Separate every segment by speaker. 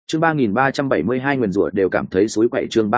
Speaker 1: chương 3372 nguyền rủa đều cảm thấy suối quậy, chương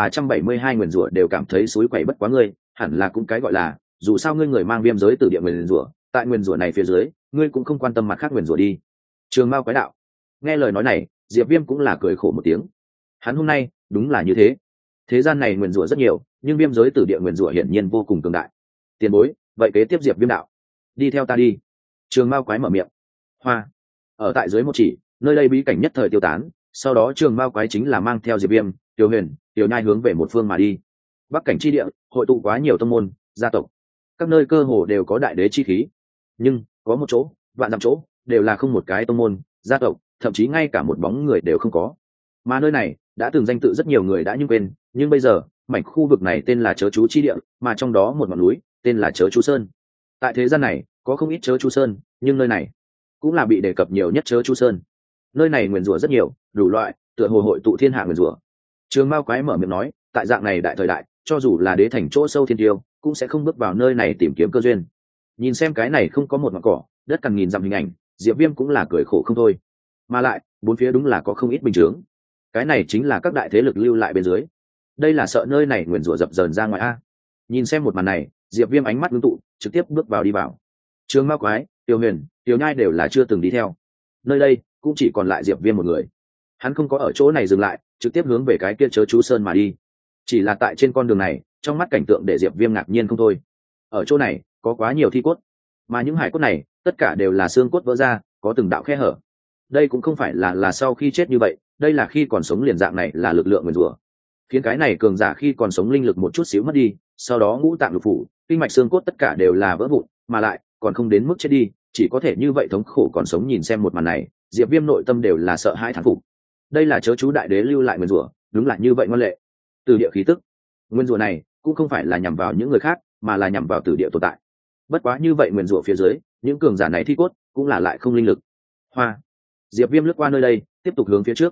Speaker 1: 3372 nguyền rủa đều cảm thấy suối quậy. Bất quá ngươi hẳn là cũng cái gọi là, dù sao ngươi người mang viêm giới từ địa nguyền rủa, tại nguyền rủa này phía dưới ngươi cũng không quan tâm mặt khác nguyền rủa đi. Trường Mao quái đạo. Nghe lời nói này, Diệp Viêm cũng là cười khổ một tiếng. Hắn hôm nay đúng là như thế. Thế gian này nguyền rủa rất nhiều, nhưng viêm giới từ địa nguyền rủa hiển nhiên vô cùng cường đại. Tiền bối, vậy kế tiếp Diệp Viêm đạo, đi theo ta đi. Trường Mao quái mở miệng. Hoa. Ở tại dưới một chỉ, nơi đây bí cảnh nhất thời tiêu tán, sau đó Trường Mao quái chính là mang theo Diệp Viêm, Tiểu Huyền, Tiểu Nhai hướng về một phương mà đi. Bắc cảnh chi địa, hội tụ quá nhiều tông môn, gia tộc, các nơi cơ hồ đều có đại đế chi khí, nhưng có một chỗ, vạn dặm chỗ, đều là không một cái tông môn, gia tộc, thậm chí ngay cả một bóng người đều không có. Mà nơi này đã từng danh tự rất nhiều người đã nhưng quên, nhưng bây giờ mảnh khu vực này tên là Chớ Chú chi địa, mà trong đó một ngọn núi tên là Chớ Chú Sơn. Tại thế gian này có không ít Chớ Chú Sơn, nhưng nơi này cũng là bị đề cập nhiều nhất Chớ Chú Sơn. Nơi này nguyền rủa rất nhiều, đủ loại, tựa hồ hội tụ thiên hạ nguyền rủa. Trường Mao quái mở miệng nói, tại dạng này đại thời đại, cho dù là đế thành chỗ sâu thiên tiêu, cũng sẽ không bước vào nơi này tìm kiếm cơ duyên. Nhìn xem cái này không có một ngọn cỏ, đất cằn nghìn dặm hình ảnh, Diệp Viêm cũng là cười khổ không thôi. Mà lại, bốn phía đúng là có không ít bình chướng. Cái này chính là các đại thế lực lưu lại bên dưới. Đây là sợ nơi này nguyền rủa dập dờn ra ngoài a. Nhìn xem một màn này, Diệp Viêm ánh mắt ngưng tụ, trực tiếp bước vào đi vào. Trường Mao quái, Tiểu Huyền, Tiểu Nhai đều là chưa từng đi theo. Nơi đây cũng chỉ còn lại Diệp Viêm một người. Hắn không có ở chỗ này dừng lại, trực tiếp hướng về cái kia Chớ Chú Sơn mà đi. Chỉ là tại trên con đường này, trong mắt cảnh tượng để Diệp Viêm ngạc nhiên không thôi. Ở chỗ này có quá nhiều thi cốt, mà những hải cốt này tất cả đều là xương cốt vỡ ra, có từng đạo khe hở. Đây cũng không phải là sau khi chết như vậy, đây là khi còn sống liền dạng này là lực lượng nguyền rủa, khiến cái này cường giả khi còn sống linh lực một chút xíu mất đi, sau đó ngũ tạng lục phủ, kinh mạch xương cốt tất cả đều là vỡ vụn, mà lại còn không đến mức chết đi, chỉ có thể như vậy thống khổ còn sống. Nhìn xem một màn này, Diệp Viêm nội tâm đều là sợ hãi thán phục. Đây là Chớ Chú đại đế lưu lại nguyền rủa, đúng là như vậy ngoan lệ. Từ địa khí tức, nguyên rủa này cũng không phải là nhằm vào những người khác, mà là nhằm vào tử địa tồn tại. Bất quá như vậy nguyên rủa phía dưới, những cường giả này thi cốt cũng là lại không linh lực. Hoa. Diệp Viêm lướt qua nơi đây, tiếp tục hướng phía trước.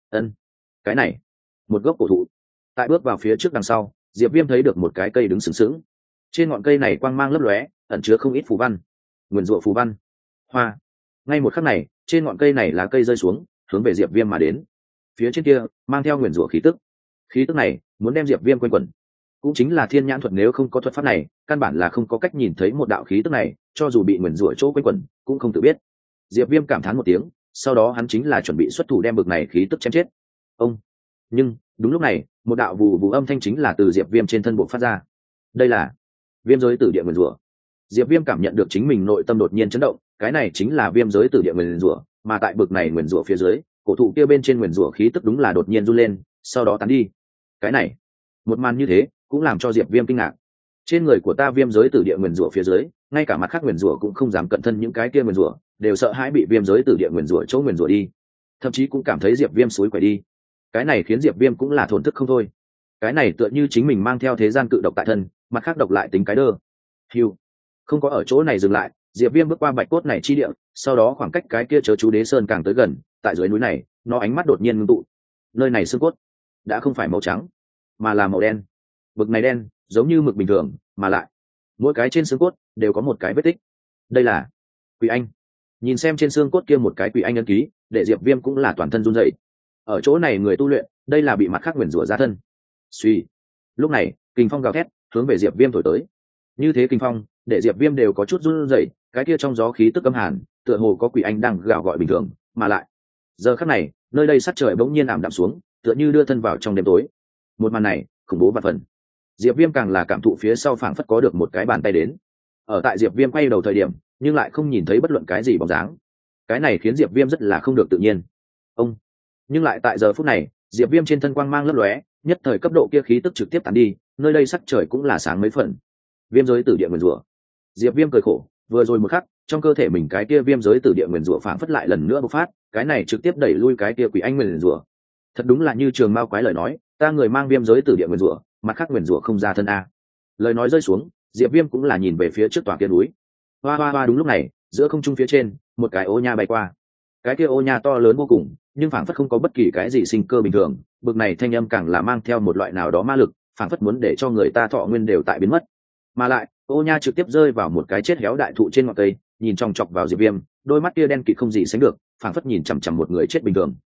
Speaker 1: Cái này, một gốc cổ thụ. Tại bước vào phía trước đằng sau, Diệp Viêm thấy được một cái cây đứng sừng sững. Trên ngọn cây này quang mang lấp lóe, ẩn chứa không ít phù văn. Nguyên rủa phù văn. Hoa. Ngay một khắc này, trên ngọn cây này lá cây rơi xuống, hướng về Diệp Viêm mà đến. Phía trên kia mang theo nguyên rủa khí tức. Khí tức này muốn đem Diệp Viêm quanh quẩn. Cũng chính là thiên nhãn thuật, nếu không có thuật pháp này, căn bản là không có cách nhìn thấy một đạo khí tức này, cho dù bị nguyền rủa chỗ quanh quẩn, cũng không tự biết. Diệp Viêm cảm thán một tiếng, sau đó hắn chính là chuẩn bị xuất thủ đem bực này khí tức chém chết. Ông. Nhưng đúng lúc này, một đạo vù vù âm thanh chính là từ Diệp Viêm trên thân bộ phát ra. Đây là viêm giới tử địa nguyền rủa. Diệp Viêm cảm nhận được chính mình nội tâm đột nhiên chấn động, cái này chính là viêm giới tử địa nguyền rủa, mà tại bực này nguyền rủa phía dưới, cổ thụ kia bên trên nguyền rủa khí tức đúng là đột nhiên run lên, sau đó tán đi. Cái này, một màn như thế cũng làm cho Diệp Viêm kinh ngạc. Trên người của ta viêm giới tử địa nguyền rủa phía dưới, ngay cả mặt khác nguyền rủa cũng không dám cận thân, những cái kia nguyền rủa đều sợ hãi bị viêm giới tử địa nguyền rủa chỗ nguyền rủa đi, thậm chí cũng cảm thấy Diệp Viêm xúi quậy đi. Cái này khiến Diệp Viêm cũng là thổn thức không thôi. Cái này tựa như chính mình mang theo thế gian cự độc tại thân, mặt khác độc lại tính cái đơ. Hưu. Không có ở chỗ này dừng lại, Diệp Viêm bước qua bạch cốt này chi địa, sau đó khoảng cách cái kia Chớ Chú Đế Sơn càng tới gần, tại dưới núi này, nó ánh mắt đột nhiên ngưng tụ. Nơi này xương cốt đã không phải màu trắng, mà là màu đen. Bực này đen giống như mực bình thường, mà lại mỗi cái trên xương cốt đều có một cái vết tích. Đây là quỷ anh. Nhìn xem trên xương cốt kia một cái quỷ anh ấn ký, để Diệp Viêm cũng là toàn thân run rẩy. Ở chỗ này người tu luyện, đây là bị mặt khác nguyền rủa ra thân. Suy. Lúc này, kình phong gào thét, hướng về Diệp Viêm thổi tới. Như thế kình phong, để Diệp Viêm đều có chút run rẩy, cái kia trong gió khí tức âm hàn, tựa hồ có quỷ anh đang gào gọi bình thường, mà lại, giờ khắc này, nơi đây sắc trời bỗng nhiên ảm đạm xuống, tựa như đưa thân vào trong đêm tối. Một màn này, khủng bố vạn phần. Diệp Viêm càng là cảm thụ phía sau phảng phất có được một cái bàn tay đến. Ở tại Diệp Viêm quay đầu thời điểm, nhưng lại không nhìn thấy bất luận cái gì bóng dáng. Cái này khiến Diệp Viêm rất là không được tự nhiên. Ông. Nhưng lại tại giờ phút này, Diệp Viêm trên thân quang mang lấp lóe, nhất thời cấp độ kia khí tức trực tiếp tán đi, nơi đây sắc trời cũng là sáng mấy phần. Viêm giới tử địa nguyền rủa. Diệp Viêm cười khổ, vừa rồi một khắc, trong cơ thể mình cái kia viêm giới tử địa nguyền rủa phảng phất lại lần nữa bộc phát, cái này trực tiếp đẩy lui cái kia quỷ anh nguyền rủa. Thật đúng là như Trường Mao quái lời nói, ta người mang viêm giới tử địa nguyền rủa, mặt khác nguyền rủa không ra thân a. Lời nói rơi xuống, Diệp Viêm cũng là nhìn về phía trước tòa kia núi. Hoa hoa hoa, đúng lúc này, giữa không trung phía trên, một cái ô nha bay qua. Cái kia ô nha to lớn vô cùng, nhưng phảng phất không có bất kỳ cái gì sinh cơ bình thường, bực này thanh âm càng là mang theo một loại nào đó ma lực, phảng phất muốn để cho người ta thọ nguyên đều tại biến mất. Mà lại, ô nha trực tiếp rơi vào một cái chết héo đại thụ trên ngọn cây, nhìn chòng chọc vào Diệp Viêm, đôi mắt kia đen kịt không gì sánh được, phảng phất nhìn chằm chằm một người chết bình thường.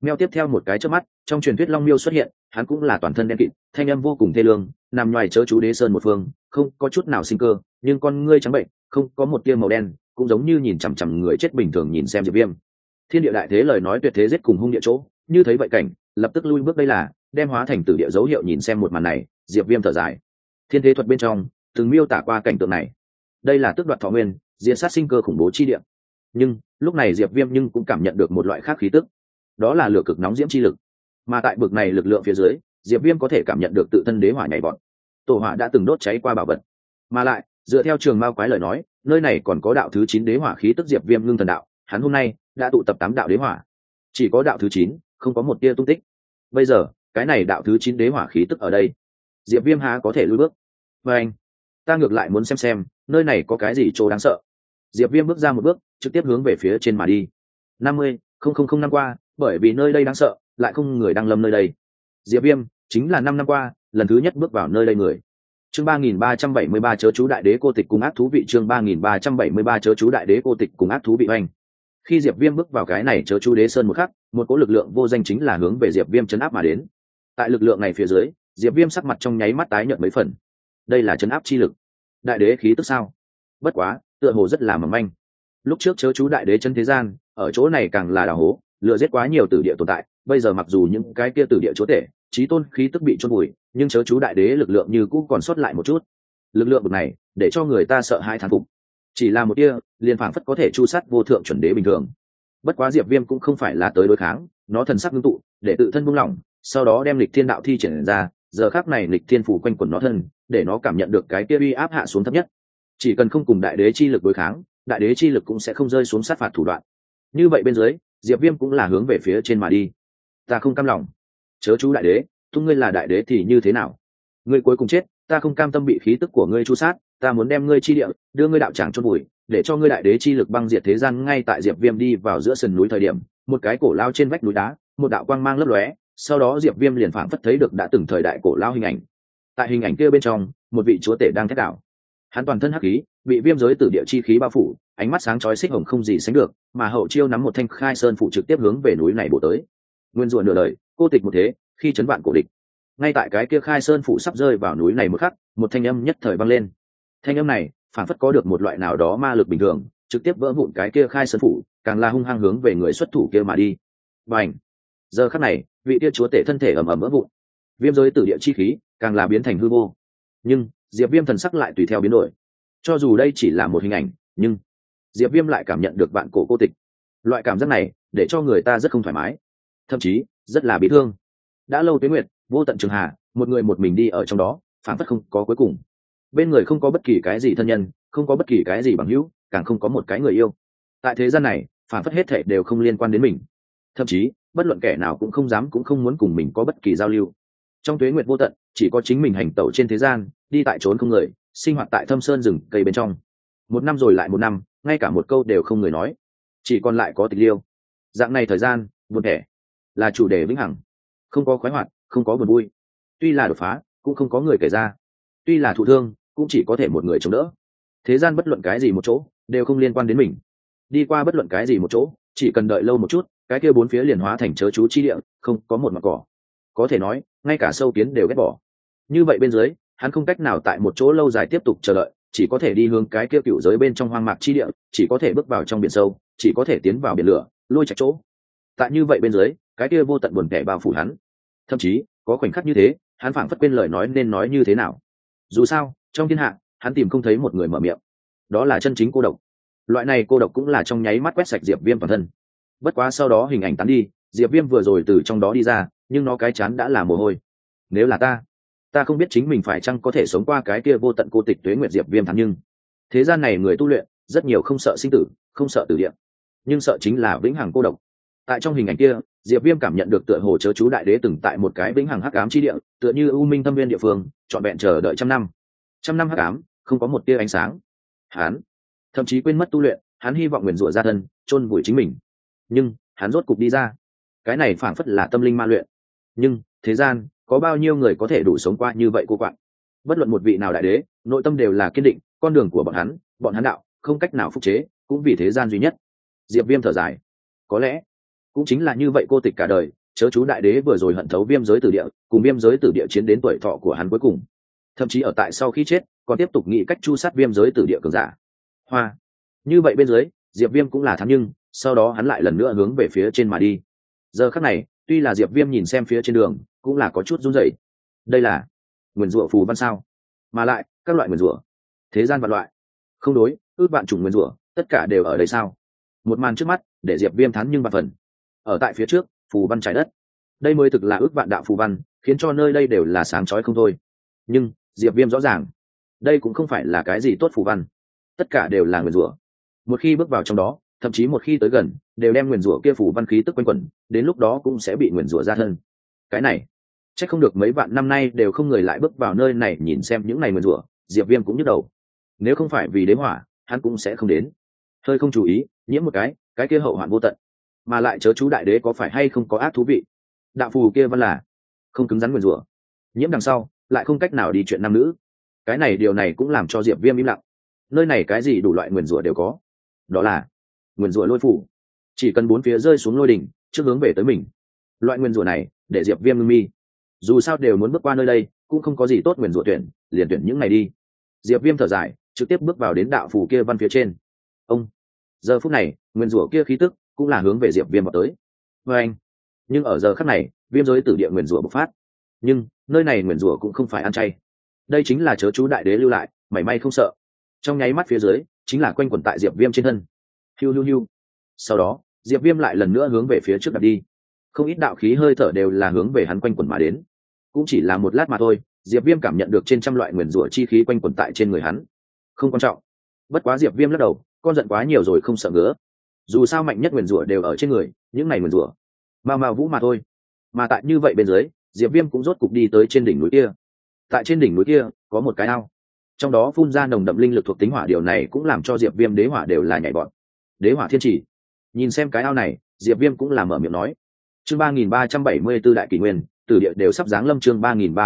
Speaker 1: meo tiếp theo một cái chớp mắt, trong truyền thuyết long miêu xuất hiện, hắn cũng là toàn thân đen kịt, thanh âm vô cùng thê lương, nằm ngoài chớ chú đế sơn một phương, không có chút nào sinh cơ, nhưng con ngươi trắng bệnh, không có một tia màu đen, cũng giống như nhìn chằm chằm người chết bình thường nhìn xem Diệp Viêm. Thiên địa đại thế lời nói tuyệt thế giết cùng hung địa chỗ, như thấy vậy cảnh, lập tức lui bước đây là đem hóa thành tử địa dấu hiệu. Nhìn xem một màn này, Diệp Viêm thở dài. Thiên thế thuật bên trong từng miêu tả qua cảnh tượng này, đây là tước đoạt thọ nguyên, diệt sát sinh cơ khủng bố chi địa. Nhưng lúc này Diệp Viêm nhưng cũng cảm nhận được một loại khác khí tức, đó là lửa cực nóng diễm chi lực. Mà tại bực này lực lượng phía dưới, Diệp Viêm có thể cảm nhận được tự thân đế hỏa nhảy vọt. Tổ hỏa đã từng đốt cháy qua bảo vật, mà lại dựa theo Trường Mao Quái lời nói, nơi này còn có đạo thứ 9 đế hỏa khí tức. Diệp Viêm ngưng thần đạo, hắn hôm nay đã tụ tập 8 đạo đế hỏa, chỉ có đạo thứ 9 không có một tia tung tích. Bây giờ cái này đạo thứ 9 đế hỏa khí tức ở đây, Diệp Viêm há có thể lùi bước. Và anh, ta ngược lại muốn xem nơi này có cái gì chỗ đáng sợ. Diệp Viêm bước ra một bước, trực tiếp hướng về phía trên mà đi. 50 năm qua, bởi vì nơi đây đáng sợ, lại không người đang lâm nơi đây. Diệp Viêm chính là 5 năm qua lần thứ nhất bước vào nơi đây người. Chương 3373 chớ chú đại đế cô tịch cùng ác thú vị. Chương 3373 chớ chú đại đế cô tịch cùng ác thú vị hoành. Khi Diệp Viêm bước vào cái này chớ chú đế sơn một khắc, một cỗ lực lượng vô danh chính là hướng về Diệp Viêm trấn áp mà đến. Tại lực lượng này phía dưới, Diệp Viêm sắc mặt trong nháy mắt tái nhợt mấy phần. Đây là trấn áp chi lực, đại đế khí tức sao? Bất quá, tựa hồ rất là mỏng manh. Lúc trước chớ chú đại đế chân thế gian, ở chỗ này càng là đào hố, lừa giết quá nhiều tử địa tồn tại. Bây giờ mặc dù những cái kia tử địa chúa tể, chí tôn khí tức bị chôn vùi, nhưng chớ chú đại đế lực lượng như cũ còn sót lại một chút. Lực lượng bực này, để cho người ta sợ hãi thán phục. Chỉ là một tia, liền phảng phất có thể chu sát vô thượng chuẩn đế bình thường. Bất quá Diệp Viêm cũng không phải là tới đối kháng, nó thần sắc ngưng tụ, để tự thân buông lỏng, sau đó đem lịch thiên đạo thi triển ra. Giờ khắc này lịch thiên phủ quanh quẩn nó thân, để nó cảm nhận được cái kia uy áp hạ xuống thấp nhất. Chỉ cần không cùng đại đế chi lực đối kháng, đại đế chi lực cũng sẽ không rơi xuống sát phạt thủ đoạn. Như vậy bên dưới, Diệp Viêm cũng là hướng về phía trên mà đi. Ta không cam lòng. Chớ chú đại đế, tung ngươi là đại đế thì như thế nào? Ngươi cuối cùng chết, ta không cam tâm bị khí tức của ngươi chu sát, ta muốn đem ngươi chi địa, đưa ngươi đạo tràng chôn vùi, để cho ngươi đại đế chi lực băng diệt thế gian. Ngay tại Diệp Viêm đi vào giữa sườn núi thời điểm, một cái cổ lao trên vách núi đá, một đạo quang mang lấp lóe, sau đó Diệp Viêm liền phảng phất thấy được đã từng thời đại cổ lao hình ảnh. Tại hình ảnh kia bên trong, một vị chúa tể đang thét đảo. Hắn toàn thân hắc khí, bị viêm giới tử địa chi khí bao phủ, ánh mắt sáng chói xích hồng không gì sánh được, mà hậu chiêu nắm một thanh khai sơn phụ trực tiếp hướng về núi này bổ tới. Nguyên rủa nửa đời, cô tịch một thế, khi chấn vạn cổ địch. Ngay tại cái kia khai sơn phụ sắp rơi vào núi này một khắc, một thanh âm nhất thời vang lên. Thanh âm này phảng phất có được một loại nào đó ma lực bình thường, trực tiếp vỡ vụn cái kia khai sơn phụ, càng là hung hăng hướng về người xuất thủ kia mà đi. Bành! Giờ khắc này, vị kia chúa tể thân thể ầm ầm vỡ vụn, viêm giới tử địa chi khí càng là biến thành hư vô. Nhưng Diệp Viêm thần sắc lại tùy theo biến đổi. Cho dù đây chỉ là một hình ảnh, nhưng Diệp Viêm lại cảm nhận được vạn cổ cô tịch. Loại cảm giác này để cho người ta rất không thoải mái, thậm chí rất là bị thương. Đã lâu tuế nguyệt, vô tận trường hà, một người một mình đi ở trong đó, phảng phất không có cuối cùng. Bên người không có bất kỳ cái gì thân nhân, không có bất kỳ cái gì bằng hữu, càng không có một cái người yêu. Tại thế gian này, phảng phất hết thảy đều không liên quan đến mình. Thậm chí, bất luận kẻ nào cũng không dám cũng không muốn cùng mình có bất kỳ giao lưu. Trong tuế nguyệt vô tận, chỉ có chính mình hành tẩu trên thế gian, đi tại trốn không người, sinh hoạt tại thâm sơn rừng cây bên trong. Một năm rồi lại một năm, ngay cả một câu đều không người nói, chỉ còn lại có tịch liêu. Dạng này thời gian buồn thẻ, là chủ đề vĩnh hằng, không có khoái hoạt, không có buồn vui. Tuy là đột phá, cũng không có người kể ra. Tuy là thụ thương, cũng chỉ có thể một người chống đỡ. Thế gian bất luận cái gì một chỗ đều không liên quan đến mình. Đi qua bất luận cái gì một chỗ, chỉ cần đợi lâu một chút, cái kia bốn phía liền hóa thành chớ chú chi địa, không có một mặt cỏ. Có thể nói, ngay cả sâu kiến đều ghét bỏ. Như vậy bên dưới, hắn không cách nào tại một chỗ lâu dài tiếp tục chờ đợi, chỉ có thể đi hướng cái kia cựu giới bên trong hoang mạc chi địa, chỉ có thể bước vào trong biển sâu, chỉ có thể tiến vào biển lửa, lôi chạch chỗ. Tại như vậy bên dưới, cái kia vô tận buồn tẻ bao phủ hắn. Thậm chí, có khoảnh khắc như thế, hắn phảng phất quên lời nói nên nói như thế nào. Dù sao, trong thiên hạ, hắn tìm không thấy một người mở miệng. Đó là chân chính cô độc. Loại này cô độc cũng là trong nháy mắt quét sạch Diệp Viêm toàn thân. Bất quá sau đó hình ảnh tán đi, Diệp Viêm vừa rồi từ trong đó đi ra, nhưng nó cái chán đã là mồ hôi. Nếu là ta không biết chính mình phải chăng có thể sống qua cái kia vô tận cô tịch tuế nguyệt. Diệp Viêm thắng, nhưng thế gian này người tu luyện rất nhiều không sợ sinh tử, không sợ tử địa, nhưng sợ chính là vĩnh hằng cô độc. Tại trong hình ảnh kia, Diệp Viêm cảm nhận được tựa hồ chớ chú đại đế từng tại một cái vĩnh hằng hắc ám chi địa, tựa như u minh thâm viên địa phương, trọn vẹn chờ đợi trăm năm hắc ám, không có một tia ánh sáng. Hắn thậm chí quên mất tu luyện, hắn hy vọng nguyền rủa ra thân, chôn vùi chính mình. Nhưng hắn rốt cục đi ra. Cái này phảng phất là tâm linh ma luyện. Nhưng thế gian có bao nhiêu người có thể đủ sống qua như vậy cô quạng? Bất luận một vị nào đại đế, nội tâm đều là kiên định, con đường của bọn hắn đạo không cách nào phục chế, cũng vì thế gian duy nhất. Diệp Viêm thở dài, có lẽ cũng chính là như vậy cô tịch cả đời, chớ chú đại đế vừa rồi hận thấu viêm giới tử địa, cùng viêm giới tử địa chiến đến tuổi thọ của hắn cuối cùng, thậm chí ở tại sau khi chết còn tiếp tục nghĩ cách chu sát viêm giới tử địa cường giả. Hoa, như vậy bên dưới diệp viêm cũng là thắng, nhưng sau đó hắn lại lần nữa hướng về phía trên mà đi. Giờ khắc này tuy là diệp viêm nhìn xem phía trên đường cũng là có chút run rẩy. Đây là nguyền rủa phù văn sao? Mà lại các loại nguyền rủa thế gian vạn loại, không đối, ước vạn chủng nguyền rủa tất cả đều ở đây sao? Một màn trước mắt để diệp viêm thắn nhưng vạn phần. Ở tại phía trước phù văn trải đất, đây mới thực là ước vạn đạo phù văn, khiến cho nơi đây đều là sáng chói không thôi. Nhưng diệp viêm rõ ràng đây cũng không phải là cái gì tốt phù văn, tất cả đều là nguyền rủa. Một khi bước vào trong đó, thậm chí một khi tới gần, đều đem nguyền rủa kia phù văn khí tức quanh quẩn, đến lúc đó cũng sẽ bị nguyền rủa ra thân. Cái này chắc không được mấy vạn năm nay đều không người lại bước vào nơi này nhìn xem những này nguyền rủa, diệp viêm cũng nhức đầu. Nếu không phải vì đế hỏa hắn cũng sẽ không đến. Hơi không chú ý nhiễm một cái kia hậu hoạn vô tận. Mà lại chớ chú đại đế có phải hay không có ác thú vị, đạo phù kia văn là không cứng rắn nguyền rủa, nhiễm đằng sau lại không cách nào đi chuyện nam nữ. Cái này điều này cũng làm cho diệp viêm im lặng. Nơi này cái gì đủ loại nguyền rủa đều có, đó là nguyền rủa lôi phủ, chỉ cần bốn phía rơi xuống lôi đỉnh trước hướng về tới mình. Loại nguyền rủa này để diệp viêm ngưng mi, dù sao đều muốn bước qua nơi đây, cũng không có gì tốt nguyền rủa, tuyển liền tuyển những này đi. Diệp viêm thở dài trực tiếp bước vào đến đạo phù kia văn phía trên. Ông, giờ phút này nguyền rủa kia khí tức cũng là hướng về diệp viêm vào tới. Vê anh, nhưng ở giờ khắc này viêm giới tử địa nguyền rủa bộc phát, nhưng nơi này nguyền rủa cũng không phải ăn chay, đây chính là chớ chú đại đế lưu lại, mảy may không sợ. Trong nháy mắt phía dưới chính là quanh quẩn tại diệp viêm trên thân. Hiu hiu hiu. Sau đó diệp viêm lại lần nữa hướng về phía trước đặt đi, không ít đạo khí hơi thở đều là hướng về hắn quanh quẩn mà đến. Cũng chỉ là một lát mà thôi, diệp viêm cảm nhận được trên trăm loại nguyền rủa chi khí quanh quẩn tại trên người hắn. Không quan trọng. Bất quá diệp viêm lắc đầu, con giận quá nhiều rồi không sợ ngứa. Dù sao mạnh nhất nguyền rủa đều ở trên người, những này nguyền rủa mà vũ mà thôi. Mà tại như vậy bên dưới diệp viêm cũng rốt cục đi tới trên đỉnh núi kia. Tại trên đỉnh núi kia có một cái ao, trong đó phun ra nồng đậm linh lực thuộc tính hỏa, điều này cũng làm cho diệp viêm đế hỏa đều là nhảy bọn. Đế hỏa thiên chỉ. Nhìn xem cái ao này diệp viêm cũng làm mở miệng nói. Chương 3374 đại kỷ nguyên, tử địa đều sắp giáng lâm. Chương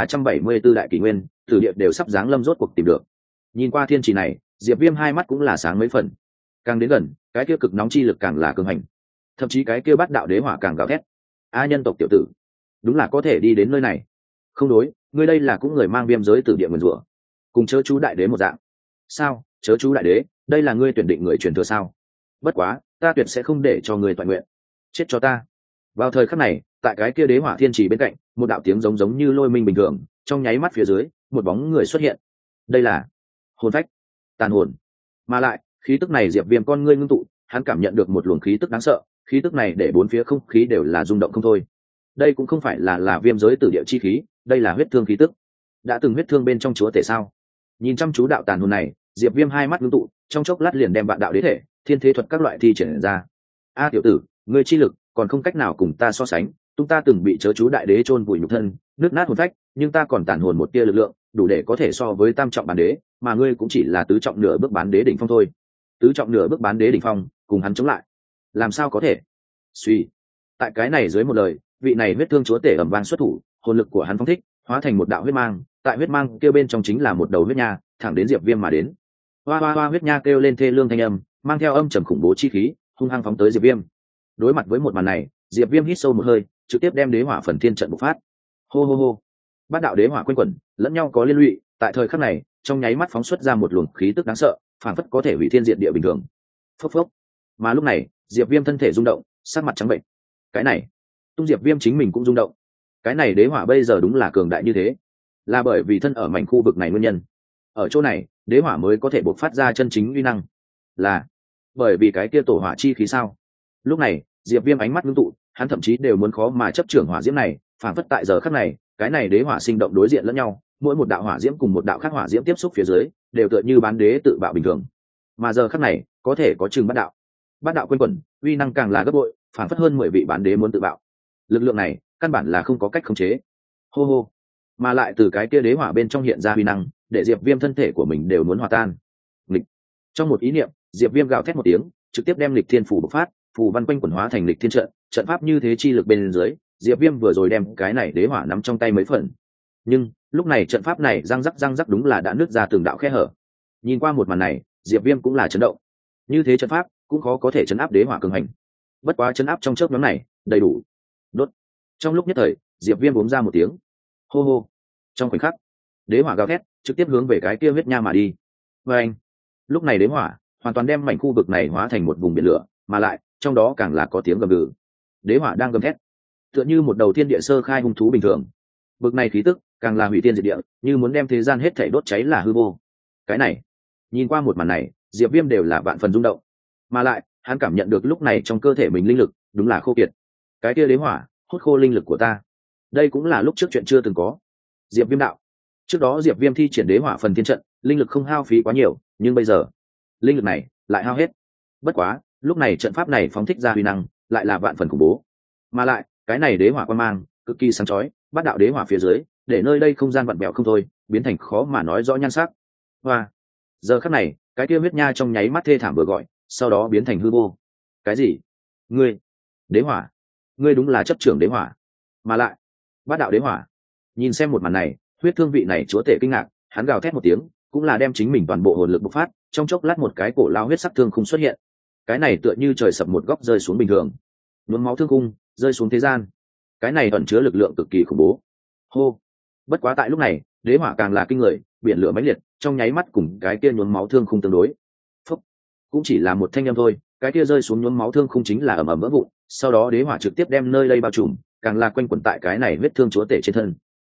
Speaker 1: 3374 đại kỷ nguyên, tử địa đều sắp giáng lâm, rốt cuộc tìm được. Nhìn qua thiên chỉ này diệp viêm hai mắt cũng là sáng mấy phần. Càng đến gần cái kia cực nóng chi lực càng là cường hành, thậm chí cái kia bát đạo đế hỏa càng gào thét. A nhân tộc tiểu tử, đúng là có thể đi đến nơi này. Không đối, ngươi đây là cũng người mang viêm giới tử địa nguyền rủa, cùng chớ chú đại đế một dạng. Sao chớ chú đại đế, đây là ngươi tuyển định người truyền thừa sao? Bất quá ta tuyệt sẽ không để cho ngươi toàn nguyện, chết cho ta. Vào thời khắc này tại cái kia đế hỏa thiên trì bên cạnh, một đạo tiếng giống như lôi minh bình thường, trong nháy mắt phía dưới một bóng người xuất hiện. Đây là hồn phách, tàn hồn. Mà lại khí tức này diệp viêm con ngươi ngưng tụ, hắn cảm nhận được một luồng khí tức đáng sợ, khí tức này để bốn phía không khí đều là rung động không thôi. Đây cũng không phải là viêm giới tử địa chi khí, đây là huyết thương khí tức. Đã từng huyết thương bên trong chúa tể sao? Nhìn chăm chú đạo tàn hồn này diệp viêm hai mắt ngưng tụ, trong chốc lát liền đem vạn đạo đế thể, thiên thế thuật các loại thi triển ra. A tiểu tử, ngươi chi lực còn không cách nào cùng ta so sánh, chúng ta từng bị chớ chú đại đế chôn vùi nhục thân, nứt nát hồn phách, nhưng ta còn tàn hồn một tia lực lượng, đủ để có thể so với tam trọng bán đế, mà ngươi cũng chỉ là tứ trọng nửa bước bán đế đỉnh phong thôi. Tứ trọng nửa bước bán đế đỉnh phong cùng hắn chống lại, làm sao có thể? Suy, tại cái này dưới một lời, vị này huyết thương chúa tể ầm vang xuất thủ, hồn lực của hắn phong thích, hóa thành một đạo huyết mang, tại huyết mang kêu bên trong chính là một đầu huyết nha, thẳng đến diệp viêm mà đến. Hoa hoa hoa, huyết nha kêu lên thê lương thanh âm, mang theo âm trầm khủng bố chi khí, hung hăng phóng tới diệp viêm. Đối mặt với một màn này diệp viêm hít sâu một hơi, trực tiếp đem đế hỏa phần thiên trận bộc phát. Hô hô hô, bát đạo đế hỏa quanh quẩn lẫn nhau có liên lụy, tại thời khắc này trong nháy mắt phóng xuất ra một luồng khí tức đáng sợ, phảng phất có thể hủy thiên diệt địa bình thường. Phốc phốc. Mà lúc này diệp viêm thân thể rung động, sắc mặt trắng bệnh. Cái này tung diệp viêm chính mình cũng rung động. Cái này đế hỏa bây giờ đúng là cường đại như thế, là bởi vì thân ở mảnh khu vực này nguyên nhân. Ở chỗ này đế hỏa mới có thể bộc phát ra chân chính uy năng, là bởi vì cái kia tổ hỏa chi khí sao? Lúc này diệp viêm ánh mắt ngưng tụ, hắn thậm chí đều muốn khó mà chấp trưởng hỏa diễm này, phản phất tại giờ khắc này cái này đế hỏa sinh động đối diện lẫn nhau, mỗi một đạo hỏa diễm cùng một đạo khác hỏa diễm tiếp xúc phía dưới đều tựa như bán đế tự bạo bình thường. Mà giờ khắc này có thể có chừng bát đạo quanh quẩn, uy năng càng là gấp bội, phản phất hơn 10 vị bán đế muốn tự bạo. Lực lượng này căn bản là không có cách khống chế. Hô hô. Mà lại từ cái kia đế hỏa bên trong hiện ra uy năng, để diệp viêm thân thể của mình đều muốn hòa tan. Nghịch. Trong một ý niệm diệp viêm gào thét một tiếng, trực tiếp đem lịch thiên phủ bộc phát, phù văn quanh quẩn hóa thành lịch thiên trận, trận pháp như thế chi lực bên dưới, diệp viêm vừa rồi đem cái này đế hỏa nắm trong tay mấy phần. Nhưng lúc này trận pháp này răng rắc đúng là đã nứt ra từng đạo khe hở. Nhìn qua một màn này diệp viêm cũng là chấn động, như thế trận pháp cũng khó có thể chấn áp đế hỏa cường hành. Bất quá chấn áp trong chớp nhóm này đầy đủ. Đốt. Trong lúc nhất thời diệp viêm uống ra một tiếng hô hô. Trong khoảnh khắc đế hỏa gào thét trực tiếp hướng về cái kia huyết nha mà đi. Và anh lúc này đế hỏa hoàn toàn đem mảnh khu vực này hóa thành một vùng biển lửa, mà lại trong đó càng là có tiếng gầm gừ. Đế hỏa đang gầm thét tựa như một đầu thiên địa sơ khai hung thú bình thường. Vực này khí tức càng là hủy thiên diệt địa, như muốn đem thế gian hết thảy đốt cháy là hư vô. Cái này nhìn qua một màn này diệp viêm đều là vạn phần rung động, mà lại hắn cảm nhận được lúc này trong cơ thể mình linh lực đúng là khô kiệt. Cái kia đế hỏa hút khô linh lực của ta, đây cũng là lúc trước chuyện chưa từng có. Diệp viêm đạo. Trước đó diệp viêm thi triển đế hỏa phần thiên trận, linh lực không hao phí quá nhiều, nhưng bây giờ linh lực này lại hao hết. Bất quá lúc này trận pháp này phóng thích ra huy năng lại là vạn phần khủng bố, mà lại cái này đế hỏa quan mang cực kỳ sáng chói, bắt đạo đế hỏa phía dưới để nơi đây không gian vặn vẹo không thôi, biến thành khó mà nói rõ nhan sắc. Hoa. Giờ khắc này cái kia huyết nha trong nháy mắt thê thảm vừa gọi, sau đó biến thành hư vô. Cái gì? Ngươi đế hỏa, ngươi đúng là chấp trưởng đế hỏa, mà lại bát đạo đế hỏa. Nhìn xem một màn này huyết thương vị này chúa tể kinh ngạc, hắn gào thét một tiếng cũng là đem chính mình toàn bộ hồn lực bộc phát, trong chốc lát một cái cổ lao huyết sắc thương không xuất hiện. Cái này tựa như trời sập một góc rơi xuống bình thường, nhuốm máu thương khung rơi xuống thế gian. Cái này ẩn chứa lực lượng cực kỳ khủng bố. Hô. Bất quá tại lúc này đế hỏa càng là kinh người, biển lửa mãnh liệt trong nháy mắt cùng cái kia nhuốm máu thương khung tương đối. Phúc. Cũng chỉ là một thanh âm thôi, cái kia rơi xuống nhuốm máu thương khung chính là ầm ầm vỡ vụn, sau đó đế hỏa trực tiếp đem nơi đây bao trùm, càng là quanh quẩn tại cái này vết thương chúa tể trên thân.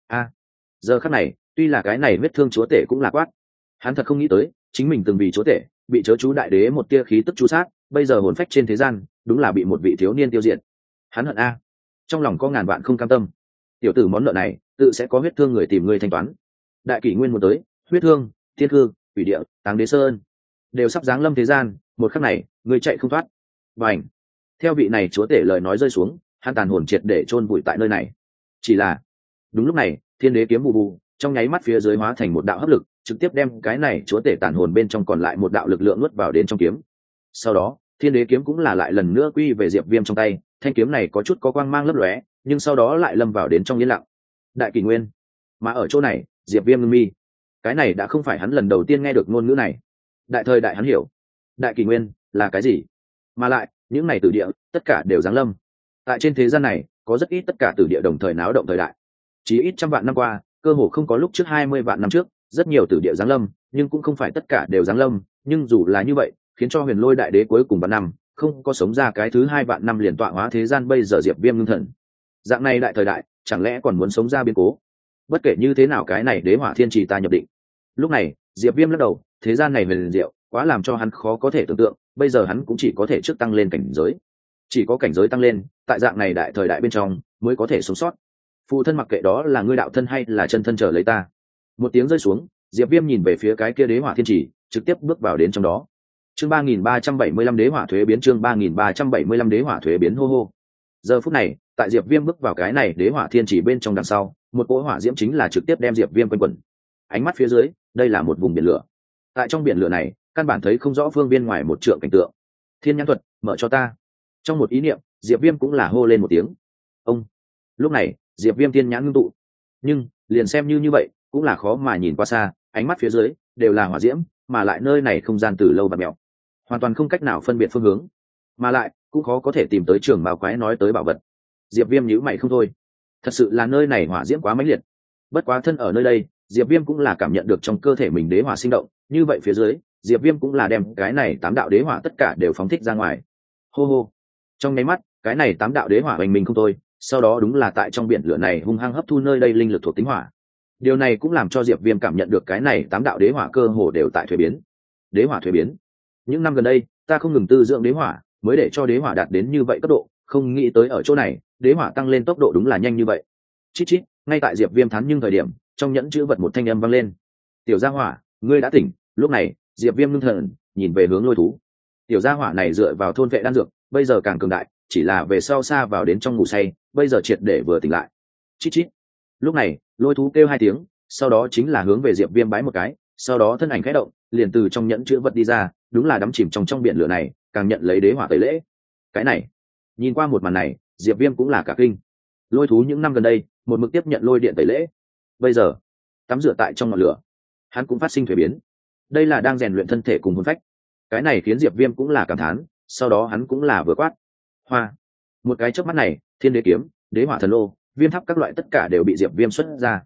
Speaker 1: Giờ khắc này tuy là cái này vết thương chúa tể cũng là quát, hắn thật không nghĩ tới chính mình từng vì chúa tể bị chớ chú đại đế một tia khí tức chú sát, bây giờ hồn phách trên thế gian đúng là bị một vị thiếu niên tiêu diệt. Hắn hận trong lòng có ngàn vạn không cam tâm. Tiểu tử món nợ này tự sẽ có huyết thương người tìm người thanh toán. Đại kỷ nguyên muốn tới, huyết thương, thiên cư, quỷ địa, táng đế sơn đều sắp giáng lâm thế gian, một khắc này người chạy không thoát. Và ảnh theo vị này chúa tể lời nói rơi xuống, hắn tàn hồn triệt để chôn vùi tại nơi này. Chỉ là đúng lúc này thiên đế kiếm bù bù trong nháy mắt phía dưới hóa thành một đạo hấp lực, trực tiếp đem cái này chúa tể tàn hồn bên trong còn lại một đạo lực lượng nuốt vào đến trong kiếm. Sau đó thiên đế kiếm cũng là lại lần nữa quy về diệp viêm trong tay, thanh kiếm này có chút có quang mang lấp lóe, nhưng sau đó lại lâm vào đến trong yên lặng. Đại kỷ nguyên. Mà ở chỗ này diệp viêm ngưng mi, cái này đã không phải hắn lần đầu tiên nghe được ngôn ngữ này. Đại thời đại hắn hiểu đại kỷ nguyên là cái gì, mà lại những này tử địa tất cả đều giáng lâm. Tại trên thế gian này có rất ít tất cả tử địa đồng thời náo động thời đại, chỉ ít trăm vạn năm qua cơ hồ không có lúc trước 20 vạn năm trước rất nhiều tử địa giáng lâm, nhưng cũng không phải tất cả đều giáng lâm. Nhưng dù là như vậy khiến cho huyền lôi đại đế cuối cùng vạn năm không có sống ra cái thứ 2 vạn năm liền tọa hóa thế gian. Bây giờ diệp viêm ngưng thần, dạng này đại thời đại chẳng lẽ còn muốn sống ra biến cố. Bất kể như thế nào cái này đế hỏa thiên trì ta nhập định. Lúc này diệp viêm lắc đầu, thế gian này huyền diệu quá làm cho hắn khó có thể tưởng tượng. Bây giờ hắn cũng chỉ có thể trước tăng lên cảnh giới, chỉ có cảnh giới tăng lên tại dạng này đại thời đại bên trong mới có thể sống sót. Phụ thân mặc kệ đó là ngươi đạo thân hay là chân thân chờ lấy ta. Một tiếng rơi xuống, diệp viêm nhìn về phía cái kia đế hỏa thiên trì, trực tiếp bước vào đến trong đó. Chương 3375 đế hỏa thuế biến, chương 3375 đế hỏa thuế biến. Hô hô. Giờ phút này tại diệp viêm bước vào cái này đế hỏa thiên trì bên trong, đằng sau một cỗ hỏa diễm chính là trực tiếp đem diệp viêm quanh quẩn. Ánh mắt phía dưới đây là một vùng biển lửa, tại trong biển lửa này căn bản thấy không rõ phương viên ngoài một trượng cảnh tượng. Thiên nhãn thuật mở cho ta. Trong một ý niệm diệp viêm cũng là hô lên một tiếng. Ông. Lúc này diệp viêm thiên nhãn ngưng tụ, nhưng liền xem như vậy cũng là khó mà nhìn qua xa. Ánh mắt phía dưới đều là hỏa diễm, mà lại nơi này không gian từ lâu bạt mèo, hoàn toàn không cách nào phân biệt phương hướng, mà lại cũng khó có thể tìm tới trường bào quái nói tới bảo vật. Diệp viêm nhíu mày không thôi, thật sự là nơi này hỏa diễm quá mãnh liệt. Bất quá thân ở nơi đây diệp viêm cũng là cảm nhận được trong cơ thể mình đế hỏa sinh động, như vậy phía dưới diệp viêm cũng là đem cái này 8 đạo đế hỏa tất cả đều phóng thích ra ngoài. Hô hô. Trong nháy mắt cái này 8 đạo đế hỏa hoành mình không thôi, sau đó đúng là tại trong biển lửa này hung hăng hấp thu nơi đây linh lực thuộc tính hỏa. Điều này cũng làm cho diệp viêm cảm nhận được cái này 8 đạo đế hỏa cơ hồ đều tại thuế biến. Đế hỏa thuế biến. Những năm gần đây ta không ngừng tư dưỡng đế hỏa mới để cho đế hỏa đạt đến như vậy cấp độ, không nghĩ tới ở chỗ này đế hỏa tăng lên tốc độ đúng là nhanh như vậy. Chít chít. Ngay tại diệp viêm thán nhưng thời điểm, trong nhẫn chữ vật một thanh âm vang lên. Tiểu gia hỏa, ngươi đã tỉnh. Lúc này diệp viêm ngưng thần nhìn về hướng lôi thú. Tiểu gia hỏa này dựa vào thôn vệ đan dược bây giờ càng cường đại, chỉ là về sau xa vào đến trong ngủ say, bây giờ triệt để vừa tỉnh lại. Chít chít. Lúc này lôi thú kêu 2 tiếng, sau đó chính là hướng về diệp viêm bái một cái, sau đó thân ảnh khẽ động liền từ trong nhẫn chữ vật đi ra, đúng là đắm chìm trong biển lửa này, càng nhận lấy đế hỏa tẩy lễ. Cái này nhìn qua một màn này diệp viêm cũng là cả kinh. Lôi thú những năm gần đây một mực tiếp nhận lôi điện tẩy lễ, bây giờ tắm rửa tại trong ngọn lửa, hắn cũng phát sinh thuế biến. Đây là đang rèn luyện thân thể cùng hồn phách. Cái này khiến diệp viêm cũng là cảm thán, sau đó hắn cũng là vừa quát. Hoa. Một cái chớp mắt này thiên đế kiếm, đế hỏa thần lô viêm tháp các loại tất cả đều bị diệp viêm xuất ra.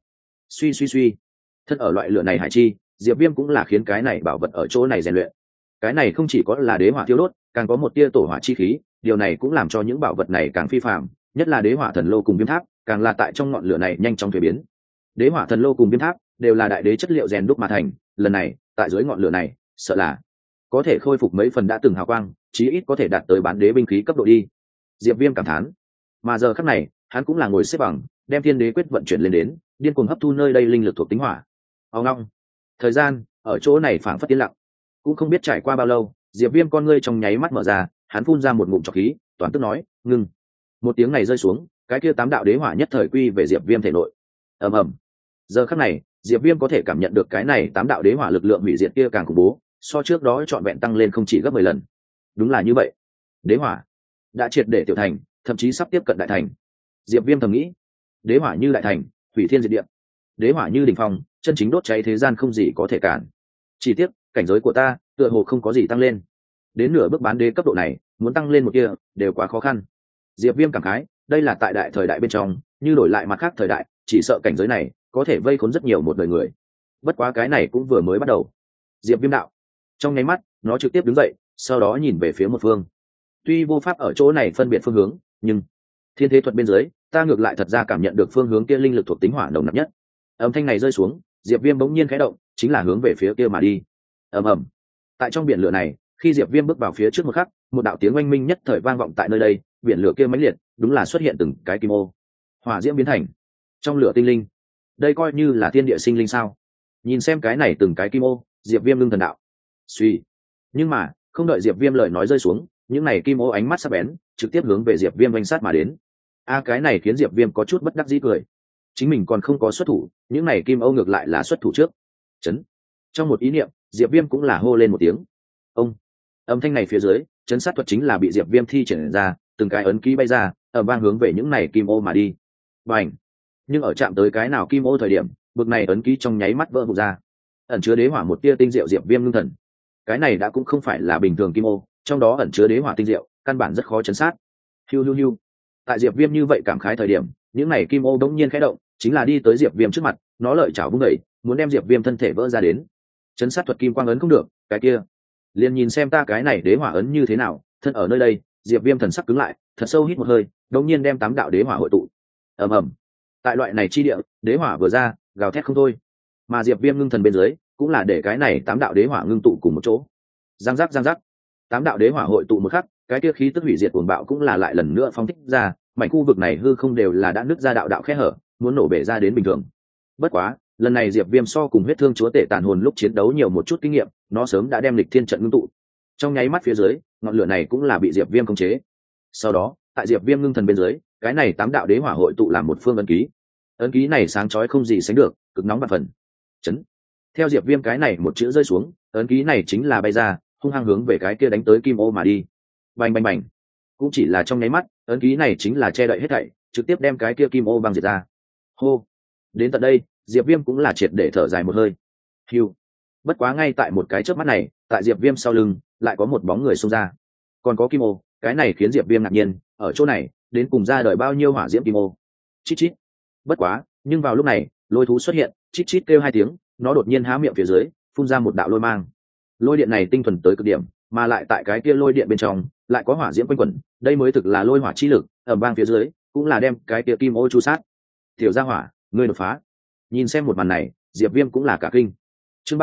Speaker 1: Suy thân ở loại lửa này hải chi, diệp viêm cũng là khiến cái này bảo vật ở chỗ này rèn luyện. Cái này không chỉ có là đế hỏa thiêu đốt, càng có một tia tổ hỏa chi khí, điều này cũng làm cho những bảo vật này càng phi phàm, nhất là đế hỏa thần lô cùng viêm tháp càng là tại trong ngọn lửa này nhanh chóng thuế biến. Đế hỏa thần lô cùng viêm tháp đều là đại đế chất liệu rèn đúc mà thành, lần này tại dưới ngọn lửa này sợ là có thể khôi phục mấy phần đã từng hào quang, chí ít có thể đạt tới bán đế binh khí cấp độ đi. Diệp viêm cảm thán. Mà giờ khắc này hắn cũng là ngồi xếp bằng, đem thiên đế quyết vận chuyển lên đến, điên cuồng hấp thu nơi đây linh lực thuộc tính hỏa. Ông long, thời gian ở chỗ này phảng phất yên lặng, cũng không biết trải qua bao lâu, diệp viêm con ngươi trong nháy mắt mở ra, hắn phun ra một ngụm trọc khí, toàn tức nói ngưng. Một tiếng này rơi xuống, cái kia 8 đạo đế hỏa nhất thời quy về diệp viêm thể nội. Ầm ầm. Giờ khắc này diệp viêm có thể cảm nhận được cái này 8 đạo đế hỏa lực lượng hủy diệt kia càng khủng bố, so trước đó trọn vẹn tăng lên không chỉ gấp 10 lần. Đúng là như vậy, đế hỏa đã triệt để tiểu thành, thậm chí sắp tiếp cận đại thành. Diệp viêm thầm nghĩ, đế hỏa như đại thành, hủy thiên diệt địa; đế hỏa như đỉnh phong, chân chính đốt cháy thế gian không gì có thể cản. Chỉ tiếc cảnh giới của ta tựa hồ không có gì tăng lên, đến nửa bước bán đế cấp độ này muốn tăng lên một kia đều quá khó khăn. Diệp viêm cảm khái, đây là tại đại thời đại bên trong, như đổi lại mặt khác thời đại, chỉ sợ cảnh giới này có thể vây khốn rất nhiều một đời người. Bất quá cái này cũng vừa mới bắt đầu. Diệp viêm đạo. Trong nháy mắt nó trực tiếp đứng dậy, sau đó nhìn về phía một phương. Tuy vô pháp ở chỗ này phân biệt phương hướng, nhưng thiên thế thuật bên dưới ta ngược lại thật ra cảm nhận được phương hướng kia linh lực thuộc tính hỏa nồng nặc nhất. Âm thanh này rơi xuống, diệp viêm bỗng nhiên khẽ động, chính là hướng về phía kia mà đi. Ầm ầm. Tại trong biển lửa này, khi diệp viêm bước vào phía trước một khắc, một đạo tiếng oanh minh nhất thời vang vọng tại nơi đây, biển lửa kia mãnh liệt, đúng là xuất hiện từng cái kim ô, hỏa diễm biến thành trong lửa tinh linh. Đây coi như là thiên địa sinh linh sao? Nhìn xem cái này từng cái kim ô, diệp viêm ngưng thần đạo. Suy. Nhưng mà không đợi diệp viêm lời nói rơi xuống, những này kim ô ánh mắt sắc bén trực tiếp hướng về diệp viêm oanh sát mà đến. Cái này khiến diệp viêm có chút bất đắc dĩ cười, chính mình còn không có xuất thủ, những này kim ô ngược lại là xuất thủ trước. Chấn. Trong một ý niệm, diệp viêm cũng là hô lên một tiếng. Ông. Âm thanh này phía dưới, chấn sát thuật chính là bị diệp viêm thi triển ra, từng cái ấn ký bay ra, ầm vang hướng về những này kim ô mà đi. Bành. Nhưng ở chạm tới cái nào kim ô thời điểm, bực này ấn ký trong nháy mắt vỡ vụn ra, ẩn chứa đế hỏa một tia tinh diệu diệp viêm ngưng thần. Cái này đã cũng không phải là bình thường kim ô, trong đó ẩn chứa đế hỏa tinh diệu, căn bản rất khó chấn sát. Hiu. Tại diệp viêm như vậy cảm khái thời điểm, những này kim ô đống nhiên khẽ động, chính là đi tới diệp viêm trước mặt, nó lợi chảo vung đẩy, muốn đem diệp viêm thân thể vỡ ra đến. Chấn sát thuật kim quang ấn không được, cái kia liền nhìn xem ta cái này đế hỏa ấn như thế nào. Thân ở nơi đây, diệp viêm thần sắc cứng lại, thật sâu hít một hơi, đống nhiên đem 8 đạo đế hỏa hội tụ. Ầm ầm. Tại loại này chi địa, đế hỏa vừa ra, gào thét không thôi. Mà diệp viêm ngưng thần bên dưới, cũng là để cái này 8 đạo đế hỏa ngưng tụ cùng một chỗ. Giang giác. 8 đạo đế hỏa hội tụ một khắc, cái kia khí tức hủy diệt cuồng bạo cũng là lại lần nữa phóng thích ra, mảnh khu vực này hư không đều là đã nứt ra đạo khe hở, muốn nổ bể ra đến bình thường. Bất quá, lần này diệp viêm so cùng huyết thương chúa tể tàn hồn lúc chiến đấu nhiều một chút kinh nghiệm, nó sớm đã đem lịch thiên trận ngưng tụ. Trong nháy mắt phía dưới, ngọn lửa này cũng là bị diệp viêm khống chế. Sau đó, tại diệp viêm ngưng thần bên dưới, cái này 8 đạo đế hỏa hội tụ làm một phương ấn ký. Ấn ký này sáng chói không gì sánh được, cực nóng vạn phần. Chấn. Theo diệp viêm cái này một chữ rơi xuống, ấn ký này chính là bay ra, hung hăng hướng về cái kia đánh tới kim ô mà đi. Bành. Cũng chỉ là trong nháy mắt, ấn ký này chính là che đậy hết thảy, trực tiếp đem cái kia kim ô băng diệt ra. Hô. Đến tận đây, diệp viêm cũng là triệt để thở dài một hơi. Hiu. Bất quá ngay tại một cái chớp mắt này, tại diệp viêm sau lưng lại có một bóng người xông ra. Còn có kim ô, cái này khiến diệp viêm ngạc nhiên, ở chỗ này đến cùng ra đời bao nhiêu hỏa diễm kim ô. Chít. Bất quá, nhưng vào lúc này, lôi thú xuất hiện, chít kêu 2 tiếng, nó đột nhiên há miệng phía dưới, phun ra một đạo lôi mang. Lôi điện này tinh thuần tới cực điểm, mà lại tại cái kia lôi điện bên trong lại có hỏa diễm quanh quẩn, đây mới thực là lôi hỏa chi lực, ầm vang phía dưới cũng là đem cái kia kim ô chu sát. Tiểu gia hỏa, ngươi đột phá. Nhìn xem một màn này, diệp viêm cũng là cả kinh. Chương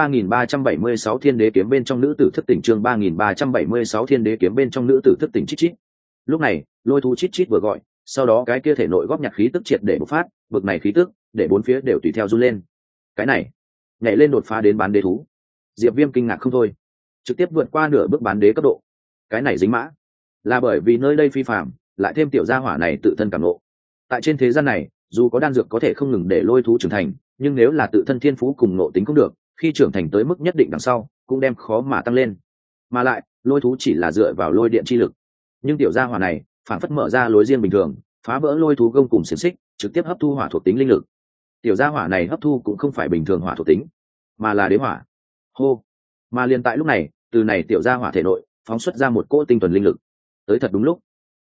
Speaker 1: 3376 thiên đế kiếm bên trong nữ tử thức tỉnh. Chương 3376 thiên đế kiếm bên trong nữ tử thức tỉnh. Chít. Lúc này, lôi thú chít vừa gọi, sau đó cái kia thể nội góp nhặt khí tức triệt để bộc phát, bực này khí tức để bốn phía đều tùy theo run lên. Cái này nhảy lên đột phá đến bán đế thú. Diệp viêm kinh ngạc không thôi, trực tiếp vượt qua nửa bước bán đế cấp độ. Cái này dính mã là bởi vì nơi đây phi phàm, lại thêm tiểu gia hỏa này tự thân cảm ngộ. Tại trên thế gian này, dù có đan dược có thể không ngừng để lôi thú trưởng thành, nhưng nếu là tự thân thiên phú cùng ngộ tính không được, khi trưởng thành tới mức nhất định đằng sau cũng đem khó mà tăng lên. Mà lại lôi thú chỉ là dựa vào lôi điện chi lực, nhưng tiểu gia hỏa này phản phất mở ra lối riêng bình thường, phá vỡ lôi thú gông cùng xiềng xích, trực tiếp hấp thu hỏa thuộc tính linh lực. Tiểu gia hỏa này hấp thu cũng không phải bình thường hỏa thuộc tính, mà là đế hỏa. Hô. Mà liền tại lúc này, từ này tiểu gia hỏa thể nội phóng xuất ra một cỗ tinh thuần linh lực. Tới thật đúng lúc,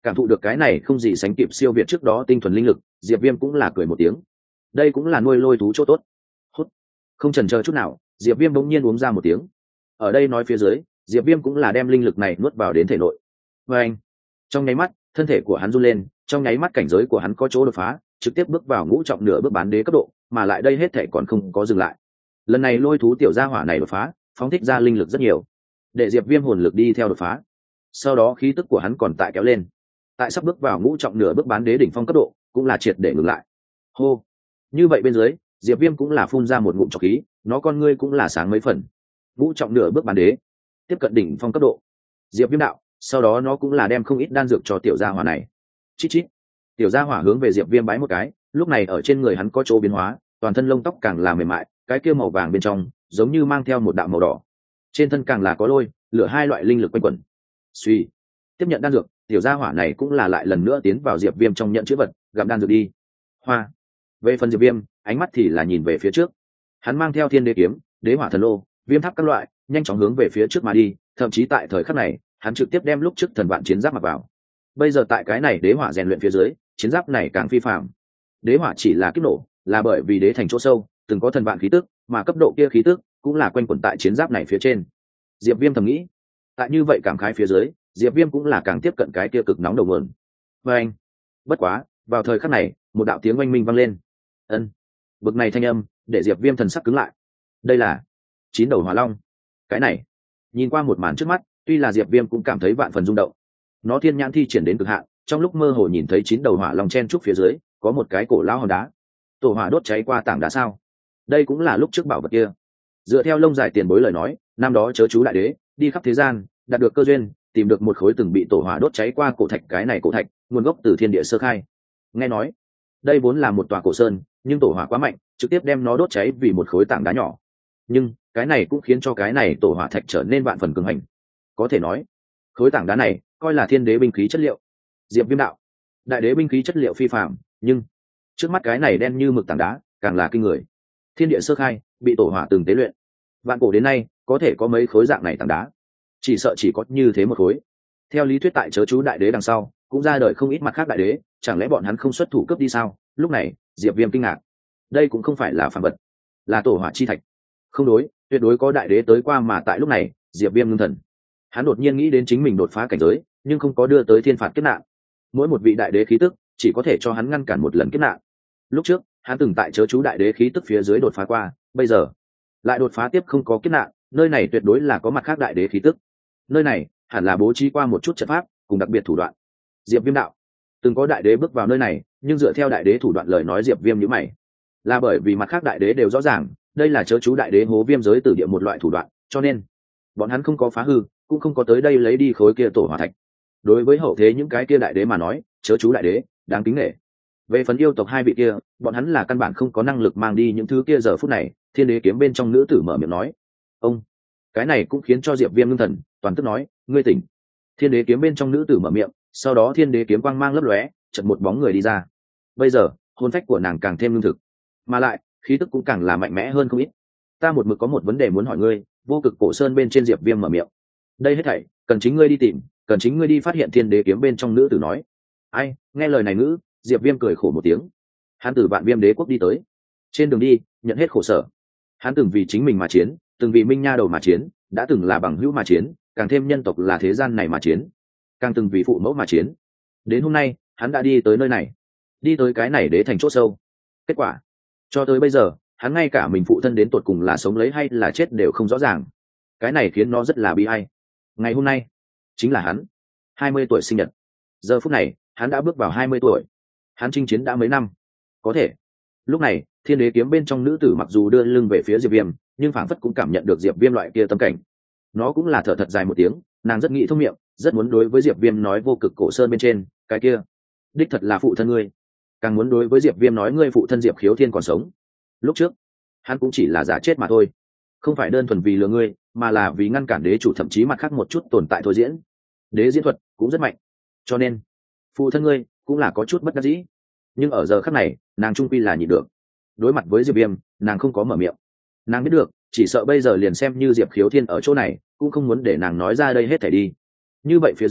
Speaker 1: Cảm thụ được cái này không gì sánh kịp siêu việt trước đó tinh thuần linh lực, Diệp Viêm cũng là cười một tiếng. Đây cũng là nuôi lôi thú chỗ tốt. Hút. Không chần chờ chút nào, Diệp Viêm bỗng nhiên uống ra một tiếng. Ở đây nói phía dưới, Diệp Viêm cũng là đem linh lực này nuốt vào đến thể nội. Và anh, trong nháy mắt, thân thể của hắn run lên, trong nháy mắt cảnh giới của hắn có chỗ đột phá, trực tiếp bước vào ngũ trọng nửa bước bán đế cấp độ, mà lại đây hết thể còn không có dừng lại. Lần này lôi thú tiểu gia hỏa này đột phá, phóng thích ra linh lực rất nhiều, để Diệp Viêm hồn lực đi theo đột phá. Sau đó khí tức của hắn còn tại kéo lên, tại sắp bước vào ngũ trọng nửa bước bán đế đỉnh phong cấp độ, cũng là triệt để ngừng lại. Hô. Như vậy bên dưới, Diệp Viêm cũng là phun ra một ngụm trọc khí, nó con ngươi cũng là sáng mấy phần. Ngũ trọng nửa bước bán đế, tiếp cận đỉnh phong cấp độ. Diệp Viêm đạo, sau đó nó cũng là đem không ít đan dược cho tiểu gia hỏa này. Chít chít. Tiểu gia hỏa hướng về Diệp Viêm bái một cái, lúc này ở trên người hắn có chỗ biến hóa, toàn thân lông tóc càng là mềm mại, cái kia màu vàng bên trong giống như mang theo một đạo màu đỏ. Trên thân càng là có lôi, lửa hai loại linh lực quanh quẩn. Suy. Tiếp nhận đan dược, tiểu gia hỏa này cũng là lại lần nữa tiến vào Diệp Viêm trong nhận chữ vật, gặm đan dược đi. Hoa. Về phần Diệp Viêm, ánh mắt thì là nhìn về phía trước. Hắn mang theo Thiên Đế kiếm, Đế Hỏa Thần Lô, Viêm Tháp các loại, nhanh chóng hướng về phía trước mà đi, thậm chí tại thời khắc này, hắn trực tiếp đem lúc trước thần vạn chiến giáp mặc vào. Bây giờ tại cái này đế hỏa rèn luyện phía dưới, chiến giáp này càng phi phàm. Đế hỏa chỉ là kích nổ, là bởi vì đế thành chỗ sâu, từng có thần vạn khí tức, mà cấp độ kia khí tức cũng là quanh quẩn tại chiến giáp này phía trên. Diệp Viêm thầm nghĩ, tại như vậy cảm khái phía dưới, Diệp Viêm cũng là càng tiếp cận cái kia cực nóng đầu nguồn. Oeng. Bất quá, vào thời khắc này, một đạo tiếng oanh minh vang lên. Ân. Bực này thanh âm, để Diệp Viêm thần sắc cứng lại. Đây là chín đầu hỏa long. Cái này, nhìn qua một màn trước mắt, tuy là Diệp Viêm cũng cảm thấy vạn phần rung động. Nó thiên nhãn thi triển đến cực hạn, trong lúc mơ hồ nhìn thấy chín đầu hỏa long chen trúc phía dưới, có một cái cổ lão hòn đá. Tổ hỏa đốt cháy qua tảng đá sao? Đây cũng là lúc trước bảo vật kia. Dựa theo lông dài tiền bối lời nói, năm đó chớ chú đại đế đi khắp thế gian, đạt được cơ duyên, tìm được một khối từng bị tổ hỏa đốt cháy qua cổ thạch, cái này cổ thạch nguồn gốc từ thiên địa sơ khai. Nghe nói, đây vốn là một tòa cổ sơn, nhưng tổ hỏa quá mạnh, trực tiếp đem nó đốt cháy vì một khối tảng đá nhỏ. Nhưng cái này cũng khiến cho cái này tổ hỏa thạch trở nên vạn phần cường hành. Có thể nói, khối tảng đá này coi là thiên đế binh khí chất liệu. Diệp Viêm đạo, đại đế binh khí chất liệu phi phàm, nhưng trước mắt cái này đen như mực tảng đá càng là kinh người. Thiên địa sơ khai, bị tổ hỏa từng tế luyện, vạn cổ đến nay có thể có mấy khối dạng này tảng đá, chỉ sợ chỉ có như thế một khối. Theo lý thuyết tại chớ chú đại đế đằng sau cũng ra đời không ít mặt khác đại đế, chẳng lẽ bọn hắn không xuất thủ cướp đi sao? Lúc này Diệp Viêm kinh ngạc, đây cũng không phải là phàm vật, là tổ hỏa chi thạch. Không đối, tuyệt đối có đại đế tới qua. Mà tại lúc này Diệp Viêm ngưng thần, hắn đột nhiên nghĩ đến chính mình đột phá cảnh giới, nhưng không có đưa tới thiên phạt kiếp nạn. Mỗi một vị đại đế khí tức chỉ có thể cho hắn ngăn cản một lần kiếp nạn. Lúc trước hắn từng tại chớ chú đại đế khí tức phía dưới đột phá qua, bây giờ lại đột phá tiếp không có kiếp nạn, nơi này tuyệt đối là có mặt khác đại đế khí tức. Nơi này hẳn là bố trí qua một chút trận pháp cùng đặc biệt thủ đoạn. Diệp Viêm đạo, từng có đại đế bước vào nơi này, nhưng dựa theo đại đế thủ đoạn lời nói, Diệp Viêm nhíu mày, là bởi vì mặt khác đại đế đều rõ ràng đây là chớ chú đại đế hố viêm giới tử địa một loại thủ đoạn, cho nên bọn hắn không có phá hư, cũng không có tới đây lấy đi khối kia tổ hỏa thạch. Đối với hậu thế những cái kia đại đế mà nói, chớ chú đại đế đáng kính nể. Về phần yêu tộc hai vị kia, bọn hắn là căn bản không có năng lực mang đi những thứ kia. Giờ phút này Thiên Đế kiếm bên trong nữ tử mở miệng nói, ông. Cái này cũng khiến cho Diệp Viêm ngưng thần, toàn tức nói, ngươi tỉnh. Thiên Đế kiếm bên trong nữ tử mở miệng, sau đó Thiên Đế kiếm quang mang lấp lóe, chợt một bóng người đi ra. Bây giờ hồn phách của nàng càng thêm lương thực, mà lại khí tức cũng càng là mạnh mẽ hơn không ít. Ta một mực có một vấn đề muốn hỏi ngươi. Vô cực cổ sơn bên trên Diệp Viêm mở miệng, đây hết thảy cần chính ngươi đi tìm, cần chính ngươi đi phát hiện. Thiên Đế kiếm bên trong nữ tử nói. Ai? Nghe lời này ngữ, Diệp Viêm cười khổ một tiếng. Hắn từ Vạn Viêm đế quốc đi tới, trên đường đi nhận hết khổ sở. Hắn từng vì chính mình mà chiến, từng vì Minh Nha đầu mà chiến, đã từng là bằng hữu mà chiến, càng thêm nhân tộc là thế gian này mà chiến, càng từng vì phụ mẫu mà chiến. Đến hôm nay hắn đã đi tới nơi này, đi tới cái này đế thành chỗ sâu. Kết quả cho tới bây giờ, hắn ngay cả mình phụ thân đến tột cùng là sống lấy hay là chết đều không rõ ràng. Cái này khiến nó rất là bi ai. Ngày hôm nay chính là hắn 20 tuổi sinh nhật. Giờ phút này hắn đã bước vào 20 tuổi. Hắn chinh chiến đã mấy năm. Có thể lúc này Thiên Đế kiếm bên trong nữ tử mặc dù đưa lưng về phía Diệp Viêm, nhưng phảng phất cũng cảm nhận được Diệp Viêm loại kia tâm cảnh. Nó cũng là thở thật dài một tiếng, nàng rất nghĩ thông miệng, rất muốn đối với Diệp Viêm nói vô cực cổ sơn bên trên cái kia đích thật là phụ thân ngươi, càng muốn đối với Diệp Viêm nói ngươi phụ thân Diệp Khiếu Thiên còn sống. Lúc trước hắn cũng chỉ là giả chết mà thôi, không phải đơn thuần vì lừa ngươi, mà là vì ngăn cản đế chủ thậm chí mặt khác một chút tồn tại thôi diễn. Đế diễn thuật cũng rất mạnh, cho nên phụ thân ngươi cũng là có chút bất đắc dĩ. Nhưng ở giờ khắc này nàng trung quy là nhịn được. Đối mặt với Diệp Viêm, nàng không có mở miệng. Nàng biết được chỉ sợ bây giờ liền xem như Diệp Khiếu Thiên ở chỗ này cũng không muốn để nàng nói ra đây hết thảy đi. Như vậy phía dưới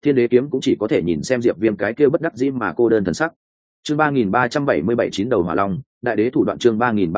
Speaker 1: Thiên Đế kiếm cũng chỉ có thể nhìn xem Diệp Viêm cái kia bất đắc dĩ mà cô đơn thần sắc. Chương 3377 chín đầu hỏa long, đại đế thủ đoạn. Chương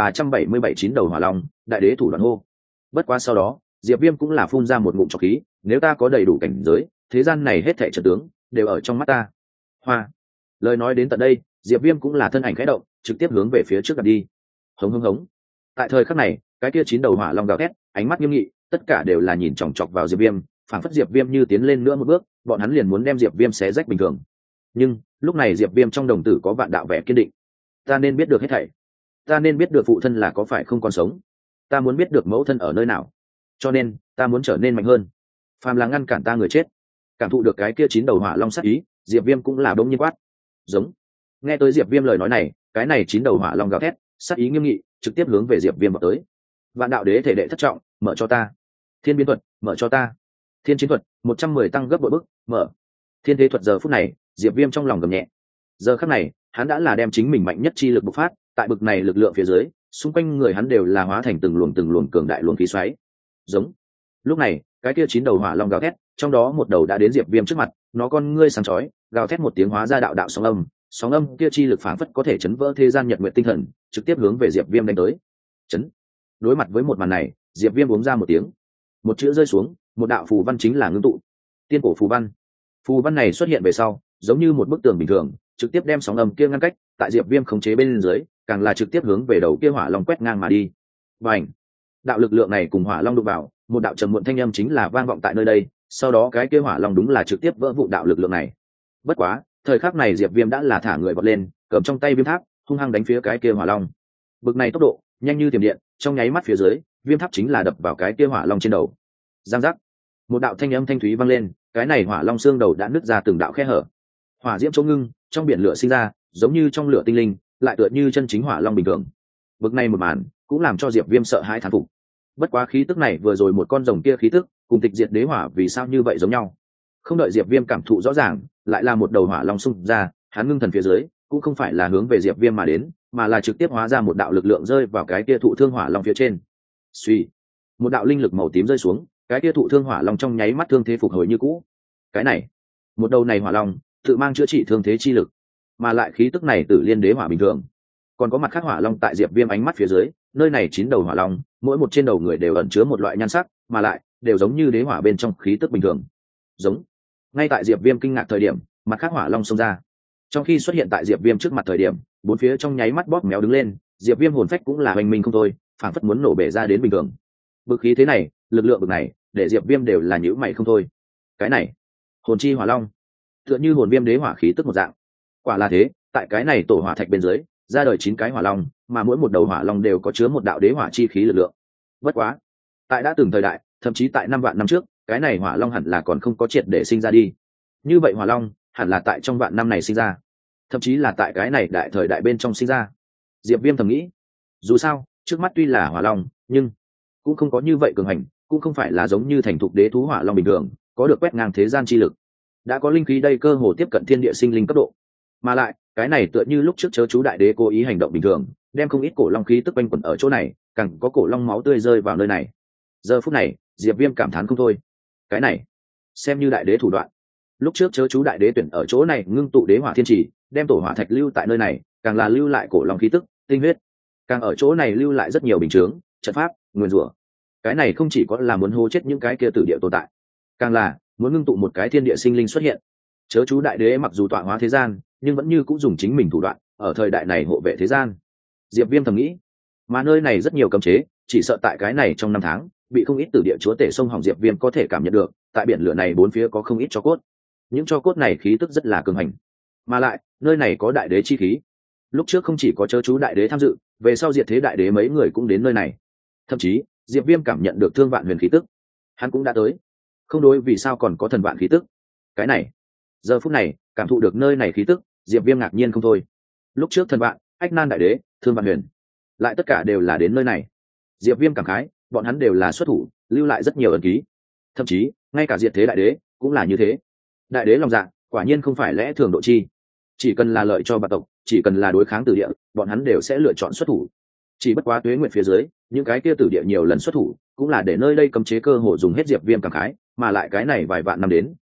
Speaker 1: 3377 chín đầu hỏa long, đại đế thủ đoạn hô. Bất quá sau đó, Diệp Viêm cũng là phun ra một ngụm trọc khí, nếu ta có đầy đủ cảnh giới, thế gian này hết thảy trận tướng đều ở trong mắt ta. Hoa. Lời nói đến tận đây, Diệp Viêm cũng là thân ảnh khẽ động, trực tiếp hướng về phía trước đặt đi. Hống hống hống. Tại thời khắc này, cái kia chín đầu hỏa long gào thét, ánh mắt nghiêm nghị, tất cả đều là nhìn chòng chọc vào Diệp Viêm, phảng phất Diệp Viêm như tiến lên nữa một bước, bọn hắn liền muốn đem Diệp Viêm xé rách bình thường. Nhưng lúc này Diệp Viêm trong đồng tử có vạn đạo vẻ kiên định. Ta nên biết được hết thảy, ta nên biết được phụ thân là có phải không còn sống, ta muốn biết được mẫu thân ở nơi nào, cho nên ta muốn trở nên mạnh hơn, phàm là ngăn cản ta người chết. Cảm thụ được cái kia chín đầu hỏa long sát ý, Diệp Viêm cũng là bỗng nhiên quát giống. Nghe tới Diệp Viêm lời nói này, cái này chín đầu hỏa long gào thét, sát ý nghiêm nghị, trực tiếp hướng về Diệp Viêm vào tới. Vạn đạo đế thể đệ thất trọng, mở cho ta. Thiên biến thuật, mở cho ta. Thiên chiến thuật 110 tăng gấp bội bức, mở. Thiên thế thuật. Giờ phút này, Diệp Viêm trong lòng gầm nhẹ. Giờ khắc này, hắn đã là đem chính mình mạnh nhất chi lực bộc phát, tại bực này lực lượng phía dưới, xung quanh người hắn đều là hóa thành từng luồng cường đại luồng khí xoáy. Giống. Lúc này, cái kia chín đầu hỏa long gào thét, trong đó một đầu đã đến Diệp Viêm trước mặt, nó con ngươi sáng chói, gào thét một tiếng hóa ra đạo đạo sóng âm kia chi lực phảng phất có thể chấn vỡ thế gian nhật nguyện tinh thần, trực tiếp hướng về Diệp Viêm đánh tới. Chấn. Đối mặt với một màn này, Diệp Viêm uống ra một tiếng, một chữ rơi xuống, một đạo phù văn chính là ngưng tụ. Tiên cổ phù văn. Phù văn này xuất hiện về sau, giống như một bức tường bình thường, trực tiếp đem sóng âm kia ngăn cách, tại Diệp Viêm khống chế bên dưới, càng là trực tiếp hướng về đầu kia hỏa long quét ngang mà đi. Bành! Đạo lực lượng này cùng hỏa long đụng vào, một đạo trầm muộn thanh âm chính là vang vọng tại nơi đây, sau đó cái kia hỏa long đúng là trực tiếp vỡ vụn đạo lực lượng này. Bất quá, thời khắc này Diệp Viêm đã là thả người vọt lên, cầm trong tay viêm tháp, hung hăng đánh phía cái kia hỏa long. Bực này tốc độ, nhanh như tiềm điện, trong nháy mắt phía dưới, viêm tháp chính là đập vào cái kia hỏa long trên đầu. Giang giác. Một đạo thanh âm thanh thúy vang lên, cái này hỏa long xương đầu đã nứt ra từng đạo khe hở. Hỏa diễm chỗ ngưng, trong biển lửa sinh ra, giống như trong lửa tinh linh, lại tựa như chân chính hỏa long bình thường. Bực này một màn, cũng làm cho Diệp Viêm sợ hãi thán phục. Bất quá khí tức này vừa rồi một con rồng kia khí tức, cùng tịch diệt đế hỏa vì sao như vậy giống nhau. Không đợi Diệp Viêm cảm thụ rõ ràng, lại là một đầu hỏa long xung ra, hắn ngưng thần phía dưới, cũng không phải là hướng về Diệp Viêm mà đến, mà là trực tiếp hóa ra một đạo lực lượng rơi vào cái kia thụ thương hỏa long phía trên. Suy, một đạo linh lực màu tím rơi xuống, cái kia thụ thương hỏa long trong nháy mắt thương thế phục hồi như cũ. Cái này, một đầu này hỏa long, tự mang chữa trị thương thế chi lực, mà lại khí tức này Tử Liên đế hỏa bình thường. Còn có mặt khác hỏa long tại Diệp Viêm ánh mắt phía dưới, nơi này chín đầu hỏa long, mỗi một trên đầu người đều ẩn chứa một loại nhan sắc, mà lại đều giống như đế hỏa bên trong khí tức bình thường. Giống. Ngay tại Diệp Viêm kinh ngạc thời điểm, mặt khác hỏa long xông ra. Trong khi xuất hiện tại Diệp Viêm trước mặt thời điểm, bốn phía trong nháy mắt bóp méo đứng lên, Diệp Viêm hồn phách cũng là hoành minh không thôi, phảng phất muốn nổ bể ra đến bình thường. Bực khí thế này, lực lượng bực này, để Diệp Viêm đều là nhíu mày không thôi. Cái này, hồn chi hỏa long, tựa như hồn viêm đế hỏa khí tức một dạng. Quả là thế, tại cái này tổ hỏa thạch bên dưới, ra đời 9 cái hỏa long, mà mỗi một đầu hỏa long đều có chứa một đạo đế hỏa chi khí lực lượng. Bất quá, tại đã từng thời đại, thậm chí tại 5 vạn năm trước, cái này hỏa long hẳn là còn không có triệt để sinh ra đi. Như vậy hỏa long, hẳn là tại trong vạn năm này sinh ra, thậm chí là tại cái này đại thời đại bên trong sinh ra. Diệp Viêm thầm nghĩ, dù sao, trước mắt tuy là hỏa long, nhưng cũng không có như vậy cường hành, cũng không phải là giống như thành thục đế thú hỏa long bình thường, có được quét ngang thế gian chi lực. Đã có linh khí đây cơ hồ tiếp cận thiên địa sinh linh cấp độ. Mà lại, cái này tựa như lúc trước chớ chú đại đế cố ý hành động bình thường, đem không ít cổ long khí tức quanh quẩn ở chỗ này, càng có cổ long máu tươi rơi vào nơi này. Giờ phút này, Diệp Viêm cảm thán không thôi. Cái này, xem như đại đế thủ đoạn. Lúc trước chớ chú đại đế tuyển ở chỗ này ngưng tụ đế hỏa thiên chỉ, đem tổ hỏa thạch lưu tại nơi này, càng là lưu lại cổ long khí tức, tinh huyết, càng ở chỗ này lưu lại rất nhiều bình chướng, trận pháp, nguyên rủa. Cái này không chỉ có là muốn hô chết những cái kia tử địa tồn tại, càng là muốn ngưng tụ một cái thiên địa sinh linh xuất hiện. Chớ chú đại đế mặc dù tọa hóa thế gian, nhưng vẫn như cũng dùng chính mình thủ đoạn ở thời đại này hộ vệ thế gian. Diệp Viêm thầm nghĩ, mà nơi này rất nhiều cấm chế, chỉ sợ tại cái này trong 5 tháng bị không ít tử địa chúa tể sông hỏng. Diệp Viêm có thể cảm nhận được, tại biển lửa này bốn phía có không ít tro cốt. Những tro cốt này khí tức rất là cường hành, mà lại nơi này có đại đế chi khí. Lúc trước không chỉ có chớ chú đại đế tham dự, về sau diệt thế đại đế mấy người cũng đến nơi này. Thậm chí Diệp Viêm cảm nhận được Thương Vạn Huyền khí tức, hắn cũng đã tới. Không đối, vì sao còn có thần vạn khí tức? Cái này, giờ phút này cảm thụ được nơi này khí tức, Diệp Viêm ngạc nhiên không thôi. Lúc trước thần vạn, Ách Nan đại đế, Thương Vạn Huyền, lại tất cả đều là đến nơi này. Diệp Viêm cảm khái, bọn hắn đều là xuất thủ, lưu lại rất nhiều ấn ký. Thậm chí ngay cả diệt thế đại đế cũng là như thế. Đại đế lòng dạ quả nhiên không phải lẽ thường độ chi, chỉ cần là lợi cho bạt tộc, chỉ cần là đối kháng tử địa, bọn hắn đều sẽ lựa chọn xuất thủ. Chỉ bất quá tuế nguyện phía dưới, những cái kia tử địa nhiều lần xuất thủ, cũng là để nơi đây cấm chế cơ hồ dùng hết. Diệp Viêm cảm khái, mà lại cái này vài vạn năm đến,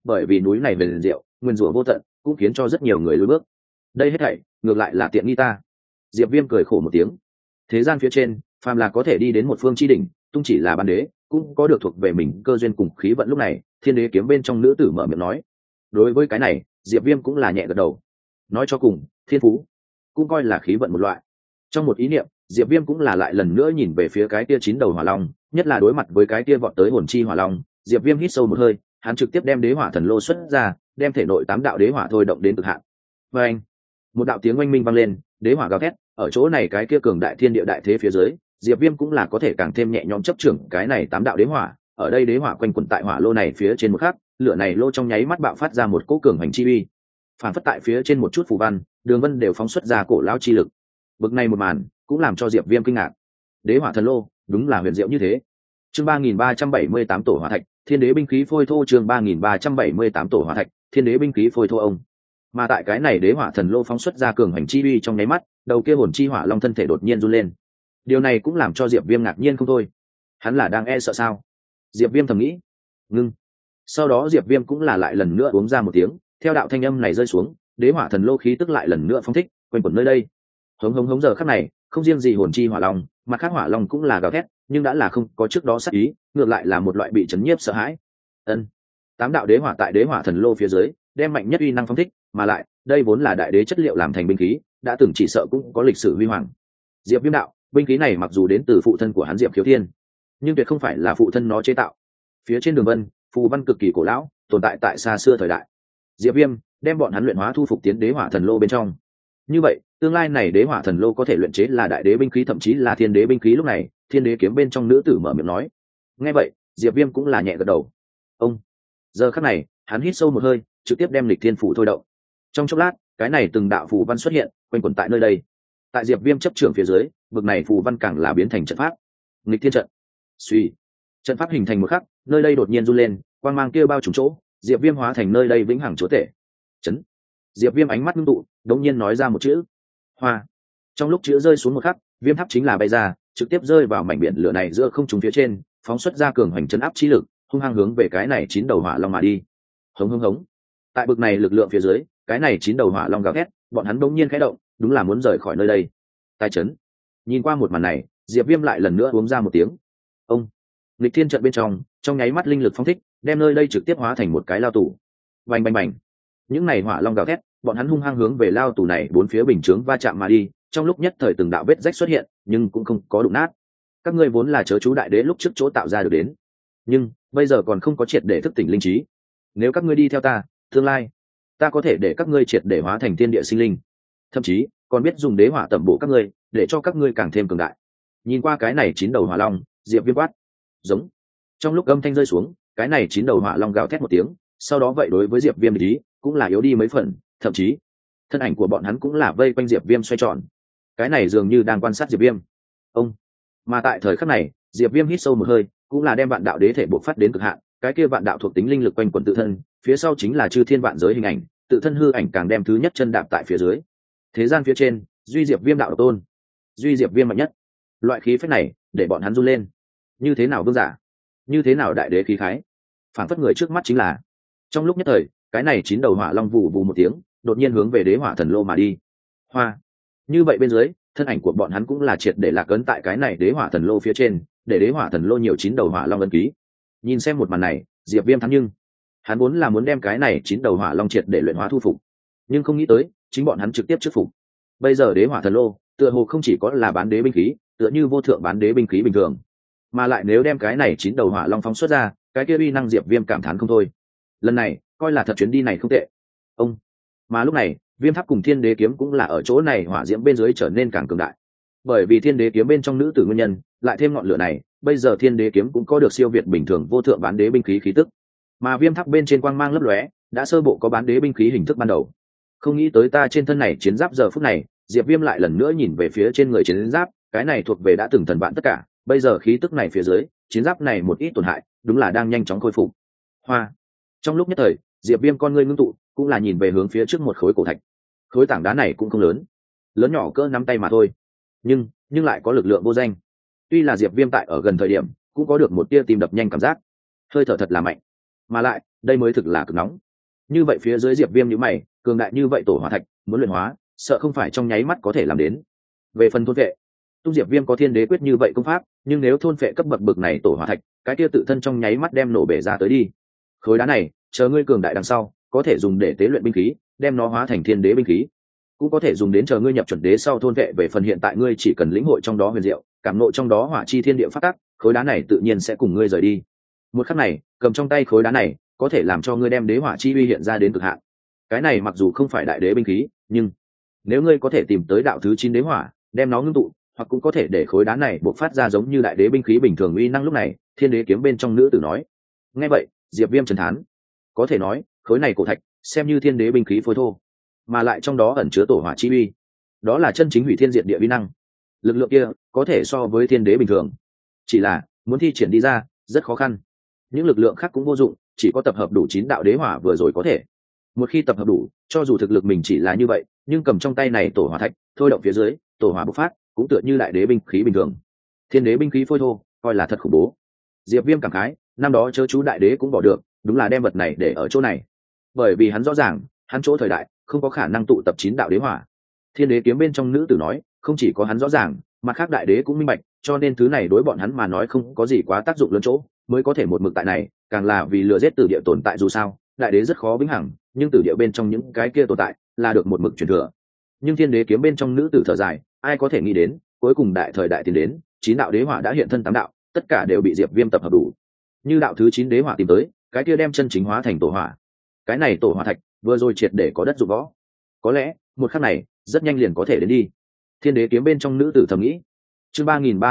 Speaker 1: bởi vì núi này về liền diệu nguyên rủa vô tận cũng khiến cho rất nhiều người lùi bước. Đây hết thảy ngược lại là tiện nghi ta. Diệp Viêm cười khổ một tiếng. Thế gian phía trên phàm là có thể đi đến một phương chi đỉnh, tung chỉ là bán đế cũng có được thuộc về mình cơ duyên cùng khí vận. Lúc này thiên đế kiếm bên trong nữ tử mở miệng nói. Đối với cái này Diệp Viêm cũng là nhẹ gật đầu. Nói cho cùng thiên phú cũng coi là khí vận một loại. Trong một ý niệm Diệp Viêm cũng là lại lần nữa nhìn về phía cái kia 9 đầu hỏa long, nhất là đối mặt với cái kia vọt tới hồn chi hỏa long. Diệp Viêm hít sâu một hơi, hắn trực tiếp đem đế hỏa thần lô xuất ra, đem thể nội 8 đạo đế hỏa thôi động đến cực hạn. Và anh, một đạo tiếng oanh minh vang lên, đế hỏa gào thét. Ở chỗ này cái kia cường đại thiên địa đại thế phía dưới, Diệp Viêm cũng là có thể càng thêm nhẹ nhõm chấp trưởng cái này 8 đạo đế hỏa. Ở đây đế hỏa quanh quẩn tại hỏa lô này phía trên một khắc, lửa này lô trong nháy mắt bạo phát ra một cỗ cường hành chi uy, phản phất tại phía trên một chút phù văn, đường vân đều phóng xuất ra cổ lão chi lực. Bực này một màn cũng làm cho Diệp Viêm kinh ngạc. Đế hỏa thần lô đúng là huyền diệu như thế. Chương 3378 tổ hỏa thạch, thiên đế binh khí phôi thô. Chương 3378 tổ hỏa thạch, thiên đế binh khí phôi thô ông. Mà tại cái này đế hỏa thần lô phóng xuất ra cường hành chi uy trong nháy mắt, đầu kia hồn chi hỏa long thân thể đột nhiên run lên. Điều này cũng làm cho Diệp Viêm ngạc nhiên không thôi. Hắn là đang e sợ sao? Diệp Viêm thầm nghĩ. Ngưng. Sau đó Diệp Viêm cũng là lại lần nữa uống ra một tiếng, theo đạo thanh âm này rơi xuống, đế hỏa thần lô khí tức lại lần nữa phóng thích, quanh quẩn nơi đây. Hống hống hống. Giờ khắc này, không riêng gì hồn chi hỏa long, mà khác hỏa long cũng là gào thét, nhưng đã là không có trước đó sát ý, ngược lại là một loại bị chấn nhiếp sợ hãi. Ân. 8 đạo đế hỏa tại đế hỏa thần lô phía dưới, đem mạnh nhất uy năng phóng thích, mà lại, đây vốn là đại đế chất liệu làm thành binh khí, đã từng chỉ sợ cũng có lịch sử huy hoàng. Diệp Viêm đạo, binh khí này mặc dù đến từ phụ thân của hắn Diệp Khiếu Thiên, nhưng tuyệt không phải là phụ thân nó chế tạo. Phía trên đường vân, phù văn cực kỳ cổ lão, tồn tại tại xa xưa thời đại. Diệp Viêm đem bọn hắn luyện hóa thu phục tiến đế hỏa thần lô bên trong. Như vậy, tương lai này đế hỏa thần lô có thể luyện chế là đại đế binh khí, thậm chí là thiên đế binh khí. Lúc này, thiên đế kiếm bên trong nữ tử mở miệng nói. Nghe vậy, Diệp Viêm cũng là nhẹ gật đầu. Ông. Giờ khắc này, hắn hít sâu một hơi, trực tiếp đem lịch thiên phủ thôi động. Trong chốc lát, cái này từng đạo phù văn xuất hiện, quanh quẩn tại nơi đây. Tại Diệp Viêm chấp trưởng phía dưới, vực này phù văn càng là biến thành trận pháp. Nghịch thiên trận. Suy. Trận pháp hình thành một khắc, nơi đây đột nhiên run lên, quang mang kia bao trùm chỗ, Diệp Viêm hóa thành nơi đây vĩnh hằng chúa tể. Chấn. Diệp Viêm ánh mắt ngưng tụ, đột nhiên nói ra một chữ. Hoa. Trong lúc chữ rơi xuống một khắc, viêm tháp chính là bay ra, trực tiếp rơi vào mảnh biển lửa này giữa không trung phía trên, phóng xuất ra cường hành chấn áp chi lực, hung hăng hướng về cái này 9 đầu hỏa long mà đi. Hống hống hống. Tại bực này lực lượng phía dưới, cái này 9 đầu hỏa long gào thét, bọn hắn đột nhiên khẽ động, đúng là muốn rời khỏi nơi đây. Tai chấn. Nhìn qua một màn này, Diệp Viêm lại lần nữa uống ra một tiếng. Ông. Nghịch thiên trận bên trong nháy mắt linh lực phóng thích, đem nơi đây trực tiếp hóa thành một cái lao tù. Bành bành bành. Những này hỏa long gào thét, bọn hắn hung hăng hướng về lao tù này bốn phía bình chướng va chạm mà đi, trong lúc nhất thời từng đạo vết rách xuất hiện, nhưng cũng không có đụng nát. Các ngươi vốn là chớ chú đại đế lúc trước chỗ tạo ra được đến, nhưng bây giờ còn không có triệt để thức tỉnh linh trí. Nếu các ngươi đi theo ta, tương lai ta có thể để các ngươi triệt để hóa thành thiên địa sinh linh, thậm chí còn biết dùng đế hỏa tẩm bổ các ngươi, để cho các ngươi càng thêm cường đại. Nhìn qua cái này 9 đầu hỏa long, Diệp Viêm quát. Giống. Trong lúc âm thanh rơi xuống, cái này 9 đầu hỏa long gào thét một tiếng, sau đó vậy đối với Diệp Viêm ý cũng là yếu đi mấy phần, thậm chí thân ảnh của bọn hắn cũng là vây quanh Diệp Viêm xoay tròn. Cái này dường như đang quan sát Diệp Viêm. Ông. Mà tại thời khắc này, Diệp Viêm hít sâu một hơi, cũng là đem vạn đạo đế thể bộc phát đến cực hạn, cái kia vạn đạo thuộc tính linh lực quanh quẩn tự thân, phía sau chính là chư thiên vạn giới hình ảnh, tự thân hư ảnh càng đem thứ nhất chân đạp tại phía dưới. Thế gian phía trên, duy Diệp Viêm đạo độc tôn, duy Diệp Viêm mạnh nhất. Loại khí phách này, để bọn hắn run lên. Như thế nào vương giả? Như thế nào đại đế khí khái? Phản phất người trước mắt chính là. Trong lúc nhất thời, cái này 9 đầu hỏa long vù vù một tiếng, đột nhiên hướng về đế hỏa thần lô mà đi. Hoa. Như vậy bên dưới, thân ảnh của bọn hắn cũng là triệt để lạc ấn tại cái này đế hỏa thần lô phía trên, để đế hỏa thần lô nhiều 9 đầu hỏa long ấn ký. Nhìn xem một màn này, Diệp Viêm thắng, nhưng hắn vốn là muốn đem cái này 9 đầu hỏa long triệt để luyện hóa thu phục, nhưng không nghĩ tới, chính bọn hắn trực tiếp trước phục. Bây giờ đế hỏa thần lô, tựa hồ không chỉ có là bán đế binh khí, tựa như vô thượng bán đế binh khí bình thường, mà lại nếu đem cái này 9 đầu hỏa long phóng xuất ra, cái kia uy năng Diệp Viêm cảm thán không thôi. Lần này, coi là thật chuyến đi này không tệ. Ông. Mà lúc này, Viêm tháp cùng thiên đế kiếm cũng là ở chỗ này hỏa diễm bên dưới trở nên càng cường đại. Bởi vì thiên đế kiếm bên trong nữ tử nguyên nhân, lại thêm ngọn lửa này, bây giờ thiên đế kiếm cũng có được siêu việt bình thường vô thượng bán đế binh khí khí tức. Mà viêm tháp bên trên quang mang lấp lóe, đã sơ bộ có bán đế binh khí hình thức ban đầu. Không nghĩ tới ta trên thân này chiến giáp. Giờ phút này, Diệp Viêm lại lần nữa nhìn về phía trên người chiến giáp, cái này thuộc về đã từng thần bạn tất cả, bây giờ khí tức này phía dưới, chiến giáp này một ít tổn hại, đúng là đang nhanh chóng khôi phục. Hoa. Trong lúc nhất thời, Diệp Viêm con ngươi ngưng tụ, cũng là nhìn về hướng phía trước một khối cổ thạch. Khối tảng đá này cũng không lớn, lớn nhỏ cỡ nắm tay mà thôi, nhưng lại có lực lượng vô danh. Tuy là Diệp Viêm tại ở gần thời điểm, cũng có được một tia tim đập nhanh cảm giác, hơi thở thật là mạnh. mà lại đây mới thực là cực nóng. Như vậy phía dưới Diệp Viêm nhíu mày, cường đại như vậy tổ hỏa thạch muốn luyện hóa sợ không phải trong nháy mắt có thể làm đến. Về phần thôn vệ, tung Diệp Viêm có thiên đế quyết như vậy công pháp, nhưng nếu thôn vệ cấp bậc bực này tổ hỏa thạch, cái kia tự thân trong nháy mắt đem nổ bể ra tới đi. Khối đá này chờ ngươi cường đại đằng sau có thể dùng để tế luyện binh khí, đem nó hóa thành thiên đế binh khí, cũng có thể dùng đến chờ ngươi nhập chuẩn đế sau thôn vệ. Về phần hiện tại ngươi chỉ cần lĩnh hội trong đó huyền diệu, cảm ngộ trong đó hỏa chi thiên địa phát tắc, khối đá này tự nhiên sẽ cùng ngươi rời đi. Một khắc này cầm trong tay khối đá này có thể làm cho ngươi đem đế hỏa chi uy hiện ra đến cực hạn. Cái này mặc dù không phải đại đế binh khí, nhưng nếu ngươi có thể tìm tới đạo thứ 9 đế hỏa, đem nó ngưng tụ, hoặc cũng có thể để khối đá này bộc phát ra giống như đại đế binh khí bình thường uy năng. Lúc này thiên đế kiếm bên trong nữ tử nói. Nghe vậy Diệp Viêm trấn thán, có thể nói khối này cổ thạch xem như thiên đế binh khí phôi thô, mà lại trong đó ẩn chứa tổ hỏa chi uy, đó là chân chính hủy thiên diệt địa uy năng. Lực lượng kia có thể so với thiên đế bình thường, chỉ là muốn thi triển đi ra rất khó khăn. Những lực lượng khác cũng vô dụng, chỉ có tập hợp đủ 9 đạo đế hỏa vừa rồi có thể. Một khi tập hợp đủ, cho dù thực lực mình chỉ là như vậy, nhưng cầm trong tay này tổ hỏa thạch thôi động phía dưới tổ hỏa bộc phát cũng tựa như đại đế binh khí bình thường. Thiên đế binh khí phôi thô coi là thật khủng bố. Diệp Viêm cảm khái, năm đó chớ chú đại đế cũng bỏ được, đúng là đem vật này để ở chỗ này. Bởi vì hắn rõ ràng hắn chỗ thời đại không có khả năng tụ tập 9 đạo đế hỏa. Thiên đế kiếm bên trong nữ tử nói, không chỉ có hắn rõ ràng mà khác đại đế cũng minh bạch, cho nên thứ này đối bọn hắn mà nói không có gì quá tác dụng lớn chỗ, mới có thể một mực tại này, càng là vì lừa giết tử địa tồn tại. Dù sao đại đế rất khó vĩnh hằng, nhưng tử địa bên trong những cái kia tồn tại là được một mực truyền thừa. Nhưng thiên đế kiếm bên trong nữ tử thở dài, ai có thể nghĩ đến cuối cùng đại thời đại tiến đến, 9 đạo đế hỏa đã hiện thân 8 đạo, tất cả đều bị Diệp Viêm tập hợp đủ. Như đạo thứ 9 đế hỏa tìm tới, cái kia đem chân chính hóa thành tổ hỏa. Cái này tổ hỏa thạch vừa rồi triệt để có đất dụng võ, có lẽ một khắc này rất nhanh liền có thể đến đi. Thiên đế kiếm bên trong nữ tử thầm nghĩ. Chương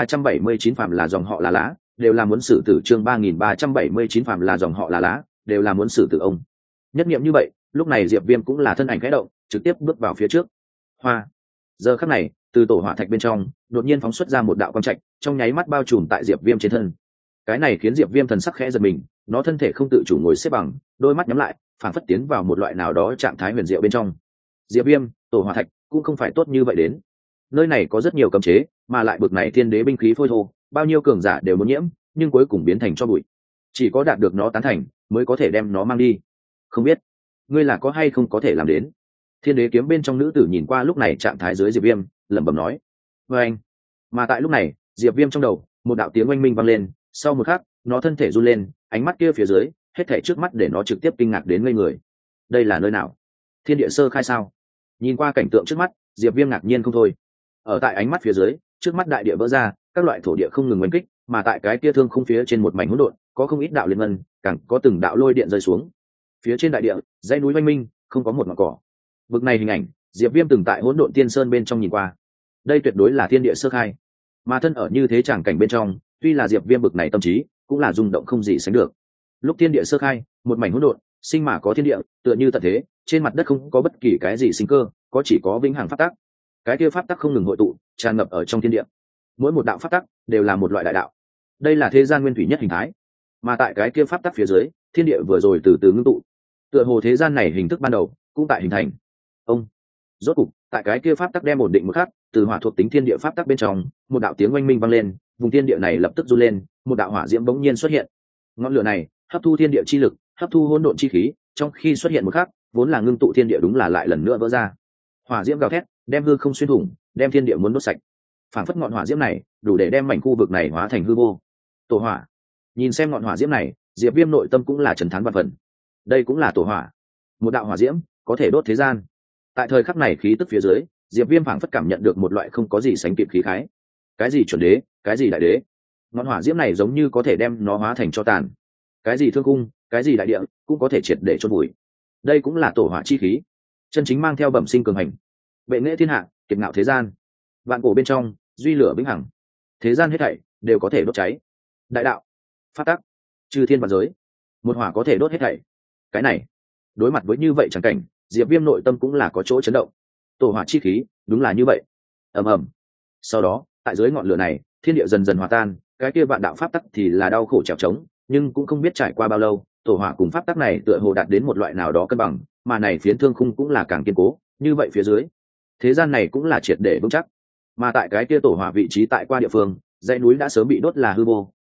Speaker 1: 3379 phạm là dòng họ là lá, đều là muốn xử tử. Chương 3379 phạm là dòng họ là lá, đều là muốn xử tử ông. Nhất niệm như vậy, lúc này Diệp Viêm cũng là thân ảnh khẽ động, trực tiếp bước vào phía trước. Hoa. Giờ khắc này, từ tổ hỏa thạch bên trong đột nhiên phóng xuất ra một đạo quang trạch, trong nháy mắt bao trùm tại Diệp Viêm trên thân. Cái này khiến Diệp Viêm thần sắc khẽ giật mình, nó thân thể không tự chủ ngồi xếp bằng, đôi mắt nhắm lại, phảng phất tiến vào một loại nào đó trạng thái huyền diệu bên trong. Diệp Viêm, tổ hỏa thạch cũng không phải tốt như vậy đến. Nơi này có rất nhiều cấm chế, mà lại bực này thiên đế binh khí phôi thô, bao nhiêu cường giả đều muốn nhiễm, nhưng cuối cùng biến thành cho bụi. Chỉ có đạt được nó tán thành, mới có thể đem nó mang đi. Không biết ngươi là có hay không có thể làm đến. Thiên đế kiếm bên trong nữ tử nhìn qua lúc này trạng thái dưới Diệp Viêm, lẩm bẩm nói. Anh. Mà tại lúc này, Diệp Viêm trong đầu một đạo tiếng oanh minh vang lên, sau một khắc, nó thân thể run lên, ánh mắt kia phía dưới, hết thảy trước mắt để nó trực tiếp kinh ngạc đến ngây người. Đây là nơi nào? Thiên địa sơ khai sao? Nhìn qua cảnh tượng trước mắt, Diệp Viêm ngạc nhiên không thôi. Ở tại ánh mắt phía dưới, trước mắt đại địa vỡ ra, các loại thổ địa không ngừng oanh kích, mà tại cái kia thương khung phía trên một mảnh hỗn độn, có không ít đạo liên ngân, càng có từng đạo lôi điện rơi xuống. Phía trên đại địa, dãy núi oanh minh, không có một ngọn cỏ. Vực này hình ảnh, Diệp Viêm từng tại hỗn độn tiên sơn bên trong nhìn qua. Đây tuyệt đối là thiên địa sơ khai. Mà thân ở như thế tràng cảnh bên trong, tuy là Diệp Viêm bực này tâm trí, cũng là rung động không gì sánh được. Lúc thiên địa sơ khai, một mảnh hỗn độn, sinh mà có thiên địa, tựa như tận thế, trên mặt đất không có bất kỳ cái gì sinh cơ, có chỉ có vĩnh hằng pháp tắc. Cái kia pháp tắc không ngừng hội tụ, tràn ngập ở trong thiên địa. Mỗi một đạo pháp tắc đều là một loại đại đạo. Đây là thế gian nguyên thủy nhất hình thái. Mà tại cái kia pháp tắc phía dưới, thiên địa vừa rồi từ từ ngưng tụ. Tựa hồ thế gian này hình thức ban đầu cũng tại hình thành. Ông rốt cục, tại cái kia pháp tắc đem ổn định một khắc, từ hỏa thuộc tính thiên địa pháp tắc bên trong, một đạo tiếng oanh minh vang lên, vùng thiên địa này lập tức run lên, một đạo hỏa diễm bỗng nhiên xuất hiện. Ngọn lửa này hấp thu thiên địa chi lực, hấp thu hỗn độn chi khí, trong khi xuất hiện một khắc, vốn là ngưng tụ thiên địa đúng là lại lần nữa vỡ ra. Hỏa diễm gào thét, đem hư không xuyên thủng, đem thiên địa muốn đốt sạch. Phản phất ngọn hỏa diễm này đủ để đem mảnh khu vực này hóa thành hư vô. Tổ hỏa. Nhìn xem ngọn hỏa diễm này, Diệp Viêm nội tâm cũng là trấn thán vạn phần. Đây cũng là tổ hỏa, một đạo hỏa diễm có thể đốt thế gian. Tại thời khắc này khí tức phía dưới, Diệp Viêm phảng phất cảm nhận được một loại không có gì sánh kịp khí khái. Cái gì chuẩn đế, cái gì đại đế, ngọn hỏa diễm này giống như có thể đem nó hóa thành cho tàn. Cái gì thương cung, cái gì đại địa, cũng có thể triệt để chôn vùi. Đây cũng là tổ hỏa chi khí, chân chính mang theo bẩm sinh cường hành, bệ nghệ thiên hạ, kiệt ngạo thế gian. Vạn cổ bên trong, duy lửa vĩnh hằng, thế gian hết thảy đều có thể đốt cháy. Đại đạo, pháp tắc, chư thiên và giới, một hỏa có thể đốt hết thảy. Cái này, đối mặt với như vậy chẳng cảnh, Diệp Viêm nội tâm cũng là có chỗ chấn động. Tổ hỏa chi khí, đúng là như vậy. Ầm ầm. Sau đó, tại dưới ngọn lửa này, thiên địa dần dần hòa tan, cái kia vạn đạo pháp tắc thì là đau khổ trèo trống, nhưng cũng không biết trải qua bao lâu, tổ hỏa cùng pháp tắc này tựa hồ đạt đến một loại nào đó cân bằng, mà này phiến thương khung cũng là càng kiên cố, như vậy phía dưới, thế gian này cũng là triệt để vững chắc. Mà tại cái kia tổ hỏa vị trí tại qua địa phương, dãy núi đã sớm bị đốt là hư vô,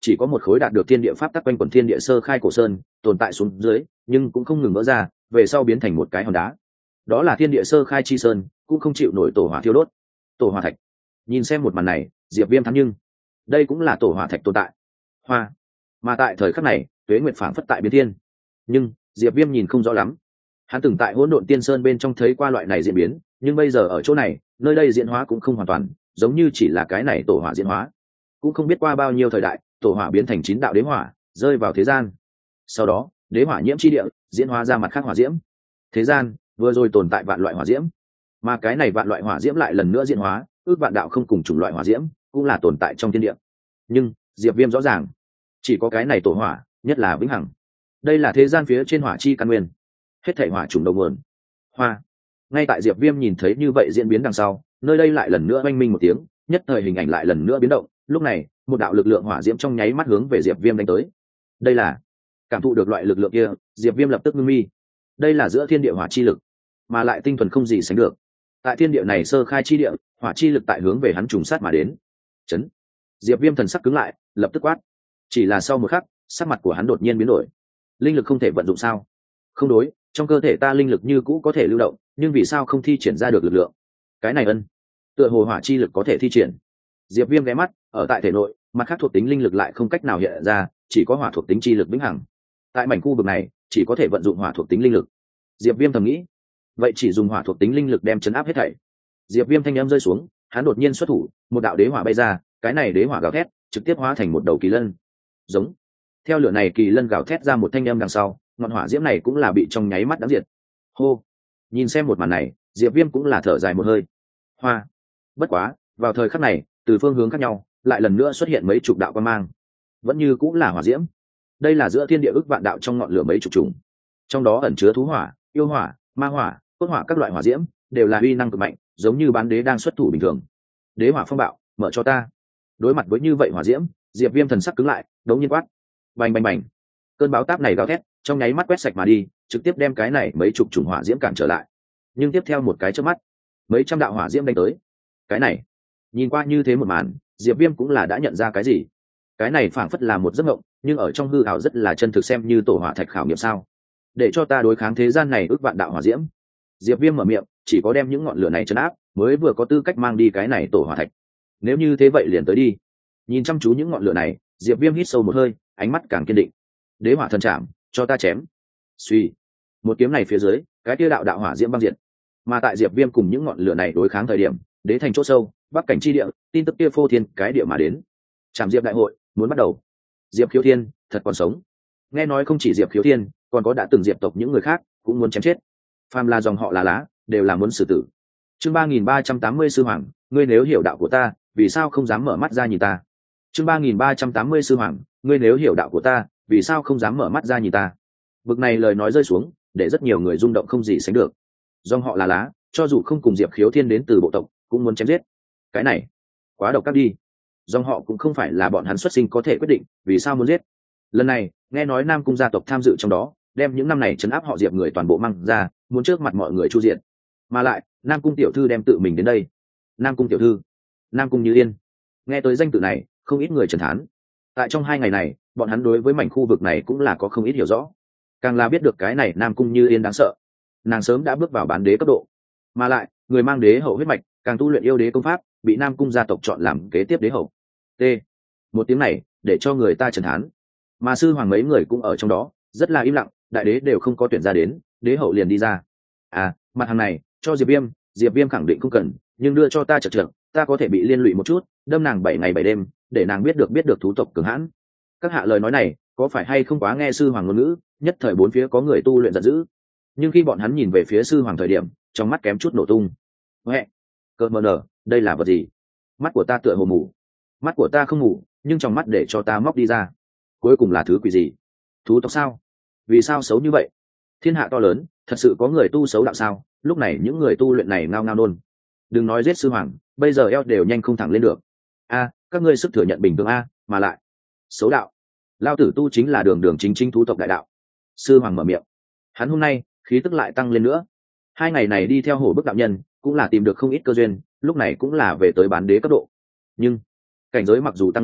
Speaker 1: chỉ có một khối đạt được thiên địa pháp tắc quanh quần thiên địa sơ khai cổ sơn tồn tại xuống dưới, nhưng cũng không ngừng vỡ ra, về sau biến thành một cái hòn đá. Đó là thiên địa sơ khai chi sơn, cũng không chịu nổi tổ hỏa thiêu đốt. Tổ hỏa thạch. Nhìn xem một màn này, Diệp Viêm thắng, nhưng đây cũng là tổ hỏa thạch tồn tại. Hoa. Mà tại thời khắc này, Tuế Nguyệt phảng phất tại biến thiên. Nhưng Diệp Viêm nhìn không rõ lắm. Hắn từng tại Hỗn Độn Tiên Sơn bên trong thấy qua loại này diễn biến, nhưng bây giờ ở chỗ này, nơi đây diễn hóa cũng không hoàn toàn, giống như chỉ là cái này tổ hỏa diễn hóa. Cũng không biết qua bao nhiêu thời đại, tổ hỏa biến thành 9 đạo đế hỏa, rơi vào thế gian. Sau đó, đế hỏa nhiễm chi địa, diễn hóa ra mặt khác hỏa diễm. Thế gian vừa rồi tồn tại vạn loại hỏa diễm, mà cái này vạn loại hỏa diễm lại lần nữa diễn hóa, ước vạn đạo không cùng chủng loại hỏa diễm, cũng là tồn tại trong thiên địa. Nhưng Diệp Viêm rõ ràng, chỉ có cái này tổ hỏa, nhất là vĩnh hằng. Đây là thế gian phía trên hỏa chi căn nguyên, hết thảy hỏa chủng đầu nguồn. Hoa. Ngay tại Diệp Viêm nhìn thấy như vậy diễn biến đằng sau, nơi đây lại lần nữa oanh minh một tiếng, nhất thời hình ảnh lại lần nữa biến động. Lúc này, một đạo lực lượng hỏa diễm trong nháy mắt hướng về Diệp Viêm đánh tới. Đây là cảm thụ được loại lực lượng kia, Diệp Viêm lập tức ngưng mi. Đây là giữa thiên địa hỏa chi lực, mà lại tinh thuần không gì sánh được. Tại thiên địa này sơ khai chi địa, hỏa chi lực tại hướng về hắn trùng sát mà đến. Chấn. Diệp Viêm thần sắc cứng lại, lập tức quát. Chỉ là sau một khắc, sắc mặt của hắn đột nhiên biến đổi. Linh lực không thể vận dụng sao? Không đối, trong cơ thể ta linh lực như cũ có thể lưu động, nhưng vì sao không thi triển ra được lực lượng? Cái này ân, tựa hồ hỏa chi lực có thể thi triển. Diệp Viêm ghé mắt, ở tại thể nội, mặt khác thuộc tính linh lực lại không cách nào hiện ra, chỉ có hỏa thuộc tính chi lực vĩnh hằng. Tại mảnh khu vực này, chỉ có thể vận dụng hỏa thuộc tính linh lực. Diệp Viêm thầm nghĩ, vậy chỉ dùng hỏa thuộc tính linh lực đem chấn áp hết thảy. Diệp Viêm thanh âm rơi xuống, hắn đột nhiên xuất thủ, một đạo đế hỏa bay ra, cái này đế hỏa gào thét, trực tiếp hóa thành một đầu kỳ lân. Giống. Theo lửa này kỳ lân gào thét ra một thanh âm đằng sau, ngọn hỏa diễm này cũng là bị trong nháy mắt đánh diệt. Hô. Nhìn xem một màn này, Diệp Viêm cũng là thở dài một hơi. Hoa. Bất quá, vào thời khắc này, từ phương hướng khác nhau, lại lần nữa xuất hiện mấy chục đạo quang mang. Vẫn như cũng là hỏa diễm. Đây là giữa thiên địa ức vạn đạo trong ngọn lửa mấy chục trùng. Trong đó ẩn chứa thú hỏa, yêu hỏa, ma hỏa, cốt hỏa các loại hỏa diễm, đều là uy năng cực mạnh, giống như bán đế đang xuất thủ bình thường. Đế hỏa phong bạo, mở cho ta. Đối mặt với như vậy hỏa diễm, Diệp Viêm thần sắc cứng lại, đống nhiên quát. Bành bành bành. Cơn bão táp này gào thét, trong nháy mắt quét sạch mà đi, trực tiếp đem cái này mấy chục chủng hỏa diễm cản trở lại. Nhưng tiếp theo một cái chớp mắt, mấy trăm đạo hỏa diễm đánh tới. Cái này, nhìn qua như thế một màn, Diệp Viêm cũng là đã nhận ra cái gì. Cái này phảng phất là một giấc mộng, nhưng ở trong hư ảo rất là chân thực, xem như tổ hỏa thạch khảo nghiệm sao? Để cho ta đối kháng thế gian này ước vạn đạo hỏa diễm. Diệp Viêm mở miệng, chỉ có đem những ngọn lửa này trấn áp, mới vừa có tư cách mang đi cái này tổ hỏa thạch. Nếu như thế vậy liền tới đi. Nhìn chăm chú những ngọn lửa này, Diệp Viêm hít sâu một hơi, ánh mắt càng kiên định. Đế hỏa thần trảm, cho ta chém. Suy. Một kiếm này phía dưới, cái kia đạo đạo hỏa diễm băng diệt. Mà tại Diệp Viêm cùng những ngọn lửa này đối kháng thời điểm, đế thành chỗ sâu, bắc cảnh chi địa, tin tức kia phô thiên cái địa mà đến. Trảm Diệp đại hội muốn bắt đầu. Diệp Khiếu Thiên thật còn sống. Nghe nói không chỉ Diệp Khiếu Thiên, còn có đã từng diệp tộc những người khác cũng muốn chém chết. Phàm là dòng họ là lá, đều là muốn xử tử. Chương 3380 sư hoàng, ngươi nếu hiểu đạo của ta, vì sao không dám mở mắt ra nhìn ta? Chương 3380 sư hoàng, ngươi nếu hiểu đạo của ta, vì sao không dám mở mắt ra nhìn ta? Bực này lời nói rơi xuống, để rất nhiều người rung động không gì sánh được. Dòng họ là lá, cho dù không cùng Diệp Khiếu Thiên đến từ bộ tộc, cũng muốn chém giết. Cái này, quá độc ác đi. Dòng họ cũng không phải là bọn hắn xuất sinh có thể quyết định, vì sao muốn giết? Lần này, nghe nói Nam Cung gia tộc tham dự trong đó, đem những năm này trấn áp họ Diệp người toàn bộ mang ra, muốn trước mặt mọi người chu diện. Mà lại, Nam Cung tiểu thư đem tự mình đến đây. Nam Cung tiểu thư, Nam Cung Như Yên. Nghe tới danh tự này, không ít người trấn thán. Tại trong 2 ngày này, bọn hắn đối với mảnh khu vực này cũng là có không ít hiểu rõ. Càng là biết được cái này Nam Cung Như Yên đáng sợ. Nàng sớm đã bước vào bán đế cấp độ. Mà lại, người mang đế hậu huyết mạch, càng tu luyện yêu đế công pháp, bị Nam Cung gia tộc chọn làm kế tiếp đế hậu. T. Một tiếng này, để cho người ta trấn thán. Mà sư hoàng mấy người cũng ở trong đó, rất là im lặng, đại đế đều không có tuyển ra đến, đế hậu liền đi ra. À, mặt hàng này, cho Diệp Viêm khẳng định không cần, nhưng đưa cho ta chật chật, ta có thể bị liên lụy một chút, đâm nàng 7 ngày 7 đêm, để nàng biết được thú tộc cường hãn. Các hạ lời nói này, có phải hay không quá nghe sư hoàng ngôn ngữ, nhất thời bốn phía có người tu luyện giận dữ. Nhưng khi bọn hắn nhìn về phía sư hoàng thời điểm, trong mắt kém chút nổ tung. Huệ, cợt mờ nở, đây là vật gì? Mắt của ta tựa hồ mù. Mắt của ta không mù, nhưng trong mắt để cho ta móc đi ra. Cuối cùng là thứ quỷ gì? Thú tộc sao? Vì sao xấu như vậy? Thiên hạ to lớn, thật sự có người tu xấu đạo sao? Lúc này những người tu luyện này ngao ngao nôn. Đừng nói giết sư hoàng, bây giờ eo đều nhanh không thẳng lên được. A, các ngươi sức thừa nhận bình thường a, mà lại xấu đạo. Lao tử tu chính là đường đường chính chính thú tộc đại đạo. Sư hoàng mở miệng. Hắn hôm nay khí tức lại tăng lên nữa. 2 ngày này đi theo hổ bức đạo nhân, cũng là tìm được không ít cơ duyên, lúc này cũng là về tới bán đế cấp độ. Nhưng cảnh giới mặc dù tăng lên,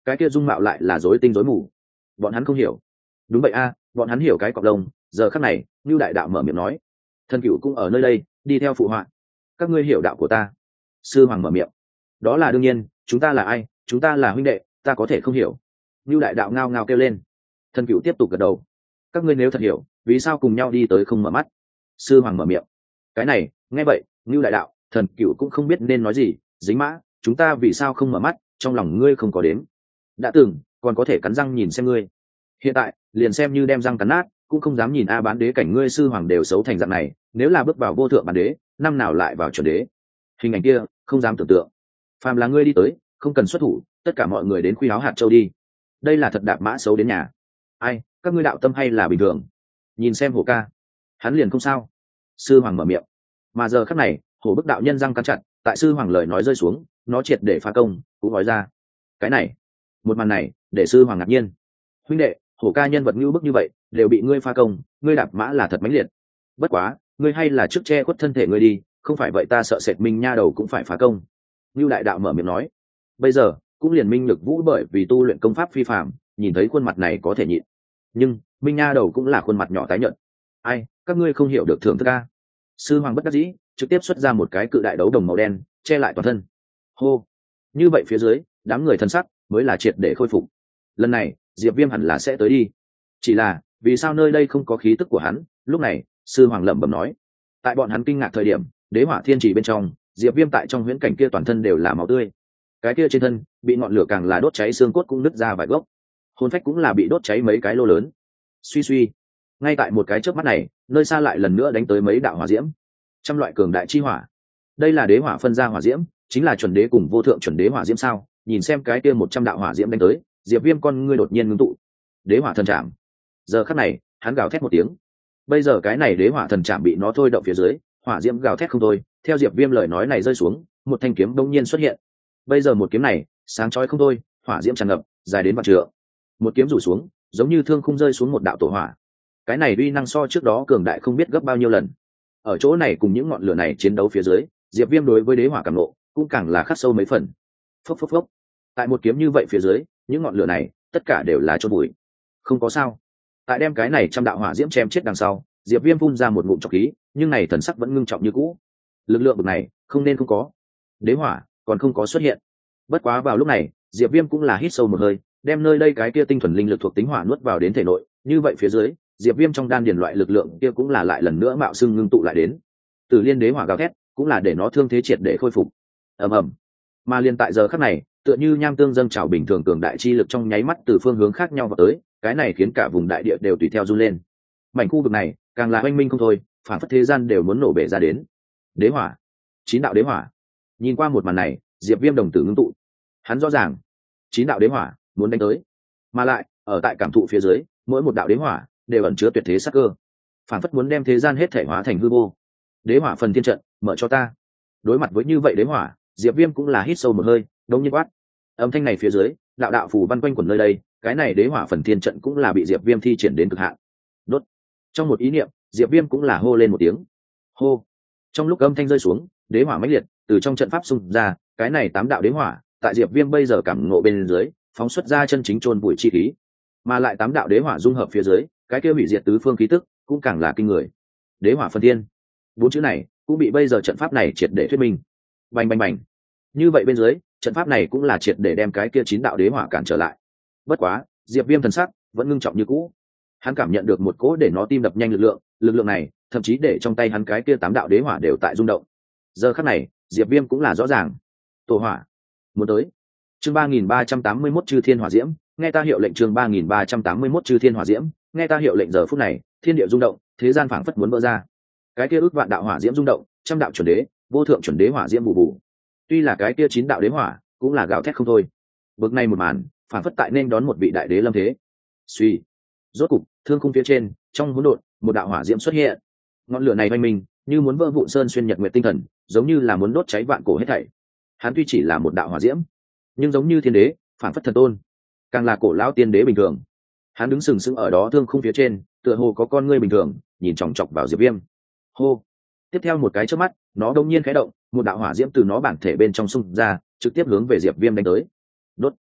Speaker 1: cái kia dung mạo lại là rối tinh rối mù. Bọn hắn không hiểu. Đúng vậy a, bọn hắn hiểu cái cọp lông. Giờ khắc này Nưu đại đạo mở miệng nói, thần cửu cũng ở nơi đây, đi theo phụ họa. Các ngươi hiểu đạo của ta. Sư hoàng mở miệng, đó là đương nhiên, chúng ta là ai, chúng ta là huynh đệ, ta có thể không hiểu. Nưu đại đạo ngao ngao kêu lên. Thần cửu tiếp tục gật đầu, các ngươi nếu thật hiểu, vì sao cùng nhau đi tới không mở mắt. Sư hoàng mở miệng, cái này nghe vậy Nưu đại đạo, thần cửu cũng không biết nên nói gì. Dính mã, chúng ta vì sao không mở mắt, trong lòng ngươi không có đếm. Đã từng còn có thể cắn răng nhìn xem ngươi, hiện tại liền xem như đem răng cắn nát cũng không dám nhìn. A bán đế cảnh ngươi sư hoàng đều xấu thành dạng này, nếu là bước vào vô thượng bán đế, năm nào lại vào chuẩn đế. Hình ảnh kia không dám tưởng tượng. Phàm là ngươi đi tới, không cần xuất thủ, tất cả mọi người đến khuy áo hạt châu đi. Đây là thật đạp mã xấu đến nhà. Ai, các ngươi đạo tâm hay là bình thường? Nhìn xem hổ ca, hắn liền không sao. Sư hoàng mở miệng. Mà giờ khắc này hổ bức đạo nhân răng cắn chặt, tại sư hoàng lời nói rơi xuống, nó triệt để phá công cũng nói ra. Cái này, một màn này để sư hoàng ngạc nhiên. Huynh đệ, hổ ca nhân vật ngưu bức như vậy đều bị ngươi phá công, ngươi đạp mã là thật mãnh liệt. Bất quá ngươi hay là trước che khuất thân thể ngươi đi, không phải vậy ta sợ sệt minh nha đầu cũng phải phá công. Ngưu đại đạo mở miệng nói. Bây giờ cũng liền minh nhược vũ bởi vì tu luyện công pháp phi phạm, nhìn thấy khuôn mặt này có thể nhịn, nhưng minh nha đầu cũng là khuôn mặt nhỏ tái nhợt. Ai, các ngươi không hiểu được thưởng thức ca. Sư hoàng bất đắc dĩ trực tiếp xuất ra một cái cự đại đấu đồng màu đen che lại toàn thân. Hô, như vậy phía dưới đám người thân sắc mới là triệt để khôi phục. Lần này Diệp Viêm hẳn là sẽ tới đi, chỉ là vì sao nơi đây không có khí tức của hắn. Lúc này sư hoàng lẩm bẩm nói. Tại bọn hắn kinh ngạc thời điểm, đế hỏa thiên trì bên trong, Diệp Viêm tại trong huyễn cảnh kia toàn thân đều là máu tươi, cái kia trên thân bị ngọn lửa càng là đốt cháy, xương cốt cũng nứt ra vài gốc, hồn phách cũng là bị đốt cháy mấy cái lô lớn. Suy suy, ngay tại một cái chớp mắt này, nơi xa lại lần nữa đánh tới mấy đạo hỏa diễm, trăm loại cường đại chi hỏa. Đây là đế hỏa phân ra hỏa diễm, chính là chuẩn đế cùng vô thượng chuẩn đế hỏa diễm sao? Nhìn xem cái kia 100 đạo hỏa diễm đánh tới, Diệp Viêm con ngươi đột nhiên ngưng tụ. Đế hỏa thần trảm. Giờ khắc này hắn gào thét một tiếng. Bây giờ cái này đế hỏa thần trảm bị nó thôi động phía dưới, hỏa diễm gào thét không thôi. Theo Diệp Viêm lời nói này rơi xuống, một thanh kiếm bỗng nhiên xuất hiện. Bây giờ một kiếm này sáng chói không thôi, hỏa diễm tràn ngập, dài đến vạn trượng. Một kiếm rủ xuống, giống như thương khung rơi xuống một đạo tổ hỏa. Cái này uy năng so trước đó cường đại không biết gấp bao nhiêu lần. Ở chỗ này cùng những ngọn lửa này chiến đấu phía dưới, Diệp Viêm đối với đế hỏa cảm ngộ cũng càng là khắc sâu mấy phần. Phốc phốc phốc. Tại một kiếm như vậy phía dưới, những ngọn lửa này tất cả đều là chôn bụi. Không có sao. Tại đem cái này trăm đạo hỏa diễm chém chết đằng sau, Diệp Viêm phun ra một ngụm trọc khí, nhưng này thần sắc vẫn ngưng trọng như cũ. Lực lượng bực này không nên không có. Đế hỏa còn không có xuất hiện. Bất quá vào lúc này, Diệp Viêm cũng là hít sâu một hơi, đem nơi đây cái kia tinh thuần linh lực thuộc tính hỏa nuốt vào đến thể nội. Như vậy phía dưới, Diệp Viêm trong đan điền loại lực lượng kia cũng là lại lần nữa mạo xưng ngưng tụ lại đến. Từ liên đế hỏa gào thét, cũng là để nó thương thế triệt để khôi phục. Ầm ầm. Mà liên tại giờ khắc này, tựa như nham tương dâng trào bình thường, cường đại chi lực trong nháy mắt từ phương hướng khác nhau vào tới, cái này khiến cả vùng đại địa đều tùy theo run lên. Mảnh khu vực này càng là oanh minh không thôi, phản phất thế gian đều muốn nổ bể ra đến. Đế hỏa, 9 đạo đế hỏa. Nhìn qua một màn này, Diệp Viêm đồng tử ngưng tụ. Hắn rõ ràng, 9 đạo đế hỏa muốn đánh tới, mà lại ở tại cảm thụ phía dưới, mỗi một đạo đế hỏa đều ẩn chứa tuyệt thế sắc cơ, phản phất muốn đem thế gian hết thể hóa thành hư vô. Đế hỏa phần thiên trận, mở cho ta. Đối mặt với như vậy đế hỏa, Diệp Viêm cũng là hít sâu một hơi, đông nhiên quát. Âm thanh này phía dưới, đạo đạo phù văn quanh quẩn nơi đây, cái này đế hỏa phần thiên trận cũng là bị Diệp Viêm thi triển đến cực hạn. Đốt. Trong một ý niệm, Diệp Viêm cũng là hô lên một tiếng. Hô. Trong lúc âm thanh rơi xuống, đế hỏa mãnh liệt từ trong trận pháp xung ra, cái này 8 đạo đế hỏa, tại Diệp Viêm bây giờ cảm ngộ bên dưới, phóng xuất ra chân chính chôn bụi chi khí. Mà lại 8 đạo đế hỏa dung hợp phía dưới, cái kia hủy diệt tứ phương khí tức cũng càng là kinh người. Đế hỏa phần thiên. 4 chữ này cũng bị bây giờ trận pháp này triệt để thuyết minh. Bành bành bành. Như vậy bên dưới, trận pháp này cũng là triệt để đem cái kia 9 đạo đế hỏa cản trở lại. Bất quá, Diệp Viêm thần sắc vẫn ngưng trọng như cũ. Hắn cảm nhận được một cỗ để nó tim đập nhanh lực lượng này, thậm chí để trong tay hắn cái kia 8 đạo đế hỏa đều tại rung động. Giờ khắc này, Diệp Viêm cũng là rõ ràng. Tổ hỏa muốn tới. Chương 3381 Chư Thiên Hỏa Diễm, nghe ta hiệu lệnh. Chương 3381 Chư Thiên Hỏa Diễm, nghe ta hiệu lệnh. Giờ phút này, thiên địa rung động, thế gian phảng phất muốn vỡ ra. Cái kia ước vạn đạo hỏa diễm rung động, trăm đạo chuẩn đế, vô thượng chuẩn đế hỏa diễm bù bù. Tuy là cái kia 9 đạo đế hỏa, cũng là gào thét không thôi. Bực này một màn, phảng phất tại nên đón một vị đại đế lâm thế. Suy, rốt cục, thương khung phía trên, trong hỗn độn, một đạo hỏa diễm xuất hiện. Ngọn lửa này oanh minh, như muốn vỡ vụn sơn xuyên nhật nguyệt tinh thần, giống như là muốn đốt cháy vạn cổ hết thảy. Hắn tuy chỉ là một đạo hỏa diễm, nhưng giống như thiên đế, phảng phất thần tôn, càng là cổ lão tiên đế bình thường. Hắn đứng sừng sững ở đó thương khung phía trên, tựa hồ có con ngươi bình thường, nhìn chòng chọc vào Diệp Viêm. Hô. Tiếp theo một cái chớp mắt, nó đột nhiên khẽ động, một đạo hỏa diễm từ nó bản thể bên trong xung ra, trực tiếp hướng về Diệp Viêm đánh tới. Đốt.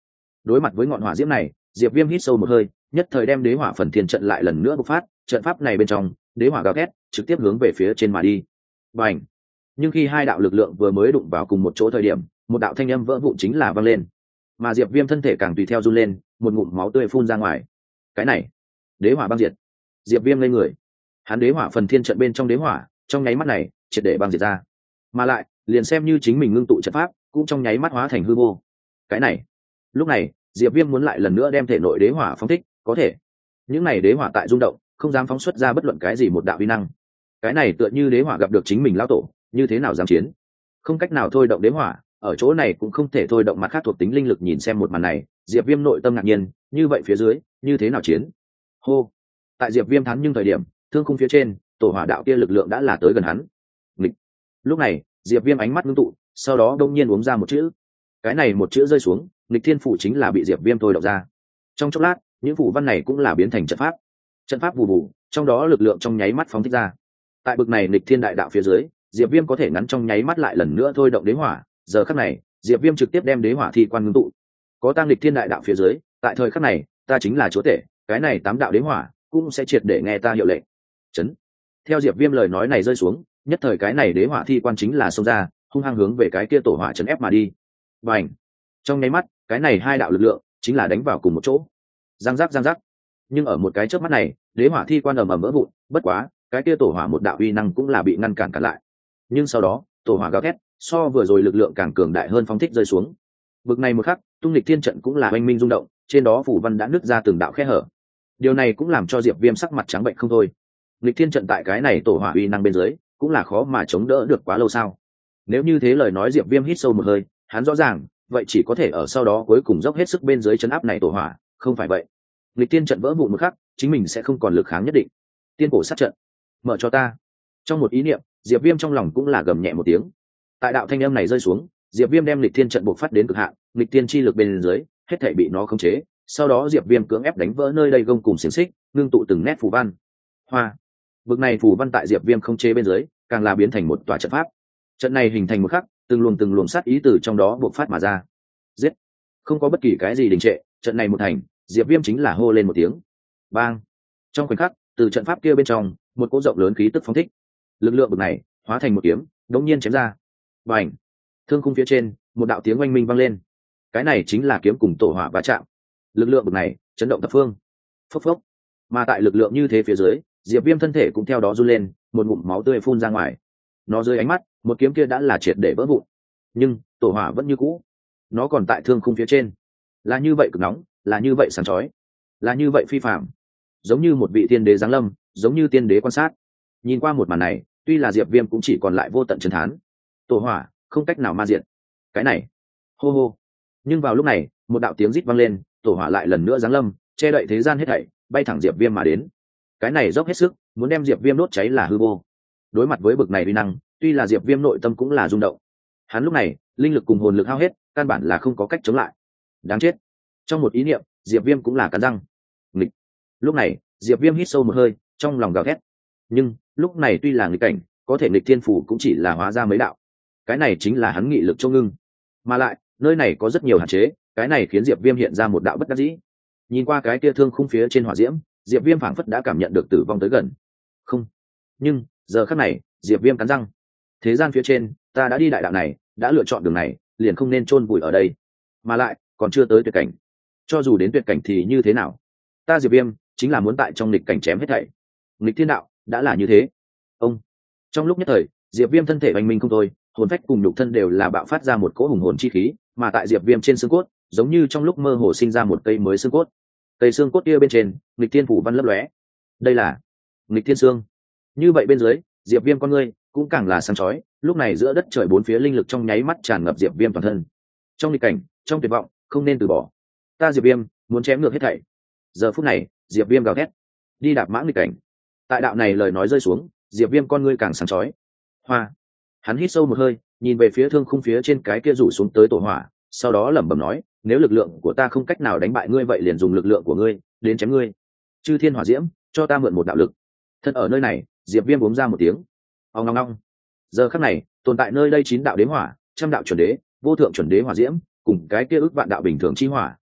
Speaker 1: Đối mặt với ngọn hỏa diễm này, Diệp Viêm hít sâu một hơi, nhất thời đem đế hỏa phần thiên trận lại lần nữa bộc phát, trận pháp này bên trong, đế hỏa gào thét, trực tiếp hướng về phía trên mà đi. Bành! Nhưng khi hai đạo lực lượng vừa mới đụng vào cùng một chỗ thời điểm, một đạo thanh âm vỡ vụn chính là vang lên. Mà Diệp Viêm thân thể càng tùy theo run lên, một ngụm máu tươi phun ra ngoài. Cái này, đế hỏa băng diệt. Diệp Viêm ngây người. Hắn đế hỏa phần thiên trận bên trong đế hỏa, trong nháy mắt này, triệt để băng diệt ra. Mà lại, liền xem như chính mình ngưng tụ trận pháp, cũng trong nháy mắt hóa thành hư vô. Cái này, lúc này, Diệp Viêm muốn lại lần nữa đem thể nội đế hỏa phóng thích, có thể. Những này đế hỏa tại rung động, không dám phóng xuất ra bất luận cái gì một đạo uy năng. Cái này tựa như đế hỏa gặp được chính mình lão tổ, như thế nào dám chiến? Không cách nào thôi động đế hỏa, ở chỗ này cũng không thể thôi động mặt khác thuộc tính linh lực. Nhìn xem một màn này, Diệp Viêm nội tâm ngạc nhiên, như vậy phía dưới, như thế nào chiến? Hô. Tại Diệp Viêm thắng nhưng thời điểm, thương khung phía trên, tổ hỏa đạo kia lực lượng đã là tới gần hắn. Nghịch. Lúc này, Diệp Viêm ánh mắt ngưng tụ, sau đó đông nhiên uống ra một chữ. Cái này một chữ rơi xuống, nghịch thiên phủ chính là bị Diệp Viêm thôi động ra. Trong chốc lát, những phủ văn này cũng là biến thành trận pháp. Trận pháp vù vù, trong đó lực lượng trong nháy mắt phóng thích ra. Tại bực này nghịch thiên đại đạo phía dưới, Diệp Viêm có thể ngắn trong nháy mắt lại lần nữa thôi động đế hỏa. Giờ khắc này, Diệp Viêm trực tiếp đem đế hỏa thi quan ngưng tụ. Có tăng nghịch thiên đại đạo phía dưới, tại thời khắc này, ta chính là chúa tể, cái này 8 đạo đế hỏa cũng sẽ triệt để nghe ta hiệu lệnh. Chấn. Theo Diệp Viêm lời nói này rơi xuống, nhất thời cái này đế hỏa thi quan chính là xông ra, hung hăng hướng về cái kia tổ hỏa chấn ép mà đi. Bành. Trong nháy mắt, cái này hai đạo lực lượng chính là đánh vào cùng một chỗ. Giang giác giang giác. Nhưng ở một cái chớp mắt này, đế hỏa thi quan ầm ầm vỡ vụn, bất quá, cái kia tổ hỏa một đạo uy năng cũng là bị ngăn cản lại. Nhưng sau đó, tổ hỏa gào thét, so vừa rồi lực lượng càng cường đại hơn phóng thích rơi xuống. Bực này một khắc, tung lịch thiên trận cũng là oanh minh rung động, trên đó phủ văn đã nứt ra từng đạo khe hở. Điều này cũng làm cho Diệp Viêm sắc mặt trắng bệnh không thôi. Lịch thiên trận tại cái này tổ hỏa uy năng bên dưới, cũng là khó mà chống đỡ được quá lâu sao? Nếu như thế lời nói, Diệp Viêm hít sâu một hơi, hắn rõ ràng, vậy chỉ có thể ở sau đó cuối cùng dốc hết sức bên dưới trấn áp này tổ hỏa, không phải vậy. Lịch tiên trận vỡ vụn một khắc, chính mình sẽ không còn lực kháng nhất định. Tiên cổ sát trận, mở cho ta. Trong một ý niệm, Diệp Viêm trong lòng cũng là gầm nhẹ một tiếng. Tại đạo thanh âm này rơi xuống, Diệp Viêm đem lịch thiên trận buộc phát đến cực hạn, lịch tiên chi lực bên dưới, hết thảy bị nó khống chế. Sau đó Diệp Viêm cưỡng ép đánh vỡ nơi đây gông cùng xiềng xích, ngưng tụ từng nét phù văn. Hoa. Bực này phù văn tại Diệp Viêm khống chế bên dưới, càng là biến thành một tòa trận pháp. Trận này hình thành một khắc, từng luồng sát ý từ trong đó buộc phát mà ra. Giết. Không có bất kỳ cái gì đình trệ, trận này một thành, Diệp Viêm chính là hô lên một tiếng. Bang. Trong khoảnh khắc, từ trận pháp kia bên trong, một cỗ rộng lớn khí tức phóng thích. Lực lượng bực này, hóa thành một kiếm, đống nhiên chém ra. Bành. Thương khung phía trên, một đạo tiếng oanh minh vang lên. Cái này chính là kiếm cùng tổ hỏa va chạm. Lực lượng bực này, chấn động thập phương. Phốc phốc. Mà tại lực lượng như thế phía dưới, Diệp Viêm thân thể cũng theo đó run lên, một ngụm máu tươi phun ra ngoài. Nó dưới ánh mắt, một kiếm kia đã là triệt để vỡ vụn. Nhưng, tổ hỏa vẫn như cũ. Nó còn tại thương khung phía trên. Là như vậy cực nóng, là như vậy sáng chói, là như vậy phi phàm, giống như một vị tiên đế giáng lâm, giống như tiên đế quan sát. Nhìn qua một màn này, tuy là Diệp Viêm cũng chỉ còn lại vô tận trấn thán. Tổ hỏa không cách nào ma diệt. Cái này, hô hô. Nhưng vào lúc này, một đạo tiếng rít vang lên, tổ hỏa lại lần nữa giáng lâm, che đậy thế gian hết thảy, bay thẳng Diệp Viêm mà đến. Cái này dốc hết sức, muốn đem Diệp Viêm đốt cháy là hư vô. Đối mặt với bực này uy năng, tuy là Diệp Viêm nội tâm cũng là rung động. Hắn lúc này, linh lực cùng hồn lực hao hết, căn bản là không có cách chống lại. Đáng chết. Trong một ý niệm, Diệp Viêm cũng là cắn răng. Nghịch. Lúc này, Diệp Viêm hít sâu một hơi, trong lòng gào thét. Nhưng, lúc này tuy là nghịch cảnh, có thể nghịch thiên phủ cũng chỉ là hóa ra mấy đạo. Cái này chính là hắn nghị lực châu ngưng. Mà lại, nơi này có rất nhiều hạn chế, cái này khiến Diệp Viêm hiện ra một đạo bất đắc dĩ. Nhìn qua cái kia thương khung phía trên hỏa diễm, Diệp Viêm phảng phất đã cảm nhận được tử vong tới gần. Không. Nhưng, giờ khắc này, Diệp Viêm cắn răng. Thế gian phía trên, ta đã đi đại đạo này, đã lựa chọn đường này, liền không nên chôn vùi ở đây. Mà lại, còn chưa tới tuyệt cảnh. Cho dù đến tuyệt cảnh thì như thế nào, ta Diệp Viêm chính là muốn tại trong nghịch cảnh chém hết thảy. Nghịch thiên đạo đã là như thế. Ông. Trong lúc nhất thời, Diệp Viêm thân thể oanh minh không thôi, hồn phách cùng nhục thân đều là bạo phát ra một cỗ hùng hồn chi khí, mà tại Diệp Viêm trên xương cốt, giống như trong lúc mơ hồ sinh ra một cây mới xương cốt. Cây xương cốt kia bên trên, nghịch thiên phủ văn lấp lóe. Đây là nghịch thiên xương. Như vậy bên dưới, Diệp Viêm con ngươi cũng càng là sáng chói, lúc này giữa đất trời bốn phía linh lực trong nháy mắt tràn ngập Diệp Viêm toàn thân. Trong nghịch cảnh, trong tuyệt vọng, không nên từ bỏ. Ta Diệp Viêm muốn chém ngược hết thảy. Giờ phút này, Diệp Viêm gào thét, đi đạp mã nghịch cảnh. Tại đạo này lời nói rơi xuống, Diệp Viêm con ngươi càng sáng chói. Hoa. Hắn hít sâu một hơi, nhìn về phía thương khung phía trên cái kia rủ xuống tới tổ hỏa, sau đó lẩm bẩm nói, nếu lực lượng của ta không cách nào đánh bại ngươi vậy liền dùng lực lượng của ngươi đến chém ngươi. Chư thiên hỏa diễm, cho ta mượn một đạo lực. Thân ở nơi này, Diệp Viêm uống ra một tiếng. Ong ong ong. Giờ khắc này, tồn tại nơi đây 9 đạo đế hỏa, trăm đạo chuẩn đế, vô thượng chuẩn đế hỏa diễm, cùng cái kia ước vạn đạo bình thường chi hỏa,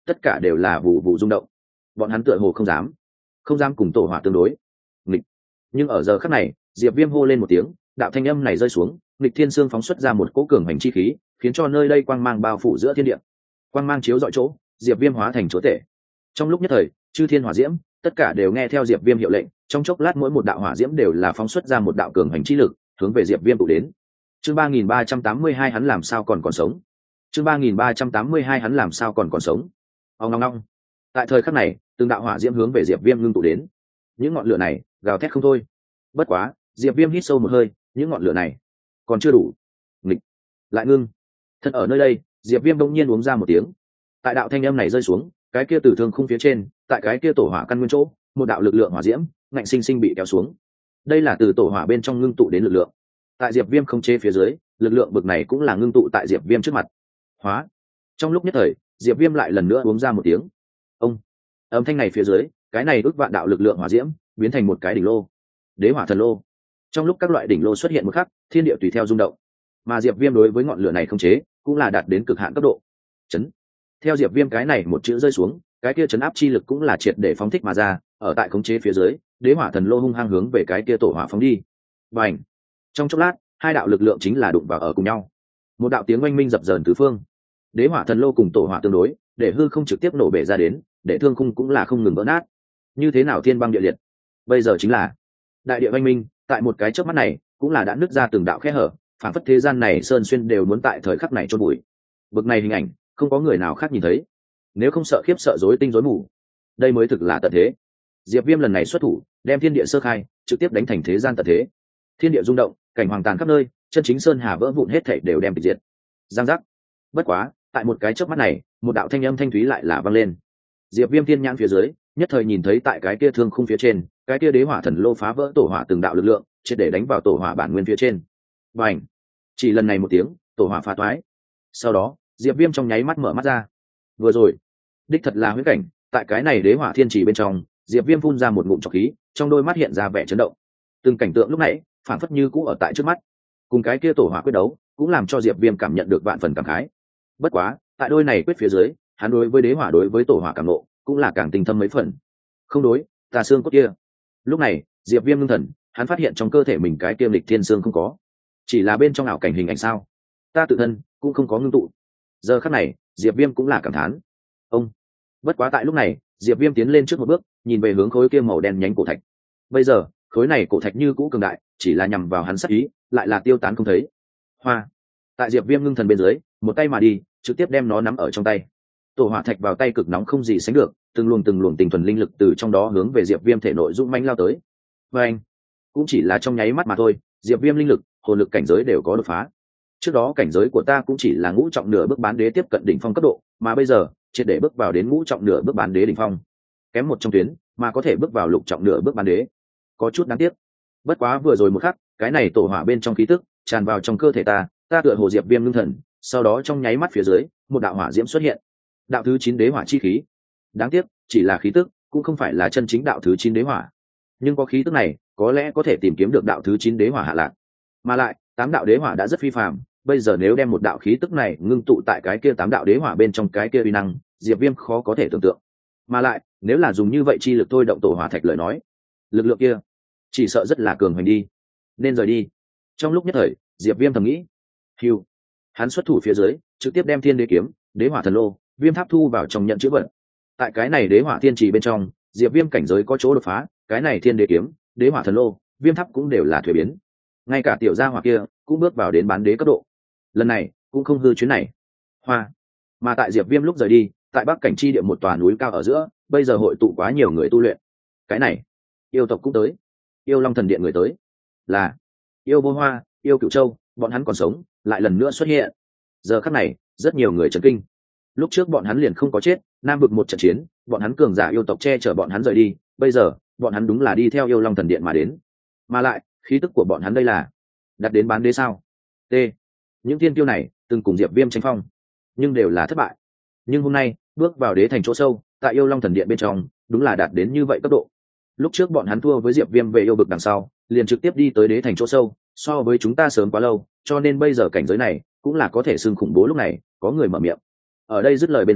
Speaker 1: tất cả đều là vụ vụ rung động. Bọn hắn tựa hồ không dám cùng tổ hỏa tương đối. Nghịch. Nhưng ở giờ khắc này, Diệp Viêm hô lên một tiếng, đạo thanh âm này rơi xuống, nghịch thiên xương phóng xuất ra một cỗ cường hành chi khí, khiến cho nơi đây quang mang bao phủ giữa thiên địa. Quang mang chiếu rọi chỗ, Diệp Viêm hóa thành chúa tể. Trong lúc nhất thời, chư thiên hỏa diễm, tất cả đều nghe theo Diệp Viêm hiệu lệnh, trong chốc lát mỗi một đạo hỏa diễm đều là phóng xuất ra một đạo cường hành chi lực, hướng về Diệp Viêm tụ đến. Chương 3382 hắn làm sao còn sống. Chương 3382 hắn làm sao còn sống. Ong ong ong. Tại thời khắc này, từng đạo hỏa diễm hướng về Diệp Viêm ngưng tụ đến. Những ngọn lửa này gào thét không thôi. Bất quá, Diệp Viêm hít sâu một hơi, những ngọn lửa này còn chưa đủ. Nghịch, lại ngưng. Thân ở nơi đây, Diệp Viêm bỗng nhiên uống ra một tiếng. Tại đạo thanh âm này rơi xuống, cái kia tử thương khung phía trên, tại cái kia tổ hỏa căn nguyên chỗ, một đạo lực lượng hỏa diễm ngạnh sinh sinh bị kéo xuống. Đây là từ tổ hỏa bên trong ngưng tụ đến lực lượng. Tại Diệp Viêm không chế phía dưới, lực lượng bực này cũng là ngưng tụ tại Diệp Viêm trước mặt. Hóa. Trong lúc nhất thời, Diệp Viêm lại lần nữa uống ra một tiếng. Ông. Âm thanh này phía dưới, cái này ước vạn đạo lực lượng hỏa diễm biến thành một cái đỉnh lô. Đế hỏa thần lô. Trong lúc các loại đỉnh lô xuất hiện một khắc, thiên địa tùy theo rung động. Mà Diệp Viêm đối với ngọn lửa này không chế, cũng là đạt đến cực hạn cấp độ. Chấn. Theo Diệp Viêm cái này một chữ rơi xuống, cái kia chấn áp chi lực cũng là triệt để phóng thích mà ra, ở tại khống chế phía dưới, đế hỏa thần lô hung hăng hướng về cái kia tổ hỏa phóng đi. Bành. Trong chốc lát, hai đạo lực lượng chính là đụng vào ở cùng nhau. Một đạo tiếng oanh minh dập dờn tứ phương. Đế hỏa thần lô cùng tổ hỏa tương đối, để hư không trực tiếp nổ bể ra đến, để thương khung cũng là không ngừng vỡ nát. Như thế nào thiên băng địa liệt? Bây giờ chính là đại địa oanh minh, tại một cái chớp mắt này, cũng là đã nứt ra từng đạo khe hở, phản phất thế gian này sơn xuyên đều muốn tại thời khắc này chôn bụi. Bực này hình ảnh, không có người nào khác nhìn thấy. Nếu không sợ khiếp sợ rối tinh rối mù, đây mới thực là tận thế. Diệp Viêm lần này xuất thủ, đem thiên địa sơ khai, trực tiếp đánh thành thế gian tận thế. Thiên địa rung động, cảnh hoàng tàn khắp nơi, chân chính sơn hà vỡ vụn hết thảy đều đem bị diệt. Giang giác. Bất quá, tại một cái chớp mắt này, một đạo thanh âm thanh thúy lại là vang lên. Diệp Viêm thiên nhãn phía dưới, nhất thời nhìn thấy tại cái kia thương khung phía trên, cái kia đế hỏa thần lô phá vỡ tổ hỏa từng đạo lực lượng, triệt để đánh vào tổ hỏa bản nguyên phía trên. Bành! Chỉ lần này một tiếng, tổ hỏa phá toái. Sau đó, Diệp Viêm trong nháy mắt mở mắt ra. Vừa rồi, đích thật là huyễn cảnh, tại cái này đế hỏa thiên trì bên trong, Diệp Viêm phun ra một ngụm trọc khí, trong đôi mắt hiện ra vẻ chấn động. Từng cảnh tượng lúc nãy, phản phất như cũ ở tại trước mắt. Cùng cái kia tổ hỏa quyết đấu, cũng làm cho Diệp Viêm cảm nhận được vạn phần cảm khái. Bất quá, tại đôi này quyết phía dưới, hắn đối với đế hỏa đối với tổ hỏa cảm ngộ, cũng là càng tinh thâm mấy phần. Không đối, tà xương cốt kia. Lúc này, Diệp Viêm ngưng thần, hắn phát hiện trong cơ thể mình cái kia lịch thiên xương không có, chỉ là bên trong ảo cảnh hình ảnh sao? Ta tự thân cũng không có ngưng tụ. Giờ khắc này, Diệp Viêm cũng là cảm thán. Ông. Bất quá tại lúc này, Diệp Viêm tiến lên trước một bước, nhìn về hướng khối kia màu đen nhánh cổ thạch. Bây giờ, khối này cổ thạch như cũ cường đại, chỉ là nhằm vào hắn sát ý, lại là tiêu tán không thấy. Hoa. Tại Diệp Viêm ngưng thần bên dưới, một tay mà đi, trực tiếp đem nó nắm ở trong tay. Tổ hỏa thạch vào tay cực nóng không gì sánh được, từng luồng tình thuần linh lực từ trong đó hướng về Diệp Viêm thể nội dũng mãnh lao tới. Và anh, cũng chỉ là trong nháy mắt mà thôi, Diệp Viêm linh lực, hồn lực cảnh giới đều có đột phá. Trước đó cảnh giới của ta cũng chỉ là ngũ trọng nửa bước bán đế tiếp cận đỉnh phong cấp độ, mà bây giờ, triệt để bước vào đến ngũ trọng nửa bước bán đế đỉnh phong. Kém một trong tuyến, mà có thể bước vào lục trọng nửa bước bán đế. Có chút đáng tiếc. Bất quá vừa rồi một khắc, cái này tổ hỏa bên trong khí tức tràn vào trong cơ thể ta tựa hồ Diệp Viêm ngưng thần, sau đó trong nháy mắt phía dưới, một đạo hỏa diễm xuất hiện. Đạo thứ 9 đế hỏa chi khí. Đáng tiếc, chỉ là khí tức, cũng không phải là chân chính đạo thứ 9 đế hỏa. Nhưng có khí tức này, có lẽ có thể tìm kiếm được đạo thứ 9 đế hỏa hạ lạc. Mà lại, 8 đạo đế hỏa đã rất phi phàm, bây giờ nếu đem một đạo khí tức này ngưng tụ tại cái kia 8 đạo đế hỏa bên trong cái kia uy năng, Diệp Viêm khó có thể tưởng tượng. Mà lại, nếu là dùng như vậy chi lực thôi động tổ hỏa thạch lời nói, lực lượng kia chỉ sợ rất là cường hoành đi. Nên rời đi. Trong lúc nhất thời, Diệp Viêm thầm nghĩ. Hưu. Hắn xuất thủ phía dưới, trực tiếp đem Thiên Đế kiếm, Đế Hỏa Thần Lô, Viêm Tháp thu vào trong nhận chữ vật. Tại cái này Đế Hỏa Thiên Trì bên trong, Diệp Viêm cảnh giới có chỗ đột phá, cái này Thiên Đế kiếm, Đế Hỏa Thần Lô, Viêm Tháp cũng đều là thuế biến. Ngay cả tiểu gia hỏa kia cũng bước vào đến bán đế cấp độ. Lần này, cũng không hư chuyến này. Hoa. Mà tại Diệp Viêm lúc rời đi, tại Bắc Cảnh chi địa một tòa núi cao ở giữa, bây giờ hội tụ quá nhiều người tu luyện. Cái này, yêu tộc cũng tới. Yêu Long Thần Điện người tới. Là Yêu Vô Hoa, Yêu Cửu Châu, bọn hắn còn sống, lại lần nữa xuất hiện. Giờ khắc này, rất nhiều người chấn kinh. Lúc trước bọn hắn liền không có chết, Nam vực một trận chiến, bọn hắn cường giả yêu tộc che chở bọn hắn rời đi, bây giờ, bọn hắn đúng là đi theo Yêu Long Thần Điện mà đến. Mà lại, khí tức của bọn hắn đây là đặt đến bán đế sao? T. Những thiên tiêu này từng cùng Diệp Viêm tranh phong, nhưng đều là thất bại. Nhưng hôm nay, bước vào đế thành chỗ sâu, tại Yêu Long Thần Điện bên trong, đúng là đạt đến như vậy cấp độ. Lúc trước bọn hắn thua với Diệp Viêm về yêu vực đằng sau, liền trực tiếp đi tới đế thành chỗ sâu, so với chúng ta sớm quá lâu, cho nên bây giờ cảnh giới này cũng là có thể xưng khủng bố. Lúc này có người mở miệng, ở đây dứt lời bên dưới,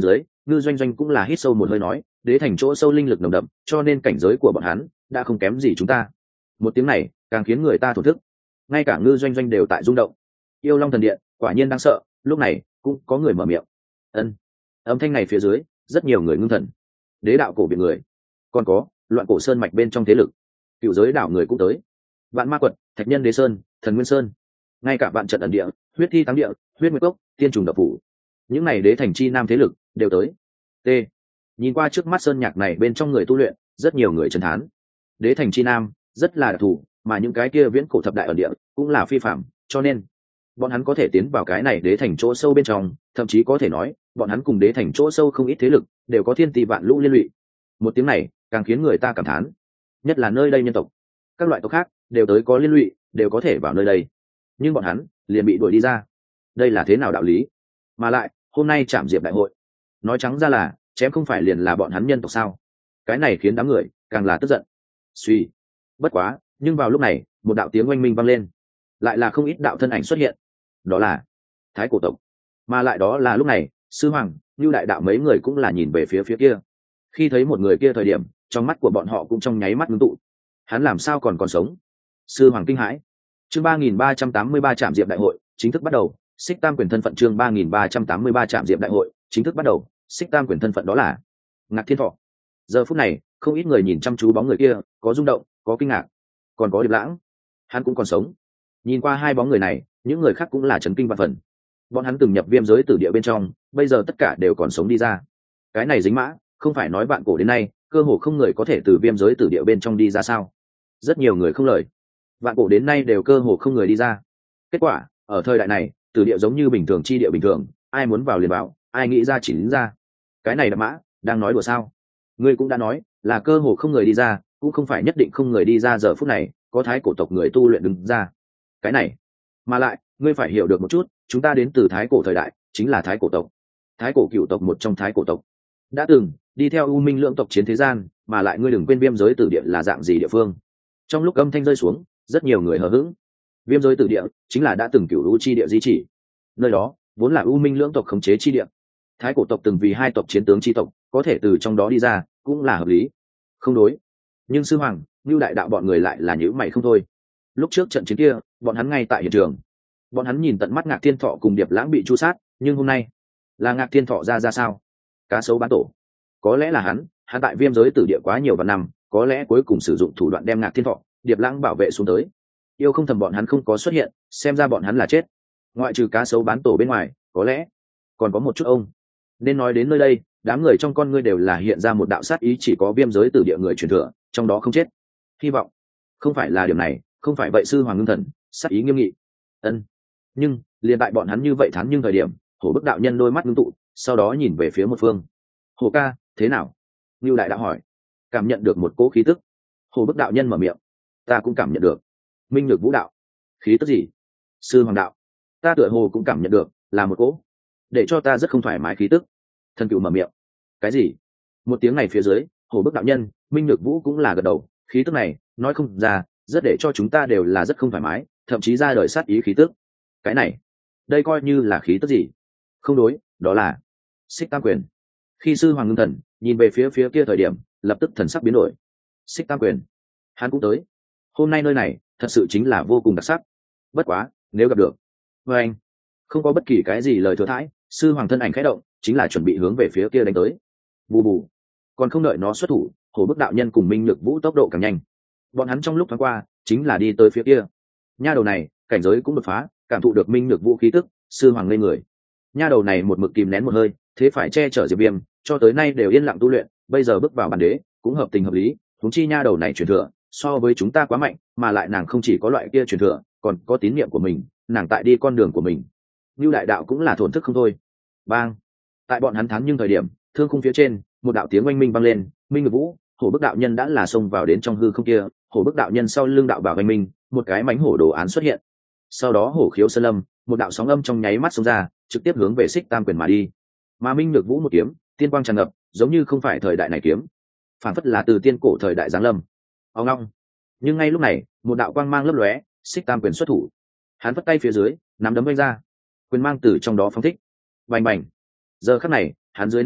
Speaker 1: Ngư Doanh Doanh cũng là hít sâu một hơi nói, đế thành chỗ sâu linh lực nồng đậm, cho nên cảnh giới của bọn hắn đã không kém gì chúng ta. Một tiếng này càng khiến người ta thổn thức, ngay cả Ngư Doanh Doanh đều tại rung động. Yêu Long thần điện quả nhiên đáng sợ. Lúc này cũng có người mở miệng. Ân. Âm thanh này phía dưới rất nhiều người ngưng thần. Đế đạo cổ biệt người, còn có loạn cổ sơn mạch bên trong thế lực, cựu giới đảo người cũng tới. Vạn ma quật, thạch nhân đế sơn, thần nguyên sơn, ngay cả vạn trận ẩn địa, huyết thi táng địa, huyết nguyệt cốc, tiên trùng độc phủ, những này đế thành chi nam thế lực đều tới. T. Nhìn qua trước mắt sơn nhạc này bên trong người tu luyện, rất nhiều người trấn thán. Đế thành chi nam rất là đặc thù, mà những cái kia viễn cổ thập đại ẩn địa cũng là phi phạm, cho nên bọn hắn có thể tiến vào cái này đế thành chỗ sâu bên trong, thậm chí có thể nói bọn hắn cùng đế thành chỗ sâu không ít thế lực đều có thiên tỷ vạn lũ liên lụy. Một tiếng này càng khiến người ta cảm thán, nhất là nơi đây nhân tộc, các loại tộc khác đều tới có liên lụy, đều có thể vào nơi đây, nhưng bọn hắn liền bị đuổi đi ra. Đây là thế nào đạo lý? Mà lại hôm nay trạm diệp đại hội, nói trắng ra là chém không phải liền là bọn hắn nhân tộc sao? Cái này khiến đám người càng là tức giận. Suy. Bất quá, nhưng vào lúc này một đạo tiếng oanh minh vang lên, lại là không ít đạo thân ảnh xuất hiện. Đó là thái cổ tộc. Mà lại đó là lúc này sư hoàng như đại đạo mấy người cũng là nhìn về phía phía kia. Khi thấy một người kia thời điểm, trong mắt của bọn họ cũng trong nháy mắt ngưng tụ. Hắn làm sao còn sống? Sư hoàng kinh hãi. Chương 3383 trạm diệp đại hội chính thức bắt đầu. Xích Tam quyền thân phận. Chương 3383 trạm diệp đại hội chính thức bắt đầu. Xích Tam quyền thân phận đó là Ngạc Thiên Thọ. Giờ phút này không ít người nhìn chăm chú bóng người kia, có rung động, có kinh ngạc, còn có Điệp Lãng, hắn cũng còn sống. Nhìn qua hai bóng người này, những người khác cũng là chấn kinh vạn phần. Bọn hắn từng nhập viêm giới tử địa bên trong, bây giờ tất cả đều còn sống đi ra. Cái này dính mã, không phải nói vạn cổ đến nay cơ hồ không người có thể từ viêm giới tử địa bên trong đi ra sao? Rất nhiều người không lời. Vạn cổ đến nay đều cơ hồ không người đi ra. Kết quả ở thời đại này, tử địa giống như bình thường chi địa bình thường, ai muốn vào liền vào, ai nghĩ ra chỉ đến ra. Cái này đạp mã đang nói đùa sao? Ngươi cũng đã nói là cơ hồ không người đi ra, cũng không phải nhất định không người đi ra. Giờ phút này có thái cổ tộc người tu luyện đứng ra. Cái này, mà lại ngươi phải hiểu được một chút, chúng ta đến từ thái cổ thời đại, chính là thái cổ tộc, thái cổ cựu tộc, một trong thái cổ tộc đã từng đi theo u minh lưỡng tộc chiến thế gian. Mà lại ngươi đừng quên viêm giới tử địa là dạng gì địa phương. Trong lúc âm thanh rơi xuống, rất nhiều người hờ hững. Viêm giới tử địa chính là đã từng cựu u chi địa di chỉ, nơi đó vốn là u minh lưỡng tộc khống chế chi địa. Thái cổ tộc từng vì hai tộc chiến tướng chi tộc, có thể từ trong đó đi ra cũng là hợp lý, không đối. Nhưng sư hoàng như đại đạo bọn người lại là nhữ mày không thôi. Lúc trước trận chiến kia bọn hắn ngay tại hiện trường, bọn hắn nhìn tận mắt Ngạc Thiên Thọ cùng Điệp Lãng bị tru sát, nhưng hôm nay là Ngạc Thiên Thọ ra sao? Cá sấu bán tổ. Có lẽ là hắn tại viêm giới tử địa quá nhiều vạn năm, có lẽ cuối cùng sử dụng thủ đoạn đem Ngạc Thiên Thọ, Điệp Lãng bảo vệ xuống tới. Yêu không thầm bọn hắn không có xuất hiện, xem ra bọn hắn là chết. Ngoại trừ cá sấu bán tổ bên ngoài, có lẽ còn có một chút ông. Nên nói đến nơi đây, đám người trong con ngươi đều là hiện ra một đạo sát ý, chỉ có viêm giới tử địa người truyền thừa trong đó không chết. Hy vọng không phải là điểm này, không phải vậy sư hoàng ngưng thần, sát ý nghiêm nghị. Ân. Nhưng liền tại bọn hắn như vậy thán nhưng thời điểm, Hổ Bức đạo nhân đôi mắt ngưng tụ, sau đó nhìn về phía một phương. Hổ ca, thế nào? Nưu đại đạo hỏi. Cảm nhận được một cỗ khí tức. Hổ Bức đạo nhân mở miệng. Ta cũng cảm nhận được. Minh Nhược Vũ đạo. Khí tức gì? Sư hoàng đạo. Ta tựa hồ cũng cảm nhận được, là một cỗ để cho ta rất không thoải mái khí tức. Thần Cựu mở miệng. Cái gì? Một tiếng này phía dưới, Hổ Bức đạo nhân, Minh Nhược Vũ cũng là gật đầu. Khí tức này nói không ra, rất để cho chúng ta đều là rất không thoải mái, thậm chí ra đời sát ý khí tức. Cái này, đây coi như là khí tức gì? Không đối, đó là Xích Tam quyền. Khi sư hoàng ngưng thần nhìn về phía kia thời điểm, lập tức thần sắc biến đổi. Xích Tam quyền, hắn cũng tới. Hôm nay nơi này thật sự chính là vô cùng đặc sắc. Bất quá nếu gặp được với anh, không có bất kỳ cái gì lời thừa thãi, sư hoàng thân ảnh khẽ động, chính là chuẩn bị hướng về phía kia đánh tới. Bù bù. Còn không đợi nó xuất thủ, Hổ Bức đạo nhân cùng Minh Nhược Vũ tốc độ càng nhanh. Bọn hắn trong lúc thoáng qua chính là đi tới phía kia. Nha đầu này cảnh giới cũng đột phá, cảm thụ được Minh Nhược Vũ khí tức, sư hoàng lên người. Nha đầu này một mực kìm nén một hơi, thế phải che chở Diệp Viêm, cho tới nay đều yên lặng tu luyện, bây giờ bước vào bản đế cũng hợp tình hợp lý. Huống chi nha đầu này truyền thừa so với chúng ta quá mạnh, mà lại nàng không chỉ có loại kia truyền thừa, còn có tín niệm của mình, nàng tại đi con đường của mình. Như đại đạo cũng là thổn thức không thôi. Bang! Tại bọn hắn thắng nhưng thời điểm, thương khung phía trên một đạo tiếng oanh minh vang lên. Minh Nhược Vũ, Hổ Bức đạo nhân đã là xông vào đến trong hư không kia. Hổ Bức đạo nhân sau lưng đạo bảo oanh minh, một cái mánh hổ đồ án xuất hiện. Sau đó hổ khiếu sơn lâm, một đạo sóng âm trong nháy mắt xông ra, trực tiếp hướng về Xích Tam quyền mà đi. Mà Minh Nhược Vũ một kiếm, tiên quang tràn ngập, giống như không phải thời đại này kiếm, phản phất là từ tiên cổ thời đại giáng lâm. Ông long. Nhưng ngay lúc này, một đạo quang mang lấp lóe, Xích Tam quyền xuất thủ. Hắn vất tay phía dưới, nắm đấm vung ra, quyền mang từ trong đó phóng thích. Bành bành. Giờ khắc này, hắn dưới nắm tay,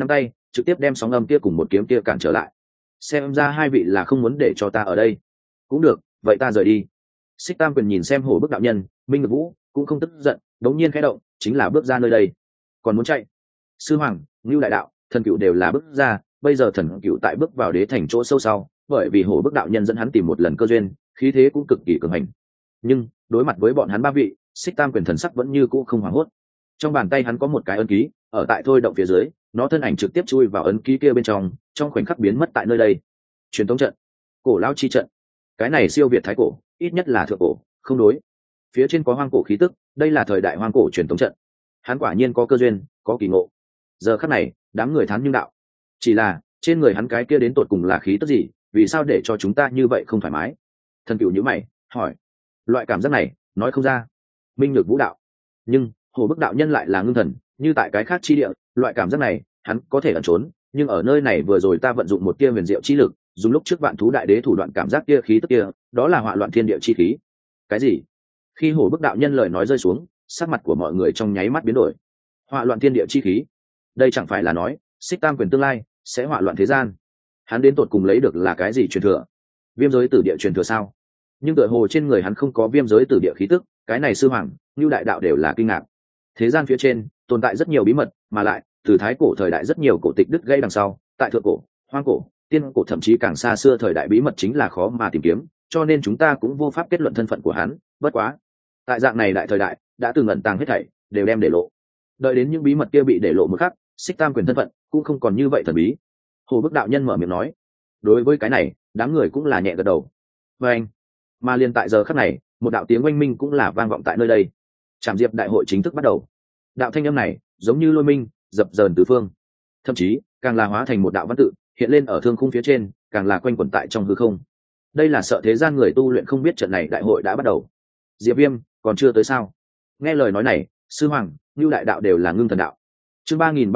Speaker 1: trực tiếp đem sóng âm kia cùng một kiếm kia cản trở lại. Xem ra hai vị là không muốn để cho ta ở đây. Cũng được, vậy ta rời đi. Xích Tam Quyền nhìn xem Hổ Bức đạo nhân, Minh Ngược Vũ cũng không tức giận, đống nhiên khẽ động, chính là bước ra nơi đây. Còn muốn chạy? Sư Hoàng, Ngưu đại đạo, Thần Cựu đều là bước ra, bây giờ Thần Cựu tại bước vào đế thành chỗ sâu sau, bởi vì Hổ Bức đạo nhân dẫn hắn tìm một lần cơ duyên, khí thế cũng cực kỳ cường hành. Nhưng đối mặt với bọn hắn ba vị, Xích Tam Quyền thần sắc vẫn như cũ không hoảng hốt. Trong bàn tay hắn có một cái ấn ký, ở tại thôi động phía dưới, nó thân ảnh trực tiếp chui vào ấn ký kia bên trong khoảnh khắc biến mất tại nơi đây. Truyền thống trận, cổ lão chi trận, cái này siêu việt thái cổ, ít nhất là thượng cổ, không đối. Phía trên có hoang cổ khí tức, đây là thời đại hoang cổ truyền thống trận. Hắn quả nhiên có cơ duyên, có kỳ ngộ. Giờ khắc này, đám người thán nhưng đạo. Chỉ là, trên người hắn cái kia đến tột cùng là khí tức gì, vì sao để cho chúng ta như vậy không thoải mái? Thần Cựu nhíu mày, hỏi. Loại cảm giác này, nói không ra. Minh Nhược Vũ đạo. Nhưng, Hổ Bức đạo nhân lại là ngưng thần, như tại cái khác chi địa, loại cảm giác này, hắn có thể ẩn trốn, nhưng ở nơi này vừa rồi ta vận dụng một tia huyền diệu chi lực, dùng lúc trước Vạn Thú Đại Đế thủ đoạn cảm giác kia khí tức kia, đó là hỏa loạn thiên địa chi khí. Cái gì? Khi Hổ Bức đạo nhân lời nói rơi xuống, sắc mặt của mọi người trong nháy mắt biến đổi. Hỏa loạn thiên địa chi khí? Đây chẳng phải là nói, Xích Tam Quyền tương lai sẽ hỏa loạn thế gian? Hắn đến tột cùng lấy được là cái gì truyền thừa? Viêm giới tử địa truyền thừa sao? Nhưng tựa hồ trên người hắn không có viêm giới tử địa khí tức, cái này sư hoàng, Nưu đại đạo đều là kinh ngạc. Thế gian phía trên tồn tại rất nhiều bí mật, mà lại từ thái cổ thời đại rất nhiều cổ tịch đứt gãy đằng sau, tại thượng cổ, hoang cổ, tiên cổ thậm chí càng xa xưa thời đại bí mật chính là khó mà tìm kiếm, cho nên chúng ta cũng vô pháp kết luận thân phận của hắn. Bất quá, tại dạng này đại thời đại, đã từng ẩn tàng hết thảy đều đem để lộ. Đợi đến những bí mật kia bị để lộ một khắc, Xích Tam Quyền thân phận cũng không còn như vậy thần bí. Hồ Bức đạo nhân mở miệng nói. Đối với cái này, đám người cũng là nhẹ gật đầu. Và anh, mà liền tại giờ khắc này, một đạo tiếng oanh minh cũng là vang vọng tại nơi đây. Trảm Diệp đại hội chính thức bắt đầu. Đạo thanh âm này giống như lôi minh, dập dờn tứ phương, thậm chí càng là hóa thành một đạo văn tự hiện lên ở thương khung phía trên, càng là quanh quẩn tại trong hư không. Đây là sợ thế gian người tu luyện không biết trận này đại hội đã bắt đầu. Diệp Viêm còn chưa tới sao? Nghe lời nói này, sư hoàng, Nưu đại đạo đều là ngưng thần đạo. Chương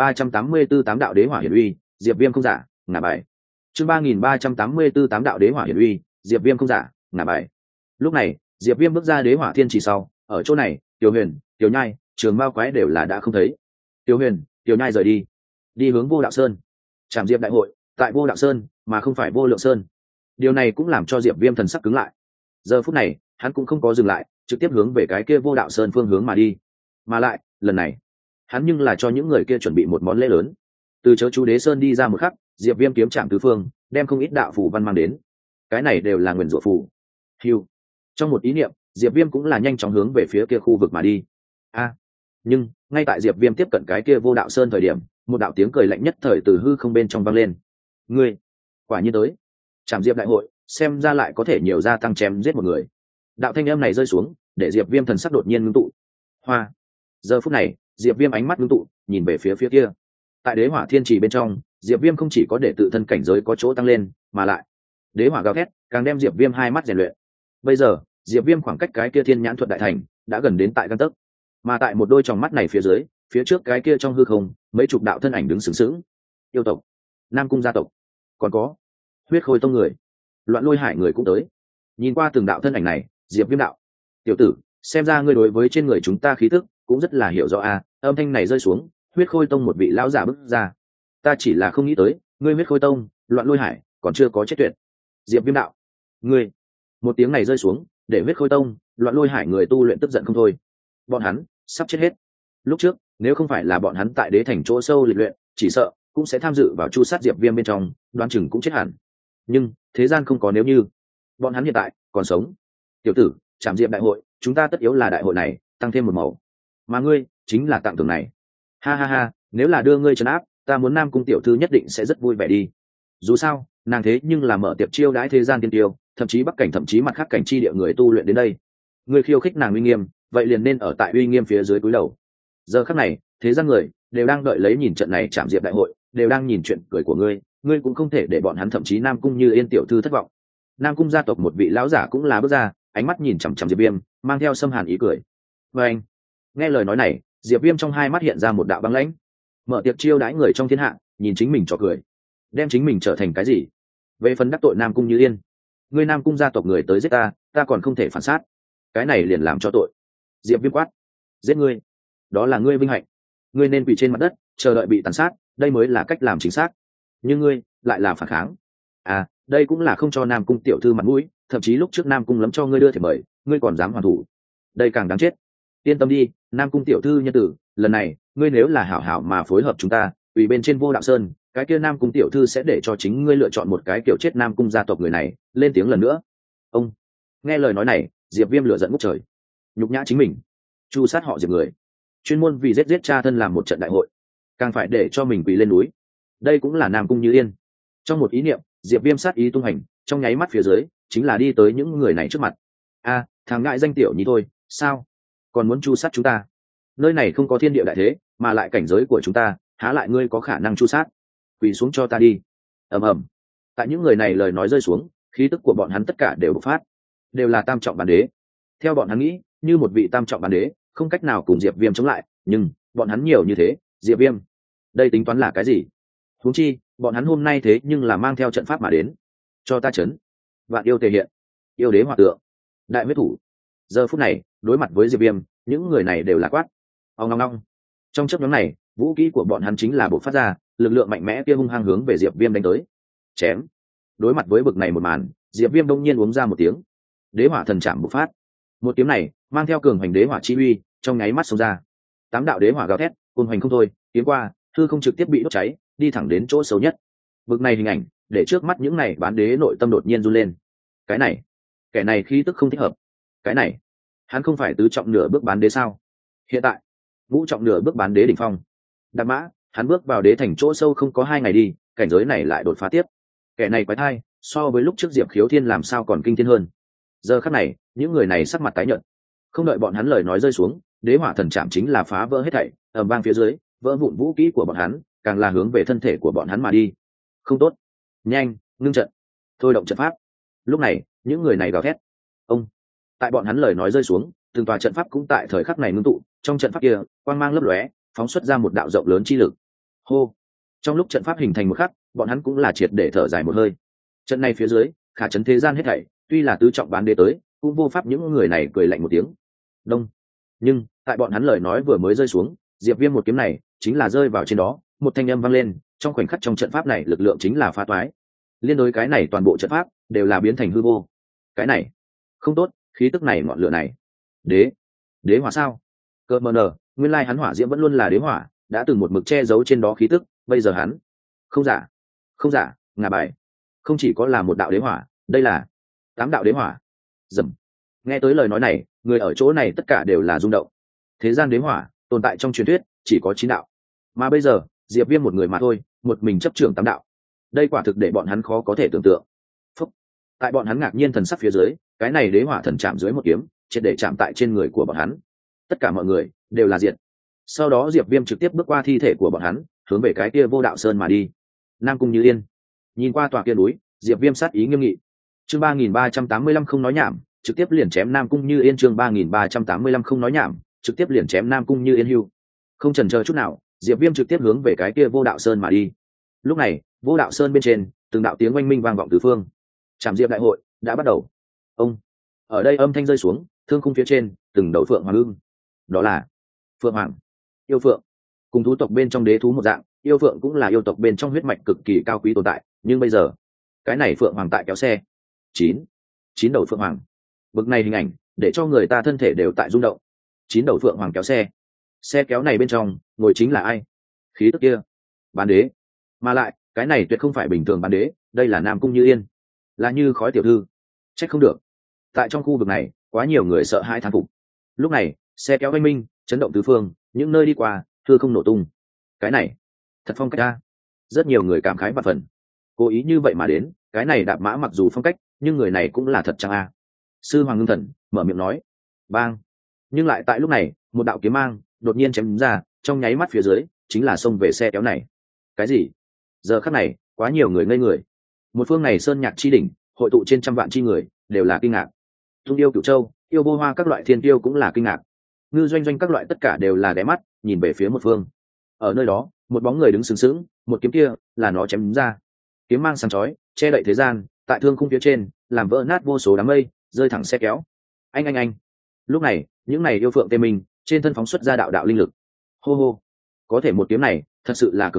Speaker 1: 3384 tám đạo đế hỏa hiển uy, Diệp Viêm không giả, ngả bài. Chương 3384 tám đạo đế hỏa hiển uy, Diệp Viêm không giả, ngả bài. Lúc này, Diệp Viêm bước ra đế hỏa thiên trì sau, ở chỗ này, Tiểu Huyền, Tiểu Nhai, Trường Mao Quái đều là đã không thấy. Tiểu Huyền, Tiểu Nhai rời đi hướng Vô Đạo Sơn. Trảm Diệp đại hội tại Vô Đạo Sơn, mà không phải Vô Lượng Sơn. Điều này cũng làm cho Diệp Viêm thần sắc cứng lại. Giờ phút này, hắn cũng không có dừng lại, trực tiếp hướng về cái kia Vô Đạo Sơn phương hướng mà đi. Mà lại, lần này, hắn nhưng là cho những người kia chuẩn bị một món lễ lớn. Từ Chớ Chú Đế Sơn đi ra một khắc, Diệp Viêm kiếm trạm tứ phương, đem không ít đạo phù văn mang đến. Cái này đều là nguyền rủa phù. Hưu. Trong một ý niệm, Diệp Viêm cũng là nhanh chóng hướng về phía kia khu vực mà đi. Nhưng ngay tại Diệp Viêm tiếp cận cái kia Vô Đạo Sơn thời điểm, một đạo tiếng cười lạnh nhất thời từ hư không bên trong vang lên. Ngươi, quả nhiên tới. Trảm Diệp đại hội, xem ra lại có thể nhiều gia tăng chém giết một người. Đạo thanh âm này rơi xuống, để Diệp Viêm thần sắc đột nhiên ngưng tụ. Hoa. Giờ phút này, Diệp Viêm ánh mắt ngưng tụ, nhìn về phía kia. Tại Đế Hỏa Thiên Trì bên trong, Diệp Viêm không chỉ có để tự thân cảnh giới có chỗ tăng lên, mà lại đế hỏa gào thét, càng đem Diệp Viêm hai mắt rèn luyện. Bây giờ, Diệp Viêm khoảng cách cái kia Thiên Nhãn Thuật đại thành đã gần đến tại gang tấc. Mà tại một đôi tròng mắt này phía dưới, phía trước cái kia trong hư không, mấy chục đạo thân ảnh đứng sướng sướng. Yêu tộc, Nam Cung gia tộc, còn có Huyết Khôi tông người, Loạn Lôi Hải người cũng tới. Nhìn qua từng đạo thân ảnh này, Diệp Viêm đạo: "Tiểu tử, xem ra ngươi đối với trên người chúng ta khí tức cũng rất là hiểu rõ a." Âm thanh này rơi xuống, Huyết Khôi tông một vị lão giả bước ra: "Ta chỉ là không nghĩ tới, ngươi Huyết Khôi tông, Loạn Lôi Hải còn chưa có chết tuyệt." Diệp Viêm đạo: "Ngươi." Một tiếng này rơi xuống, để Huyết Khôi tông, Loạn Lôi Hải người tu luyện tức giận không thôi. Bọn hắn sắp chết hết. Lúc trước, nếu không phải là bọn hắn tại đế thành chỗ sâu lịch luyện, chỉ sợ cũng sẽ tham dự vào chu sát Diệp Viêm bên trong, đoán chừng cũng chết hẳn. Nhưng thế gian không có nếu như, bọn hắn hiện tại còn sống. Tiểu tử, Trảm Diệp đại hội, chúng ta tất yếu là đại hội này tăng thêm một màu, mà ngươi chính là tặng thưởng này. Ha ha ha, nếu là đưa ngươi trấn áp, ta muốn Nam Cung tiểu thư nhất định sẽ rất vui vẻ đi. Dù sao, nàng thế nhưng là mở tiệc chiêu đãi thế gian tiên tiêu, thậm chí bắc cảnh, thậm chí mặt khác cảnh chi địa người tu luyện đến đây. Ngươi khiêu khích nàng uy nghiêm, vậy liền nên ở tại uy nghiêm phía dưới cúi đầu. Giờ khắc này, thế gian người đều đang đợi lấy nhìn trận này Trảm Diệp đại hội, đều đang nhìn chuyện cười của ngươi, ngươi cũng không thể để bọn hắn thậm chí Nam Cung Như Yên tiểu thư thất vọng. Nam Cung gia tộc một vị lão giả cũng là bước ra, ánh mắt nhìn chằm chằm Diệp Viêm, mang theo xâm hàn ý cười. Và anh, nghe lời nói này, Diệp Viêm trong hai mắt hiện ra một đạo băng lãnh. Mở tiệc chiêu đãi người trong thiên hạ, nhìn chính mình trò cười, đem chính mình trở thành cái gì? Về phần đắc tội Nam Cung Như Yên, ngươi Nam Cung gia tộc người tới giết ta, ta còn không thể phản sát, cái này liền làm cho tội. Diệp Viêm quát: "Giết ngươi, đó là ngươi vinh hạnh, ngươi nên quỳ trên mặt đất, chờ đợi bị tàn sát, đây mới là cách làm chính xác. Nhưng ngươi lại là phản kháng. À, đây cũng là không cho Nam Cung tiểu thư mặt mũi, thậm chí lúc trước Nam Cung lắm cho ngươi đưa thiệp mời, ngươi còn dám hoàn thủ, đây càng đáng chết. Yên tâm đi, Nam Cung tiểu thư nhân tử, lần này ngươi nếu là hảo hảo mà phối hợp chúng ta, ủy bên trên Vô Đạo Sơn, cái kia Nam Cung tiểu thư sẽ để cho chính ngươi lựa chọn một cái kiểu chết Nam Cung gia tộc người này lên tiếng lần nữa. Ông nghe lời nói này, Diệp Viêm lửa giận ngút trời, nhục nhã chính mình, chu sát họ Diệp người, chuyên môn vì giết cha thân làm một trận đại hội, càng phải để cho mình quỳ lên núi. Đây cũng là Nam Cung Như Yên. Trong một ý niệm, Diệp Viêm sát ý tung hành, trong nháy mắt phía dưới chính là đi tới những người này trước mặt. A, thằng ngại danh tiểu nhí thôi, sao còn muốn chu sát chúng ta? Nơi này không có thiên địa đại thế, mà lại cảnh giới của chúng ta, há lại ngươi có khả năng chu sát? Quỳ xuống cho ta đi. Ầm ầm. Tại những người này lời nói rơi xuống, khí tức của bọn hắn tất cả đều bộc phát, đều là tam trọng bản đế. Theo bọn hắn nghĩ, như một vị tam trọng bản đế không cách nào cùng Diệp Viêm chống lại, nhưng bọn hắn nhiều như thế, Diệp Viêm đây tính toán là cái gì? Huống chi bọn hắn hôm nay thế nhưng là mang theo trận pháp mà đến. Cho ta chấn. Vạn yêu thể hiện, yêu đế hòa tượng, đại huyết thủ. Giờ phút này đối mặt với Diệp Viêm, những người này đều là quát. Ong ong ong. Trong chớp nhoáng này, vũ khí của bọn hắn chính là bộc phát ra, lực lượng mạnh mẽ kia hung hăng hướng về Diệp Viêm đánh tới. Chém. Đối mặt với bực này một màn, Diệp Viêm đông nhiên uống ra một tiếng. Đế hỏa thần trảm bộc phát. Một kiếm này mang theo cường hành đế hỏa chi uy, trong nháy mắt xông ra. 8 đạo đế hỏa gào thét, côn hoành không thôi, kiếm qua, hư không trực tiếp bị đốt cháy, đi thẳng đến chỗ xấu nhất. Bực này hình ảnh, để trước mắt những này bán đế nội tâm đột nhiên run lên. Cái này, kẻ này khí tức không thích hợp. Cái này, hắn không phải tứ trọng nửa bước bán đế sao? Hiện tại, ngũ trọng nửa bước bán đế đỉnh phong. Đạp mã, hắn bước vào đế thành chỗ sâu không có 2 ngày đi, cảnh giới này lại đột phá tiếp. Kẻ này quái thai, so với lúc trước Diệp Khiếu Thiên làm sao còn kinh thiên hơn. Giờ khắc này, những người này sắc mặt tái nhợt. Không đợi bọn hắn lời nói rơi xuống, đế hỏa thần trảm chính là phá vỡ hết thảy, ầm vang phía dưới, vỡ vụn vũ khí của bọn hắn, càng là hướng về thân thể của bọn hắn mà đi. Không tốt, nhanh, ngưng trận, thôi động trận pháp. Lúc này, những người này gào thét. Ông, tại bọn hắn lời nói rơi xuống, từng tòa trận pháp cũng tại thời khắc này ngưng tụ, trong trận pháp kia, quang mang lấp lóe, phóng xuất ra một đạo rộng lớn chi lực. Hô. Trong lúc trận pháp hình thành một khắc, bọn hắn cũng là triệt để thở dài một hơi. Trận này phía dưới, khả chấn thế gian hết thảy, tuy là tứ trọng bán đế tới, cũng vô pháp những người này cười lạnh một tiếng. Đông. Nhưng, tại bọn hắn lời nói vừa mới rơi xuống, Diệp Viêm một kiếm này chính là rơi vào trên đó, một thanh âm vang lên, trong khoảnh khắc trong trận pháp này lực lượng chính là phá toái. Liên đối cái này toàn bộ trận pháp đều là biến thành hư vô. Cái này, không tốt, khí tức này ngọn lửa này. Đế hỏa sao? Cơ mờ nở, nguyên lai hắn hỏa diễm vẫn luôn là đế hỏa, đã từng một mực che giấu trên đó khí tức, bây giờ hắn, không giả, ngả bài. Không chỉ có là một đạo đế hỏa, đây là 8 đạo đế hỏa. Dầm. Nghe tới lời nói này, người ở chỗ này tất cả đều là rung động. Thế gian đế hỏa tồn tại trong truyền thuyết chỉ có 9 đạo, mà bây giờ Diệp Viêm một người mà thôi, một mình chấp trưởng 8 đạo. Đây quả thực để bọn hắn khó có thể tưởng tượng. Phúc. Tại bọn hắn ngạc nhiên thần sắc phía dưới, cái này đế hỏa thần chạm dưới một kiếm, triệt để chạm tại trên người của bọn hắn. Tất cả mọi người đều là diệt. Sau đó Diệp Viêm trực tiếp bước qua thi thể của bọn hắn, hướng về cái kia Vô Đạo Sơn mà đi. Nam Cung Như Yên nhìn qua tòa kia núi, Diệp Viêm sát ý nghiêm nghị. Chương 3385 không nói nhảm, trực tiếp liền chém Nam Cung Như Yên. Chương 3385 không nói nhảm, trực tiếp liền chém Nam Cung Như Yên hưu. Không chần chờ chút nào, Diệp Viêm trực tiếp hướng về cái kia Vô Đạo Sơn mà đi. Lúc này, Vô Đạo Sơn bên trên, từng đạo tiếng oanh minh vang vọng tứ phương. Trảm Diệp đại hội đã bắt đầu. Ông, ở đây âm thanh rơi xuống, thương khung phía trên, từng đầu phượng hoàng ưng. Đó là Phượng Hoàng, yêu phượng. Cùng thú tộc bên trong đế thú một dạng, yêu phượng cũng là yêu tộc bên trong huyết mạch cực kỳ cao quý tồn tại, nhưng bây giờ, cái này phượng hoàng tại kéo xe. Chín đầu phượng hoàng. Bực này hình ảnh, để cho người ta thân thể đều tại rung động. 9 đầu phượng hoàng kéo xe. Xe kéo này bên trong, ngồi chính là ai? Khí tức kia, bán đế. Mà lại, cái này tuyệt không phải bình thường bán đế, đây là Nam Cung Như Yên. Là Như khói tiểu thư. Trách không được. Tại trong khu vực này, quá nhiều người sợ hãi thán phục. Lúc này, xe kéo oanh minh, chấn động tứ phương, những nơi đi qua, thưa không nổ tung. Cái này, thật phong cách a. Rất nhiều người cảm khái và phần. Cố ý như vậy mà đến, cái này đạp mã mặc dù phong cách, nhưng người này cũng là thật chăng a. Sư Hoàng Ngưng Thần mở miệng nói. Bang. Nhưng lại tại lúc này, một đạo kiếm mang đột nhiên chém ra, trong nháy mắt phía dưới chính là xông về xe kéo này. Cái gì? Giờ khắc này, quá nhiều người ngây người. Một phương này sơn nhạc chi đỉnh, hội tụ trên trăm vạn chi người, đều là kinh ngạc. Tung yêu Cửu Châu, yêu vô hoa các loại thiên tiêu cũng là kinh ngạc. Ngư doanh doanh các loại tất cả đều là ghé mắt nhìn về phía một phương. Ở nơi đó, một bóng người đứng sừng sững, một kiếm kia là nó chém ra. Kiếm mang sáng chói, che đậy thế gian, tại thương khung phía trên, làm vỡ nát vô số đám mây, rơi thẳng xe kéo. Anh. Lúc này, những này yêu phượng tê mình, trên thân phóng xuất ra đạo đạo linh lực. Hô hô. Có thể một kiếm này, thật sự là cường hành,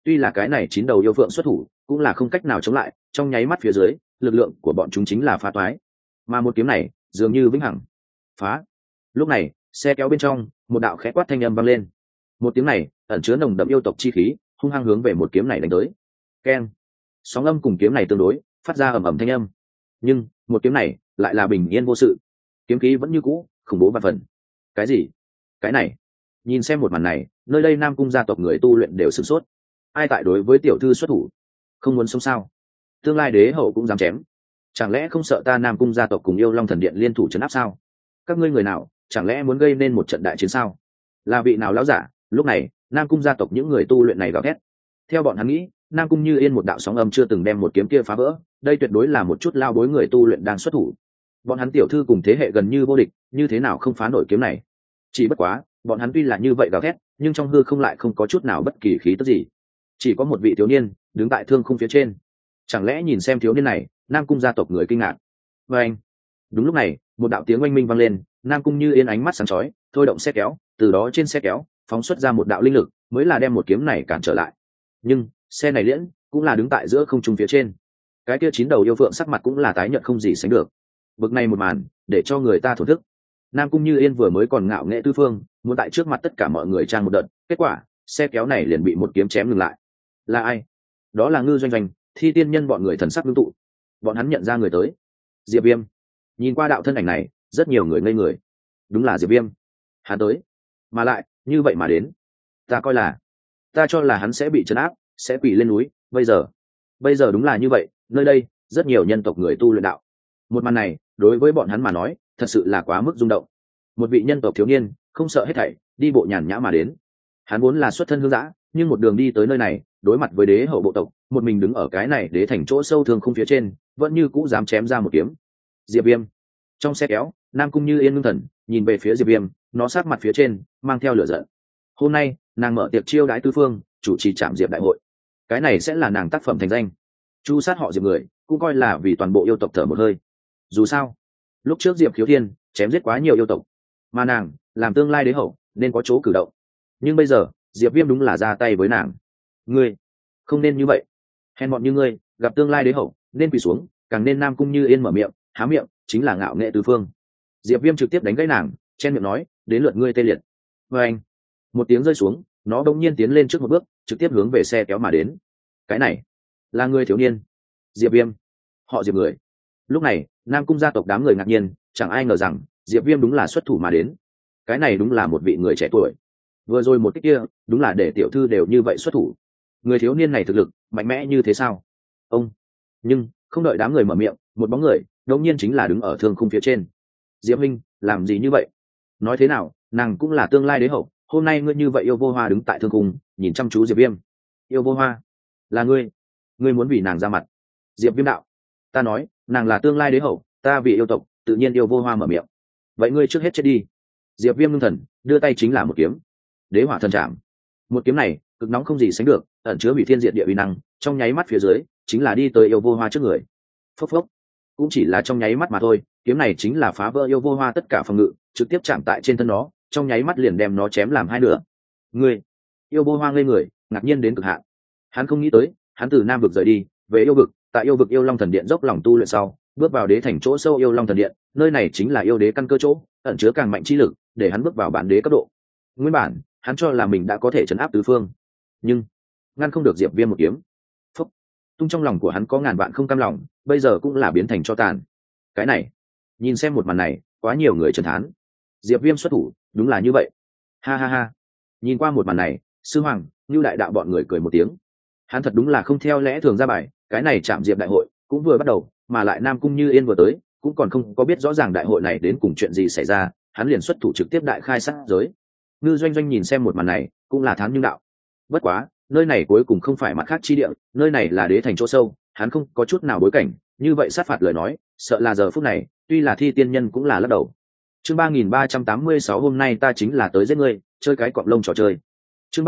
Speaker 1: tuy là cái này 9 đầu yêu phượng xuất thủ cũng là không cách nào chống lại, trong nháy mắt phía dưới lực lượng của bọn chúng chính là phá toái, mà một kiếm này dường như vĩnh hằng phá. Lúc này xe kéo bên trong một đạo khẽ quát thanh âm vang lên, một tiếng này ẩn chứa nồng đậm yêu tộc chi khí, hung hăng hướng về một kiếm này đánh tới. Keng, sóng âm cùng kiếm này tương đối phát ra ầm ầm thanh âm, nhưng một kiếm này lại là bình yên vô sự, kiếm khí vẫn như cũ khủng bố vạn phần. Cái gì? Cái này? Nhìn xem một màn này, nơi đây Nam Cung gia tộc người tu luyện đều sửng sốt. Ai tại đối với tiểu thư xuất thủ? Không muốn sống sao? Tương lai đế hậu cũng dám chém? Chẳng lẽ không sợ ta Nam Cung gia tộc cùng Yêu Long thần điện liên thủ trấn áp sao? Các ngươi người nào, chẳng lẽ muốn gây nên một trận đại chiến sao? Là vị nào lão giả? Lúc này Nam Cung gia tộc những người tu luyện này gào thét. Theo bọn hắn nghĩ, Nam Cung Như Yên một đạo sóng âm chưa từng đem một kiếm kia phá vỡ, đây tuyệt đối là một chút lao bối người tu luyện đang xuất thủ. Bọn hắn tiểu thư cùng thế hệ gần như vô địch, như thế nào không phá nổi kiếm này? Chỉ bất quá bọn hắn tuy là như vậy gào thét, nhưng trong hư không lại không có chút nào bất kỳ khí tức gì, chỉ có một vị thiếu niên đứng tại thương khung phía trên. Chẳng lẽ nhìn xem thiếu niên này, Nam Cung gia tộc người kinh ngạc. Và anh, đúng lúc này một đạo tiếng oanh minh vang lên, Nam Cung Như Yên ánh mắt sáng chói thôi động xe kéo, từ đó trên xe kéo phóng xuất ra một đạo linh lực, mới là đem một kiếm này cản trở lại. Nhưng xe này liễn cũng là đứng tại giữa không trung phía trên, cái kia 9 đầu yêu phượng sắc mặt cũng là tái nhợt không gì sánh được. Bực này một màn để cho người ta thổn thức. Nam Cung Như Yên vừa mới còn ngạo nghệ tư phương, muốn tại trước mặt tất cả mọi người trang một đợt, kết quả xe kéo này liền bị một kiếm chém ngừng lại. Là ai? Đó là Ngư Doanh Doanh, Thi Tiên Nhân, bọn người thần sắc ngưng tụ. Bọn hắn nhận ra người tới, Diệp Viêm. Nhìn qua đạo thân ảnh này, rất nhiều người ngây người. Đúng là Diệp Viêm, hắn tới, mà lại như vậy mà đến. Ta cho là hắn sẽ bị trấn áp, sẽ quỳ lên núi, bây giờ đúng là như vậy. Nơi đây rất nhiều nhân tộc người tu luyện đạo. Một màn này đối với bọn hắn mà nói thật sự là quá mức rung động. Một vị nhân tộc thiếu niên không sợ hết thảy, đi bộ nhàn nhã mà đến. Hắn vốn là xuất thân hương giã, nhưng một đường đi tới nơi này, đối mặt với đế hậu bộ tộc, một mình đứng ở cái này đế thành chỗ sâu thường không phía trên, vẫn như cũ dám chém ra một kiếm. Diệp Viêm. Trong xe kéo, Nam Cung Như Yên ngưng thần nhìn về phía Diệp Viêm, nó sát mặt phía trên mang theo lửa giận. Hôm nay nàng mở tiệc chiêu đãi tứ phương, chủ trì trảm diệp đại hội, cái này sẽ là nàng tác phẩm thành danh. Chu sát họ Diệp người cũng coi là vì toàn bộ yêu tộc thở một hơi. Dù sao lúc trước Diệp Khiếu Thiên chém giết quá nhiều yêu tộc, mà nàng làm tương lai đế hậu nên có chỗ cử động, nhưng bây giờ Diệp Viêm đúng là ra tay với nàng. Ngươi không nên như vậy, hèn mọn như ngươi gặp tương lai đế hậu nên quỳ xuống, càng nên Nam Cung Như Yên mở miệng, há miệng chính là ngạo nghệ tứ phương. Diệp Viêm trực tiếp đánh gãy nàng, chen miệng nói, đến lượt ngươi tê liệt. Và anh, một tiếng rơi xuống, nó bỗng nhiên tiến lên trước một bước, trực tiếp hướng về xe kéo mà đến. Cái này là người thiếu niên Diệp Viêm, họ Diệp người. Lúc này Nam Cung gia tộc đám người ngạc nhiên, chẳng ai ngờ rằng Diệp Viêm đúng là xuất thủ mà đến. Cái này đúng là một vị người trẻ tuổi, vừa rồi một cái kia đúng là để tiểu thư đều như vậy xuất thủ. Người thiếu niên này thực lực mạnh mẽ như thế sao? Ông, nhưng không đợi đám người mở miệng, một bóng người đột nhiên chính là đứng ở thương khung phía trên. Diệp Minh, làm gì như vậy? Nói thế nào nàng cũng là tương lai đế hậu, hôm nay ngươi như vậy Yêu Vô Hoa đứng tại thương khung nhìn chăm chú Diệp Viêm. Yêu Vô Hoa là ngươi muốn vì nàng ra mặt? Diệp Viêm đạo, ta nói nàng là tương lai đế hậu, ta vì yêu tộc tự nhiên Yêu Vô Hoa mở miệng. Vậy ngươi trước hết chết đi. Diệp Viêm ngưng thần đưa tay chính là một kiếm, đế hỏa thần trảm. Một kiếm này cực nóng không gì sánh được, ẩn chứa hủy thiên diệt địa uy năng, trong nháy mắt phía dưới chính là đi tới Yêu Vô Hoa trước người. Phốc phốc, cũng chỉ là trong nháy mắt mà thôi, kiếm này chính là phá vỡ Yêu Vô Hoa tất cả phòng ngự, trực tiếp chạm tại trên thân nó, trong nháy mắt liền đem nó chém làm hai nửa. Ngươi! Yêu Vô Hoa ngây người, ngạc nhiên đến cực hạn. Hắn không nghĩ tới, hắn từ Nam vực rời đi, về yêu vực, tại yêu vực Yêu Long thần điện dốc lòng tu luyện sau, bước vào đế thành chỗ sâu Yêu Long thần điện, nơi này chính là yêu đế căn cơ chỗ, ẩn chứa càng mạnh chi lực, để hắn bước vào bản đế cấp độ. Nguyên bản, hắn cho là mình đã có thể trấn áp tứ phương, nhưng ngăn không được Diệp Viêm một kiếm. Phốc, tung trong lòng của hắn có ngàn vạn không cam lòng, bây giờ cũng là biến thành tro tàn. Cái này, nhìn xem một màn này, quá nhiều người trấn thán. Diệp Viêm xuất thủ, đúng là như vậy. Ha ha ha. Nhìn qua một màn này, sư hoàng, Nưu đại đạo bọn người cười một tiếng. Hắn thật đúng là không theo lẽ thường ra bài, cái này chạm Diệp đại hội cũng vừa bắt đầu, mà lại Nam Cung Như Yên vừa tới, cũng còn không có biết rõ ràng đại hội này đến cùng chuyện gì xảy ra, hắn liền xuất thủ trực tiếp đại khai sát giới. Ngư Doanh Doanh nhìn xem một màn này, cũng là thán nhưng đạo. Bất quá, nơi này cuối cùng không phải mặt khác chi địa, nơi này là đế thành chỗ sâu, hắn không có chút nào bối cảnh, như vậy sát phạt lời nói, sợ là giờ phút này, tuy là Thi Tiên Nhân cũng là lắc đầu. Chương 3386 hôm nay ta chính là tới giết ngươi, chơi cái cọp lông trò chơi. Chương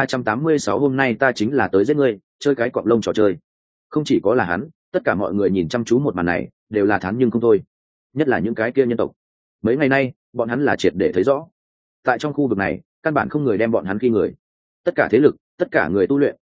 Speaker 1: 3386 hôm nay ta chính là tới giết ngươi, chơi cái cọp lông trò chơi. Không chỉ có là hắn, tất cả mọi người nhìn chăm chú một màn này, đều là thán nhưng không thôi. Nhất là những cái kia nhân tộc. Mấy ngày nay, bọn hắn là triệt để thấy rõ. Tại trong khu vực này, căn bản không người đem bọn hắn khi người. Tất cả thế lực, tất cả người tu luyện,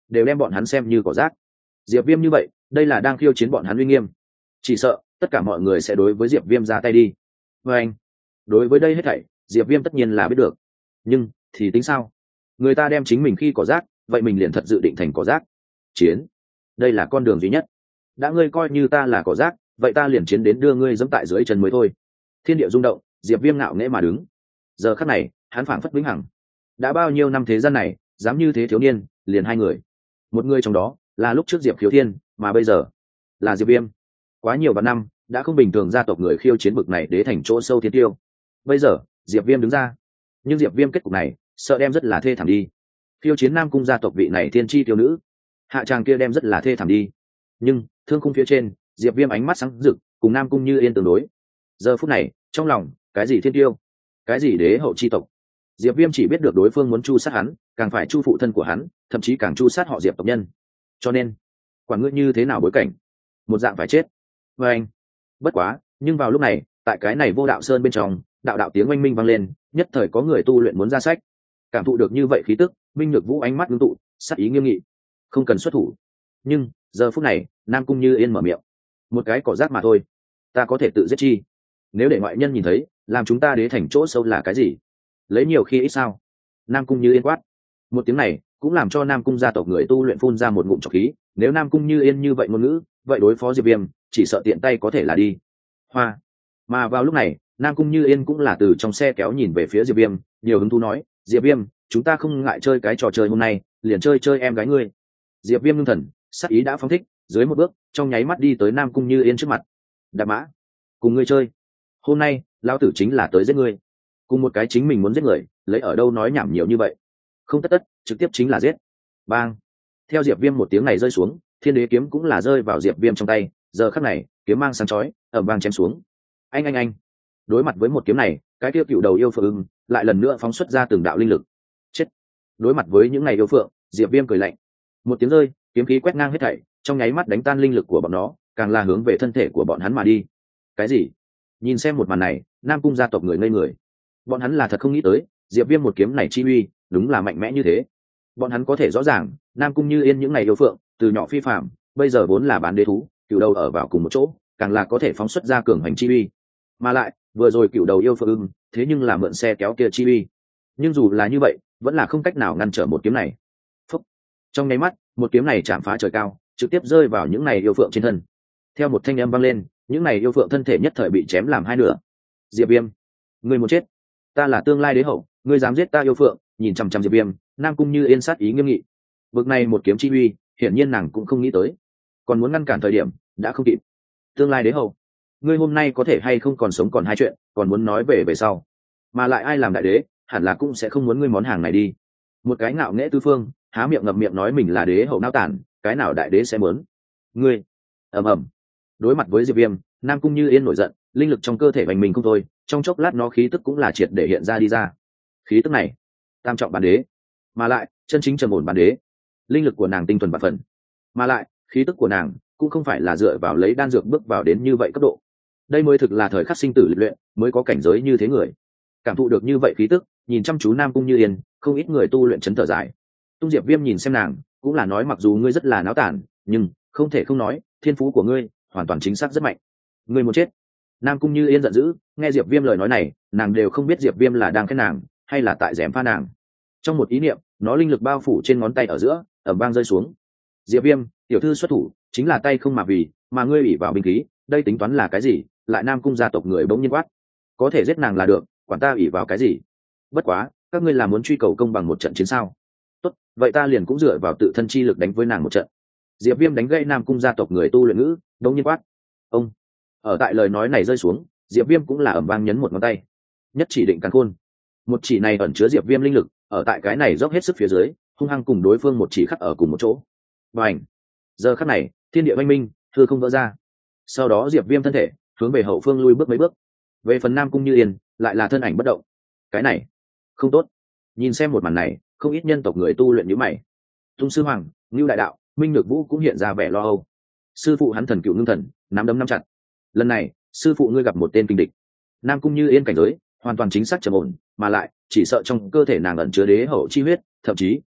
Speaker 1: đều đem bọn hắn xem như cỏ rác. Diệp Viêm như vậy, đây là đang khiêu chiến bọn hắn uy nghiêm. Chỉ sợ tất cả mọi người sẽ đối với Diệp Viêm ra tay đi. Và anh, đối với đây hết thảy, Diệp Viêm tất nhiên là biết được. Nhưng thì tính sao? Người ta đem chính mình khi cỏ rác, vậy mình liền thật dự định thành cỏ rác. Chiến, đây là con đường duy nhất. Đã ngươi coi như ta là cỏ rác, vậy ta liền chiến đến đưa ngươi giẫm tại dưới chân mới thôi. Thiên địa rung động, Diệp Viêm ngạo nghễ mà đứng. Giờ khắc này, hắn phảng phất vĩnh hằng. Đã bao nhiêu năm thế gian này, dám như thế thiếu niên, liền hai người. Một người trong đó là lúc trước Diệp Khiếu Thiên, mà bây giờ là Diệp Viêm. Quá nhiều vạn năm, đã không bình thường gia tộc người khiêu chiến bực này đế thành chỗ sâu thiên tiêu. Bây giờ, Diệp Viêm đứng ra. Nhưng Diệp Viêm kết cục này, sợ đem rất là thê thảm đi. Khiêu chiến Nam cung gia tộc vị này thiên chi tiêu nữ, hạ tràng kia đem rất là thê thảm đi. Nhưng thương khung phía trên, Diệp Viêm ánh mắt sáng rực, cùng Nam cung Như Yên tương đối. Giờ phút này, trong lòng, cái gì thiên tiêu, cái gì đế hậu chi tộc, Diệp Viêm chỉ biết được đối phương muốn chu sát hắn, càng phải chu phụ thân của hắn, thậm chí càng chu sát họ Diệp tộc nhân. Cho nên, quản ngươi như thế nào bối cảnh, một dạng phải chết. Và anh, bất quá, nhưng vào lúc này, tại cái này vô đạo sơn bên trong, đạo đạo tiếng oanh minh vang lên, nhất thời có người tu luyện muốn ra sách. Cảm thụ được như vậy khí tức, Minh Nhược Vũ ánh mắt ngưng tụ, sắc ý nghiêm nghị, không cần xuất thủ. Nhưng giờ phút này, Nam cung Như Yên mở miệng, một cái cỏ rác mà thôi, ta có thể tự giết chi. Nếu để ngoại nhân nhìn thấy, làm chúng ta đế thành chỗ sâu là cái gì? Lấy nhiều khi ít sao? Nam cung Như Yên quát. Một tiếng này cũng làm cho Nam cung gia tộc người tu luyện phun ra một ngụm trọc khí. Nếu Nam cung Như Yên như vậy ngôn ngữ, vậy đối phó Diệp Viêm chỉ sợ tiện tay có thể là đi hoa. Mà vào lúc này, Nam cung Như Yên cũng là từ trong xe kéo nhìn về phía Diệp Viêm, nhiều hứng thú nói, Diệp Viêm, chúng ta không ngại chơi cái trò chơi hôm nay, liền chơi em gái ngươi. Diệp Viêm ngưng thần, sắc ý đã phóng thích, dưới một bước, trong nháy mắt đi tới Nam cung Như Yên trước mặt. Đạp mã, cùng ngươi chơi. Hôm nay, lão tử chính là tới giết ngươi. Cùng một cái chính mình muốn giết người, lấy ở đâu nói nhảm nhiều như vậy? Không tất, trực tiếp chính là giết. Bang. Theo Diệp Viêm một tiếng này rơi xuống, Thiên Đế kiếm cũng là rơi vào Diệp Viêm trong tay, giờ khắc này, kiếm mang sáng chói, ầm vang chém xuống. Anh. Đối mặt với một kiếm này, cái kia cựu đầu yêu phượng lại lần nữa phóng xuất ra từng đạo linh lực. Chết. Đối mặt với những này yêu phượng, Diệp Viêm cười lạnh. Một tiếng rơi, kiếm khí quét ngang hết thảy, trong nháy mắt đánh tan linh lực của bọn nó, càng là hướng về thân thể của bọn hắn mà đi. Cái gì? Nhìn xem một màn này, Nam cung gia tộc người ngây người. Bọn hắn là thật không nghĩ tới, Diệp Viêm một kiếm này chi uy, đúng là mạnh mẽ như thế. Bọn hắn có thể rõ ràng, Nam cung Như Yên những ngày yêu phượng, từ nhỏ phi phàm, bây giờ vốn là bán đế thú, cựu đầu ở vào cùng một chỗ, càng là có thể phóng xuất ra cường hành chi uy. Mà lại, vừa rồi cựu đầu yêu phượng thế nhưng là mượn xe kéo kia chi uy. Nhưng dù là như vậy, vẫn là không cách nào ngăn trở một kiếm này. Phúc. Trong nháy mắt, một kiếm này chạm phá trời cao, trực tiếp rơi vào những này yêu phượng trên thân. Theo một thanh âm vang lên, những này yêu phượng thân thể nhất thời bị chém làm hai nửa. Diệp Viêm, ngươi muốn chết? Ta là tương lai đế hậu, ngươi dám giết ta yêu phượng? Nhìn chằm chằm Diệp Viêm, Nam cung Như Yên sát ý nghiêm nghị. Vực này một kiếm chi uy, hiển nhiên nàng cũng không nghĩ tới, còn muốn ngăn cản thời điểm đã không kịp. Tương lai đế hậu, ngươi hôm nay có thể hay không còn sống còn hai chuyện, còn muốn nói về sau, mà lại ai làm đại đế, hẳn là cũng sẽ không muốn ngươi món hàng này đi. Một cái ngạo nghễ tứ phương, há miệng ngậm miệng nói mình là đế hậu nao tản, cái nào đại đế sẽ muốn? Ngươi. Ầm. Đối mặt với Diệp Viêm, Nam cung Như Yên nổi giận, linh lực trong cơ thể bành mình không thôi, trong chốc lát nó khí tức cũng là triệt để hiện ra đi ra. Khí tức này, tam trọng bản đế, mà lại chân chính trầm ổn bản đế. Linh lực của nàng tinh thuần bạc phần, mà lại khí tức của nàng cũng không phải là dựa vào lấy đan dược bước vào đến như vậy cấp độ. Đây mới thực là thời khắc sinh tử luyện mới có cảnh giới như thế người. Cảm thụ được như vậy khí tức, nhìn chăm chú Nam cung Như Yên, không ít người tu luyện chấn thở dài. Tung Diệp Viêm nhìn xem nàng, cũng là nói mặc dù ngươi rất là náo tản, nhưng không thể không nói, thiên phú của ngươi hoàn toàn chính xác rất mạnh. Ngươi muốn chết? Nam cung Như Yên giận dữ, nghe Diệp Viêm lời nói này, nàng đều không biết Diệp Viêm là đang khen nàng hay là tại gièm pha nàng. Trong một ý niệm, nó linh lực bao phủ trên ngón tay ở giữa, ầm vang rơi xuống. Diệp Viêm, tiểu thư xuất thủ, chính là tay không mà vì, mà ngươi ủy vào binh khí, đây tính toán là cái gì? Lại Nam cung gia tộc người bỗng nhiên quát, có thể giết nàng là được, quản ta ủy vào cái gì? Bất quá, các ngươi là muốn truy cầu công bằng một trận chiến sao? Tốt, vậy ta liền cũng dựa vào tự thân chi lực đánh với nàng một trận. Diệp Viêm đánh gây Nam cung gia tộc người tu luyện ngữ, bỗng nhiên quát. Ông. Ở tại lời nói này rơi xuống, Diệp Viêm cũng là ầm vang nhấn một ngón tay. Nhất chỉ định càn khôn. Một chỉ này ẩn chứa Diệp Viêm linh lực, ở tại cái này dốc hết sức phía dưới, hung hăng cùng đối phương một chỉ khắc ở cùng một chỗ. Bành. Giờ khắc này, thiên địa oanh minh, hư không vỡ ra. Sau đó Diệp Viêm thân thể hướng về hậu phương lui bước mấy bước. Về phần Nam cung Như Yên, lại là thân ảnh bất động. Cái này không tốt. Nhìn xem một màn này, không ít nhân tộc người tu luyện như mày. Tung sư hoàng, Ngưu đại đạo, Minh Nhược Vũ cũng hiện ra vẻ lo âu. Sư phụ hắn thần cựu ngưng thần, nắm đấm nắm chặt. Lần này, sư phụ ngươi gặp một tên kinh địch. Nam cung Như Yên cảnh giới hoàn toàn chính xác trầm ổn, mà lại chỉ sợ trong cơ thể nàng ẩn chứa đế hậu chi huyết, thậm chí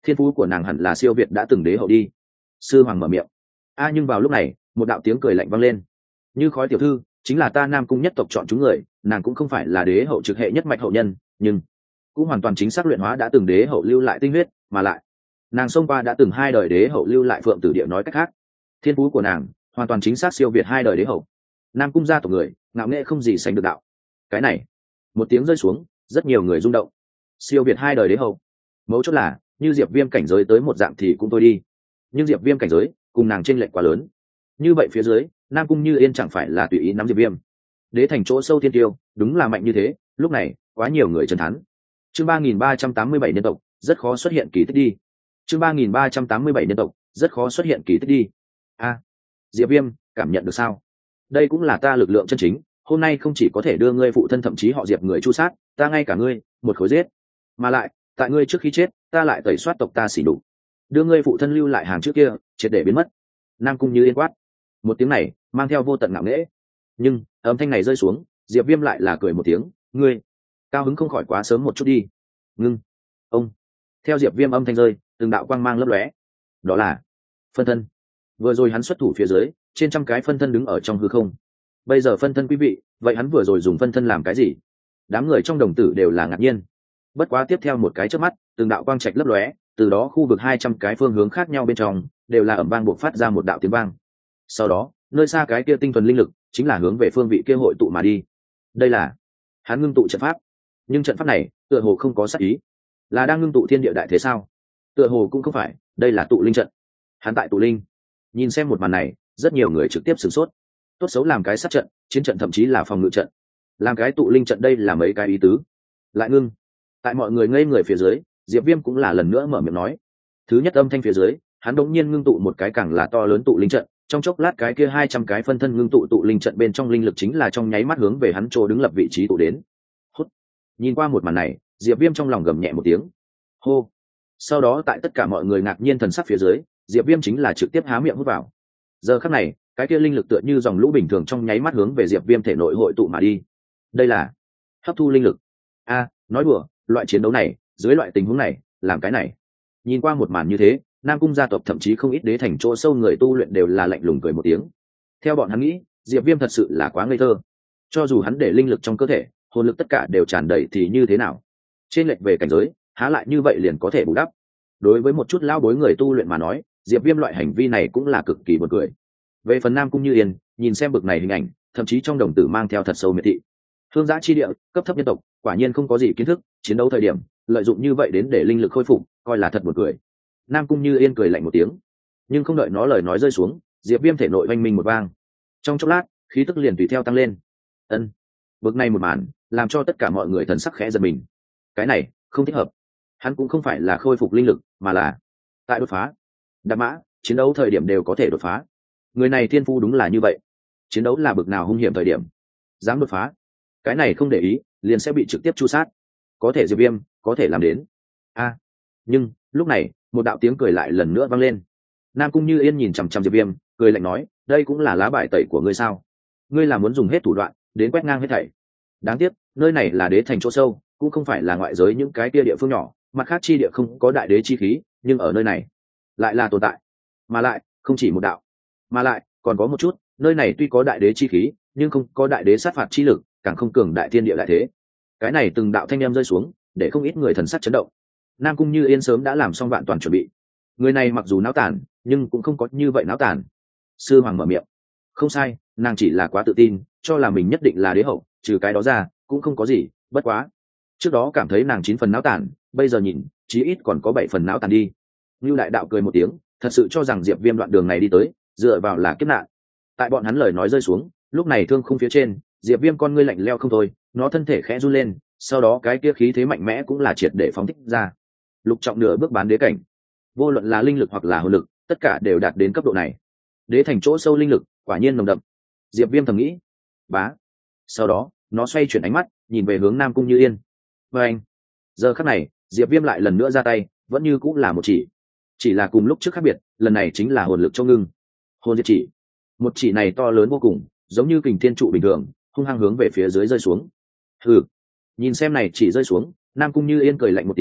Speaker 1: thiên phú của nàng hẳn là siêu việt đã từng đế hậu đi. Sư hoàng mở miệng. Nhưng vào lúc này một đạo tiếng cười lạnh vang lên. Như khói tiểu thư chính là ta Nam Cung nhất tộc chọn chúng người, nàng cũng không phải là đế hậu trực hệ nhất mạch hậu nhân, nhưng cũng hoàn toàn chính xác luyện hóa đã từng đế hậu lưu lại tinh huyết, mà lại nàng xông qua đã từng 2 đời đế hậu lưu lại Phượng Tử Địa. Nói cách khác, thiên phú của nàng hoàn toàn chính xác siêu việt 2 đời đế hậu. Nam Cung gia tộc người ngạo nghệ không gì sánh được đạo. Cái này, một tiếng rơi xuống, rất nhiều người rung động. Siêu việt 2 đời đế hậu, mấu chốt là như Diệp Viêm cảnh giới tới một dạng thì cũng thôi đi, nhưng Diệp Viêm cảnh giới cùng nàng chênh lệch quá lớn. Như vậy phía dưới, Nam Cung Như Yên chẳng phải là tùy ý nắm Diệp Viêm. Đế thành chỗ sâu thiên tiêu, đúng là mạnh như thế. Lúc này quá nhiều người chân thắn. Chương 3387 nhân tộc, rất khó xuất hiện kỳ tích đi. Chương 3387 nhân tộc, rất khó xuất hiện kỳ tích đi. Diệp Viêm, cảm nhận được sao? Đây cũng là ta lực lượng chân chính, hôm nay không chỉ có thể đưa ngươi phụ thân thậm chí họ Diệp người chu sát, ta ngay cả ngươi một khối giết. Mà lại, tại ngươi trước khi chết, ta lại tẩy soát tộc ta xỉ đục, đưa ngươi phụ thân lưu lại hàng trước kia triệt để biến mất. Nam Cung Như Yên quát. Một tiếng này mang theo vô tận ngạo nghễ, nhưng âm thanh này rơi xuống, Diệp Viêm lại là cười một tiếng. Ngươi cao hứng không khỏi quá sớm một chút đi. Ngưng. Ông. Theo Diệp Viêm âm thanh rơi, từng đạo quang mang lấp lóe. Đó là phân thân. Vừa rồi hắn xuất thủ phía dưới, trên trăm cái phân thân đứng ở trong hư không. Bây giờ phân thân quý vị, vậy hắn vừa rồi dùng phân thân làm cái gì? Đám người trong đồng tử đều là ngạc nhiên. Bất quá tiếp theo một cái chớp mắt, từng đạo quang trạch lấp lóe, từ đó khu vực 200 cái phương hướng khác nhau bên trong đều là ầm vang bộc phát ra một đạo tiếng vang. Sau đó, nơi xa cái kia tinh thuần linh lực chính là hướng về phương vị kia hội tụ mà đi. Đây là hắn ngưng tụ trận pháp, nhưng trận pháp này tựa hồ không có sát ý, là đang ngưng tụ thiên địa đại thế sao? Tựa hồ cũng không phải, đây là tụ linh trận. Hắn tại tụ linh. Nhìn xem một màn này, rất nhiều người trực tiếp sửng sốt. Tốt xấu làm cái sát trận, chiến trận thậm chí là phòng ngự trận, làm cái tụ linh trận, đây là mấy cái ý tứ. Lại ngưng. Tại mọi người ngây người phía dưới, Diệp Viêm cũng là lần nữa mở miệng nói. Thứ nhất âm thanh phía dưới, hắn đột nhiên ngưng tụ một cái càng là to lớn tụ linh trận, trong chốc lát cái kia 200 cái phân thân ngưng tụ tụ linh trận bên trong linh lực chính là trong nháy mắt hướng về hắn chỗ đứng lập vị trí tụ đến. Hút. Nhìn qua một màn này, Diệp Viêm trong lòng gầm nhẹ một tiếng. Hô. Sau đó tại tất cả mọi người ngạc nhiên thần sắc phía dưới, Diệp Viêm chính là trực tiếp há miệng hút vào. Giờ khắc này, cái kia linh lực tựa như dòng lũ bình thường trong nháy mắt hướng về Diệp Viêm thể nội hội tụ mà đi. Đây là hấp thu linh lực. Nói đùa, loại chiến đấu này, dưới loại tình huống này, làm cái này. Nhìn qua một màn như thế, Nam Cung gia tộc thậm chí không ít đế thành chỗ sâu người tu luyện đều là lạnh lùng cười một tiếng. Theo bọn hắn nghĩ, Diệp Viêm thật sự là quá ngây thơ. Cho dù hắn để linh lực trong cơ thể, hồn lực tất cả đều tràn đầy thì như thế nào? Trên lệch về cảnh giới, há lại như vậy liền có thể bù đắp. Đối với một chút lao bối người tu luyện mà nói, Diệp Viêm loại hành vi này cũng là cực kỳ buồn cười. Về phần Nam Cung Như Yên, nhìn xem bực này hình ảnh, thậm chí trong đồng tử mang theo thật sâu miệt thị. Hương giã chi địa, cấp thấp nhân tộc, quả nhiên không có gì kiến thức, chiến đấu thời điểm, lợi dụng như vậy đến để linh lực khôi phục, coi là thật buồn cười. Nam Cung Như Yên cười lạnh một tiếng, nhưng không đợi nó lời nói rơi xuống, Diệp Viêm thể nội oanh minh một vang. Trong chốc lát, khí tức liền tùy theo tăng lên. Bực này một màn, làm cho tất cả mọi người thần sắc khẽ giật mình. Cái này, không thích hợp. Hắn cũng không phải là khôi phục linh lực, mà là tại đột phá. Đạp mã, chiến đấu thời điểm đều có thể đột phá. Người này thiên phu đúng là như vậy. Chiến đấu là bực nào hung hiểm thời điểm, dám đột phá. Cái này không để ý, liền sẽ bị trực tiếp chu sát. Có thể Diệp Viêm có thể làm đến. Nhưng lúc này, một đạo tiếng cười lại lần nữa vang lên. Nam Cung Như Yên nhìn chằm chằm Diệp Viêm, cười lạnh nói, đây cũng là lá bài tẩy của ngươi sao? Ngươi là muốn dùng hết thủ đoạn đến quét ngang hết thảy. Đáng tiếc, nơi này là đế thành chỗ sâu, cũng không phải là ngoại giới những cái kia địa phương nhỏ, mặt khác chi địa không có đại đế chi khí, nhưng ở nơi này lại là tồn tại. Mà lại, không chỉ một đạo, mà lại còn có một chút, nơi này tuy có đại đế chi khí, nhưng không có đại đế sát phạt chi lực, càng không cường đại thiên địa đại thế. Cái này từng đạo thanh âm rơi xuống, để không ít người thần sắc chấn động. Nam Cung Như Yên sớm đã làm xong vạn toàn chuẩn bị. Người này mặc dù náo tàn, nhưng cũng không có như vậy náo tàn. Sư hoàng mở miệng. Không sai, nàng chỉ là quá tự tin, cho là mình nhất định là đế hậu, trừ cái đó ra, cũng không có gì, bất quá. Trước đó cảm thấy nàng 9 phần náo tàn, bây giờ nhìn, chí ít còn có 7 phần náo tàn đi. Như Đại Đạo cười một tiếng, thật sự cho rằng Diệp Viêm đoạn đường này đi tới, dựa vào là kiếp nạn. Tại bọn hắn lời nói rơi xuống, lúc này thương khung phía trên, Diệp Viêm con ngươi lạnh lẽo không thôi, nó thân thể khẽ run lên, sau đó cái kia khí thế mạnh mẽ cũng là triệt để phóng thích ra. Lục trọng nửa bước bán đế cảnh, vô luận là linh lực hoặc là hồn lực, tất cả đều đạt đến cấp độ này. Đế thành chỗ sâu linh lực, quả nhiên nồng đậm. Diệp Viêm thầm nghĩ. Bá. Sau đó, nó xoay chuyển ánh mắt, nhìn về hướng Nam Cung Như Yên. Và anh. Giờ khắc này, Diệp Viêm lại lần nữa ra tay, vẫn như cũng là một chỉ là cùng lúc trước khác biệt, lần này chính là hồn lực cho ngưng. Hồn diệt chỉ. Một chỉ này to lớn vô cùng, giống như kình thiên trụ bình thường, hung hăng hướng về phía dưới rơi xuống. Hừ. Nhìn xem này chỉ rơi xuống, Nam Cung Như Yên cười lạnh một tiếng,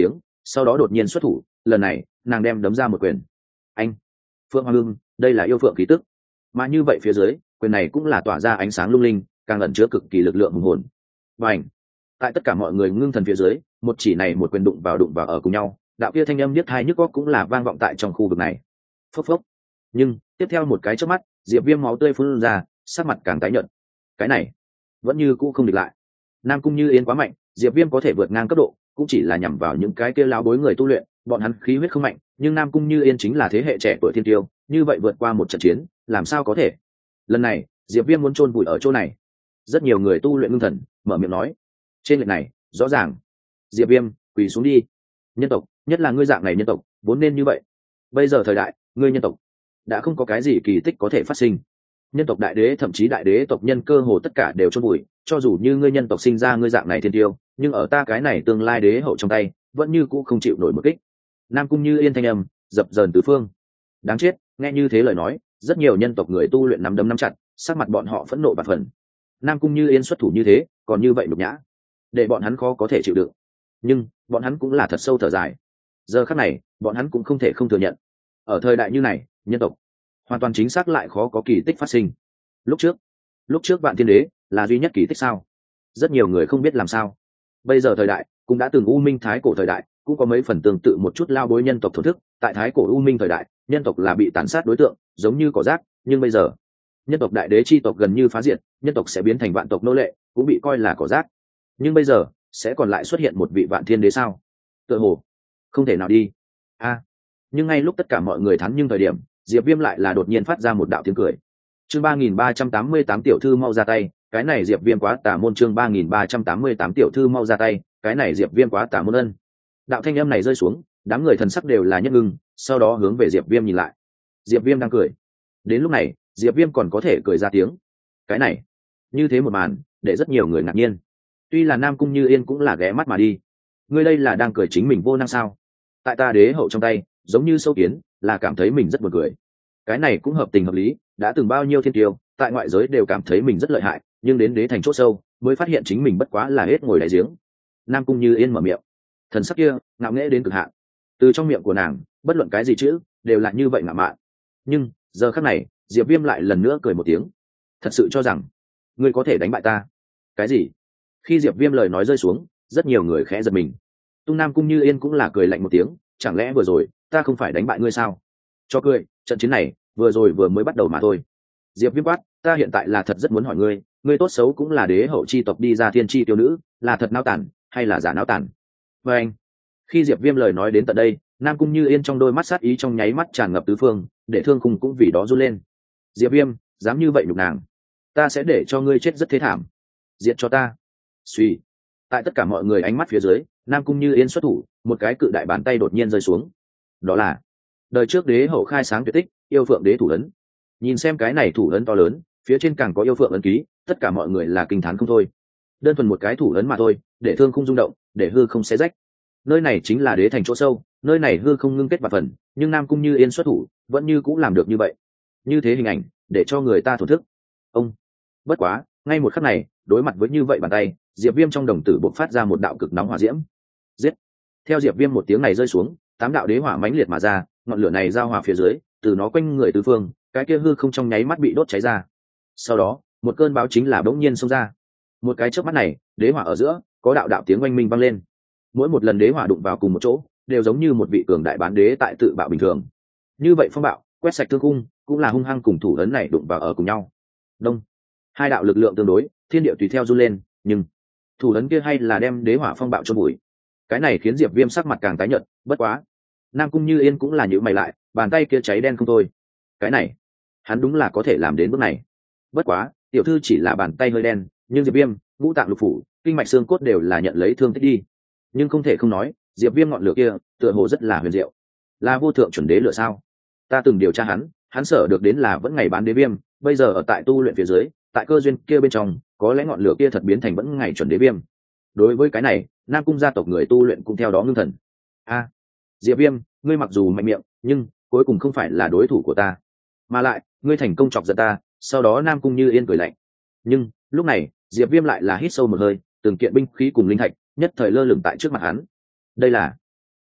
Speaker 1: sau đó đột nhiên xuất thủ, lần này nàng đem đấm ra một quyền. Anh, Phượng Hoàng Ưng, đây là yêu phượng khí tức, mà như vậy phía dưới quyền này cũng là tỏa ra ánh sáng lung linh, càng ẩn chứa cực kỳ lực lượng hùng hồn. Và ảnh, tại tất cả mọi người ngưng thần phía dưới, một chỉ này một quyền đụng vào ở cùng nhau, đạo kia thanh âm niết hai nhức óc cũng là vang vọng tại trong khu vực này. Phốc phốc. Nhưng tiếp theo một cái chớp mắt, Diệp Viêm máu tươi phun ra, sắc mặt càng tái nhợt. Cái này vẫn như cũ không địch lại. Nam Cung Như Yên quá mạnh, Diệp Viêm có thể vượt ngang cấp độ, cũng chỉ là nhằm vào những cái kia lão bối người tu luyện, bọn hắn khí huyết không mạnh, nhưng Nam Cung Như Yên chính là thế hệ trẻ tuổi thiên tiêu, như vậy vượt qua một trận chiến, làm sao có thể? Lần này, Diệp Viêm muốn chôn vùi ở chỗ này. Rất nhiều người tu luyện ngưng thần, mở miệng nói, trên lệch này, rõ ràng. Diệp Viêm, quỳ xuống đi. Nhân tộc, nhất là ngươi dạng này nhân tộc, vốn nên như vậy. Bây giờ thời đại, ngươi nhân tộc đã không có cái gì kỳ tích có thể phát sinh. Nhân tộc đại đế thậm chí đại đế tộc nhân cơ hồ tất cả đều chôn vùi, cho dù như ngươi nhân tộc sinh ra ngươi dạng này thiên tiêu, nhưng ở ta cái này tương lai đế hậu trong tay, vẫn như cũ không chịu nổi một kích. Nam Cung Như Yên thanh âm dập dờn tứ phương. Đáng chết, nghe như thế lời nói, rất nhiều nhân tộc người tu luyện nắm đấm nắm chặt, sắc mặt bọn họ phẫn nộ bạt phần. Nam Cung Như Yên xuất thủ như thế, còn như vậy nhục nhã, để bọn hắn khó có thể chịu đựng. Nhưng bọn hắn cũng là thật sâu thở dài. Giờ khắc này, bọn hắn cũng không thể không thừa nhận, ở thời đại như này, nhân tộc hoàn toàn chính xác lại khó có kỳ tích phát sinh. Lúc trước Vạn Thiên Đế là duy nhất kỳ tích sao? Rất nhiều người không biết làm sao. Bây giờ thời đại cũng đã từng U Minh Thái cổ thời đại, cũng có mấy phần tương tự một chút lao bối nhân tộc thổ thức. Tại Thái cổ U Minh thời đại, nhân tộc là bị tàn sát đối tượng, giống như cỏ rác. Nhưng bây giờ, nhân tộc đại đế chi tộc gần như phá diệt, nhân tộc sẽ biến thành vạn tộc nô lệ, cũng bị coi là cỏ rác. Nhưng bây giờ sẽ còn lại xuất hiện một vị Vạn Thiên Đế sao? Tựa hồ không thể nào đi. Nhưng ngay lúc tất cả mọi người thán nhưng thời điểm, Diệp Viêm lại là đột nhiên phát ra một đạo tiếng cười. Chương 3388 tiểu thư mau ra tay, cái này Diệp Viêm quá tà môn. Chương 3388 tiểu thư mau ra tay, cái này Diệp Viêm quá tà môn ân. Đạo thanh âm này rơi xuống, đám người thần sắc đều là nhất ngưng, sau đó hướng về Diệp Viêm nhìn lại. Diệp Viêm đang cười. Đến lúc này, Diệp Viêm còn có thể cười ra tiếng. Cái này, như thế một màn, để rất nhiều người ngạc nhiên. Tuy là Nam Cung Như Yên cũng là ghé mắt mà đi. Ngươi đây là đang cười chính mình vô năng sao? Tại ta đế hậu trong tay, giống như sâu kiến, là cảm thấy mình rất buồn cười. Cái này cũng hợp tình hợp lý, đã từng bao nhiêu thiên tiêu tại ngoại giới đều cảm thấy mình rất lợi hại, nhưng đến đế thành chỗ sâu mới phát hiện chính mình bất quá là hết ngồi đáy giếng. Nam Cung Như Yên mở miệng, thần sắc kia ngạo nghễ đến cực hạn. Từ trong miệng của nàng, bất luận cái gì chữ đều là như vậy ngạo mạn. Nhưng giờ khắc này, Diệp Viêm lại lần nữa cười một tiếng. Thật sự cho rằng ngươi có thể đánh bại ta? Cái gì? Khi Diệp Viêm lời nói rơi xuống, rất nhiều người khẽ giật mình. Tung Nam Cung Như Yên cũng là cười lạnh một tiếng, chẳng lẽ vừa rồi ta không phải đánh bại ngươi sao? Cho cười, trận chiến này vừa mới bắt đầu mà thôi. Diệp Viêm quát, ta hiện tại là thật rất muốn hỏi ngươi, ngươi tốt xấu cũng là đế hậu chi tộc đi ra thiên chi tiêu nữ, là thật náo tản hay là giả náo tản? Và anh, khi Diệp Viêm lời nói đến tận đây, Nam Cung Như Yên trong đôi mắt sát ý trong nháy mắt tràn ngập tứ phương, để Thương Khung cũng vì đó run lên. Diệp Viêm, dám như vậy nhục nàng, ta sẽ để cho ngươi chết rất thế thảm. Diệt cho ta. Suy. Tại tất cả mọi người ánh mắt phía dưới, Nam Cung Như Yên xuất thủ, một cái cự đại bàn tay đột nhiên rơi xuống. Đó là đời trước đế hậu khai sáng tuyệt tích, yêu phượng đế thủ ấn. Nhìn xem cái này thủ ấn to lớn, phía trên càng có yêu phượng ấn ký, tất cả mọi người là kinh thán không thôi. Đơn thuần một cái thủ ấn mà thôi, để Thương không rung động, để hư không xé rách. Nơi này chính là đế thành chỗ sâu, nơi này hư không ngưng kết và phần, nhưng Nam Cung Như Yên xuất thủ, vẫn như cũng làm được như vậy. Như thế hình ảnh, để cho người ta thổn thức. Ông. Bất quá, ngay một khắc này, đối mặt với như vậy bàn tay, Diệp Viêm trong đồng tử bộc phát ra một đạo cực nóng hỏa diễm. Giết. Theo Diệp Viêm một tiếng này rơi xuống, 8 đạo đế hỏa mãnh liệt mà ra, ngọn lửa này giao hòa phía dưới, từ nó quanh người tứ phương, cái kia hư không trong nháy mắt bị đốt cháy ra. Sau đó, một cơn bão chính là bỗng nhiên xông ra. Một cái chớp mắt này, đế hỏa ở giữa, có đạo đạo tiếng oanh minh vang lên. Mỗi một lần đế hỏa đụng vào cùng một chỗ, đều giống như một vị cường đại bán đế tại tự bạo bình thường. Như vậy phong bạo, quét sạch thương cung, cũng là hung hăng cùng thủ ấn này đụng vào ở cùng nhau. Đông. Hai đạo lực lượng tương đối, thiên địa tùy theo run lên, nhưng thủ ấn kia hay là đem đế hỏa phong bạo chôn bụi. Cái này khiến Diệp Viêm sắc mặt càng tái nhợt, bất quá, Nam Cung Như Yên cũng là nhíu mày lại, bàn tay kia cháy đen không thôi. Cái này, hắn đúng là có thể làm đến bước này. Bất quá, tiểu thư chỉ là bàn tay hơi đen, nhưng Diệp Viêm, ngũ tạng lục phủ, kinh mạch xương cốt đều là nhận lấy thương tích đi. Nhưng không thể không nói, Diệp Viêm ngọn lửa kia, tựa hồ rất là huyền diệu. Là vô thượng chuẩn đế lửa sao? Ta từng điều tra hắn sở được đến là vẫn ngày bán đế viêm, bây giờ ở tại tu luyện phía dưới, tại cơ duyên kia bên trong, có lẽ ngọn lửa kia thật biến thành vẫn ngày chuẩn đế viêm. Đối với cái này, Nam Cung gia tộc người tu luyện cũng theo đó ngưng thần. Diệp Viêm, ngươi mặc dù mạnh miệng, nhưng cuối cùng không phải là đối thủ của ta. Mà lại, ngươi thành công chọc giận ta, sau đó Nam Cung Như Yên cười lạnh. Nhưng, lúc này, Diệp Viêm lại là hít sâu một hơi, từng kiện binh khí cùng linh thạch, nhất thời lơ lửng tại trước mặt hắn. Đây là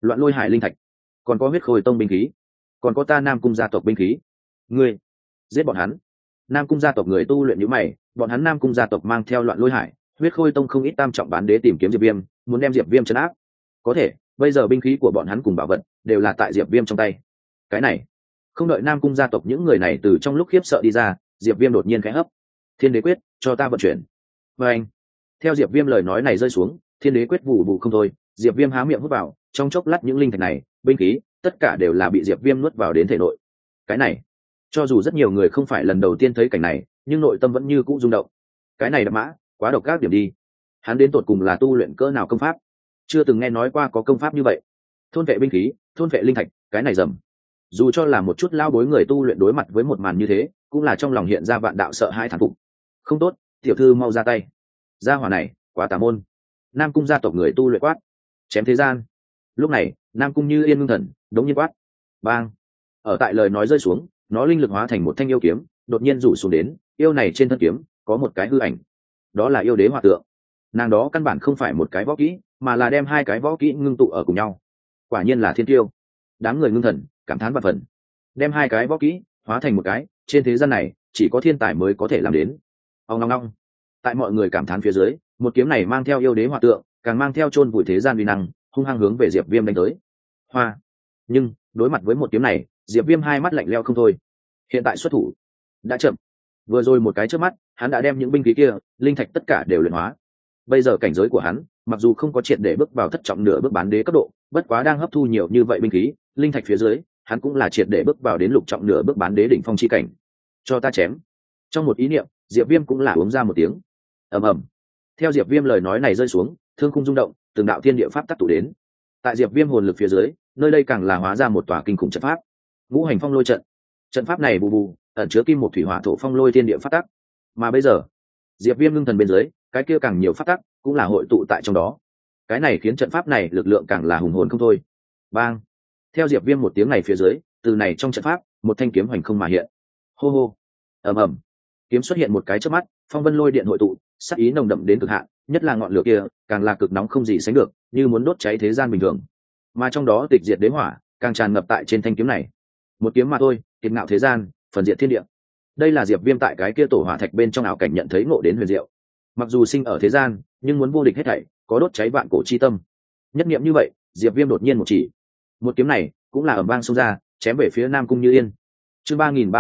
Speaker 1: loạn lôi hải linh thạch, còn có huyết khôi tông binh khí, còn có ta Nam Cung gia tộc binh khí. Ngươi giết bọn hắn. Nam Cung gia tộc người tu luyện như mày, bọn hắn Nam Cung gia tộc mang theo loạn lôi hải, huyết khôi tông không ít tam trọng bán đế tìm kiếm Diệp Viêm, muốn đem Diệp Viêm trấn áp. Có thể, bây giờ binh khí của bọn hắn cùng bảo vật đều là tại Diệp Viêm trong tay. Cái này, không đợi Nam Cung gia tộc những người này từ trong lúc khiếp sợ đi ra, Diệp Viêm đột nhiên khẽ hấp. Thiên đế quyết, cho ta vận chuyển. Và anh, theo Diệp Viêm lời nói này rơi xuống, thiên đế quyết vụ vụ không thôi, Diệp Viêm há miệng hút vào, trong chốc lát những linh thạch này, binh khí, tất cả đều là bị Diệp Viêm nuốt vào đến thể nội. Cái này, cho dù rất nhiều người không phải lần đầu tiên thấy cảnh này, nhưng nội tâm vẫn như cũ rung động. Cái này đập mã, quá độc ác điểm đi. Hắn đến tột cùng là tu luyện cỡ nào công pháp? Chưa từng nghe nói qua có công pháp như vậy. Thôn vệ binh khí, thôn vệ linh thạch, cái này rầm. Dù cho là một chút lao bối người tu luyện đối mặt với một màn như thế, cũng là trong lòng hiện ra vạn đạo sợ hãi thán phục. Không tốt, tiểu thư mau ra tay. Gia hỏa này, quá tà môn. Nam Cung gia tộc người tu luyện quát. Chém thế gian. Lúc này, Nam Cung Như Yên ngưng thần, đống nhiên quát. Bang. Ở tại lời nói rơi xuống, nó linh lực hóa thành một thanh yêu kiếm, đột nhiên rủ xuống đến, yêu này trên thân kiếm có một cái hư ảnh. Đó là yêu đế hòa tượng. Nàng đó căn bản không phải một cái võ kỹ, mà là đem hai cái võ kỹ ngưng tụ ở cùng nhau. Quả nhiên là thiên tiêu. Đám người ngưng thần, cảm thán vạn phần. Đem hai cái võ kỹ hóa thành một cái, trên thế gian này chỉ có thiên tài mới có thể làm đến. Ông long long. Tại mọi người cảm thán phía dưới, một kiếm này mang theo yêu đế hòa tượng, càng mang theo chôn vùi thế gian uy năng, hung hăng hướng về Diệp Viêm đánh tới. Hoa. Nhưng đối mặt với một kiếm này, Diệp Viêm hai mắt lạnh lẽo không thôi. Hiện tại xuất thủ đã chậm. Vừa rồi một cái chớp mắt, hắn đã đem những binh khí kia, linh thạch tất cả đều luyện hóa. Bây giờ cảnh giới của hắn, mặc dù không có triệt để bước vào thất trọng nửa bước bán đế cấp độ, bất quá đang hấp thu nhiều như vậy binh khí, linh thạch phía dưới, hắn cũng là triệt để bước vào đến lục trọng nửa bước bán đế đỉnh phong chi cảnh. Cho ta chém. Trong một ý niệm, Diệp Viêm cũng là uống ra một tiếng. Ầm ầm. Theo Diệp Viêm lời nói này rơi xuống, thương khung rung động, từng đạo thiên địa pháp tắc tụ đến. Tại Diệp Viêm hồn lực phía dưới, nơi đây càng là hóa ra một tòa kinh khủng trận pháp. Ngũ hành phong lôi trận. Trận pháp này bù bù, ẩn chứa kim một thủy hỏa thổ phong lôi thiên địa pháp tắc. Mà bây giờ, Diệp Viêm ngưng thần bên dưới, cái kia càng nhiều pháp tắc cũng là hội tụ tại trong đó. Cái này khiến trận pháp này lực lượng càng là hùng hồn không thôi. Bang. Theo Diệp Viêm một tiếng này phía dưới, từ này trong trận pháp, một thanh kiếm hoành không mà hiện. Hô hô. Ầm ầm. Kiếm xuất hiện một cái chớp mắt, phong vân lôi điện hội tụ, sát ý nồng đậm đến cực hạn, nhất là ngọn lửa kia, càng là cực nóng không gì sánh được, như muốn đốt cháy thế gian bình thường. Mà trong đó tịch diệt đế hỏa, càng tràn ngập tại trên thanh kiếm này. Một kiếm mà thôi, kiệt ngạo thế gian, phần diệt thiên địa. Đây là Diệp Viêm tại cái kia tổ hỏa thạch bên trong ảo cảnh nhận thấy ngộ đến huyền diệu. Mặc dù sinh ở thế gian, nhưng muốn vô địch hết thảy, có đốt cháy vạn cổ chi tâm. Nhất niệm như vậy, Diệp Viêm đột nhiên một chỉ. Một kiếm này, cũng là ầm vang xông ra, chém về phía Nam Cung Như Yên. Chương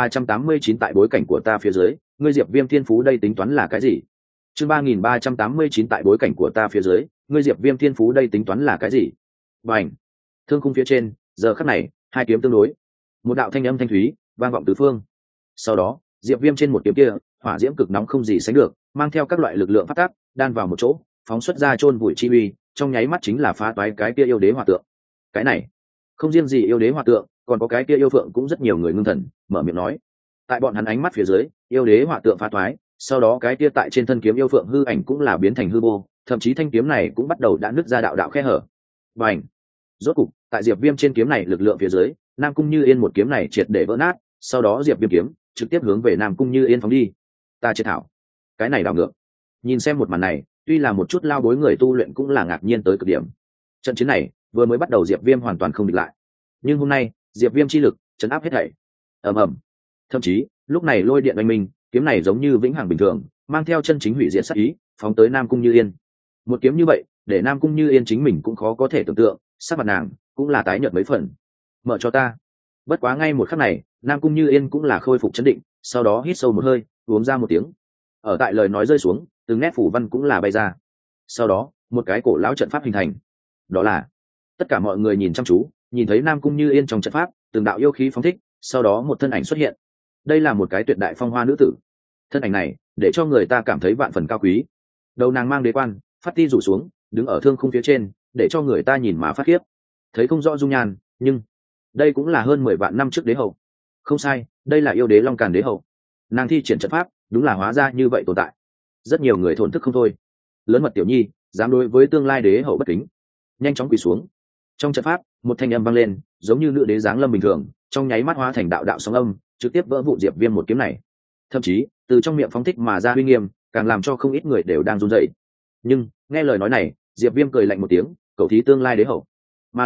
Speaker 1: 3389 tại bối cảnh của ta phía dưới, ngươi Diệp Viêm thiên phú đây tính toán là cái gì? Chương 3389 tại bối cảnh của ta phía dưới, ngươi Diệp Viêm thiên phú đây tính toán là cái gì? Bành! Thương khung phía trên, giờ khắc này, hai kiếm tương đối. Một đạo thanh âm thanh thúy, vang vọng tứ phương. Sau đó, Diệp Viêm trên một kiếm kia, hỏa diễm cực nóng không gì sánh được, mang theo các loại lực lượng phát tác, đan vào một chỗ, phóng xuất ra chôn vùi chi uy, trong nháy mắt chính là phá toái cái kia yêu đế hỏa tượng. Cái này, không riêng gì yêu đế hỏa tượng, còn có cái kia yêu phượng cũng rất nhiều người ngưng thần, mở miệng nói. Tại bọn hắn ánh mắt phía dưới, yêu đế hỏa tượng phá toái, sau đó cái kia tại trên thân kiếm yêu phượng hư ảnh cũng là biến thành hư vô, thậm chí thanh kiếm này cũng bắt đầu đã nứt ra đạo đạo khe hở. Bành! Rốt cục, tại Diệp Viêm trên kiếm này lực lượng phía dưới, Nam Cung Như Yên một kiếm này triệt để vỡ nát, sau đó Diệp Viêm kiếm trực tiếp hướng về Nam Cung Như Yên phóng đi. Ta chết thảo. Cái này đảo ngược. Nhìn xem một màn này, tuy là một chút lao bối người tu luyện cũng là ngạc nhiên tới cực điểm. Trận chiến này, vừa mới bắt đầu Diệp Viêm hoàn toàn không địch lại. Nhưng hôm nay, Diệp Viêm chi lực trấn áp hết thảy. Ầm ầm. Thậm chí, lúc này lôi điện oanh minh, kiếm này giống như vĩnh hằng bình thường, mang theo chân chính hủy diệt sát ý, phóng tới Nam Cung Như Yên. Một kiếm như vậy, để Nam Cung Như Yên chính mình cũng khó có thể tưởng tượng, sắc mặt nàng cũng là tái nhợt mấy phần. Mở cho ta. Bất quá ngay một khắc này, Nam Cung Như Yên cũng là khôi phục chấn định, sau đó hít sâu một hơi, uống ra một tiếng. Ở tại lời nói rơi xuống, từng nét phủ văn cũng là bay ra. Sau đó, một cái cổ lão trận pháp hình thành. Đó là, tất cả mọi người nhìn chăm chú, nhìn thấy Nam Cung Như Yên trong trận pháp, từng đạo yêu khí phóng thích, sau đó một thân ảnh xuất hiện. Đây là một cái tuyệt đại phong hoa nữ tử. Thân ảnh này, để cho người ta cảm thấy vạn phần cao quý. Đầu nàng mang đế quan, phát ti rủ xuống, đứng ở thương khung phía trên, để cho người ta nhìn mà phát khiếp. Thấy không rõ dung nhan, nhưng đây cũng là hơn 10 vạn năm trước đế hậu. Không sai, đây là yêu đế Long Càn đế hậu. Nàng thi triển trận pháp, đúng là hóa ra như vậy tồn tại. Rất nhiều người thổn thức không thôi. Lớn mật tiểu nhi, dám đối với tương lai đế hậu bất kính. Nhanh chóng quỳ xuống. Trong trận pháp, một thanh âm vang lên, giống như nữ đế giáng lâm bình thường, trong nháy mắt hóa thành đạo đạo sóng âm, trực tiếp vỡ vụn Diệp Viêm một kiếm này. Thậm chí, từ trong miệng phóng thích mà ra uy nghiêm, càng làm cho không ít người đều đang run rẩy. Nhưng, nghe lời nói này, Diệp Viêm cười lạnh một tiếng, cầu thí tương lai đế hậu. Mà lại,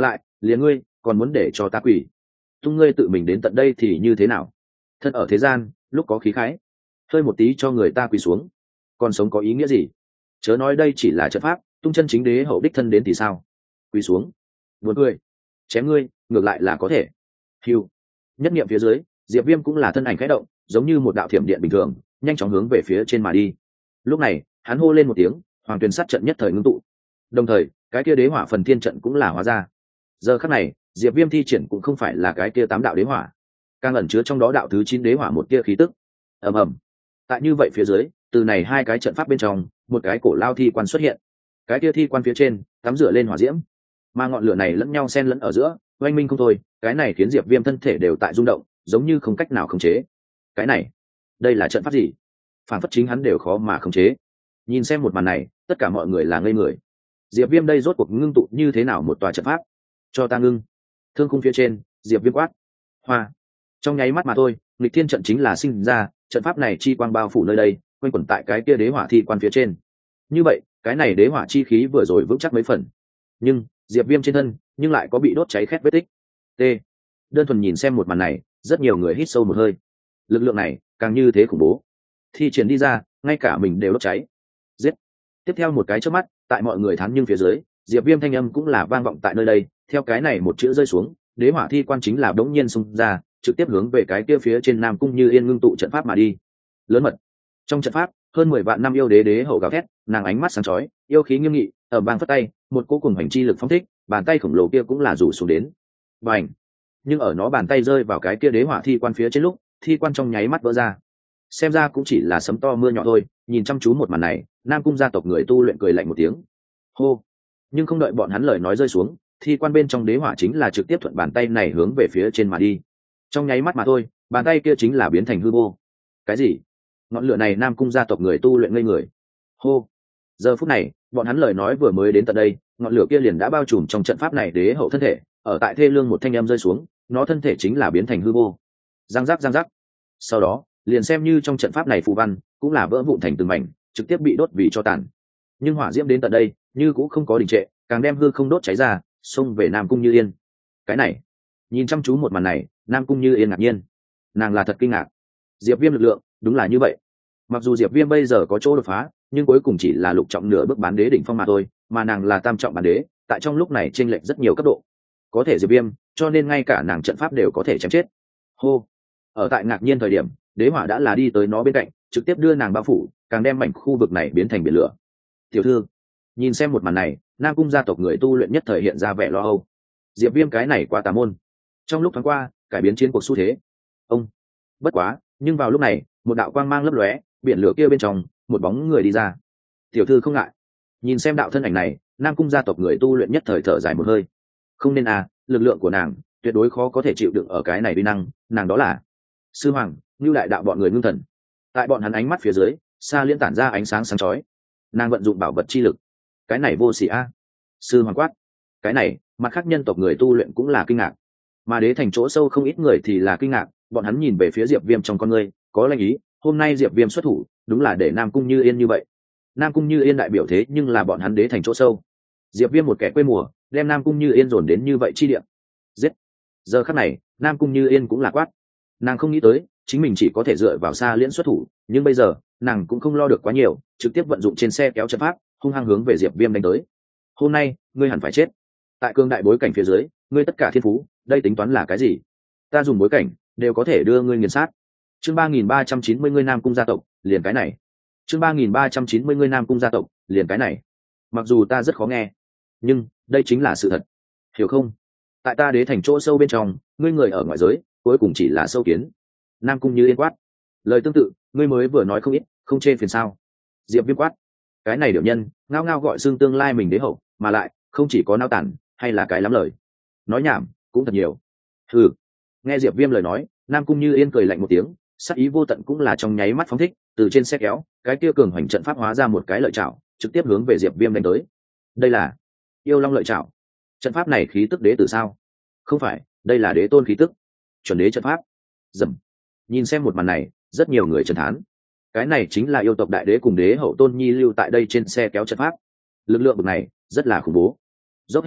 Speaker 1: liền ngươi còn muốn để cho ta quỳ? Tung ngươi tự mình đến tận đây thì như thế nào? Thân ở thế gian lúc có khí khái, hơi một tí cho người ta quỳ xuống, còn sống có ý nghĩa gì? Chớ nói đây chỉ là trận pháp, Tung chân chính đế hậu đích thân đến thì sao? Quỳ xuống buồn cười, chém ngươi ngược lại là có thể. Hiu, nhất niệm phía dưới, Diệp Viêm cũng là thân ảnh khẽ động, giống như một đạo thiểm điện bình thường nhanh chóng hướng về phía trên mà đi. Lúc này hắn hô lên một tiếng, hoàng tuyền sát trận nhất thời ngưng tụ, đồng thời cái kia đế hỏa phần thiên trận cũng là hóa ra. Giờ khắc này Diệp Viêm thi triển cũng không phải là cái kia 8 đạo đế hỏa, càng ẩn chứa trong đó đạo thứ 9 đế hỏa một tia khí tức. Ầm ầm. Tại như vậy phía dưới, từ này hai cái trận pháp bên trong, một cái cổ lao thi quan xuất hiện. Cái kia thi quan phía trên tắm rửa lên hỏa diễm, mà ngọn lửa này lẫn nhau xen lẫn ở giữa, oanh minh không thôi. Cái này khiến Diệp Viêm thân thể đều tại rung động, giống như không cách nào khống chế. Cái này, đây là trận pháp gì? Phản phất chính hắn đều khó mà khống chế. Nhìn xem một màn này, tất cả mọi người là ngây người. Diệp Viêm đây rốt cuộc ngưng tụ như thế nào một tòa trận pháp? Cho ta ngưng. Thương khung phía trên, Diệp Viêm quát. Hoa. Trong nháy mắt mà thôi, nghịch thiên trận chính là sinh ra, trận pháp này chi quang bao phủ nơi đây, quanh quẩn tại cái kia đế hỏa thi quan phía trên. Như vậy, cái này đế hỏa chi khí vừa rồi vững chắc mấy phần. Nhưng, Diệp Viêm trên thân, nhưng lại có bị đốt cháy khét vết tích. T. Đơn thuần nhìn xem một màn này, rất nhiều người hít sâu một hơi. Lực lượng này, càng như thế khủng bố. Thi triển đi ra, ngay cả mình đều đốt cháy. Giết. Tiếp theo một cái chớp mắt, tại mọi người thán nhưng phía dưới, Diệp Viêm thanh âm cũng là vang vọng tại nơi đây, theo cái này một chữ rơi xuống, đế hỏa thi quan chính là đống nhiên xung ra, trực tiếp hướng về cái kia phía trên Nam Cung Như Yên ngưng tụ trận pháp mà đi. Lớn mật. Trong trận pháp, hơn 10 vạn năm yêu đế đế hậu gào thét, nàng ánh mắt sáng chói, yêu khí nghiêm nghị, ở bang phất tay, một cỗ cùng hành chi lực phóng thích, bàn tay khổng lồ kia cũng là rủ xuống đến. Bành. Nhưng ở nó bàn tay rơi vào cái kia đế hỏa thi quan phía trên lúc, thi quan trong nháy mắt vỡ ra. Xem ra cũng chỉ là sấm to mưa nhỏ thôi. Nhìn chăm chú một màn này, Nam Cung gia tộc người tu luyện cười lạnh một tiếng. Hô. Nhưng không đợi bọn hắn lời nói rơi xuống, thi quan bên trong đế hỏa chính là trực tiếp thuận bàn tay này hướng về phía trên mà đi. Trong nháy mắt mà thôi, bàn tay kia chính là biến thành hư vô. Cái gì? Ngọn lửa này Nam Cung gia tộc người tu luyện ngây người. Hô. Giờ phút này, bọn hắn lời nói vừa mới đến tận đây, ngọn lửa kia liền đã bao trùm trong trận pháp này đế hậu thân thể, ở tại thê lương một thanh âm rơi xuống, nó thân thể chính là biến thành hư vô. Giang giác giang giác. Sau đó, liền xem như trong trận pháp này phù văn, cũng là vỡ vụn thành từng mảnh, trực tiếp bị đốt vì cho tàn. Nhưng hỏa diễm đến tận đây, như cũng không có đình trệ, càng đem hư không đốt cháy ra, xông về Nam Cung Như Yên. Cái này, nhìn chăm chú một màn này, Nam Cung Như Yên ngạc nhiên, nàng là thật kinh ngạc. Diệp Viêm lực lượng, đúng là như vậy. Mặc dù Diệp Viêm bây giờ có chỗ đột phá, nhưng cuối cùng chỉ là lục trọng nửa bước bán đế đỉnh phong mà thôi, mà nàng là tam trọng bán đế, tại trong lúc này chênh lệch rất nhiều cấp độ. Có thể Diệp Viêm, cho nên ngay cả nàng trận pháp đều có thể chém chết. Hô. Ở tại ngạc nhiên thời điểm, đế hỏa đã là đi tới nó bên cạnh, trực tiếp đưa nàng bao phủ, càng đem mảnh khu vực này biến thành biển lửa. Tiểu thư, nhìn xem một màn này, Nam Cung gia tộc người tu luyện nhất thời hiện ra vẻ lo âu. Diệp Viêm cái này quá tà môn. Trong lúc thoáng qua, cải biến chiến cuộc xu thế. Ông. Bất quá, nhưng vào lúc này, một đạo quang mang lấp lóe, biển lửa kia bên trong, một bóng người đi ra. Tiểu thư không ngại. Nhìn xem đạo thân ảnh này, Nam Cung gia tộc người tu luyện nhất thời thở dài một hơi. Không nên à, lực lượng của nàng tuyệt đối khó có thể chịu đựng ở cái này uy năng, nàng đó là sư hoàng, như đại đạo bọn người ngưng thần. Tại bọn hắn ánh mắt phía dưới, xa liên tản ra ánh sáng sáng chói. Nàng vận dụng bảo vật chi lực. Cái này vô sỉ a. Sư hoàng quát. Cái này, mặt khác nhân tộc người tu luyện cũng là kinh ngạc. Mà đế thành chỗ sâu không ít người thì là kinh ngạc, bọn hắn nhìn về phía Diệp Viêm trong con ngươi, có lanh ý, hôm nay Diệp Viêm xuất thủ, đúng là để Nam Cung Như Yên như vậy. Nam Cung Như Yên đại biểu thế nhưng là bọn hắn đế thành chỗ sâu. Diệp Viêm một kẻ quê mùa, đem Nam Cung Như Yên dồn đến như vậy chi địa. Giết. Giờ khắc này, Nam Cung Như Yên cũng là quát. Nàng không nghĩ tới, chính mình chỉ có thể dựa vào xa liễn xuất thủ, nhưng bây giờ, nàng cũng không lo được quá nhiều, trực tiếp vận dụng trên xe kéo trận pháp, hung hăng hướng về Diệp Viêm đánh tới. Hôm nay, ngươi hẳn phải chết. Tại cương đại bối cảnh phía dưới, ngươi tất cả thiên phú, đây tính toán là cái gì? Ta dùng bối cảnh, đều có thể đưa ngươi nghiền sát. Chương 3390 ngươi Nam Cung gia tộc, liền cái này. Chương 3390 ngươi Nam Cung gia tộc, liền cái này. Mặc dù ta rất khó nghe, nhưng đây chính là sự thật. Hiểu không? Tại ta đế thành chỗ sâu bên trong, ngươi người ở ngoại giới, cuối cùng chỉ là sâu kiến. Nam Cung Như Yên quát. Lời tương tự, ngươi mới vừa nói không ít, không chê phiền sao? Diệp Viêm quát. Cái này điệu nhân, ngao ngao gọi xương tương lai mình đế hậu, mà lại không chỉ có nao tản, hay là cái lắm lời. Nói nhảm cũng thật nhiều. Ừ. Nghe Diệp Viêm lời nói, Nam Cung Như Yên cười lạnh một tiếng, sắc ý vô tận cũng là trong nháy mắt phóng thích, từ trên xe kéo, cái kia cường hoành trận pháp hóa ra một cái lợi chảo, trực tiếp hướng về Diệp Viêm đánh tới. Đây là Yêu Long lợi chảo. Trận pháp này khí tức đế tử sao? Không phải, đây là đế tôn khí tức. Chuẩn đế trận pháp. Dầm. Nhìn xem một màn này, rất nhiều người trấn thán. Cái này chính là yêu tộc đại đế cùng đế hậu tôn nhi lưu tại đây trên xe kéo trận pháp. Lực lượng bực này rất là khủng bố. Dốc hết sức,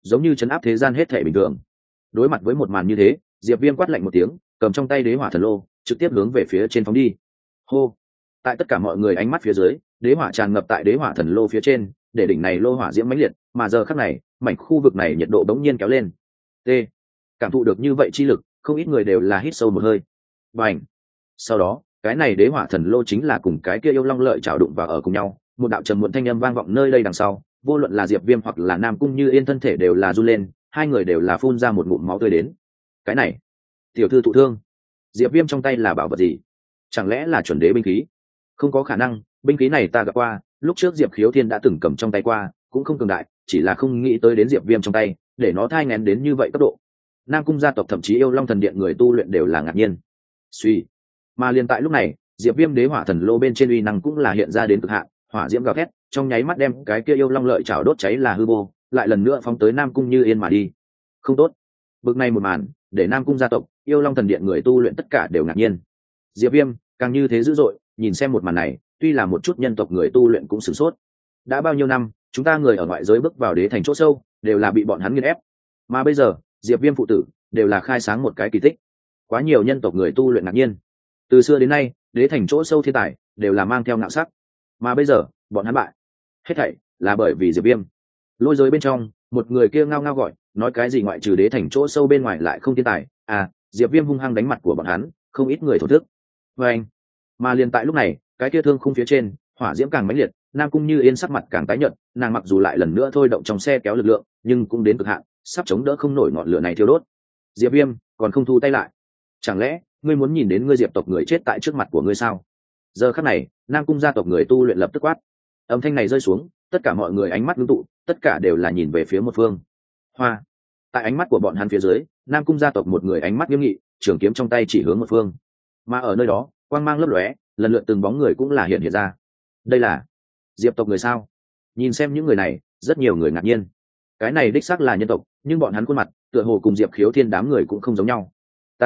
Speaker 1: giống như chấn áp thế gian hết thể bình thường. Đối mặt với một màn như thế, Diệp Viêm quát lạnh một tiếng, cầm trong tay đế hỏa thần lô trực tiếp hướng về phía trên phóng đi. Hô! Tại tất cả mọi người ánh mắt phía dưới, đế hỏa tràn ngập tại đế hỏa thần lô phía trên, để đỉnh này lô hỏa diễm mãnh liệt, mà giờ khắc này mảnh khu vực này nhiệt độ bỗng nhiên kéo lên. T. Cảm thụ được như vậy chi lực, không ít người đều là hít sâu một hơi. Bành! Sau đó, cái này đế hỏa thần lô chính là cùng cái kia yêu long lợi chảo đụng vào ở cùng nhau, một đạo trầm muộn thanh âm vang vọng nơi đây đằng sau, vô luận là Diệp Viêm hoặc là Nam Cung Như Yên thân thể đều là run lên, hai người đều là phun ra một ngụm máu tươi đến. Cái này, tiểu thư thụ thương. Diệp Viêm trong tay là bảo vật gì? Chẳng lẽ là chuẩn đế binh khí? Không có khả năng, binh khí này ta gặp qua, lúc trước Diệp Khiếu Thiên đã từng cầm trong tay qua, cũng không cường đại, chỉ là không nghĩ tới đến Diệp Viêm trong tay, để nó thai nghén đến như vậy cấp độ. Nam Cung gia tộc thậm chí yêu long thần điện người tu luyện đều là ngạc nhiên. Suy, mà liền tại lúc này, Diệp Viêm đế hỏa thần lô bên trên uy năng cũng là hiện ra đến cực hạn, hỏa diễm gào thét, trong nháy mắt đem cái kia yêu long lợi chảo đốt cháy là hư vô, lại lần nữa phóng tới Nam Cung Như Yên mà đi. Không tốt. Bực này một màn, để Nam Cung gia tộc, yêu long thần điện người tu luyện tất cả đều ngạc nhiên. Diệp Viêm càng như thế dữ dội, nhìn xem một màn này, tuy là một chút nhân tộc người tu luyện cũng sửng sốt. Đã bao nhiêu năm, chúng ta người ở ngoại giới bước vào đế thành chỗ sâu, đều là bị bọn hắn nghiền ép. Mà bây giờ, Diệp Viêm phụ tử đều là khai sáng một cái kỳ tích. Quá nhiều nhân tộc người tu luyện ngạc nhiên. Từ xưa đến nay, đế thành chỗ sâu thiên tài đều là mang theo ngạo sắc, mà bây giờ, bọn hắn bại. Hết thảy là bởi vì Diệp Viêm. Lôi giới bên trong, một người kia ngao ngao gọi, nói cái gì ngoại trừ đế thành chỗ sâu bên ngoài lại không thiên tài, à, Diệp Viêm hung hăng đánh mặt của bọn hắn, không ít người thổ thức. Và anh, mà liền tại lúc này, cái kia thương khung phía trên, hỏa diễm càng mãnh liệt, Nam Cung Như Yên sắc mặt càng tái nhợt, nàng mặc dù lại lần nữa thôi động trong xe kéo lực lượng, nhưng cũng đến cực hạn, sắp chống đỡ không nổi ngọn lửa này thiêu đốt. Diệp Viêm còn không thu tay lại. Chẳng lẽ ngươi muốn nhìn đến ngươi Diệp tộc người chết tại trước mặt của ngươi sao? Giờ khắc này, Nam Cung gia tộc người tu luyện lập tức quát. Âm thanh này rơi xuống, tất cả mọi người ánh mắt ngưng tụ, tất cả đều là nhìn về phía một phương. Hoa. Tại ánh mắt của bọn hắn phía dưới, Nam Cung gia tộc một người ánh mắt nghiêm nghị, trường kiếm trong tay chỉ hướng một phương. Mà ở nơi đó, quang mang lấp lóe, lần lượt từng bóng người cũng là hiện ra. Đây là Diệp tộc người sao? Nhìn xem những người này, rất nhiều người ngạc nhiên. Cái này đích xác là nhân tộc, nhưng bọn hắn khuôn mặt, tựa hồ cùng Diệp Khiếu Thiên đám người cũng không giống nhau.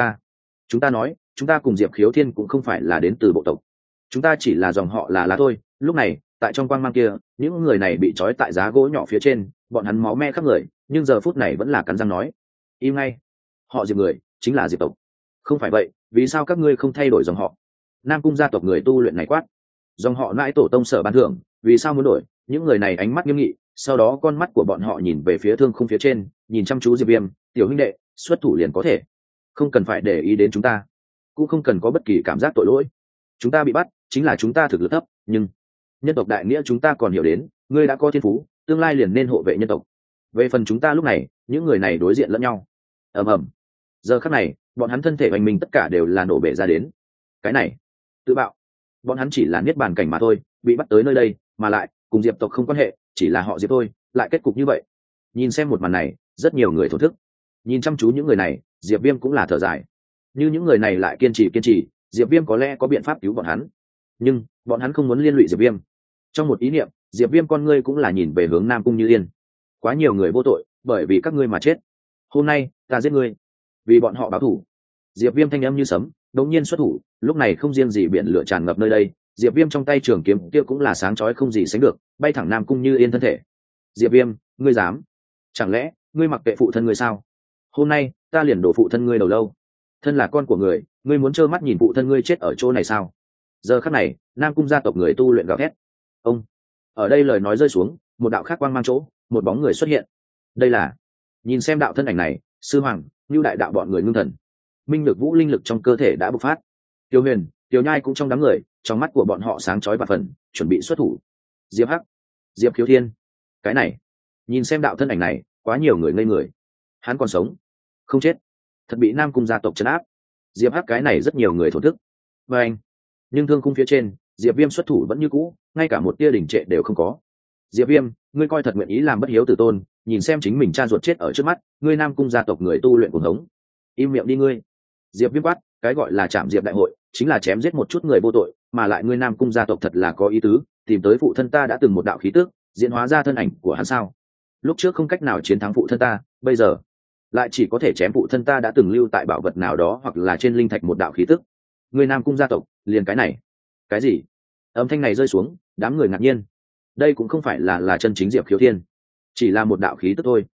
Speaker 1: Chúng ta nói, chúng ta cùng Diệp Khiếu Thiên cũng không phải là đến từ bộ tộc. Chúng ta chỉ là dòng họ là thôi. Lúc này, tại trong quang mang kia, những người này bị trói tại giá gỗ nhỏ phía trên, bọn hắn máu me khắp người, nhưng giờ phút này vẫn là cắn răng nói: im ngay, họ Diệp người chính là Diệp tộc. Không phải vậy, vì sao các ngươi không thay đổi dòng họ? Nam Cung gia tộc người tu luyện này quát. Dòng họ nãi tổ tông sở ban thưởng, vì sao muốn đổi? Những người này ánh mắt nghiêm nghị, sau đó con mắt của bọn họ nhìn về phía thương khung phía trên, nhìn chăm chú Diệp Viêm. Tiểu huynh đệ, xuất thủ liền có thể, không cần phải để ý đến chúng ta, cũng không cần có bất kỳ cảm giác tội lỗi. Chúng ta bị bắt chính là chúng ta thực lực thấp, nhưng nhân tộc đại nghĩa chúng ta còn hiểu đến, ngươi đã có thiên phú, tương lai liền nên hộ vệ nhân tộc. Về phần chúng ta lúc này, những người này đối diện lẫn nhau. Ầm ầm. Giờ khắc này, bọn hắn thân thể hoành mình tất cả đều là nổ bể ra đến. Cái này, tự bạo. Bọn hắn chỉ là niết bàn cảnh mà thôi, bị bắt tới nơi đây, mà lại cùng Diệp tộc không quan hệ, chỉ là họ Diệp thôi, lại kết cục như vậy. Nhìn xem một màn này, rất nhiều người thổ thức. Nhìn chăm chú những người này, Diệp Viêm cũng là thở dài. Như những người này lại kiên trì, Diệp Viêm có lẽ có biện pháp cứu bọn hắn, nhưng bọn hắn không muốn liên lụy Diệp Viêm. Trong một ý niệm, Diệp Viêm con ngươi cũng là nhìn về hướng Nam Cung Như Yên. Quá nhiều người vô tội, bởi vì các ngươi mà chết. Hôm nay, ta giết ngươi, vì bọn họ báo thù. Diệp Viêm thanh âm như sấm, đống nhiên xuất thủ, lúc này không riêng gì biển lửa tràn ngập nơi đây, Diệp Viêm trong tay trường kiếm kia cũng là sáng chói không gì sánh được, bay thẳng Nam Cung Như Yên thân thể. Diệp Viêm, ngươi dám? Chẳng lẽ ngươi mặc kệ phụ thân ngươi sao? Hôm nay, ta liền đổ phụ thân ngươi đầu lâu. Thân là con của người, ngươi muốn trơ mắt nhìn phụ thân ngươi chết ở chỗ này sao? Giờ khắc này, Nam Cung gia tộc người tu luyện gào thét. Ông. Ở đây lời nói rơi xuống, một đạo khác quang mang chỗ, một bóng người xuất hiện. Đây là, nhìn xem đạo thân ảnh này, sư hoàng, Nưu đại đạo bọn người ngưng thần. Minh lực vũ linh lực trong cơ thể đã bộc phát. Tiêu Huyền, Tiêu Nhai cũng trong đám người, trong mắt của bọn họ sáng chói và phần, chuẩn bị xuất thủ. Diệp Hắc, Diệp Khiếu Thiên. Cái này, nhìn xem đạo thân ảnh này, quá nhiều người ngây người. Hắn còn sống, không chết, thật bị Nam Cung gia tộc trấn áp. Diệp Hắc cái này rất nhiều người thổn thức. Và anh, nhưng thương khung phía trên, Diệp Viêm xuất thủ vẫn như cũ, ngay cả một tia đỉnh trệ đều không có. Diệp Viêm, ngươi coi thật nguyện ý làm bất hiếu tử tôn, nhìn xem chính mình cha ruột chết ở trước mắt, ngươi Nam Cung gia tộc người tu luyện cuồng hống. Im miệng đi ngươi. Diệp Viêm quát, cái gọi là trảm diệp đại hội, chính là chém giết một chút người vô tội, mà lại ngươi Nam Cung gia tộc thật là có ý tứ, tìm tới phụ thân ta đã từng một đạo khí tức, diễn hóa ra thân ảnh của hắn sao? Lúc trước không cách nào chiến thắng phụ thân ta, bây giờ lại chỉ có thể chém phụ thân ta đã từng lưu tại bảo vật nào đó hoặc là trên linh thạch một đạo khí tức. Người Nam Cung gia tộc, liền cái này. Cái gì? Âm thanh này rơi xuống, đám người ngạc nhiên. Đây cũng không phải là chân chính Diệp Khiếu Thiên, chỉ là một đạo khí tức thôi.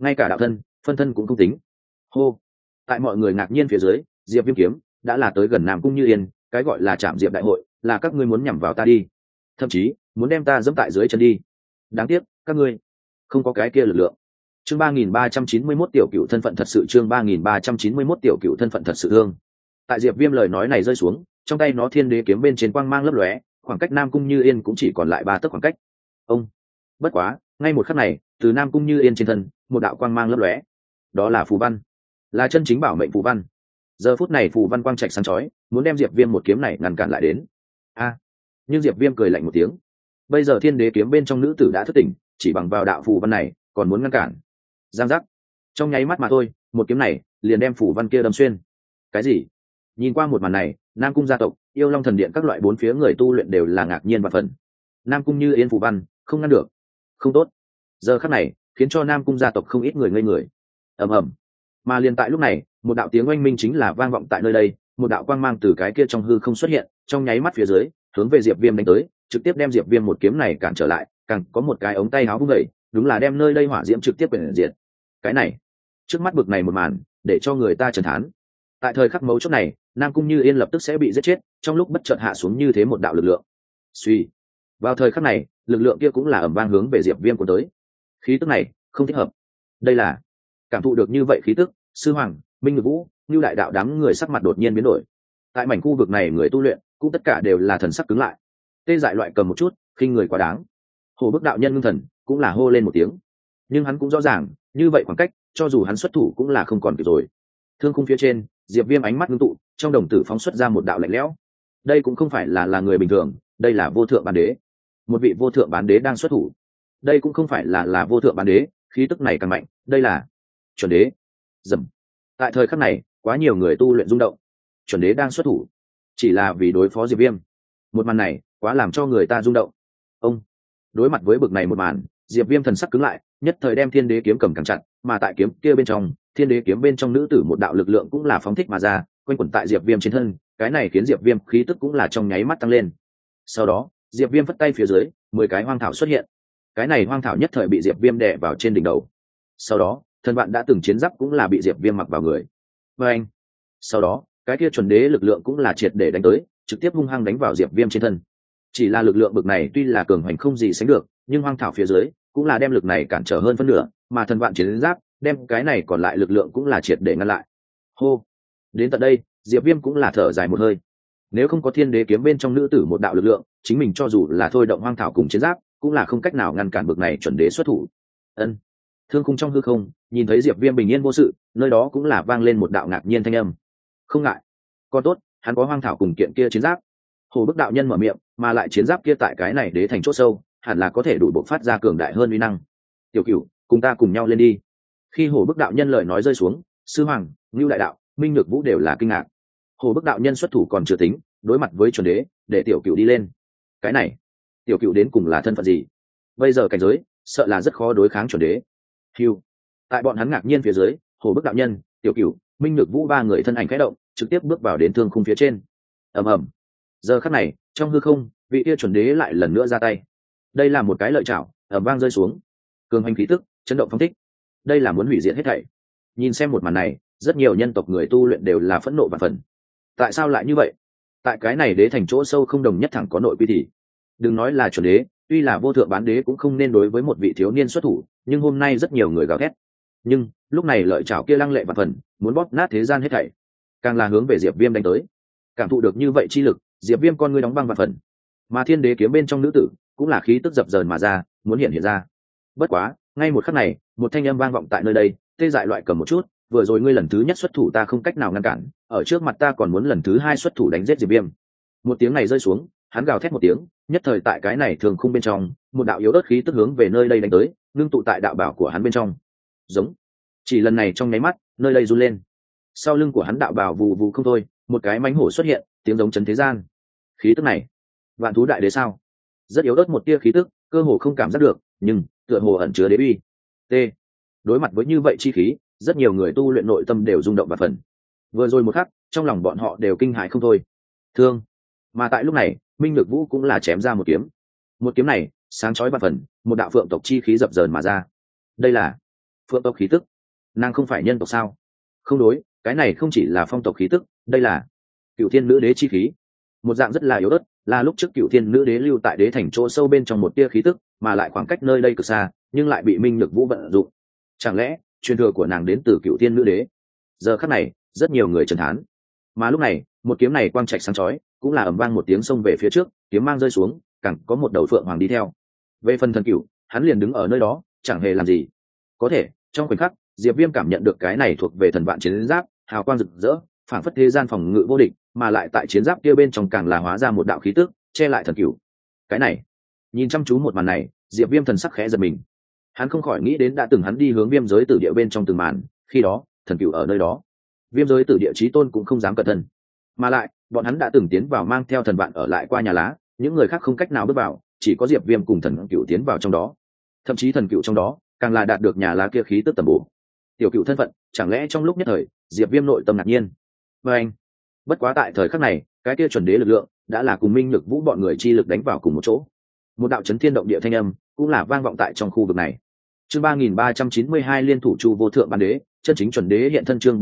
Speaker 1: ngay cả đạo thân phân thân cũng không tính. Hô. Tại mọi người ngạc nhiên phía dưới, Diệp Viêm kiếm đã là tới gần Nam Cung Như Yên. Cái gọi là trạm diệp đại hội là các ngươi muốn nhằm vào ta đi, thậm chí muốn đem ta dẫm tại dưới chân đi. Đáng tiếc các ngươi không có cái kia lực lượng. Chương 3391 tiểu cửu thân phận thật sự. Chương 3391 tiểu cửu thân phận thật sự thương. Tại Diệp Viêm lời nói này rơi xuống, trong tay nó thiên đế kiếm bên trên quang mang lấp lóe, khoảng cách Nam Cung Như Yên cũng chỉ còn lại 3 tấc khoảng cách. Ông. Bất quá, ngay một khắc này, từ Nam Cung Như Yên trên thân, một đạo quang mang lấp lóe. Đó là phù văn, là chân chính bảo mệnh phù văn. Giờ phút này phù văn quang trạch sáng chói, muốn đem Diệp Viêm một kiếm này ngăn cản lại đến. Nhưng Diệp Viêm cười lạnh một tiếng. Bây giờ thiên đế kiếm bên trong nữ tử đã thức tỉnh, chỉ bằng vào đạo phù văn này, còn muốn ngăn cản. Giang giác. Trong nháy mắt mà thôi, một kiếm này liền đem phù văn kia đâm xuyên. Cái gì? Nhìn qua một màn này, Nam Cung gia tộc, Yêu Long thần điện các loại bốn phía người tu luyện đều là ngạc nhiên và phần. Nam Cung Như Yên phù văn, không ngăn được. Không tốt. Giờ khắc này, khiến cho Nam Cung gia tộc không ít người ngây người. Ầm ầm. Mà liền tại lúc này, một đạo tiếng oanh minh chính là vang vọng tại nơi đây, một đạo quang mang từ cái kia trong hư không xuất hiện, trong nháy mắt phía dưới, hướng về Diệp Viêm đánh tới, trực tiếp đem Diệp Viêm một kiếm này cản trở lại, càng có một cái ống tay áo vung dậy, đúng là đem nơi đây hỏa diễm trực tiếp quyển diệt. Cái này, trước mắt bực này một màn, để cho người ta chấn thán. Tại thời khắc mấu chốt này, Nam Cung Như Yên lập tức sẽ bị giết chết, trong lúc bất chợt hạ xuống như thế một đạo lực lượng. Suy. Vào thời khắc này, lực lượng kia cũng là ầm vang hướng về Diệp Viêm cuốn tới. Khí tức này, không thích hợp. Đây là cảm thụ được như vậy khí tức, Sư Hoàng, Minh Ngự Vũ, Nưu đại đạo đám người sắc mặt đột nhiên biến đổi. Tại mảnh khu vực này người tu luyện, cũng tất cả đều là thần sắc cứng lại. Tê dại loại cầm một chút, khinh người quá đáng. Hồ Bức đạo nhân ngưng thần, cũng là hô lên một tiếng. Nhưng hắn cũng rõ ràng, như vậy khoảng cách, cho dù hắn xuất thủ cũng là không còn kịp rồi. Thương khung phía trên, Diệp Viêm ánh mắt ngưng tụ, trong đồng tử phóng xuất ra một đạo lạnh lẽo. Đây cũng không phải là người bình thường, đây là vô thượng bán đế. Một vị vô thượng bán đế đang xuất thủ. Đây cũng không phải là vô thượng bán đế, khí tức này càng mạnh, đây là chuẩn đế. Dầm. Tại thời khắc này, quá nhiều người tu luyện rung động. Chuẩn đế đang xuất thủ, chỉ là vì đối phó Diệp Viêm. Một màn này, quá làm cho người ta rung động. Ông. Đối mặt với bực này một màn, Diệp Viêm thần sắc cứng lại, nhất thời đem thiên đế kiếm cầm càng chặt, mà tại kiếm kia bên trong, thiên đế kiếm bên trong nữ tử một đạo lực lượng cũng là phóng thích mà ra, quanh quẩn tại Diệp Viêm trên thân, cái này khiến Diệp Viêm khí tức cũng là trong nháy mắt tăng lên. Sau đó, Diệp Viêm phất tay phía dưới, 10 cái hoang thảo xuất hiện. Cái này hoang thảo nhất thời bị Diệp Viêm đè vào trên đỉnh đầu. Sau đó, thần bạn đã từng chiến giáp cũng là bị Diệp Viêm mặc vào người. Và anh. Sau đó, cái kia chuẩn đế lực lượng cũng là triệt để đánh tới, trực tiếp hung hăng đánh vào Diệp Viêm trên thân. Chỉ là lực lượng bực này tuy là cường hoành không gì sánh được, nhưng hoang thảo phía dưới cũng là đem lực này cản trở hơn phân nửa, mà thần vạn chiến giáp đem cái này còn lại lực lượng cũng là triệt để ngăn lại. Hô. Đến tận đây, Diệp Viêm cũng là thở dài một hơi. Nếu không có thiên đế kiếm bên trong nữ tử một đạo lực lượng, chính mình cho dù là thôi động hoang thảo cùng chiến giáp, cũng là không cách nào ngăn cản bực này chuẩn đế xuất thủ. Ân. Thương khung trong hư không, nhìn thấy Diệp Viêm bình yên vô sự, nơi đó cũng là vang lên một đạo ngạc nhiên thanh âm. Không ngại, còn tốt, hắn có hoang thảo cùng kiện kia chiến giáp. Hồ Bức đạo nhân mở miệng, mà lại chiến giáp kia tại cái này đế thành chỗ sâu, hẳn là có thể đủ bộc phát ra cường đại hơn uy năng. Tiểu Cửu, cùng ta cùng nhau lên đi. Khi Hồ Bức đạo nhân lời nói rơi xuống, Sư Hoàng, Nưu đại đạo, Minh Nhược Vũ đều là kinh ngạc. Hồ Bức đạo nhân xuất thủ còn chưa tính, đối mặt với chuẩn đế, để Tiểu Cửu đi lên. Cái này, Tiểu Cửu đến cùng là thân phận gì? Bây giờ cảnh giới, sợ là rất khó đối kháng chuẩn đế. Hưu. Tại bọn hắn ngạc nhiên phía dưới, Hồ Bức đạo nhân, Tiểu Cửu, Minh Nhược Vũ ba người thân ảnh khẽ động, trực tiếp bước vào đến thương khung phía trên. Ầm ầm. Giờ khắc này, trong hư không, vị kia chuẩn đế lại lần nữa ra tay. Đây là một cái lợi chảo, ầm vang rơi xuống. Cường hành khí tức, chấn động phong thích. Đây là muốn hủy diệt hết thảy. Nhìn xem một màn này, rất nhiều nhân tộc người tu luyện đều là phẫn nộ và phần. Tại sao lại như vậy? Tại cái này đế thành chỗ sâu không đồng nhất thẳng có nội quy thì. Đừng nói là chuẩn đế, tuy là vô thượng bán đế cũng không nên đối với một vị thiếu niên xuất thủ, nhưng hôm nay rất nhiều người gào thét. Nhưng, lúc này lợi chảo kia lăng lệ và phần, muốn bóp nát thế gian hết thảy. Càng là hướng về Diệp Viêm đánh tới. Cảm thụ được như vậy chi lực, Diệp Viêm con ngươi đóng băng và phần. Mà thiên đế kiếm bên trong nữ tử, cũng là khí tức dập dờn mà ra, muốn hiện ra. Bất quá, ngay một khắc này, một thanh âm vang vọng tại nơi đây, tê dại loại cầm một chút, vừa rồi ngươi lần thứ nhất xuất thủ ta không cách nào ngăn cản, ở trước mặt ta còn muốn lần thứ hai xuất thủ đánh giết Diệp Viêm. Một tiếng này rơi xuống, hắn gào thét một tiếng, nhất thời tại cái này thường khung bên trong, một đạo yếu ớt khí tức hướng về nơi đây đánh tới, ngưng tụ tại đạo bảo của hắn bên trong. Giống. Chỉ lần này trong nháy mắt, nơi đây run lên. Sau lưng của hắn đạo bảo vù vù không thôi, một cái mãnh hổ xuất hiện, tiếng giống chấn thế gian. Khí tức này, vạn thú đại đế sao? Rất yếu ớt một tia khí tức, cơ hồ không cảm giác được, nhưng tựa hồ ẩn chứa đế uy. T. Đối mặt với như vậy chi khí, rất nhiều người tu luyện nội tâm đều rung động và phần. Vừa rồi một khắc, trong lòng bọn họ đều kinh hãi không thôi. Thương. Mà tại lúc này, Minh Nhược Vũ cũng là chém ra một kiếm. Một kiếm này, sáng chói và phần, một đạo phượng tộc chi khí dập dờn mà ra. Đây là phượng tộc khí tức. Nàng không phải nhân tộc sao? Không đối, cái này không chỉ là phong tộc khí tức, đây là cựu thiên nữ đế chi khí. Một dạng rất là yếu ớt, là lúc trước cựu thiên nữ đế lưu tại đế thành chỗ sâu bên trong một tia khí tức, mà lại khoảng cách nơi đây cực xa, nhưng lại bị minh nhược vũ vận dụng. Chẳng lẽ truyền thừa của nàng đến từ cựu thiên nữ đế? Giờ khắc này, rất nhiều người trấn thán. Mà lúc này, một kiếm này quang trạch sáng chói, cũng là ầm vang một tiếng xông về phía trước, kiếm mang rơi xuống, càng có một đầu phượng hoàng đi theo. Về phần thần cựu, hắn liền đứng ở nơi đó, chẳng hề làm gì. Có thể, trong khoảnh khắc, Diệp Viêm cảm nhận được cái này thuộc về thần vạn chiến giáp, hào quang rực rỡ, phảng phất thế gian phòng ngự vô địch, mà lại tại chiến giáp kia bên trong càng là hóa ra một đạo khí tức, che lại thần cửu. Cái này, nhìn chăm chú một màn này, Diệp Viêm thần sắc khẽ giật mình. Hắn không khỏi nghĩ đến đã từng hắn đi hướng viêm giới tử địa bên trong từng màn, khi đó, thần cửu ở nơi đó. Viêm giới tử địa chí tôn cũng không dám cẩn thân. Mà lại, bọn hắn đã từng tiến vào mang theo thần vạn ở lại qua nhà lá, những người khác không cách nào bước vào, chỉ có Diệp Viêm cùng thần cửu tiến vào trong đó. Thậm chí thần cửu trong đó, càng là đạt được nhà lá kia khí tức tầm bổ. Tiểu cửu thân phận, chẳng lẽ trong lúc nhất thời, Diệp Viêm nội tâm ngạc nhiên. Và anh, bất quá tại thời khắc này, cái kia chuẩn đế lực lượng đã là cùng minh lực vũ bọn người chi lực đánh vào cùng một chỗ. Một đạo chấn thiên động địa thanh âm cũng là vang vọng tại trong khu vực này. Chương 3392 liên thủ chu vô thượng bản đế, chân chính chuẩn đế hiện thân. Chương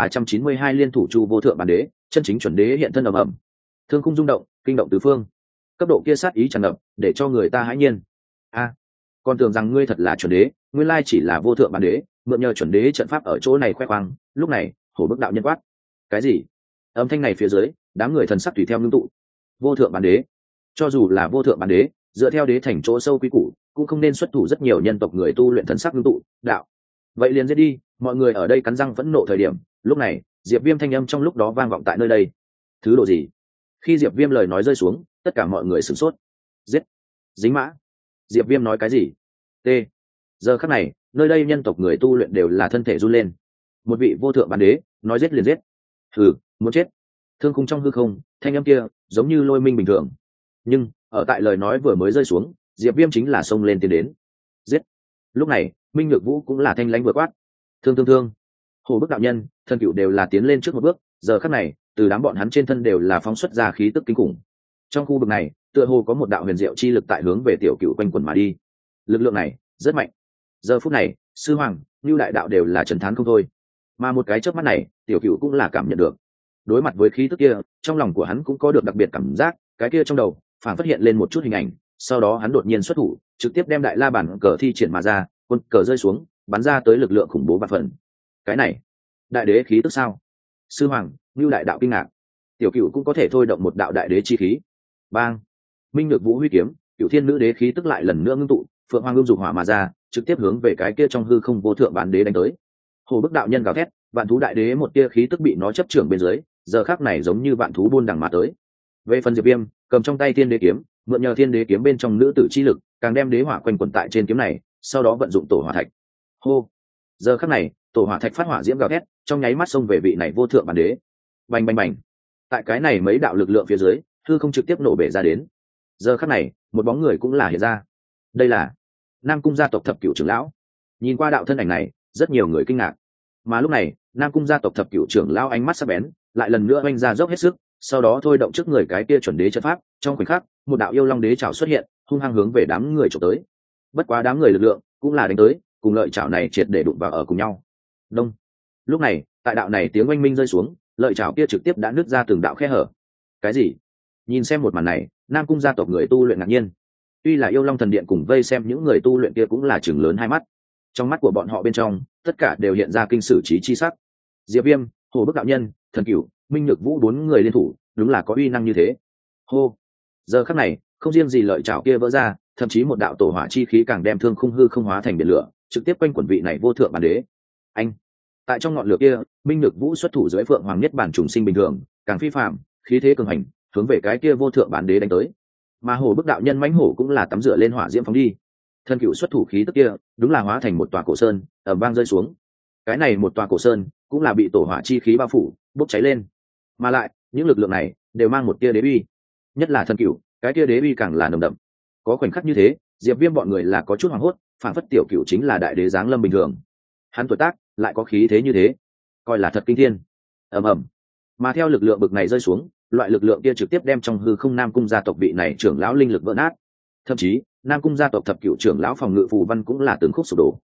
Speaker 1: 3392 liên thủ chu vô thượng bản đế, chân chính chuẩn đế hiện thân. Ầm ầm. Thương khung rung động, kinh động tứ phương. Cấp độ kia sát ý tràn ngập, để cho người ta hãi nhiên. A, còn tưởng rằng ngươi thật là chuẩn đế, nguyên lai chỉ là vô thượng bản đế, mượn nhờ chuẩn đế trận pháp ở chỗ này khoe khoang. Lúc này, hổ bức đạo nhân quát. Cái gì? Âm thanh này phía dưới, đám người thần sắc tùy theo ngưng tụ. Vô thượng bản đế, cho dù là vô thượng bản đế, dựa theo đế thành chỗ sâu quy củ, cũng không nên xuất thủ. Rất nhiều nhân tộc người tu luyện thần sắc ngưng tụ. Đạo, vậy liền giết đi. Mọi người ở đây cắn răng phẫn nộ thời điểm, lúc này, Diệp Viêm thanh âm trong lúc đó vang vọng tại nơi đây. Thứ độ gì? Khi Diệp Viêm lời nói rơi xuống, tất cả mọi người sửng sốt. Giết, dính mã. Diệp Viêm nói cái gì? T. Giờ khắc này, nơi đây nhân tộc người tu luyện đều là thân thể run lên. Một vị vô thượng bản đế nói giết liền giết. Hừ, muốn chết. Thương khung trong hư không, thanh âm kia giống như lôi minh bình thường. Nhưng ở tại lời nói vừa mới rơi xuống, Diệp Viêm chính là xông lên tiến đến. Giết. Lúc này, minh nhược vũ cũng là thanh lãnh vừa quát. Thương. Hồ bức đạo nhân, thần cửu đều là tiến lên trước một bước. Giờ khắc này, từ đám bọn hắn trên thân đều là phóng xuất ra khí tức kinh khủng. Trong khu vực này, tựa hồ có một đạo huyền diệu chi lực tại hướng về tiểu cửu quanh quẩn mà đi. Lực lượng này rất mạnh. Giờ phút này, sư hoàng, như đại đạo đều là trấn thán không thôi. Mà một cái chớp mắt này, tiểu cửu cũng là cảm nhận được. Đối mặt với khí tức kia, trong lòng của hắn cũng có được đặc biệt cảm giác, cái kia trong đầu phản phát hiện lên một chút hình ảnh. Sau đó hắn đột nhiên xuất thủ, trực tiếp đem đại la bản cờ thi triển mà ra, quân cờ rơi xuống, bắn ra tới lực lượng khủng bố vạn phần. Cái này, đại đế khí tức sao? Sư hoàng, như đại đạo kinh ngạc. Tiểu cửu cũng có thể thôi động một đạo đại đế chi khí. Bang! Minh Nhược Vũ huy kiếm, cửu thiên nữ đế khí tức lại lần nữa ngưng tụ, phượng hoàng ương dục hỏa mà ra, trực tiếp hướng về cái kia trong hư không vô thượng bản đế đánh tới. Hồ bức đạo nhân gào thét, vạn thú đại đế một tia khí tức bị nó chấp trưởng bên dưới, giờ khắc này giống như vạn thú buôn đằng mà tới. Về phần Diệp Viêm, cầm trong tay thiên đế kiếm, mượn nhờ thiên đế kiếm bên trong nữ tử chi lực, càng đem đế hỏa quanh quẩn tại trên kiếm này, sau đó vận dụng tổ hỏa thạch. Hô! Giờ khắc này, tổ hỏa thạch phát hỏa diễm gào thét, trong nháy mắt xông về vị này vô thượng bản đế. Bành bành bành! Tại cái này mấy đạo lực lượng phía dưới, hư không trực tiếp nổ bể ra đến. Giờ khắc này, một bóng người cũng là hiện ra. Đây là Nam Cung gia tộc thập cửu trưởng lão. Nhìn qua đạo thân ảnh này, rất nhiều người kinh ngạc. Mà lúc này, Nam Cung gia tộc thập cửu trưởng lão ánh mắt sắc bén, lại lần nữa oanh ra dốc hết sức, sau đó thôi động trước người cái kia chuẩn đế trận pháp, trong khoảnh khắc, một đạo yêu long đế trảo xuất hiện, hung hăng hướng về đám người chụp tới. Bất quá đám người lực lượng cũng là đánh tới, cùng lợi trảo này triệt để đụng vào ở cùng nhau. Đông. Lúc này, tại đạo này tiếng oanh minh rơi xuống, lợi trảo kia trực tiếp đã nứt ra từng đạo khe hở. Cái gì? Nhìn xem một màn này, Nam Cung gia tộc người tu luyện ngạc nhiên. Tuy là yêu long thần điện cùng vây xem những người tu luyện kia cũng là chừng lớn hai mắt. Trong mắt của bọn họ bên trong, tất cả đều hiện ra kinh sử trí chi sắc. Diệp Viêm, Hồ bức đạo nhân, thần cửu, Minh Nhược Vũ bốn người liên thủ, đúng là có uy năng như thế. Hô! Giờ khắc này, không riêng gì lợi trảo kia vỡ ra, thậm chí một đạo tổ hỏa chi khí càng đem thương khung hư không hóa thành biển lửa, trực tiếp quanh quẩn vị này vô thượng bản đế. Anh! Tại trong ngọn lửa kia, Minh Nhược Vũ xuất thủ dưới phượng hoàng nhất bản trùng sinh bình thường, càng phi phàm, khí thế cường hành, hướng về cái kia vô thượng bản đế đánh tới. Mà Hồ bức đạo nhân mãnh hổ cũng là tắm rửa lên hỏa diễm phóng đi. Thân cửu xuất thủ khí tức kia, đúng là hóa thành một tòa cổ sơn, ầm vang rơi xuống. Cái này một tòa cổ sơn, cũng là bị tổ hỏa chi khí bao phủ, bốc cháy lên. Mà lại, những lực lượng này đều mang một tia đế uy. Nhất là thân cửu, cái tia đế uy càng là nồng đậm. Có khoảnh khắc như thế, Diệp Viêm bọn người là có chút hoảng hốt, phản phất tiểu cửu chính là đại đế giáng lâm bình thường. Hắn tuổi tác lại có khí thế như thế, coi là thật kinh thiên. Ầm ầm. Mà theo lực lượng bực này rơi xuống, loại lực lượng kia trực tiếp đem trong hư không Nam Cung gia tộc vị này trưởng lão linh lực vỡ nát. Thậm chí, Nam Cung gia tộc thập cửu trưởng lão phòng ngự phù văn cũng là từng khúc sụp đổ.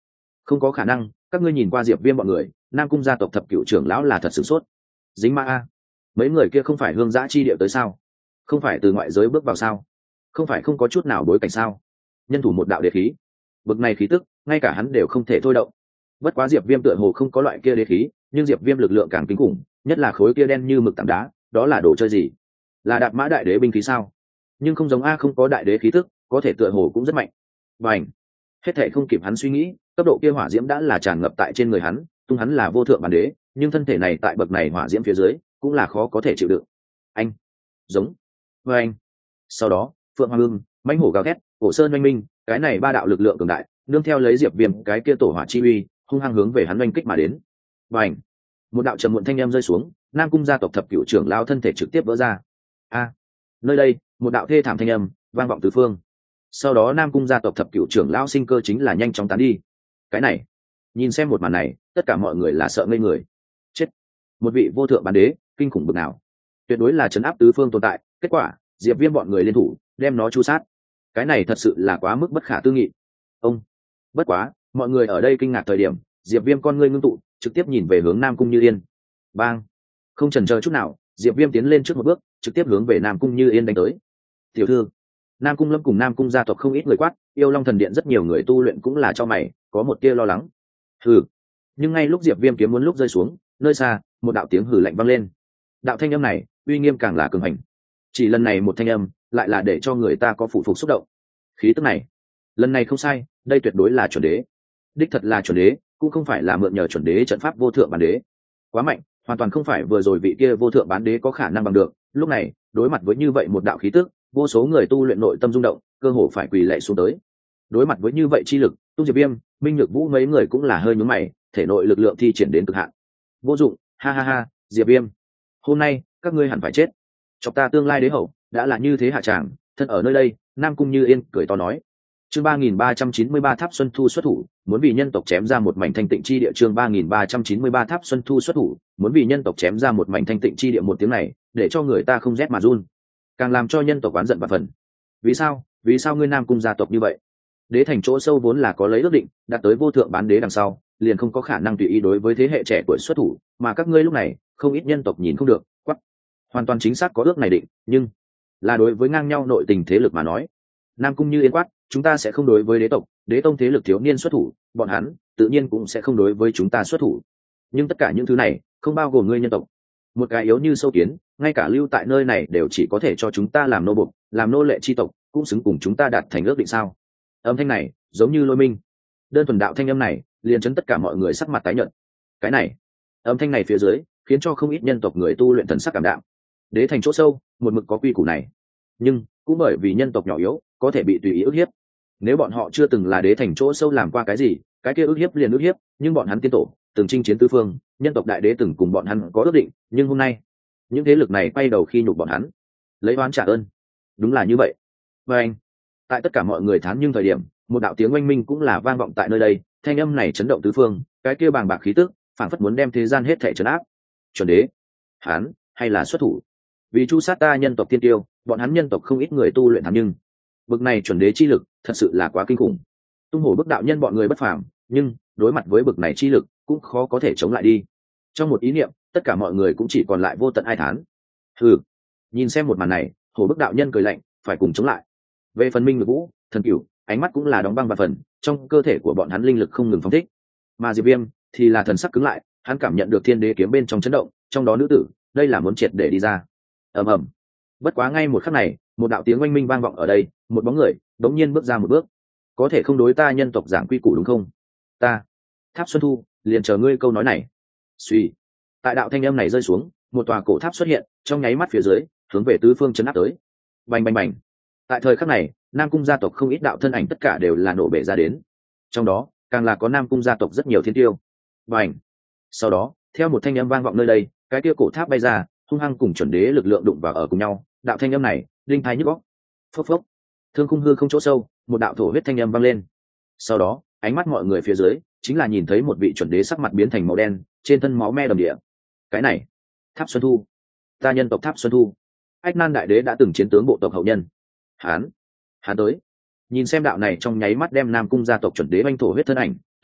Speaker 1: Không có khả năng, các ngươi nhìn qua Diệp Viêm bọn người, Nam Cung gia tộc thập cửu trưởng lão là thật sửng sốt. Dính ma a, mấy người kia không phải hương giã chi địa tới sao? Không phải từ ngoại giới bước vào sao? Không phải không có chút nào bối cảnh sao? Nhân thủ một đạo đế khí, bực này khí tức, ngay cả hắn đều không thể thôi động. Bất quá Diệp Viêm tựa hồ không có loại kia đế khí, nhưng Diệp Viêm lực lượng càng kinh khủng, nhất là khối kia đen như mực tảng đá, đó là đồ chơi gì? Là đạp mã đại đế binh khí sao? Nhưng không giống a, không có đại đế khí tức, có thể tựa hồ cũng rất mạnh. Bành! Hết thảy không kịp hắn suy nghĩ, cấp độ kia hỏa diễm đã là tràn ngập tại trên người hắn, tung hắn là vô thượng bản đế, nhưng thân thể này tại bậc này hỏa diễm phía dưới, cũng là khó có thể chịu đựng. Anh! Giống! Với anh! Sau đó, Phượng Hoàng Ưng, mãnh hổ gào thét, cổ sơn oanh minh, cái này ba đạo lực lượng cường đại, nương theo lấy Diệp Viêm cái kia tổ hỏa chi uy, hung hăng hướng về hắn oanh kích mà đến. Bành! Một đạo trầm muộn thanh âm rơi xuống, Nam Cung gia tộc thập cửu trưởng lão thân thể trực tiếp vỡ ra. A! Nơi đây, một đạo thê thảm thanh âm vang vọng tứ phương. Sau đó Nam Cung gia tộc thập cửu trưởng lão sinh cơ chính là nhanh chóng tán đi. Cái này, nhìn xem một màn này, tất cả mọi người là sợ ngây người. Chết! Một vị vô thượng bán đế, kinh khủng bực nào? Tuyệt đối là trấn áp tứ phương tồn tại, kết quả, Diệp Viêm bọn người liên thủ, đem nó chu sát. Cái này thật sự là quá mức bất khả tư nghị. Ông! Bất quá, mọi người ở đây kinh ngạc thời điểm, Diệp Viêm con ngươi ngưng tụ, trực tiếp nhìn về hướng Nam Cung Như Yên. Bang! Không chần chờ chút nào, Diệp Viêm tiến lên trước một bước, trực tiếp hướng về Nam Cung Như Yên đánh tới. Tiểu thư, Nam Cung Lâm cùng Nam Cung gia tộc không ít người quát, Yêu Long thần điện rất nhiều người tu luyện cũng là cho mày, có một tia lo lắng. Hừ. Nhưng ngay lúc Diệp Viêm kiếm muốn lúc rơi xuống, nơi xa, một đạo tiếng hừ lạnh vang lên. Đạo thanh âm này, uy nghiêm càng là cường hành. Chỉ lần này một thanh âm, lại là để cho người ta có phụ phục xúc động. Khí tức này, lần này không sai, đây tuyệt đối là chuẩn đế. Đích thật là chuẩn đế, cũng không phải là mượn nhờ chuẩn đế trận pháp vô thượng bản đế. Quá mạnh, hoàn toàn không phải vừa rồi vị kia vô thượng bán đế có khả năng bằng được. Lúc này, đối mặt với như vậy một đạo khí tức, vô số người tu luyện nội tâm rung động, cơ hồ phải quỳ lạy xuống tới. Đối mặt với như vậy chi lực, Tu Diệp Viêm, Minh Nhược Vũ mấy người cũng là hơi nhướng mày, thể nội lực lượng thi triển đến cực hạn. Vô dụng, ha ha ha, Diệp Viêm, hôm nay các ngươi hẳn phải chết. Chọc ta tương lai đế hậu, đã là như thế hạ tràng, thân ở nơi đây, Nam Cung Như Yên cười to nói. Chương 3393 Tháp Xuân Thu xuất thủ, muốn vì nhân tộc chém ra một mảnh thanh tịnh chi địa. Chương 3393 Tháp Xuân Thu xuất thủ, muốn vì nhân tộc chém ra một mảnh thanh tịnh chi địa. Một tiếng này, để cho người ta không rét mà run, càng làm cho nhân tộc oán giận và phần. Vì sao? Vì sao ngươi Nam Cung gia tộc như vậy? Đế thành chỗ sâu vốn là có lấy ước định, đạt tới vô thượng bán đế đằng sau, liền không có khả năng tùy ý đối với thế hệ trẻ tuổi xuất thủ, mà các ngươi lúc này, không ít nhân tộc nhìn không được, quắc. Hoàn toàn chính xác có ước này định, nhưng là đối với ngang nhau nội tình thế lực mà nói. Nam Cung Như Yên quát, chúng ta sẽ không đối với đế tộc, đế tông thế lực thiếu niên xuất thủ, bọn hắn tự nhiên cũng sẽ không đối với chúng ta xuất thủ. Nhưng tất cả những thứ này không bao gồm ngươi nhân tộc. Một cái yếu như sâu kiến, ngay cả lưu tại nơi này đều chỉ có thể cho chúng ta làm nô bộc, làm nô lệ chi tộc, cũng xứng cùng chúng ta đạt thành ước định sao? Âm thanh này giống như lôi minh, đơn thuần đạo thanh âm này liền chấn tất cả mọi người sắc mặt tái nhợt. Cái này, âm thanh này phía dưới khiến cho không ít nhân tộc người tu luyện thần sắc cảm đạm. Đế thành chỗ sâu một mực có quy củ này, nhưng cũng bởi vì nhân tộc nhỏ yếu có thể bị tùy ý ức hiếp. Nếu bọn họ chưa từng là đế thành chỗ sâu làm qua cái gì, cái kia ức hiếp liền ức hiếp, nhưng bọn hắn tiên tổ từng chinh chiến tứ phương, nhân tộc đại đế từng cùng bọn hắn có ước định, nhưng hôm nay những thế lực này quay đầu khi nhục bọn hắn, lấy oán trả ơn. Đúng là như vậy. Và anh, tại tất cả mọi người thán nhưng thời điểm, một đạo tiếng oanh minh cũng là vang vọng tại nơi đây, thanh âm này chấn động tứ phương, cái kia bàng bạc khí tức phảng phất muốn đem thế gian hết thảy trấn áp. Chuẩn đế, hắn hay là xuất thủ vì chu sát ta nhân tộc tiên tiêu, bọn hắn nhân tộc không ít người tu luyện thắng, nhưng bực này chuẩn đế chi lực thật sự là quá kinh khủng. Tung hổ bức đạo nhân bọn người bất phàm, nhưng đối mặt với bực này chi lực cũng khó có thể chống lại đi. Trong một ý niệm, tất cả mọi người cũng chỉ còn lại vô tận ai thán. Hừ, nhìn xem một màn này, hổ bức đạo nhân cười lạnh, phải cùng chống lại. Về phần Minh Ngự Vũ, Thần Cửu, ánh mắt cũng là đóng băng và phần, trong cơ thể của bọn hắn linh lực không ngừng phóng thích. Mà Diệp Viêm thì là thần sắc cứng lại, hắn cảm nhận được thiên đế kiếm bên trong chấn động, trong đó nữ tử, đây là muốn triệt để đi ra. Ầm ầm. Bất quá ngay một khắc này, một đạo tiếng oanh minh vang vọng ở đây, một bóng người đống nhiên bước ra một bước. Có thể không đối ta nhân tộc giảng quy củ đúng không? Ta, Tháp Xuân Thu, liền chờ ngươi câu nói này. Suy. Tại đạo thanh âm này rơi xuống, một tòa cổ tháp xuất hiện, trong nháy mắt phía dưới, hướng về tứ phương chấn áp tới. Bành bành bành. Tại thời khắc này, Nam Cung gia tộc không ít đạo thân ảnh tất cả đều là nổ bể ra đến. Trong đó, càng là có Nam Cung gia tộc rất nhiều thiên tiêu. Bành. Sau đó, theo một thanh âm vang vọng nơi đây, cái kia cổ tháp bay ra, hung hăng cùng chuẩn đế lực lượng đụng vào ở cùng nhau. Đạo thanh âm này, linh thái nhức óc. Phốc phốc. Thương khung hư không chỗ sâu, một đạo thổ huyết thanh âm vang lên. Sau đó, ánh mắt mọi người phía dưới chính là nhìn thấy một vị chuẩn đế sắc mặt biến thành màu đen, trên thân máu me đầm địa. Cái này, Tháp Xuân Thu, ta nhân tộc Tháp Xuân Thu. Ách Nan đại đế đã từng chiến tướng bộ tộc hậu nhân. Hán tới. Nhìn xem đạo này trong nháy mắt đem Nam Cung gia tộc chuẩn đế oanh thổ huyết thân ảnh,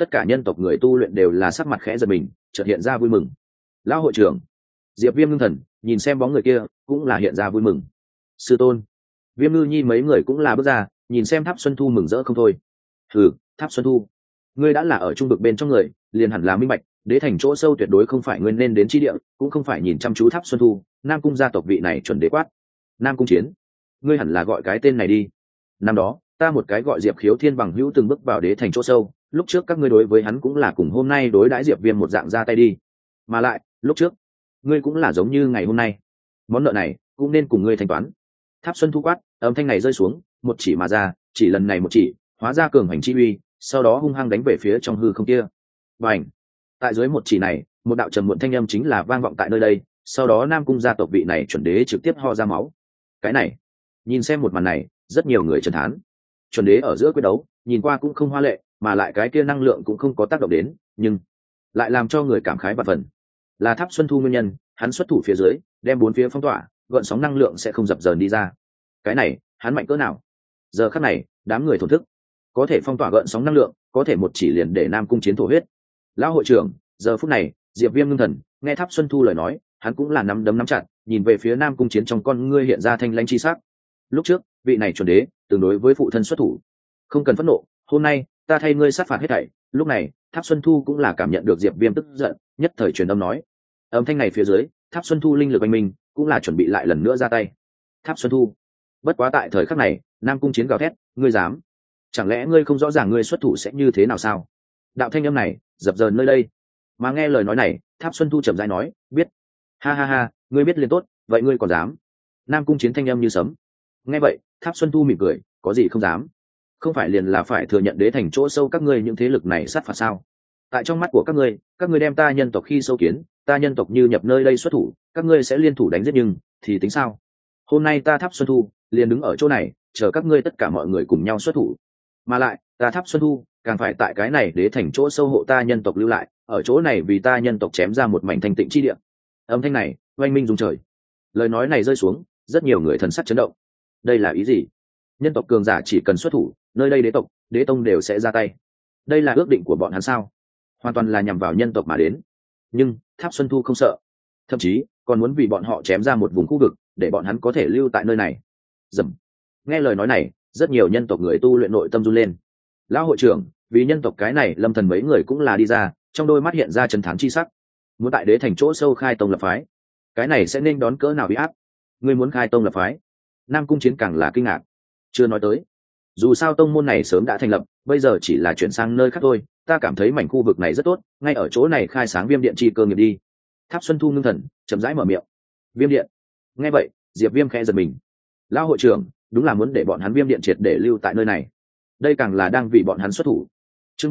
Speaker 1: tất cả nhân tộc người tu luyện đều là sắc mặt khẽ giật mình, chợt hiện ra vui mừng. Lão hội trưởng Diệp Viêm ngưng thần nhìn xem bóng người kia, cũng là hiện ra vui mừng. Sư tôn Viêm Ngư Nhi mấy người cũng là bước ra, nhìn xem Tháp Xuân Thu mừng rỡ không thôi. Thử Tháp Xuân Thu, ngươi đã là ở trung vực bên trong người, liền hẳn là minh bạch, đế thành chỗ sâu tuyệt đối không phải ngươi nên đến chi địa, cũng không phải nhìn chăm chú Tháp Xuân Thu. Nam cung gia tộc vị này chuẩn đế quát. Nam cung Chiến, ngươi hẳn là gọi cái tên này đi. Năm đó ta một cái gọi Diệp Khiếu Thiên bằng hữu từng bước vào đế thành chỗ sâu, lúc trước các ngươi đối với hắn cũng là cùng hôm nay đối đãi Diệp Viêm một dạng ra tay đi. Mà lại lúc trước ngươi cũng là giống như ngày hôm nay, món nợ này cũng nên cùng ngươi thanh toán. Tháp Xuân Thu quát, âm thanh này rơi xuống, một chỉ mà ra, chỉ lần này một chỉ hóa ra cường hành chi uy, sau đó hung hăng đánh về phía trong hư không kia. Bành! Tại dưới một chỉ này, một đạo trầm muộn thanh âm chính là vang vọng tại nơi đây, sau đó Nam cung gia tộc vị này chuẩn đế trực tiếp ho ra máu. Cái này, nhìn xem một màn này, rất nhiều người chấn thán. Chuẩn đế ở giữa quyết đấu, nhìn qua cũng không hoa lệ, mà lại cái kia năng lượng cũng không có tác động đến, nhưng lại làm cho người cảm khái vạn phần. Là Tháp Xuân Thu nguyên nhân, hắn xuất thủ phía dưới, đem bốn phía phong tỏa, gợn sóng năng lượng sẽ không dập dờn đi ra. Cái này, hắn mạnh cỡ nào? Giờ khắc này, đám người thổn thức. Có thể phong tỏa gợn sóng năng lượng, có thể một chỉ liền để Nam cung Chiến thổ huyết. Lão hội trưởng, giờ phút này, Diệp Viêm ngưng thần, nghe Tháp Xuân Thu lời nói, hắn cũng là nắm đấm nắm chặt, nhìn về phía Nam cung Chiến trong con ngươi hiện ra thanh lãnh chi sắc. Lúc trước, vị này chuẩn đế, tương đối với phụ thân xuất thủ, không cần phẫn nộ, hôm nay ta thay ngươi sát phạt hết thảy. Lúc này, Tháp Xuân Thu cũng là cảm nhận được Diệp Viêm tức giận, nhất thời truyền âm nói. Âm thanh này phía dưới, Tháp Xuân Thu linh lực anh minh, cũng là chuẩn bị lại lần nữa ra tay. Tháp Xuân Thu, bất quá tại thời khắc này, Nam cung Chiến gào thét, ngươi dám? Chẳng lẽ ngươi không rõ ràng ngươi xuất thủ sẽ như thế nào sao? Đạo thanh âm này dập dờn nơi đây, mà nghe lời nói này, Tháp Xuân Thu chậm rãi nói, biết. Ha ha ha, ngươi biết liền tốt, vậy ngươi còn dám? Nam cung Chiến thanh âm như sấm. Nghe vậy, Tháp Xuân Thu mỉm cười, có gì không dám? Không phải liền là phải thừa nhận đế thành chỗ sâu các ngươi những thế lực này sát phạt sao? Tại trong mắt của các ngươi đem ta nhân tộc khi sâu kiến, ta nhân tộc như nhập nơi đây xuất thủ, các ngươi sẽ liên thủ đánh giết, nhưng thì tính sao? Hôm nay ta Tháp Xuân Thu liền đứng ở chỗ này, chờ các ngươi tất cả mọi người cùng nhau xuất thủ. Mà lại, ta Tháp Xuân Thu càng phải tại cái này đế thành chỗ sâu hộ ta nhân tộc lưu lại, ở chỗ này vì ta nhân tộc chém ra một mảnh thanh tịnh chi địa. Âm thanh này oanh minh rung trời. Lời nói này rơi xuống, rất nhiều người thần sắc chấn động. Đây là ý gì? Nhân tộc cường giả chỉ cần xuất thủ, nơi đây đế tộc, đế tông đều sẽ ra tay. Đây là ước định của bọn hắn sao? Hoàn toàn là nhằm vào nhân tộc mà đến. Nhưng Tháp Xuân Thu không sợ, thậm chí còn muốn vì bọn họ chém ra một vùng khu vực để bọn hắn có thể lưu tại nơi này. Dầm. Nghe lời nói này, rất nhiều nhân tộc người tu luyện nội tâm run lên. Lão hội trưởng, vì nhân tộc cái này lâm thần mấy người cũng là đi ra, trong đôi mắt hiện ra trấn thán chi sắc. Muốn tại đế thành chỗ sâu khai tông lập phái, cái này sẽ nên đón cỡ nào uy áp? Ngươi muốn khai tông lập phái? Nam cung Chiến càng là kinh ngạc. Chưa nói tới, dù sao tông môn này sớm đã thành lập, bây giờ chỉ là chuyển sang nơi khác thôi. Ta cảm thấy mảnh khu vực này rất tốt, ngay ở chỗ này khai sáng Viêm Điện chi cơ nghiệp đi. Tháp Xuân Thu ngưng thần, chậm rãi mở miệng. Viêm Điện? Nghe vậy, Diệp Viêm khẽ giật mình. Lão hội trưởng, đúng là muốn để bọn hắn Viêm Điện triệt để lưu tại nơi này. Đây càng là đang vì bọn hắn xuất thủ. Chương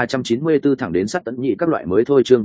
Speaker 1: 3394 thẳng đến sát tận nhị các loại mới thôi, chương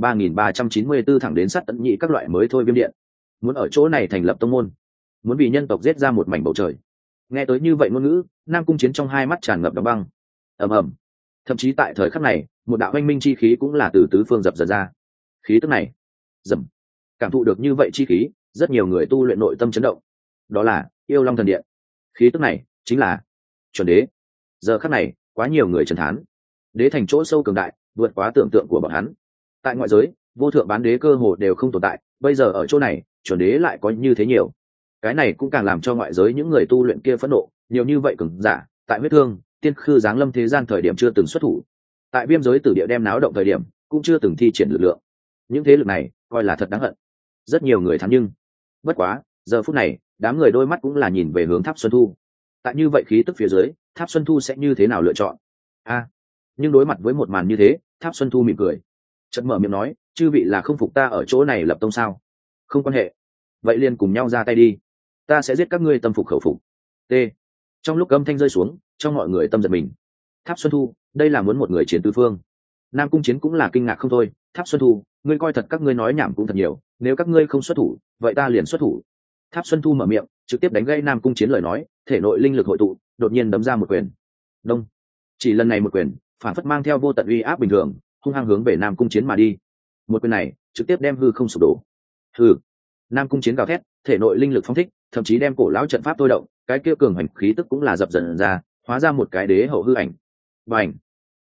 Speaker 1: 3394 thẳng đến sát tận nhị các loại mới thôi. Viêm Điện muốn ở chỗ này thành lập tông môn, muốn vì nhân tộc giết ra một mảnh bầu trời. Nghe tới như vậy ngôn ngữ, Nam cung Chiến trong hai mắt tràn ngập đóng băng. Ầm ầm. Thậm chí tại thời khắc này, một đạo oanh minh chi khí cũng là từ tứ phương dập dần ra. Khí tức này, dầm. Cảm thụ được như vậy chi khí, rất nhiều người tu luyện nội tâm chấn động. Đó là Yêu Long Thần Điện. Khí tức này chính là chuẩn đế. Giờ khắc này, quá nhiều người trấn thán. Đế thành chỗ sâu cường đại, vượt quá tưởng tượng của bọn hắn. Tại ngoại giới, vô thượng bán đế cơ hồ đều không tồn tại, bây giờ ở chỗ này, chuẩn đế lại có như thế nhiều. Cái này cũng càng làm cho ngoại giới những người tu luyện kia phẫn nộ, nhiều như vậy cường giả, tại huyết thương, tiên khư giáng lâm thế gian thời điểm chưa từng xuất thủ. Tại viêm giới tử địa đem náo động thời điểm, cũng chưa từng thi triển lực lượng. Những thế lực này, coi là thật đáng hận. Rất nhiều người thắng nhưng, bất quá, giờ phút này, đám người đôi mắt cũng là nhìn về hướng Tháp Xuân Thu. Tại như vậy khí tức phía dưới, Tháp Xuân Thu sẽ như thế nào lựa chọn? Nhưng đối mặt với một màn như thế, Tháp Xuân Thu mỉm cười, chợt mở miệng nói, chư vị là không phục ta ở chỗ này lập tông sao? Không quan hệ, vậy liền cùng nhau ra tay đi, ta sẽ giết các ngươi tâm phục khẩu phục. T. Trong lúc âm thanh rơi xuống, trong mọi người tâm giật mình. Tháp Xuân Thu, đây là muốn một người chiến tứ phương. Nam cung Chiến cũng là kinh ngạc không thôi. Tháp Xuân Thu, ngươi coi thật các ngươi nói nhảm cũng thật nhiều, nếu các ngươi không xuất thủ, vậy ta liền xuất thủ. Tháp Xuân Thu mở miệng, trực tiếp đánh gây Nam cung Chiến lời nói, thể nội linh lực hội tụ, đột nhiên đấm ra một quyền. Đông. Chỉ lần này một quyền, phản phất mang theo vô tận uy áp bình thường, hung hăng hướng về Nam cung Chiến mà đi. Một quyền này, trực tiếp đem hư không sụp đổ. Hừ. Nam cung Chiến gào thét, thể nội linh lực phóng thích, thậm chí đem cổ lão trận pháp thôi động, cái kia cường hành khí tức cũng là dập dần ra, hóa ra một cái đế hậu hư ảnh. Bành.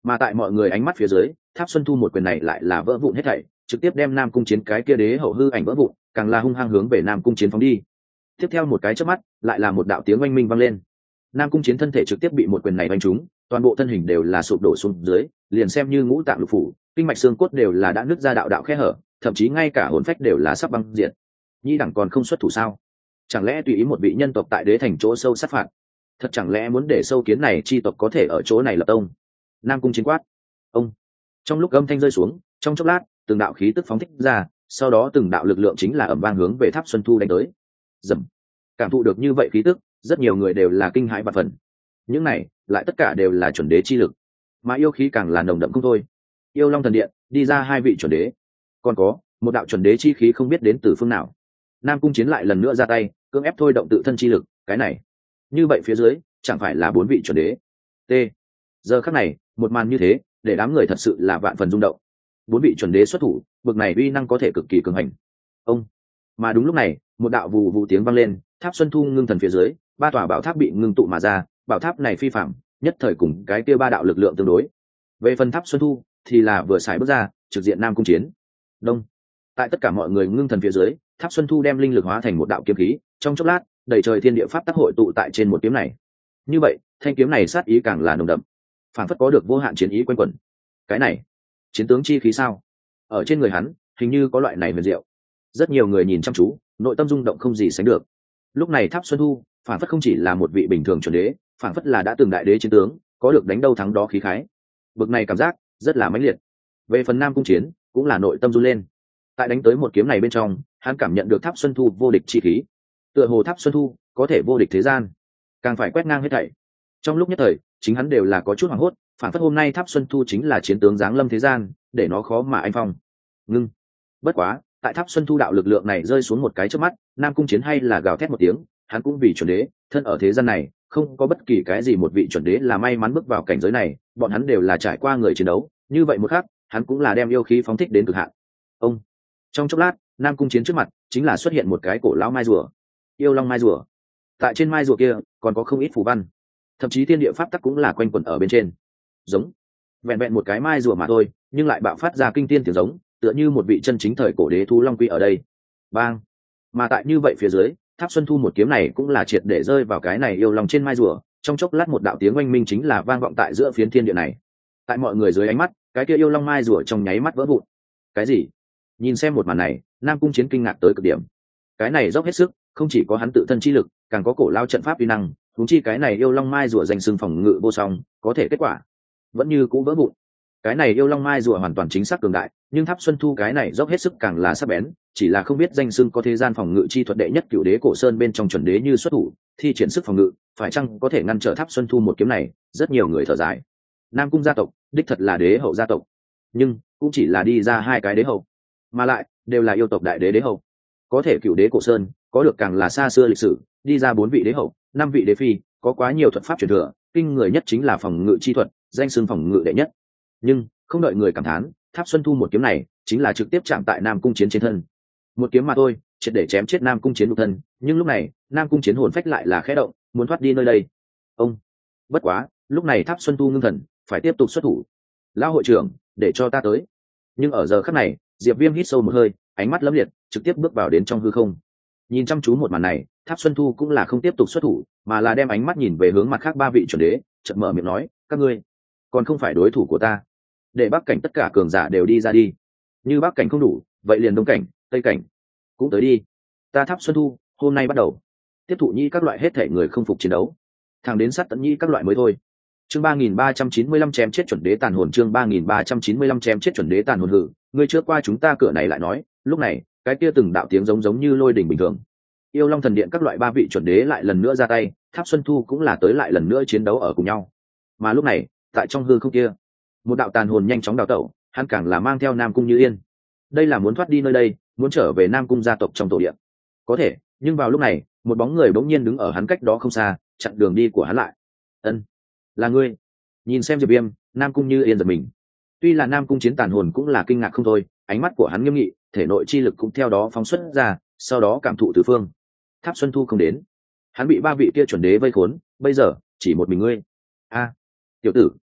Speaker 1: Mà tại mọi người ánh mắt phía dưới, Tháp Xuân Thu một quyền này lại là vỡ vụn hết thảy, trực tiếp đem Nam Cung Chiến cái kia đế hậu hư ảnh vỡ vụn, càng là hung hăng hướng về Nam Cung Chiến phóng đi. Tiếp theo một cái chớp mắt, lại là một đạo tiếng oanh minh vang lên. Nam Cung Chiến thân thể trực tiếp bị một quyền này đánh trúng, toàn bộ thân hình đều là sụp đổ xuống dưới, liền xem như ngũ tạng lục phủ, kinh mạch xương cốt đều là đã nứt ra đạo đạo khe hở, thậm chí ngay cả hồn phách đều là sắp băng diệt. Nhi đẳng còn không xuất thủ sao? Chẳng lẽ tùy ý một vị nhân tộc tại đế thành chỗ sâu sát phạt? Thật chẳng lẽ muốn để sâu kiến này chi tộc có thể ở chỗ này lập tông? Nam Cung Chiến quát. Ông. Trong lúc âm thanh rơi xuống, trong chốc lát, từng đạo khí tức phóng thích ra, sau đó từng đạo lực lượng chính là ầm vang hướng về Tháp Xuân Thu đánh tới. Dầm. Cảm thụ được như vậy khí tức, rất nhiều người đều là kinh hãi bạt phần. Những này, lại tất cả đều là chuẩn đế chi lực, mà yêu khí càng là nồng đậm không thôi. Yêu Long thần điện đi ra hai vị chuẩn đế, còn có một đạo chuẩn đế chi khí không biết đến từ phương nào. Nam Cung Chiến lại lần nữa ra tay, cưỡng ép thôi động tự thân chi lực, cái này, như vậy phía dưới chẳng phải là bốn vị chuẩn đế? T. Giờ khắc này, một màn như thế, để đám người thật sự là vạn phần rung động. Bốn vị chuẩn đế xuất thủ, bực này uy năng có thể cực kỳ cường hành. Ông. Mà đúng lúc này, một đạo vù vù tiếng vang lên, Tháp Xuân Thu ngưng thần phía dưới, ba tòa bảo tháp bị ngưng tụ mà ra, bảo tháp này phi phạm, nhất thời cùng cái kia ba đạo lực lượng tương đối. Về phần Tháp Xuân Thu thì là vừa xài bước ra, trực diện Nam Cung Chiến. Đông. Tại tất cả mọi người ngưng thần phía dưới, Tháp Xuân Thu đem linh lực hóa thành một đạo kiếm khí, trong chốc lát, đầy trời thiên địa pháp tác hội tụ tại trên một kiếm này. Như vậy, thanh kiếm này sát ý càng là nồng đậm, phản phất có được vô hạn chiến ý quanh quẩn. Cái này, chiến tướng chi khí sao? Ở trên người hắn, hình như có loại này huyền diệu. Rất nhiều người nhìn chăm chú, nội tâm rung động không gì sánh được. Lúc này Tháp Xuân Thu, phản phất không chỉ là một vị bình thường chuẩn đế, phản phất là đã từng đại đế chiến tướng, có được đánh đâu thắng đó khí khái. Bực này cảm giác rất là mãnh liệt. Về phần Nam Cung Chiến, cũng là nội tâm run lên. Tại đánh tới một kiếm này bên trong, hắn cảm nhận được Tháp Xuân Thu vô địch chi khí. Tựa hồ Tháp Xuân Thu có thể vô địch thế gian, càng phải quét ngang hết thảy. Trong lúc nhất thời, chính hắn đều là có chút hoảng hốt, phản phất hôm nay Tháp Xuân Thu chính là chiến tướng giáng lâm thế gian, để nó khó mà anh phong. Ngưng. Bất quá, tại Tháp Xuân Thu đạo lực lượng này rơi xuống một cái trước mắt, Nam Cung Chiến hay là gào thét một tiếng, hắn cũng vì chuẩn đế, thân ở thế gian này, không có bất kỳ cái gì một vị chuẩn đế là may mắn bước vào cảnh giới này, bọn hắn đều là trải qua người chiến đấu, như vậy một khắc, hắn cũng là đem yêu khí phóng thích đến cực hạn. Ông. Trong chốc lát, Nam Cung Chiến trước mặt chính là xuất hiện một cái cổ lão mai rùa, Yêu Long mai rùa. Tại trên mai rùa kia còn có không ít phù văn, thậm chí thiên địa pháp tắc cũng là quanh quẩn ở bên trên. Giống. Vẹn vẹn một cái mai rùa mà thôi, nhưng lại bạo phát ra kinh thiên tiếng giống, tựa như một vị chân chính thời cổ đế thú long quy ở đây. Bang. Mà tại như vậy phía dưới, Tháp Xuân Thu một kiếm này cũng là triệt để rơi vào cái này yêu long trên mai rùa, trong chốc lát một đạo tiếng oanh minh chính là vang vọng tại giữa phiến thiên địa này. Tại mọi người dưới ánh mắt, cái kia yêu long mai rùa trong nháy mắt vỡ vụn. Cái gì? Nhìn xem một màn này, Nam Cung Chiến kinh ngạc tới cực điểm. Cái này dốc hết sức, không chỉ có hắn tự thân chi lực, càng có cổ lao trận pháp uy năng, huống chi cái này yêu long mai rùa danh xưng phòng ngự vô song, có thể kết quả vẫn như cũ vỡ vụn. Cái này yêu long mai rùa hoàn toàn chính xác cường đại, nhưng Tháp Xuân Thu cái này dốc hết sức càng là sắc bén, chỉ là không biết danh xưng có thế gian phòng ngự chi thuật đệ nhất cửu đế cổ sơn bên trong chuẩn đế như xuất thủ, thi triển sức phòng ngự, phải chăng có thể ngăn trở Tháp Xuân Thu một kiếm này? Rất nhiều người thở dài. Nam Cung gia tộc, đích thật là đế hậu gia tộc, nhưng cũng chỉ là đi ra hai cái đế hậu, mà lại đều là yêu tộc đại đế đế hậu. Có thể cửu đế cổ sơn có được càng là xa xưa lịch sử, đi ra bốn vị đế hậu, năm vị đế phi, có quá nhiều thuật pháp truyền thừa, kinh người nhất chính là phòng ngự chi thuật, danh xưng phòng ngự đệ nhất. Nhưng không đợi người cảm thán, Tháp Xuân Thu một kiếm này chính là trực tiếp chạm tại Nam Cung Chiến trên thân. Một kiếm mà thôi, triệt để chém chết Nam Cung Chiến nhục thân, nhưng lúc này, Nam Cung Chiến hồn phách lại là khẽ động, muốn thoát đi nơi đây. Ông. Bất quá, lúc này Tháp Xuân Thu ngưng thần, phải tiếp tục xuất thủ. Lão hội trưởng, để cho ta tới. Nhưng ở giờ khắc này, Diệp Viêm hít sâu một hơi, ánh mắt lấm liệt, trực tiếp bước vào đến trong hư không. Nhìn chăm chú một màn này, Tháp Xuân Thu cũng là không tiếp tục xuất thủ, mà là đem ánh mắt nhìn về hướng mặt khác ba vị chuẩn đế, chợt mở miệng nói, các ngươi còn không phải đối thủ của ta, để Bắc cảnh tất cả cường giả đều đi ra đi. Như Bắc cảnh không đủ, vậy liền Đông cảnh, Tây cảnh cũng tới đi. Ta Tháp Xuân Thu hôm nay bắt đầu tiếp thụ nhi các loại hết thể người không phục chiến đấu, thẳng đến sát tận nhi các loại mới thôi. Chương 3395 chém chết chuẩn đế tàn hồn, chương 3395 chém chết chuẩn đế tàn hồn. Hử, ngươi trước qua chúng ta cửa này lại nói. Lúc này, cái kia từng đạo tiếng giống như lôi đình bình thường. Yêu Long thần điện các loại ba vị chuẩn đế lại lần nữa ra tay, Tháp Xuân Thu cũng là tới lại lần nữa chiến đấu ở cùng nhau. Mà lúc này, tại trong hư không kia, một đạo tàn hồn nhanh chóng đào tẩu, hắn càng là mang theo Nam Cung Như Yên. Đây là muốn thoát đi nơi đây, muốn trở về Nam Cung gia tộc trong tổ địa. Có thể, nhưng vào lúc này, một bóng người bỗng nhiên đứng ở hắn cách đó không xa, chặn đường đi của hắn lại. Ân, là ngươi? Nhìn xem Diệp Viêm, Nam Cung Như Yên giật mình. Tuy là Nam Cung Chiến tàn hồn cũng là kinh ngạc không thôi, ánh mắt của hắn nghiêm nghị, thể nội chi lực cũng theo đó phóng xuất ra, sau đó cảm thụ tứ phương. Tháp Xuân Thu không đến, hắn bị ba vị kia chuẩn đế vây khốn, bây giờ chỉ một mình ngươi. A, tiểu tử,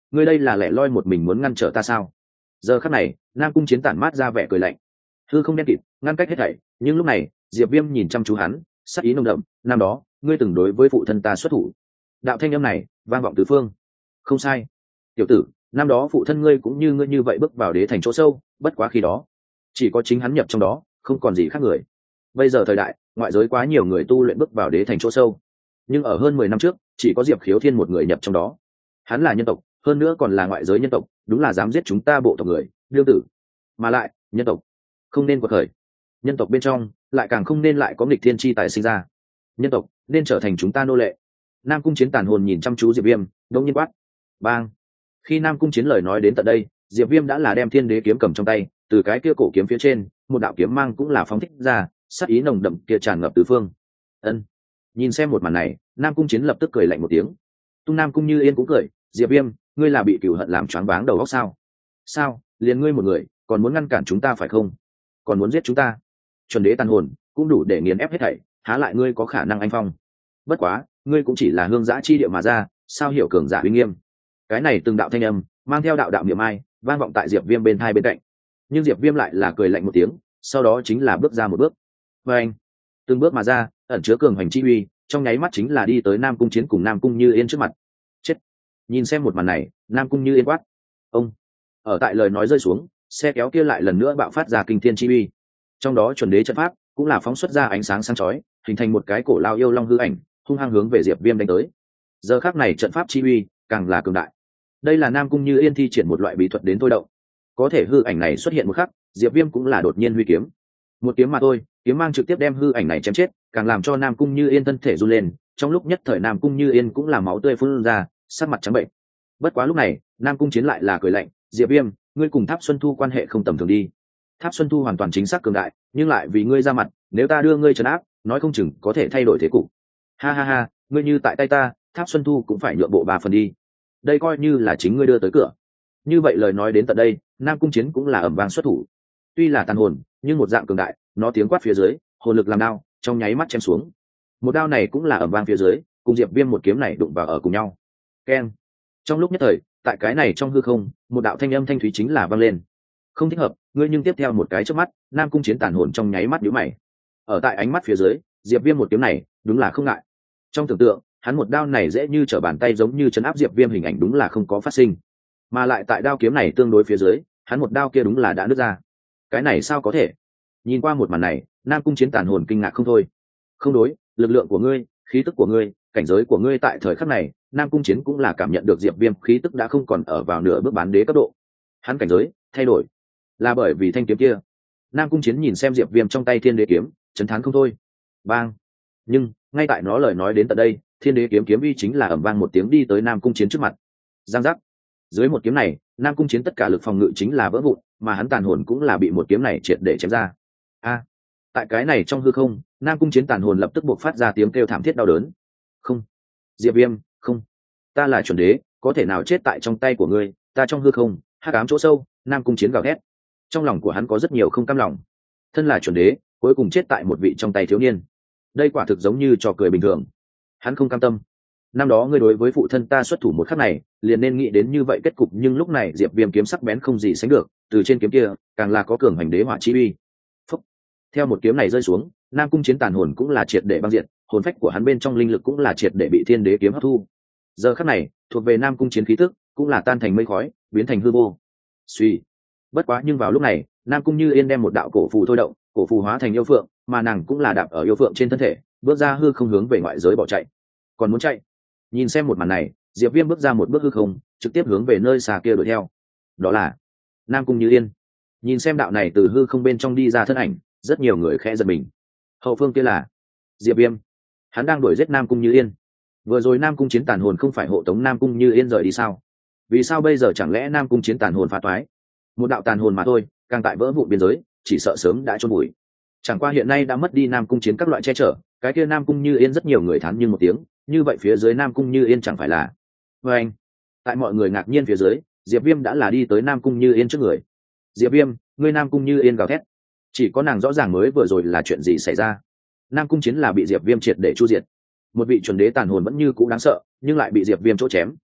Speaker 1: ngươi đây là lẻ loi một mình muốn ngăn trở ta sao? Giờ khắc này Nam Cung Chiến tản mát ra vẻ cười lạnh, hư không đen kịt ngăn cách hết thảy. Nhưng lúc này Diệp Viêm nhìn chăm chú hắn, sắc ý nồng đậm. Năm đó ngươi từng đối với phụ thân ta xuất thủ. Đạo thanh âm này vang vọng tứ phương. Không sai, tiểu tử, năm đó phụ thân ngươi cũng như ngươi như vậy bước vào đế thành chỗ sâu, bất quá khi đó chỉ có chính hắn nhập trong đó, không còn gì khác người. Bây giờ thời đại ngoại giới quá nhiều người tu luyện bước vào đế thành chỗ sâu, nhưng ở hơn 10 năm trước chỉ có Diệp Khiếu Thiên một người nhập trong đó. Hắn là nhân tộc, hơn nữa còn là ngoại giới nhân tộc, đúng là dám giết chúng ta bộ tộc người, đương tử. Mà lại nhân tộc không nên quật khởi, nhân tộc bên trong lại càng không nên lại có nghịch thiên chi tài sinh ra, nhân tộc nên trở thành chúng ta nô lệ. Nam Cung Chiến tàn hồn nhìn chăm chú Diệp Viêm, đông nhiên quát. Bang! Khi Nam Cung Chiến lời nói đến tận đây, Diệp Viêm đã là đem Thiên Đế kiếm cầm trong tay, từ cái kia cổ kiếm phía trên, một đạo kiếm mang cũng là phóng thích ra, sát ý nồng đậm kia tràn ngập tứ phương. Ân. Nhìn xem một màn này, Nam Cung Chiến lập tức cười lạnh một tiếng. Tung Nam Cung Như Yên cũng cười, Diệp Viêm, ngươi là bị cửu hận làm choáng váng đầu óc sao? Sao, liền ngươi một người, còn muốn ngăn cản chúng ta phải không? Còn muốn giết chúng ta? Chuẩn đế tàn hồn, cũng đủ để nghiền ép hết thảy, há lại ngươi có khả năng anh phong? Bất quá, ngươi cũng chỉ là hương giã chi địa mà ra, sao hiểu cường giả uy nghiêm? Cái này từng đạo thanh âm, mang theo đạo đạo niệm ai, vang vọng tại Diệp Viêm bên hai bên cạnh. Nhưng Diệp Viêm lại là cười lạnh một tiếng, sau đó chính là bước ra một bước. Và anh, từng bước mà ra, ẩn chứa cường hành chi uy, trong nháy mắt chính là đi tới Nam Cung Chiến cùng Nam Cung Như Yên trước mặt. Chết! Nhìn xem một màn này, Nam Cung Như Yên quát. Ông! Ở tại lời nói rơi xuống, xe kéo kia lại lần nữa bạo phát ra kinh thiên chi uy. Trong đó chuẩn đế trận pháp cũng là phóng xuất ra ánh sáng sáng chói, hình thành một cái cổ lao yêu long hư ảnh, hung hăng hướng về Diệp Viêm đánh tới. Giờ khắc này trận pháp chi uy càng là cường đại. Đây là Nam Cung Như Yên thi triển một loại bí thuật đến thôi động. Có thể hư ảnh này xuất hiện một khắc, Diệp Viêm cũng là đột nhiên huy kiếm. Một kiếm mà thôi, kiếm mang trực tiếp đem hư ảnh này chém chết, càng làm cho Nam Cung Như Yên thân thể run lên. Trong lúc nhất thời Nam Cung Như Yên cũng là máu tươi phun ra, sắc mặt trắng bệnh. Bất quá lúc này, Nam Cung Chiến lại là cười lạnh, Diệp Viêm, ngươi cùng Tháp Xuân Thu quan hệ không tầm thường đi. Tháp Xuân Thu hoàn toàn chính xác cường đại, nhưng lại vì ngươi ra mặt, nếu ta đưa ngươi trấn áp, nói không chừng có thể thay đổi thế cục. Ha ha ha, ngươi như tại tay ta, Tháp Xuân Thu cũng phải nhượng bộ 3 phần đi. Đây coi như là chính ngươi đưa tới cửa. Như vậy lời nói đến tận đây, Nam Cung Chiến cũng là ầm vang xuất thủ. Tuy là tàn hồn, nhưng một dạng cường đại, nó tiếng quát phía dưới, hồn lực làm đao, trong nháy mắt chém xuống. Một đao này cũng là ầm vang phía dưới, cùng Diệp Viêm một kiếm này đụng vào ở cùng nhau. Keng! Trong lúc nhất thời, tại cái này trong hư không, một đạo thanh âm thanh thúy chính là vang lên. Không thích hợp, ngươi nhưng tiếp theo một cái chớp mắt, Nam Cung Chiến tàn hồn trong nháy mắt nhíu mày. Ở tại ánh mắt phía dưới, Diệp Viêm một kiếm này, đúng là không ngại. Trong tưởng tượng, hắn một đao này dễ như trở bàn tay, giống như trấn áp Diệp Viêm hình ảnh đúng là không có phát sinh. Mà lại tại đao kiếm này tương đối phía dưới, hắn một đao kia đúng là đã nứt ra. Cái này sao có thể? Nhìn qua một màn này, Nam Cung Chiến tàn hồn kinh ngạc không thôi. Không đối, lực lượng của ngươi, khí tức của ngươi, cảnh giới của ngươi tại thời khắc này, Nam Cung Chiến cũng là cảm nhận được Diệp Viêm khí tức đã không còn ở vào nửa bước bán đế cấp độ. Hắn cảnh giới thay đổi, là bởi vì thanh kiếm kia. Nam Cung Chiến nhìn xem Diệp Viêm trong tay Thiên Đế kiếm, chấn thán không thôi. Bang! Nhưng ngay tại nó lời nói đến tận đây, Thiên Đế kiếm kiếm uy chính là ầm vang một tiếng đi tới Nam Cung Chiến trước mặt. Giang giác! Dưới một kiếm này, Nam Cung Chiến tất cả lực phòng ngự chính là vỡ vụn, mà hắn tàn hồn cũng là bị một kiếm này triệt để chém ra. A! Tại cái này trong hư không, Nam Cung Chiến tàn hồn lập tức buộc phát ra tiếng kêu thảm thiết đau đớn. Không! Diệp Viêm, không! Ta là chuẩn đế, có thể nào chết tại trong tay của ngươi? Ta trong hư không, hắc ám chỗ sâu, Nam Cung Chiến gào thét. Trong lòng của hắn có rất nhiều không cam lòng. Thân là chuẩn đế, cuối cùng chết tại một vị trong tay thiếu niên. Đây quả thực giống như trò cười bình thường. Hắn không cam tâm. Năm đó ngươi đối với phụ thân ta xuất thủ một khắc này, liền nên nghĩ đến như vậy kết cục, nhưng lúc này Diệp Viêm kiếm sắc bén không gì sánh được, từ trên kiếm kia, càng là có cường hành đế hỏa chi uy. Phúc. Theo một kiếm này rơi xuống, Nam Cung Chiến tàn hồn cũng là triệt để băng diệt, hồn phách của hắn bên trong linh lực cũng là triệt để bị Thiên Đế kiếm hấp thu. Giờ khắc này, thuộc về Nam Cung Chiến khí tức, cũng là tan thành mây khói, biến thành hư vô. Suy. Bất quá nhưng vào lúc này, Nam Cung Như Yên đem một đạo cổ phù thôi động, cổ phù hóa thành yêu phượng, mà nàng cũng là đạp ở yêu phượng trên thân thể, bước ra hư không hướng về ngoại giới bỏ chạy. Còn muốn chạy? Nhìn xem một màn này, Diệp Viêm bước ra một bước hư không, trực tiếp hướng về nơi xa kia đuổi theo. Đó là Nam Cung Như Yên. Nhìn xem đạo này từ hư không bên trong đi ra thân ảnh, rất nhiều người khẽ giật mình. Hậu phương kia là Diệp Viêm, hắn đang đuổi giết Nam Cung Như Yên. Vừa rồi Nam Cung Chiến tàn hồn không phải hộ tống Nam Cung Như Yên rời đi sao? Vì sao bây giờ chẳng lẽ Nam Cung Chiến tàn hồn phá toái? Một đạo tàn hồn mà thôi, càng tại vỡ vụn biên giới, chỉ sợ sớm đã chôn bụi. Chẳng qua hiện nay đã mất đi Nam Cung Chiến các loại che chở, cái kia Nam Cung Như Yên rất nhiều người thán nhưng một tiếng, như vậy phía dưới Nam Cung Như Yên chẳng phải là... Và anh, tại mọi người ngạc nhiên phía dưới, Diệp Viêm đã là đi tới Nam Cung Như Yên trước người. Diệp Viêm, ngươi Nam Cung Như Yên gào thét. Chỉ có nàng rõ ràng mới vừa rồi là chuyện gì xảy ra. Nam Cung Chiến là bị Diệp Viêm triệt để chu diệt. Một vị chuẩn đế tàn hồn vẫn như cũ đáng sợ, nhưng lại bị Diệp Viêm chỗ chém,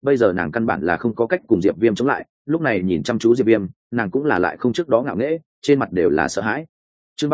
Speaker 1: bây giờ nàng căn bản là không có cách cùng Diệp Viêm chống lại, lúc này nhìn chăm chú Diệp Viêm, nàng cũng là lại không trước đó ngạo nghễ, trên mặt đều là sợ hãi. Chương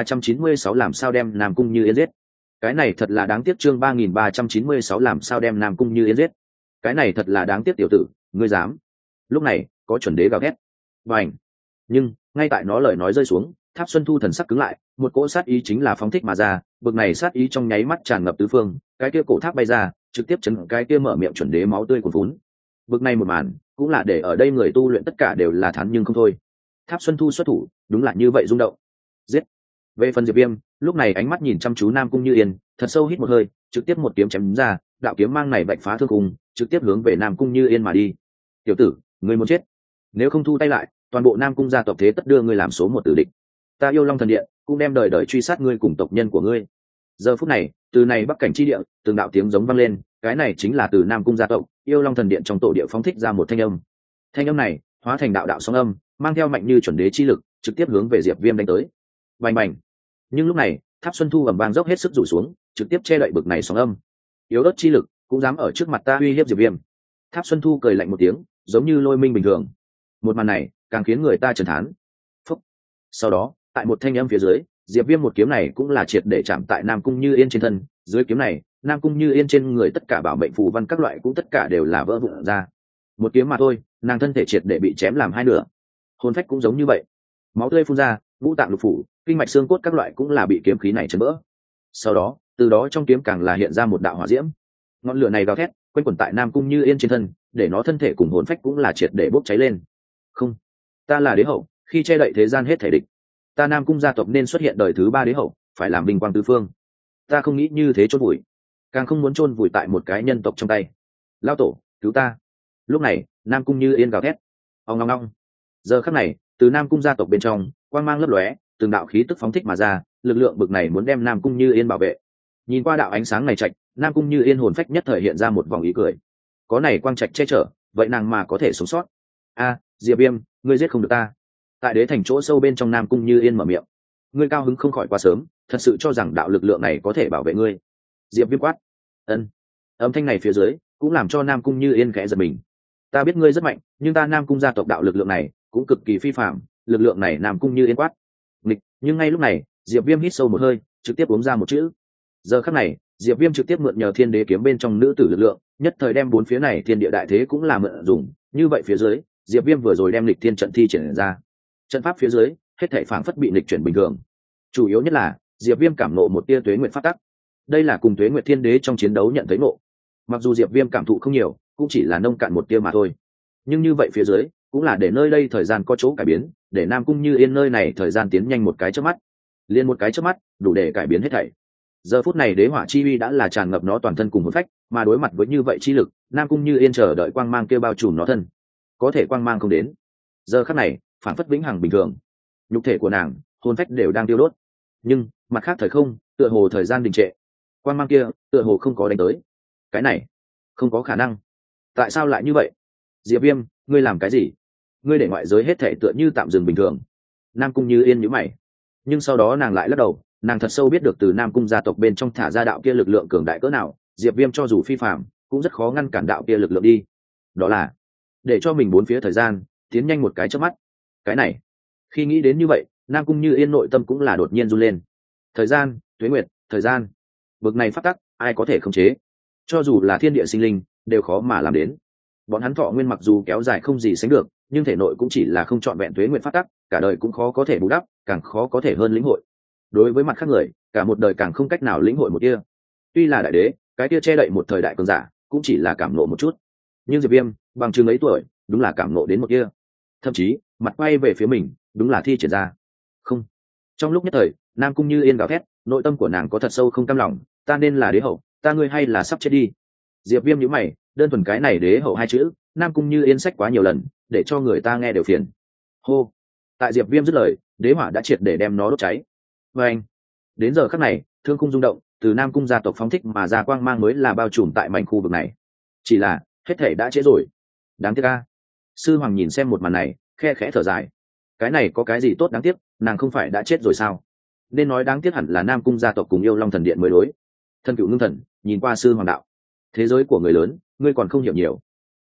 Speaker 1: 3396 làm sao đem Nam Cung Như Yên giết. Cái này thật là đáng tiếc. Chương 3396 làm sao đem Nam Cung Như Yên giết. Cái này thật là đáng tiếc tiểu tử, ngươi dám. Lúc này, có chuẩn đế gào thét. Bành. Nhưng, ngay tại nó lời nói rơi xuống, Tháp Xuân Thu thần sắc cứng lại, một cỗ sát ý chính là phóng thích mà ra, bực này sát ý trong nháy mắt tràn ngập tứ phương, cái kia cổ tháp bay ra, trực tiếp chấn cái kia mở miệng chuẩn đế máu tươi cuồn vốn. Bực này một màn, cũng là để ở đây người tu luyện tất cả đều là thán nhưng không thôi. Tháp Xuân Thu xuất thủ, đúng là như vậy rung động. Giết. Về phần Diệp Viêm, lúc này ánh mắt nhìn chăm chú Nam Cung Như Yên, thật sâu hít một hơi, trực tiếp một kiếm chém ra, đạo kiếm mang này vạch phá thương khung, trực tiếp hướng về Nam Cung Như Yên mà đi. Tiểu tử, ngươi muốn chết? Nếu không thu tay lại, toàn bộ Nam Cung gia tộc thế tất đưa ngươi làm số một tử địch. Ta Yêu Long thần điện cũng đem đời đời truy sát ngươi cùng tộc nhân của ngươi. Giờ phút này, từ này bắc cảnh chi địa, từng đạo tiếng giống vang lên, cái này chính là từ Nam Cung gia tộc, Yêu Long thần điện trong tổ địa phóng thích ra một thanh âm. Thanh âm này, hóa thành đạo đạo sóng âm, mang theo mạnh như chuẩn đế chi lực, trực tiếp hướng về Diệp Viêm đánh tới. Bành bành. Nhưng lúc này, Tháp Xuân Thu ầm vang dốc hết sức rủ xuống, trực tiếp che đậy bực này sóng âm. Yếu ớt chi lực, cũng dám ở trước mặt ta uy hiếp Diệp Viêm. Tháp Xuân Thu cười lạnh một tiếng, giống như lôi minh bình thường. Một màn này, càng khiến người ta chấn thán. Phúc. Sau đó, tại một thanh âm phía dưới, Diệp Viêm một kiếm này cũng là triệt để chạm tại Nam Cung Như Yên trên thân, dưới kiếm này, Nam Cung Như Yên trên người tất cả bảo mệnh phù văn các loại cũng tất cả đều là vỡ vụn ra. Một kiếm mà thôi, nàng thân thể triệt để bị chém làm hai nửa. Hồn phách cũng giống như vậy. Máu tươi phun ra, ngũ tạng lục phủ, kinh mạch xương cốt các loại cũng là bị kiếm khí này chấn vỡ. Sau đó, từ đó trong kiếm càng là hiện ra một đạo hỏa diễm. Ngọn lửa này gào thét, quanh quẩn tại Nam Cung Như Yên trên thân, để nó thân thể cùng hồn phách cũng là triệt để bốc cháy lên. Không, ta là đế hậu, khi che đậy thế gian hết thể địch, ta Nam Cung gia tộc nên xuất hiện đời thứ ba đế hậu, phải làm vinh quang tứ phương. Ta không nghĩ như thế chôn vùi, càng không muốn chôn vùi tại một cái nhân tộc trong tay. Lão tổ, cứu ta! Lúc này, Nam Cung Như Yên gào thét. Ong ong ong. Giờ khắc này, từ Nam Cung gia tộc bên trong, quang mang lấp lóe, từng đạo khí tức phóng thích mà ra, lực lượng bực này muốn đem Nam Cung Như Yên bảo vệ. Nhìn qua đạo ánh sáng này trạch, Nam Cung Như Yên hồn phách nhất thời hiện ra một vòng ý cười. Có này quang trạch che chở, vậy nàng mà có thể sống sót. A, Diệp Viêm, ngươi giết không được ta. Tại đế thành chỗ sâu bên trong Nam Cung Như Yên mở miệng. Ngươi cao hứng không khỏi quá sớm, thật sự cho rằng đạo lực lượng này có thể bảo vệ ngươi. Diệp Viêm quát. Ân. Âm thanh này phía dưới cũng làm cho Nam Cung Như Yên khẽ giật mình. Ta biết ngươi rất mạnh, nhưng ta Nam Cung gia tộc đạo lực lượng này cũng cực kỳ phi phàm, lực lượng này Nam Cung Như Yên quát. Nghịch, nhưng ngay lúc này, Diệp Viêm hít sâu một hơi, trực tiếp uống ra một chữ. Giờ khắc này, Diệp Viêm trực tiếp mượn nhờ Thiên Đế kiếm bên trong nữ tử lực lượng, nhất thời đem bốn phía này thiên địa đại thế cũng là mượn dùng, như vậy phía dưới, Diệp Viêm vừa rồi đem lịch thiên trận thi triển ra. Trận pháp phía dưới, hết thảy phảng phất bị lịch chuyển bình thường. Chủ yếu nhất là, Diệp Viêm cảm ngộ một tia tuế nguyệt pháp tắc. Đây là cùng tuế nguyệt thiên đế trong chiến đấu nhận thấy ngộ. Mặc dù Diệp Viêm cảm thụ không nhiều, cũng chỉ là nông cạn một tia mà thôi. Nhưng như vậy phía dưới, cũng là để nơi đây thời gian có chỗ cải biến, để Nam Cung Như Yên nơi này thời gian tiến nhanh một cái chớp mắt. Liên một cái chớp mắt, đủ để cải biến hết thảy. Giờ phút này đế hỏa chi uy đã là tràn ngập nó toàn thân cùng hồn phách, mà đối mặt với như vậy chi lực, Nam Cung Như Yên chờ đợi quang mang kia bao trùm nó thân. Có thể quang mang không đến. Giờ khắc này, phản phất vĩnh hằng bình thường. Nhục thể của nàng, hồn phách đều đang tiêu đốt. Nhưng, mặt khác thời không, tựa hồ thời gian đình trệ. Quang mang kia, tựa hồ không có đánh tới. Cái này, không có khả năng. Tại sao lại như vậy? Diệp Viêm, ngươi làm cái gì? Ngươi để ngoại giới hết thể tựa như tạm dừng bình thường. Nam Cung Như Yên nhíu mày. Nhưng sau đó nàng lại lắc đầu, nàng thật sâu biết được từ Nam Cung gia tộc bên trong thả ra đạo kia lực lượng cường đại cỡ nào, Diệp Viêm cho dù phi phàm, cũng rất khó ngăn cản đạo kia lực lượng đi. Đó là để cho mình bốn phía thời gian tiến nhanh một cái chớp mắt. Cái này, khi nghĩ đến như vậy, Nam Cung Như Yên nội tâm cũng là đột nhiên run lên. Thời gian, tuế nguyệt, thời gian, bực này pháp tắc, ai có thể khống chế? Cho dù là thiên địa sinh linh, đều khó mà làm đến. Bọn hắn thọ nguyên mặc dù kéo dài không gì sánh được, nhưng thể nội cũng chỉ là không trọn vẹn tuế nguyệt pháp tắc, cả đời cũng khó có thể bù đắp, càng khó có thể hơn lĩnh hội. Đối với mặt khác người, cả một đời càng không cách nào lĩnh hội một tia. Tuy là đại đế, cái tia che đậy một thời đại cường giả, cũng chỉ là cảm nộ một chút. Nhưng Diệp Viêm, bằng chừng ấy tuổi, đúng là cảm nộ đến một tia. Thậm chí, mặt quay về phía mình, đúng là thi triển ra. Không. Trong lúc nhất thời, Nam Cung Như Yên gào thét, nội tâm của nàng có thật sâu không cam lòng, ta nên là đế hậu, ta ngươi hay là sắp chết đi. Diệp Viêm nhíu mày, đơn thuần cái này đế hậu hai chữ, Nam Cung Như Yên sách quá nhiều lần, để cho người ta nghe đều phiền. Hô. Tại Diệp Viêm dứt lời, đế hỏa đã triệt để đem nó đốt cháy. Và anh, đến giờ khắc này, thương khung rung động, từ Nam Cung gia tộc phóng thích mà ra quang mang mới là bao trùm tại mảnh khu vực này. Chỉ là, hết thể đã trễ rồi. Đáng tiếc a. Sư Hoàng nhìn xem một màn này, khe khẽ thở dài. Cái này có cái gì tốt đáng tiếc, nàng không phải đã chết rồi sao? Nên nói đáng tiếc hẳn là Nam Cung gia tộc cùng Yêu Long thần điện mới đối. Thân Cửu Ngưng Thần nhìn qua Sư Hoàng đạo, thế giới của người lớn, ngươi còn không hiểu nhiều.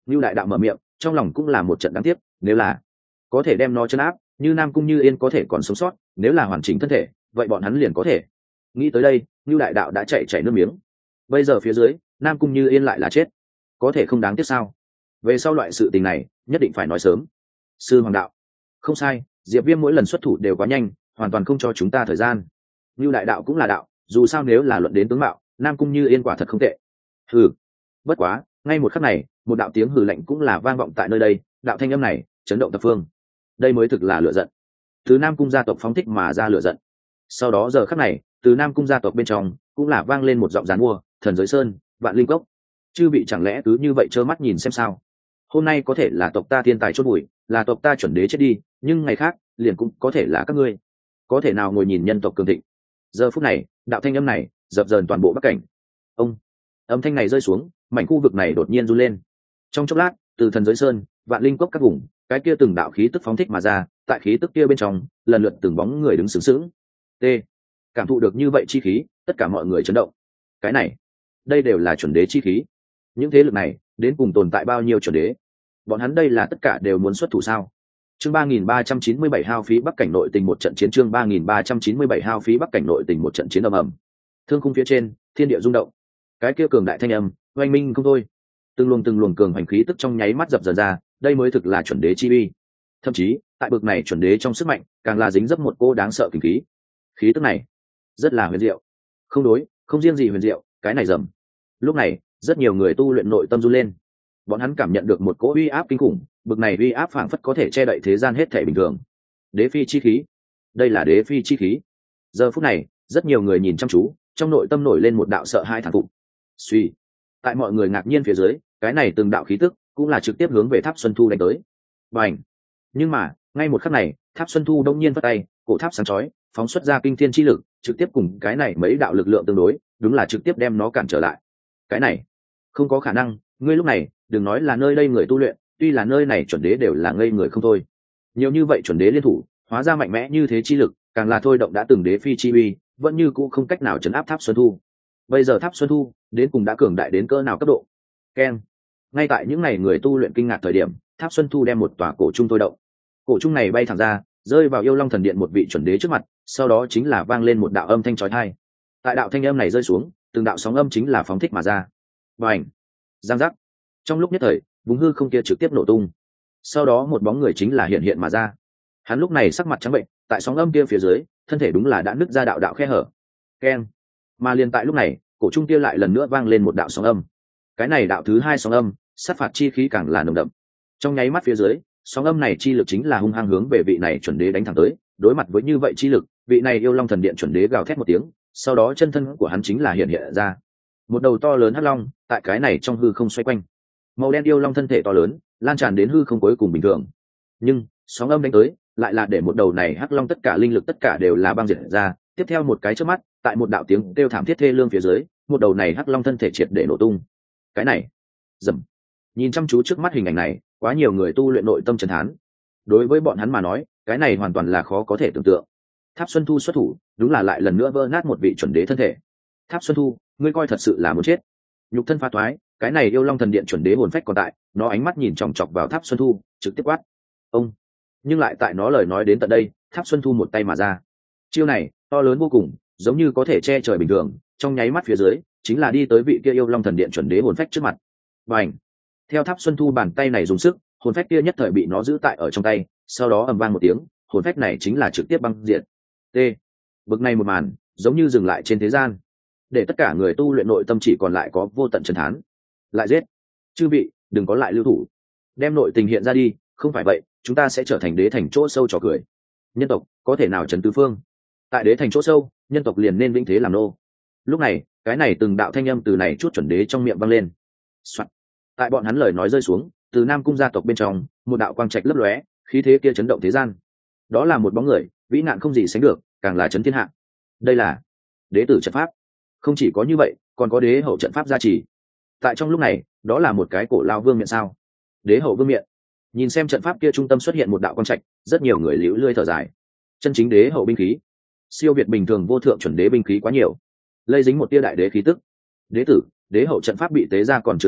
Speaker 1: Ngưu đại đạo mở miệng, trong lòng cũng là một trận đáng tiếc, nếu là có thể đem nó chấn áp, như Nam Cung Như Yên có thể còn sống sót, nếu là hoàn chỉnh thân thể, vậy bọn hắn liền có thể. Nghĩ tới đây, Ngưu đại đạo đã chảy nước miếng. Bây giờ phía dưới, Nam Cung Như Yên lại là chết, có thể không đáng tiếc sao? Về sau loại sự tình này, nhất định phải nói sớm. Sư Hoàng đạo, không sai, Diệp Viêm mỗi lần xuất thủ đều quá nhanh, hoàn toàn không cho chúng ta thời gian. Ngưu đại đạo cũng là đạo, dù sao nếu là luận đến tướng mạo, Nam Cung Như Yên quả thật không tệ. Hừ, bất quá, ngay một khắc này, một đạo tiếng hừ lạnh cũng là vang vọng tại nơi đây, đạo thanh âm này chấn động thập phương. Đây mới thực là lửa giận. Từ Nam Cung gia tộc phóng thích mà ra lửa giận. Sau đó giờ khắc này, từ Nam Cung gia tộc bên trong cũng là vang lên một giọng giàn mua, Thần Giới Sơn, Vạn Linh Cốc. Chư vị chẳng lẽ cứ như vậy trơ mắt nhìn xem sao? Hôm nay có thể là tộc ta thiên tài chốt bụi, là tộc ta chuẩn đế chết đi, nhưng ngày khác liền cũng có thể là các ngươi. Có thể nào ngồi nhìn nhân tộc cường thịnh? Giờ phút này, đạo thanh âm này dập dờn toàn bộ bắc cảnh. Ông, âm thanh này rơi xuống, mảnh khu vực này đột nhiên run lên. Trong chốc lát, từ Thần Giới Sơn, Vạn Linh Cốc các vùng, cái kia từng đạo khí tức phóng thích mà ra, tại khí tức kia bên trong, lần lượt từng bóng người đứng sướng sướng. T. Cảm thụ được như vậy chi khí, tất cả mọi người chấn động. Cái này, đây đều là chuẩn đế chi khí. Những thế lực này, đến cùng tồn tại bao nhiêu chuẩn đế? Bọn hắn đây là tất cả đều muốn xuất thủ sao? Chương 3397 hao phí Bắc cảnh nội tình một trận chiến, chương 3397 hao phí Bắc cảnh nội tình một trận chiến ầm ầm. Thương khung phía trên, thiên địa rung động. Cái kia cường đại thanh âm, oanh minh không thôi. Từng luồng cường hành khí tức trong nháy mắt dập dần ra, đây mới thực là chuẩn đế chi uy. Thậm chí, tại bực này chuẩn đế trong sức mạnh, càng là dính dấp một cô đáng sợ kinh khí. Khí tức này, rất là huyền diệu. Không đối, không riêng gì huyền diệu, cái này rầm. Lúc này, rất nhiều người tu luyện nội tâm run lên. Bọn hắn cảm nhận được một cỗ uy áp kinh khủng, bực này uy áp phảng phất có thể che đậy thế gian hết thảy bình thường. Đế phi chi khí, đây là đế phi chi khí. Giờ phút này, rất nhiều người nhìn chăm chú, trong nội tâm nổi lên một đạo sợ hãi thán phục. Suy, tại mọi người ngạc nhiên phía dưới, cái này từng đạo khí tức cũng là trực tiếp hướng về Tháp Xuân Thu đánh tới. Bành! Nhưng mà, ngay một khắc này, Tháp Xuân Thu đông nhiên vươn tay, cổ tháp sáng chói, phóng xuất ra kinh thiên chi lực, trực tiếp cùng cái này mấy đạo lực lượng tương đối, đúng là trực tiếp đem nó cản trở lại. Cái này, không có khả năng, ngươi lúc này, đừng nói là nơi đây người tu luyện, tuy là nơi này chuẩn đế đều là ngây người không thôi. Nhiều như vậy chuẩn đế liên thủ, hóa ra mạnh mẽ như thế chi lực, càng là thôi động đã từng đế phi chi uy, vẫn như cũ không cách nào trấn áp Tháp Xuân Thu. Bây giờ Tháp Xuân Thu, đến cùng đã cường đại đến cỡ nào cấp độ? Keng. Ngay tại những ngày người tu luyện kinh ngạc thời điểm, Tháp Xuân Thu đem một tòa cổ trung thôi động. Cổ trung này bay thẳng ra, rơi vào Yêu Long Thần Điện một vị chuẩn đế trước mặt, sau đó chính là vang lên một đạo âm thanh chói tai. Tại đạo thanh âm này rơi xuống, từng đạo sóng âm chính là phóng thích mà ra. Bành! Giang giác! Trong lúc nhất thời, vùng hư không kia trực tiếp nổ tung. Sau đó một bóng người chính là hiện mà ra. Hắn lúc này sắc mặt trắng bệnh, tại sóng âm kia phía dưới, thân thể đúng là đã nứt ra đạo đạo khe hở. Keng! Mà liền tại lúc này, cổ trung kia lại lần nữa vang lên một đạo sóng âm. Cái này đạo thứ hai sóng âm, sát phạt chi khí càng là nồng đậm. Trong nháy mắt phía dưới, sóng âm này chi lực chính là hung hăng hướng về vị này chuẩn đế đánh thẳng tới. Đối mặt với như vậy chi lực, vị này Yêu Long Thần Điện chuẩn đế gào thét một tiếng, sau đó chân thân của hắn chính là hiện ra. Một đầu to lớn hắc long, tại cái này trong hư không xoay quanh. Màu đen yêu long thân thể to lớn, lan tràn đến hư không cuối cùng bình thường. Nhưng, sóng âm đánh tới, lại là để một đầu này hắc long tất cả linh lực tất cả đều là băng diệt ra, tiếp theo một cái chớp mắt, tại một đạo tiếng kêu thảm thiết thê lương phía dưới, một đầu này hắc long thân thể triệt để nổ tung. Cái này, rầm. Nhìn chăm chú trước mắt hình ảnh này, quá nhiều người tu luyện nội tâm trấn thán. Đối với bọn hắn mà nói, cái này hoàn toàn là khó có thể tưởng tượng. Tháp Xuân Thu xuất thủ, đúng là lại lần nữa vỡ nát một vị chuẩn đế thân thể. Tháp Xuân Thu, ngươi coi thật sự là muốn chết. Nhục thân pha toái, cái này Yêu Long Thần Điện chuẩn đế hồn phách còn tại, nó ánh mắt nhìn chòng chọc vào Tháp Xuân Thu, trực tiếp quát. Ông. Nhưng lại tại nó lời nói đến tận đây, Tháp Xuân Thu một tay mà ra. Chiêu này, to lớn vô cùng, giống như có thể che trời bình thường, trong nháy mắt phía dưới, chính là đi tới vị kia Yêu Long Thần Điện chuẩn đế hồn phách trước mặt. Bành. Theo Tháp Xuân Thu bàn tay này dùng sức, hồn phách kia nhất thời bị nó giữ tại ở trong tay, sau đó ầm vang một tiếng, hồn phách này chính là trực tiếp băng diệt. T. Bực này một màn, giống như dừng lại trên thế gian, để tất cả người tu luyện nội tâm chỉ còn lại có vô tận trấn thán. Lại giết, chư vị, đừng có lại lưu thủ, đem nội tình hiện ra đi, không phải vậy, chúng ta sẽ trở thành đế thành chỗ sâu trò cười. Nhân tộc có thể nào trấn tứ phương? Tại đế thành chỗ sâu, nhân tộc liền nên vĩnh thế làm nô. Lúc này, cái này từng đạo thanh âm từ này chút chuẩn đế trong miệng vang lên. Soạn. Tại bọn hắn lời nói rơi xuống, từ Nam Cung gia tộc bên trong, một đạo quang trạch lấp lóe, khí thế kia chấn động thế gian. Đó là một bóng người, vĩ nạn không gì sánh được, càng là chấn thiên hạ. Đây là đế tử trận pháp. Không chỉ có như vậy, còn có đế hậu trận pháp gia trì. Tại trong lúc này, đó là một cái cổ lao vương miện sao? Đế hậu vương miện. Nhìn xem trận pháp kia trung tâm xuất hiện một đạo quang trạch, rất nhiều người liễu lươi thở dài. Chân chính đế hậu binh khí, siêu việt bình thường vô thượng chuẩn đế binh khí quá nhiều, lây dính một tia đại đế khí tức. Đế tử, đế hậu trận pháp bị tế ra còn chưa tính,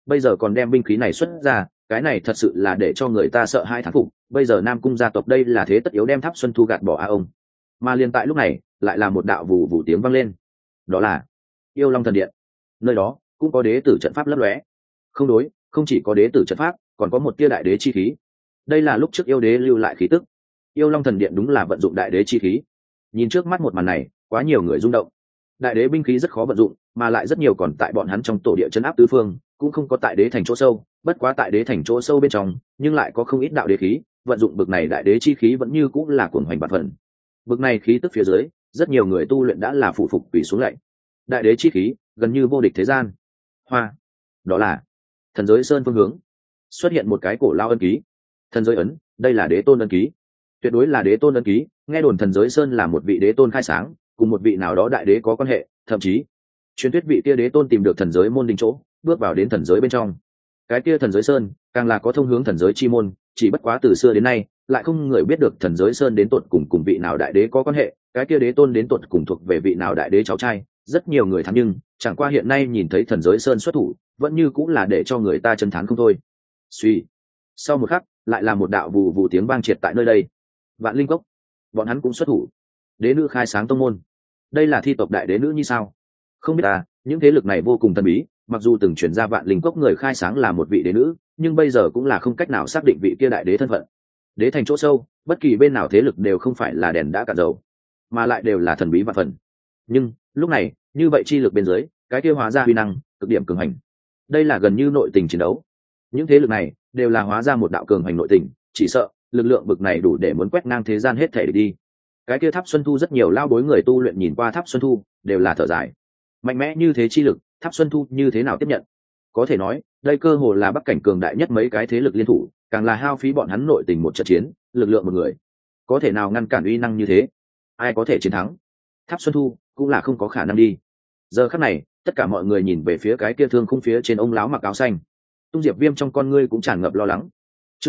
Speaker 1: bây giờ còn đem binh khí này xuất ra, cái này thật sự là để cho người ta sợ hai thán phục. Bây giờ Nam Cung gia tộc đây là thế tất yếu đem Tháp Xuân Thu gạt bỏ ông. Mà liền tại lúc này lại là một đạo vù vù tiếng vang lên, đó là Yêu Long thần điện. Nơi đó cũng có đế tử trận pháp lấp lóe. Không đối, không chỉ có đế tử trận pháp, còn có một tia đại đế chi khí. Đây là lúc trước yêu đế lưu lại khí tức. Yêu Long thần điện đúng là vận dụng đại đế chi khí. Nhìn trước mắt một màn này, quá nhiều người rung động. Đại đế binh khí rất khó vận dụng, mà lại rất nhiều còn tại bọn hắn trong tổ địa trấn áp tứ phương, cũng không có tại đế thành chỗ sâu. Bất quá tại đế thành chỗ sâu bên trong, nhưng lại có không ít đạo đế khí, vận dụng bực này đại đế chi khí vẫn như cũng là cuồng hoành bạt phần. Bực này khí tức phía dưới, rất nhiều người tu luyện đã là phụ phục quỳ xuống lạy. Đại đế chi khí gần như vô địch thế gian. Hoa, đó là thần giới sơn phương hướng xuất hiện một cái cổ lao ân ký. Thần giới ấn, đây là đế tôn ân ký, tuyệt đối là đế tôn ân ký. Nghe đồn thần giới sơn là một vị đế tôn khai sáng, cùng một vị nào đó đại đế có quan hệ, thậm chí truyền thuyết vị kia đế tôn tìm được thần giới môn đình chỗ, bước vào đến thần giới bên trong. Cái kia thần giới sơn càng là có thông hướng thần giới chi môn, chỉ bất quá từ xưa đến nay lại không người biết được thần giới sơn đến tột cùng vị nào đại đế có quan hệ, cái kia đế tôn đến tột cùng thuộc về vị nào đại đế cháu trai. Rất nhiều người thắng, nhưng chẳng qua hiện nay nhìn thấy thần giới sơn xuất thủ, vẫn như cũng là để cho người ta chân thán không thôi. Suy, sau một khắc lại là một đạo vù vù tiếng vang triệt tại nơi đây. Vạn Linh Cốc, bọn hắn cũng xuất thủ. Đế nữ khai sáng tông môn, đây là thi tộc đại đế nữ như sao? Không biết à, những thế lực này vô cùng thần bí, mặc dù từng chuyển ra Vạn Linh Cốc người khai sáng là một vị đế nữ, nhưng bây giờ cũng là không cách nào xác định vị kia đại đế thân phận. Đế thành chỗ sâu, bất kỳ bên nào thế lực đều không phải là đèn đã cạn dầu, mà lại đều là thần bí vạn phần. Nhưng lúc này, như vậy chi lực bên dưới, cái kia hóa ra huy năng cực điểm cường hành. Đây là gần như nội tình chiến đấu. Những thế lực này đều là hóa ra một đạo cường hành nội tình, chỉ sợ lực lượng bực này đủ để muốn quét ngang thế gian hết thể đi. Cái kia Tháp Xuân Thu rất nhiều lao bối người tu luyện nhìn qua Tháp Xuân Thu đều là thở dài. Mạnh mẽ như thế chi lực, Tháp Xuân Thu như thế nào tiếp nhận? Có thể nói, đây cơ hồ là bắc cảnh cường đại nhất mấy cái thế lực liên thủ, càng là hao phí bọn hắn nội tình một trận chiến, lực lượng một người, có thể nào ngăn cản uy năng như thế? Ai có thể chiến thắng? Tháp Xuân Thu cũng là không có khả năng đi. Giờ khắc này, tất cả mọi người nhìn về phía cái kia thương khung phía trên ông lão mặc áo xanh. Tung Diệp Viêm trong con ngươi cũng tràn ngập lo lắng. Chương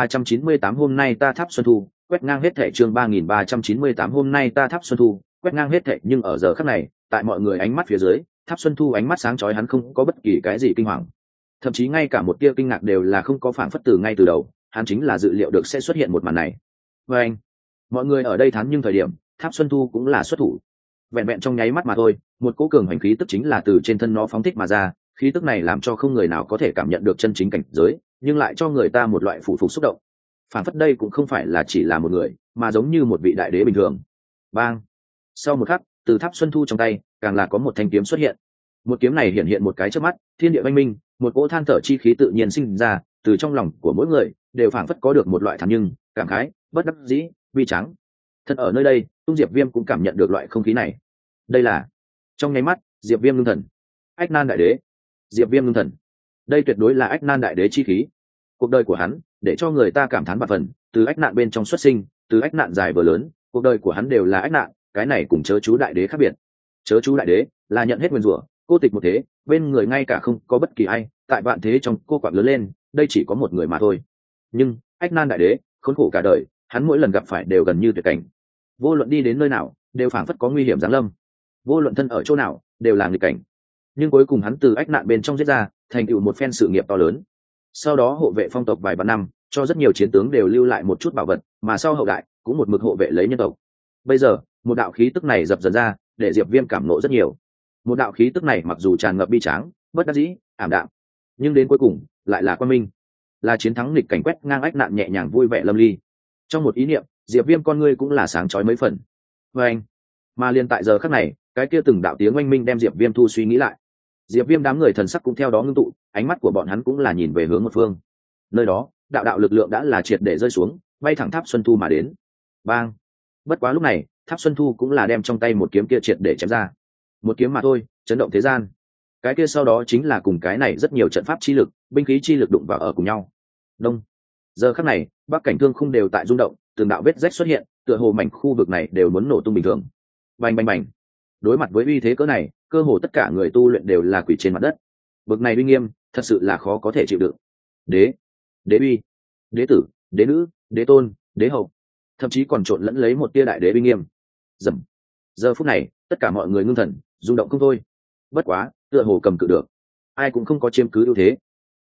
Speaker 1: 3398 hôm nay ta Tháp Xuân Thu, quét ngang hết thảy. Chương 3398 hôm nay ta Tháp Xuân Thu, quét ngang hết thảy. Nhưng ở giờ khắc này, tại mọi người ánh mắt phía dưới, Tháp Xuân Thu ánh mắt sáng chói, hắn không có bất kỳ cái gì kinh hoàng, thậm chí ngay cả một tia kinh ngạc đều là không có, phản phất từ ngay từ đầu, hắn chính là dự liệu được sẽ xuất hiện một màn này. Và anh, mọi người ở đây thán, nhưng thời điểm Tháp Xuân Thu cũng là xuất thủ. Vẹn vẹn trong nháy mắt mà thôi, một cỗ cường hành khí tức chính là từ trên thân nó phóng thích mà ra. Khí tức này làm cho không người nào có thể cảm nhận được chân chính cảnh giới, nhưng lại cho người ta một loại phủ phục xúc động, phản phất đây cũng không phải là chỉ là một người, mà giống như một vị đại đế bình thường. Bang! Sau một khắc, từ Tháp Xuân Thu trong tay càng là có một thanh kiếm xuất hiện. Một kiếm này hiện hiện một cái trước mắt, thiên địa oanh minh, một cỗ than thở chi khí tự nhiên sinh ra, từ trong lòng của mỗi người đều phảng phất có được một loại thán nhưng cảm khái, bất đắc dĩ, bi trắng. Thật ở nơi đây, Tung Diệp Viêm cũng cảm nhận được loại không khí này. Đây là trong nháy mắt, Diệp Viêm ngưng thần. Ách Nan đại đế, Diệp Viêm ngưng thần. Đây tuyệt đối là Ách Nan đại đế chi khí. Cuộc đời của hắn để cho người ta cảm thán bạt phần, từ ách nạn bên trong xuất sinh, từ ách nạn dài vừa lớn, cuộc đời của hắn đều là ách nạn. Cái này cùng chớ chú đại đế khác biệt. Chớ chú đại đế là nhận hết nguyên rủa, cô tịch một thế, bên người ngay cả không có bất kỳ ai, tại vạn thế trong cô quạng lớn lên, đây chỉ có một người mà thôi. Nhưng Ách Nan đại đế khốn khổ cả đời, hắn mỗi lần gặp phải đều gần như tuyệt cảnh, vô luận đi đến nơi nào đều phảng phất có nguy hiểm giáng lâm, vô luận thân ở chỗ nào đều là nghịch cảnh. Nhưng cuối cùng hắn từ ách nạn bên trong giết ra, thành tựu một phen sự nghiệp to lớn. Sau đó hộ vệ phong tộc vài vạn năm, cho rất nhiều chiến tướng đều lưu lại một chút bảo vật, mà sau hậu đại cũng một mực hộ vệ lấy nhân tộc. Bây giờ một đạo khí tức này dập dần ra, để Diệp Viêm cảm nộ rất nhiều. Một đạo khí tức này mặc dù tràn ngập bi tráng, bất đắc dĩ, ảm đạm, nhưng đến cuối cùng lại là quang minh, là chiến thắng nghịch cảnh, quét ngang ách nạn, nhẹ nhàng vui vẻ lâm ly. Trong một ý niệm, Diệp Viêm con ngươi cũng là sáng chói mấy phần. Và anh, mà liền tại giờ khắc này, cái kia từng đạo tiếng oanh minh đem Diệp Viêm thu suy nghĩ lại. Diệp Viêm đám người thần sắc cũng theo đó ngưng tụ, ánh mắt của bọn hắn cũng là nhìn về hướng một phương. Nơi đó, đạo đạo lực lượng đã là triệt để rơi xuống, bay thẳng Tháp Xuân Thu mà đến. Bang! Bất quá lúc này, Tháp Xuân Thu cũng là đem trong tay một kiếm kia triệt để chém ra. Một kiếm mà thôi, chấn động thế gian. Cái kia sau đó chính là cùng cái này rất nhiều trận pháp chi lực, binh khí chi lực đụng vào ở cùng nhau. Đông. Giờ khắc này, bắc cảnh thương khung đều tại rung động, từng đạo vết rách xuất hiện, tựa hồ mảnh khu vực này đều muốn nổ tung bình thường. Bành bành bành. Đối mặt với uy thế cỡ này, cơ hồ tất cả người tu luyện đều là quỳ trên mặt đất. Bực này uy nghiêm, thật sự là khó có thể chịu đựng. Đế, đế uy, đế tử, đế nữ, đế tôn, đế hậu, thậm chí còn trộn lẫn lấy một tia đại đế uy nghiêm. Dầm. Giờ phút này, tất cả mọi người ngưng thần, rung động không thôi. Bất quá, tựa hồ cầm cự được, ai cũng không có chiếm cứ ưu thế.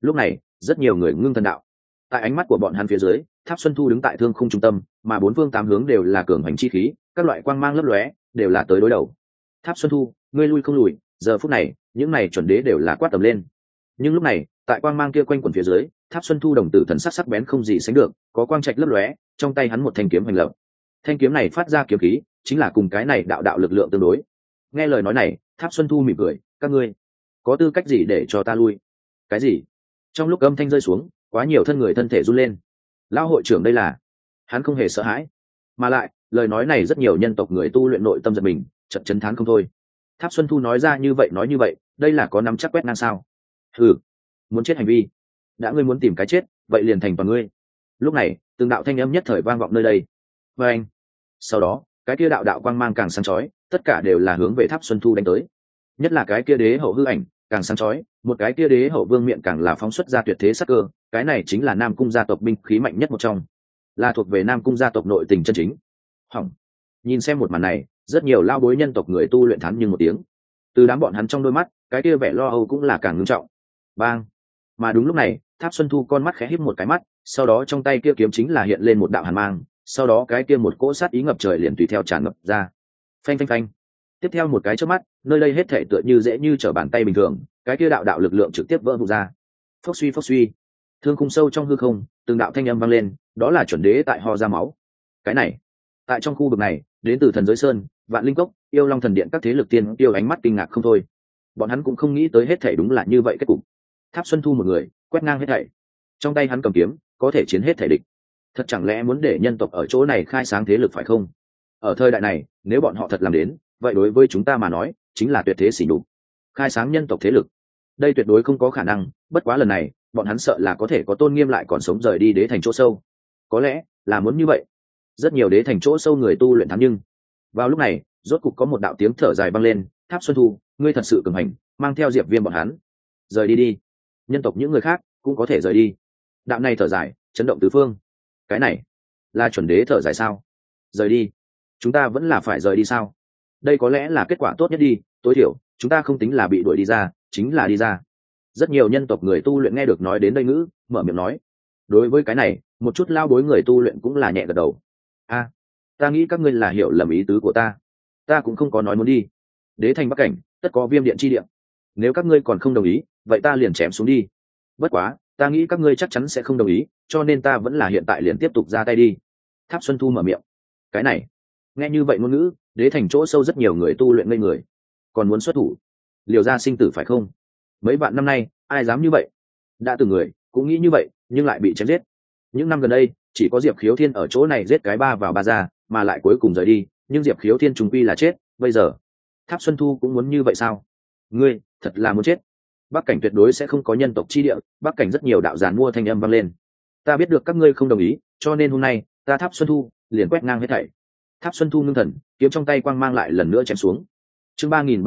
Speaker 1: Lúc này rất nhiều người ngưng thần đạo. Tại ánh mắt của bọn hắn phía dưới, Tháp Xuân Thu đứng tại thương khung trung tâm, mà bốn phương tám hướng đều là cường hành chi khí, các loại quang mang lấp lóe đều là tới đối đầu. Tháp Xuân Thu, ngươi lui không lùi. Giờ phút này những này chuẩn đế đều là quát tầm lên. Nhưng lúc này tại quang mang kia quanh quẩn phía dưới, Tháp Xuân Thu đồng tử thần sắc sắc bén không gì sánh được, có quang trạch lấp lóe, trong tay hắn một thanh kiếm hành lập. Thanh kiếm này phát ra kiếm khí, chính là cùng cái này đạo đạo lực lượng tương đối. Nghe lời nói này, Tháp Xuân Thu mỉm cười, các ngươi có tư cách gì để cho ta lui? Cái gì? Trong lúc âm thanh rơi xuống, quá nhiều thân người thân thể run lên. Lão hội trưởng đây là? Hắn không hề sợ hãi, mà lại lời nói này rất nhiều nhân tộc người tu luyện nội tâm giật mình, chợt chấn thán không thôi. Tháp Xuân Thu nói ra như vậy nói như vậy, đây là có nắm chắc quét ngang sao? Ừ, muốn chết hành vi. Đã ngươi muốn tìm cái chết, vậy liền thành vào ngươi. Lúc này từng đạo thanh âm nhất thời vang vọng nơi đây. Và anh, sau đó cái kia đạo đạo quang mang càng sáng chói, tất cả đều là hướng về Tháp Xuân Thu đánh tới. Nhất là cái kia đế hậu hư ảnh càng sáng chói, một cái kia đế hậu vương miện càng là phóng xuất ra tuyệt thế sắc cơ. Cái này chính là Nam Cung gia tộc binh khí mạnh nhất một trong, là thuộc về Nam Cung gia tộc nội tình chân chính. Hỏng. Nhìn xem một màn này, rất nhiều lao bối nhân tộc người tu luyện thán nhưng một tiếng. Từ đám bọn hắn trong đôi mắt, cái kia vẻ lo âu cũng là càng ngưng trọng. Bang. Mà đúng lúc này, Tháp Xuân Thu con mắt khẽ híp một cái mắt, sau đó trong tay kia kiếm chính là hiện lên một đạo hàn mang, sau đó cái kia một cỗ sát ý ngập trời liền tùy theo tràn ngập ra. Phanh phanh phanh. Tiếp theo một cái chớp mắt, nơi đây hết thảy tựa như dễ như trở bàn tay bình thường, cái kia đạo đạo lực lượng trực tiếp vỡ vụn ra. Phốc suy phốc suy. Thương khung sâu trong hư không, từng đạo thanh âm vang lên, đó là chuẩn đế tại ho ra máu. Cái này, tại trong khu vực này, đến từ thần giới sơn, vạn linh cốc, yêu long thần điện các thế lực tiên tiêu ánh mắt kinh ngạc không thôi. Bọn hắn cũng không nghĩ tới hết thảy đúng là như vậy kết cục. Tháp Xuân Thu một người quét ngang hết thảy, trong tay hắn cầm kiếm có thể chiến hết thảy địch. Thật chẳng lẽ muốn để nhân tộc ở chỗ này khai sáng thế lực phải không? Ở thời đại này, nếu bọn họ thật làm đến, vậy đối với chúng ta mà nói chính là tuyệt thế xỉ nhục. Khai sáng nhân tộc thế lực, đây tuyệt đối không có khả năng. Bất quá lần này bọn hắn sợ là có thể có tôn nghiêm lại còn sống rời đi đế thành chỗ sâu. Có lẽ là muốn như vậy. Rất nhiều đế thành chỗ sâu người tu luyện thắng, nhưng vào lúc này rốt cục có một đạo tiếng thở dài vang lên. Tháp Xuân Thu, ngươi thật sự cường hành, mang theo Diệp Viêm bọn hắn rời đi đi. Nhân tộc những người khác cũng có thể rời đi. Đạo này thở dài chấn động tứ phương. Cái này là chuẩn đế thở dài sao? Rời đi? Chúng ta vẫn là phải rời đi sao? Đây có lẽ là kết quả tốt nhất đi, tối thiểu chúng ta không tính là bị đuổi đi ra, chính là đi ra. Rất nhiều nhân tộc người tu luyện nghe được nói đến đây ngữ, mở miệng nói. Đối với cái này, một chút lao bối người tu luyện cũng là nhẹ gật đầu. A, ta nghĩ các ngươi là hiểu lầm ý tứ của ta. Ta cũng không có nói muốn đi. Đế thành Bắc Cảnh tất có viêm điện chi điện, nếu các ngươi còn không đồng ý, vậy ta liền chém xuống đi. Bất quá ta nghĩ các ngươi chắc chắn sẽ không đồng ý, cho nên ta vẫn là hiện tại liền tiếp tục ra tay đi. Tháp Xuân Thu mở miệng. Cái này nghe như vậy ngôn ngữ, đế thành chỗ sâu rất nhiều người tu luyện ngây người. Còn muốn xuất thủ liều ra sinh tử phải không? Mấy vạn năm nay ai dám như vậy? Đã từng người cũng nghĩ như vậy, nhưng lại bị chém giết. Những năm gần đây chỉ có Diệp Khiếu Thiên ở chỗ này giết cái ba vào ba ra, mà lại cuối cùng rời đi. Nhưng Diệp Khiếu Thiên trùng quy là chết. Bây giờ Tháp Xuân Thu cũng muốn như vậy sao? Ngươi thật là muốn chết. Bắc Cảnh tuyệt đối sẽ không có nhân tộc chi địa. Bắc Cảnh rất nhiều đạo giàn mua thanh âm vang lên. Ta biết được các ngươi không đồng ý, cho nên hôm nay ta Tháp Xuân Thu liền quét ngang hết thảy. Tháp Xuân Thu ngưng thần, kiếm trong tay quang mang lại lần nữa chém xuống. Chương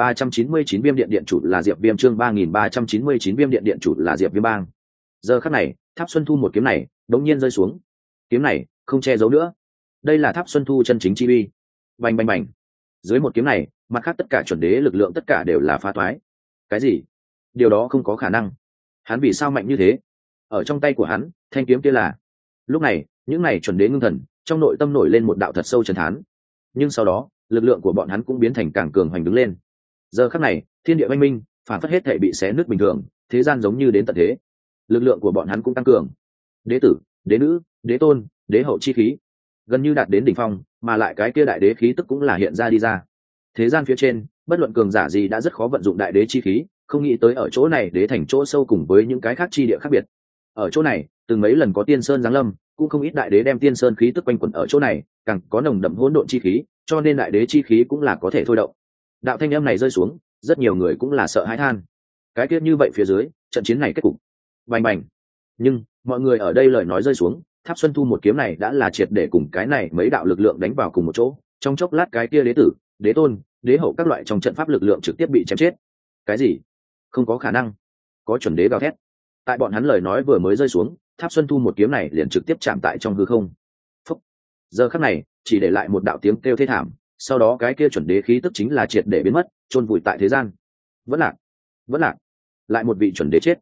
Speaker 1: 3399 Viêm Điện điện chủ là Diệp Viêm, chương 3399 Viêm Điện điện chủ là Diệp Viêm bang. Giờ khắc này, Tháp Xuân Thu một kiếm này đống nhiên rơi xuống. Kiếm này không che giấu nữa. Đây là Tháp Xuân Thu chân chính chi uy. Bành bành bành. Dưới một kiếm này, mặt khác tất cả chuẩn đế lực lượng tất cả đều là phá toái. Cái gì? Điều đó không có khả năng. Hắn vì sao mạnh như thế? Ở trong tay của hắn, thanh kiếm kia là. Lúc này, những này chuẩn đế ngưng thần, trong nội tâm nổi lên một đạo thật sâu trấn thán. Nhưng sau đó, lực lượng của bọn hắn cũng biến thành càng cường hoành đứng lên. Giờ khắc này, thiên địa oanh minh, phản phất hết thể bị xé nứt bình thường, thế gian giống như đến tận thế. Lực lượng của bọn hắn cũng tăng cường. Đế tử, đế nữ, đế tôn, đế hậu chi khí, gần như đạt đến đỉnh phong, mà lại cái kia đại đế khí tức cũng là hiện ra đi ra. Thế gian phía trên, bất luận cường giả gì đã rất khó vận dụng đại đế chi khí, không nghĩ tới ở chỗ này đế thành chỗ sâu cùng với những cái khác chi địa khác biệt. Ở chỗ này, từng mấy lần có tiên sơn giáng lâm, cũng không ít đại đế đem tiên sơn khí tức quanh quẩn ở chỗ này, càng có nồng đậm hỗn độn chi khí, cho nên đại đế chi khí cũng là có thể thôi động. Đạo thanh âm này rơi xuống, rất nhiều người cũng là sợ hãi than. Cái tiết như vậy phía dưới, trận chiến này kết cục bành bành. Nhưng mọi người ở đây lời nói rơi xuống, Tháp Xuân Thu một kiếm này đã là triệt để cùng cái này mấy đạo lực lượng đánh vào cùng một chỗ. Trong chốc lát cái kia đế tử, đế tôn, đế hậu các loại trong trận pháp lực lượng trực tiếp bị chém chết. Cái gì? Không có khả năng. Có chuẩn đế gào thét. Tại bọn hắn lời nói vừa mới rơi xuống, Tháp Xuân Thu một kiếm này liền trực tiếp chạm tại trong hư không. Phúc. Giờ khắc này chỉ để lại một đạo tiếng kêu thê thảm, sau đó cái kia chuẩn đế khí tức chính là triệt để biến mất, chôn vùi tại thế gian. Vẫn lạc, lại một vị chuẩn đế chết.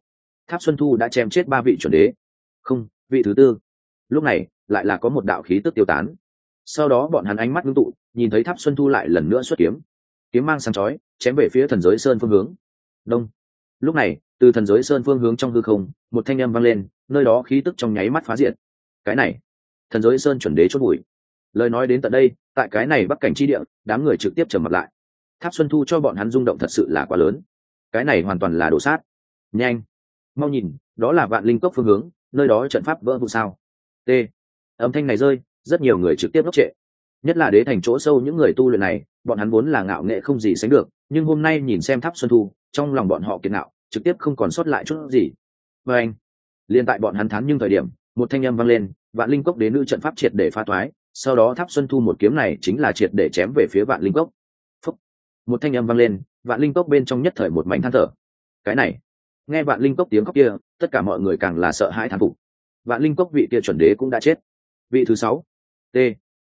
Speaker 1: Tháp Xuân Thu đã chém chết 3 vị chuẩn đế, không, vị thứ tư. Lúc này lại là có một đạo khí tức tiêu tán, sau đó bọn hắn ánh mắt ngưng tụ, nhìn thấy Tháp Xuân Thu lại lần nữa xuất kiếm, kiếm mang sáng chói chém về phía thần giới sơn phương hướng đông. Lúc này từ thần giới sơn phương hướng trong hư không một thanh âm vang lên, nơi đó khí tức trong nháy mắt phá diện. Cái này thần giới sơn chuẩn đế chốt bụi. Lời nói đến tận đây, tại cái này bắc cảnh chi địa, đám người trực tiếp trầm mặt lại. Tháp Xuân Thu cho bọn hắn rung động thật sự là quá lớn, cái này hoàn toàn là đổ sát. Nhanh, mau nhìn, đó là Vạn Linh Cốc phương hướng, nơi đó trận pháp vỡ vụn sao? T. Âm thanh này rơi, rất nhiều người trực tiếp ngốc trệ. Nhất là đế thành chỗ sâu những người tu luyện này, bọn hắn vốn là ngạo nghệ không gì sánh được, nhưng hôm nay nhìn xem Tháp Xuân Thu, trong lòng bọn họ kiệt ngạo trực tiếp không còn sót lại chút gì. Và anh, liên tại bọn hắn thán nhưng thời điểm, một thanh âm vang lên, Vạn Linh Cốc đế nữ trận pháp triệt để phá toái, sau đó Tháp Xuân Thu một kiếm này chính là triệt để chém về phía Vạn Linh Cốc. Phúc. Một thanh âm vang lên, Vạn Linh Cốc bên trong nhất thời một mảnh than thở. Cái này, nghe Vạn Linh Cốc tiếng khóc kia, tất cả mọi người càng là sợ hãi thán phục. Vạn Linh Cốc vị kia chuẩn đế cũng đã chết. Vị thứ 6. T.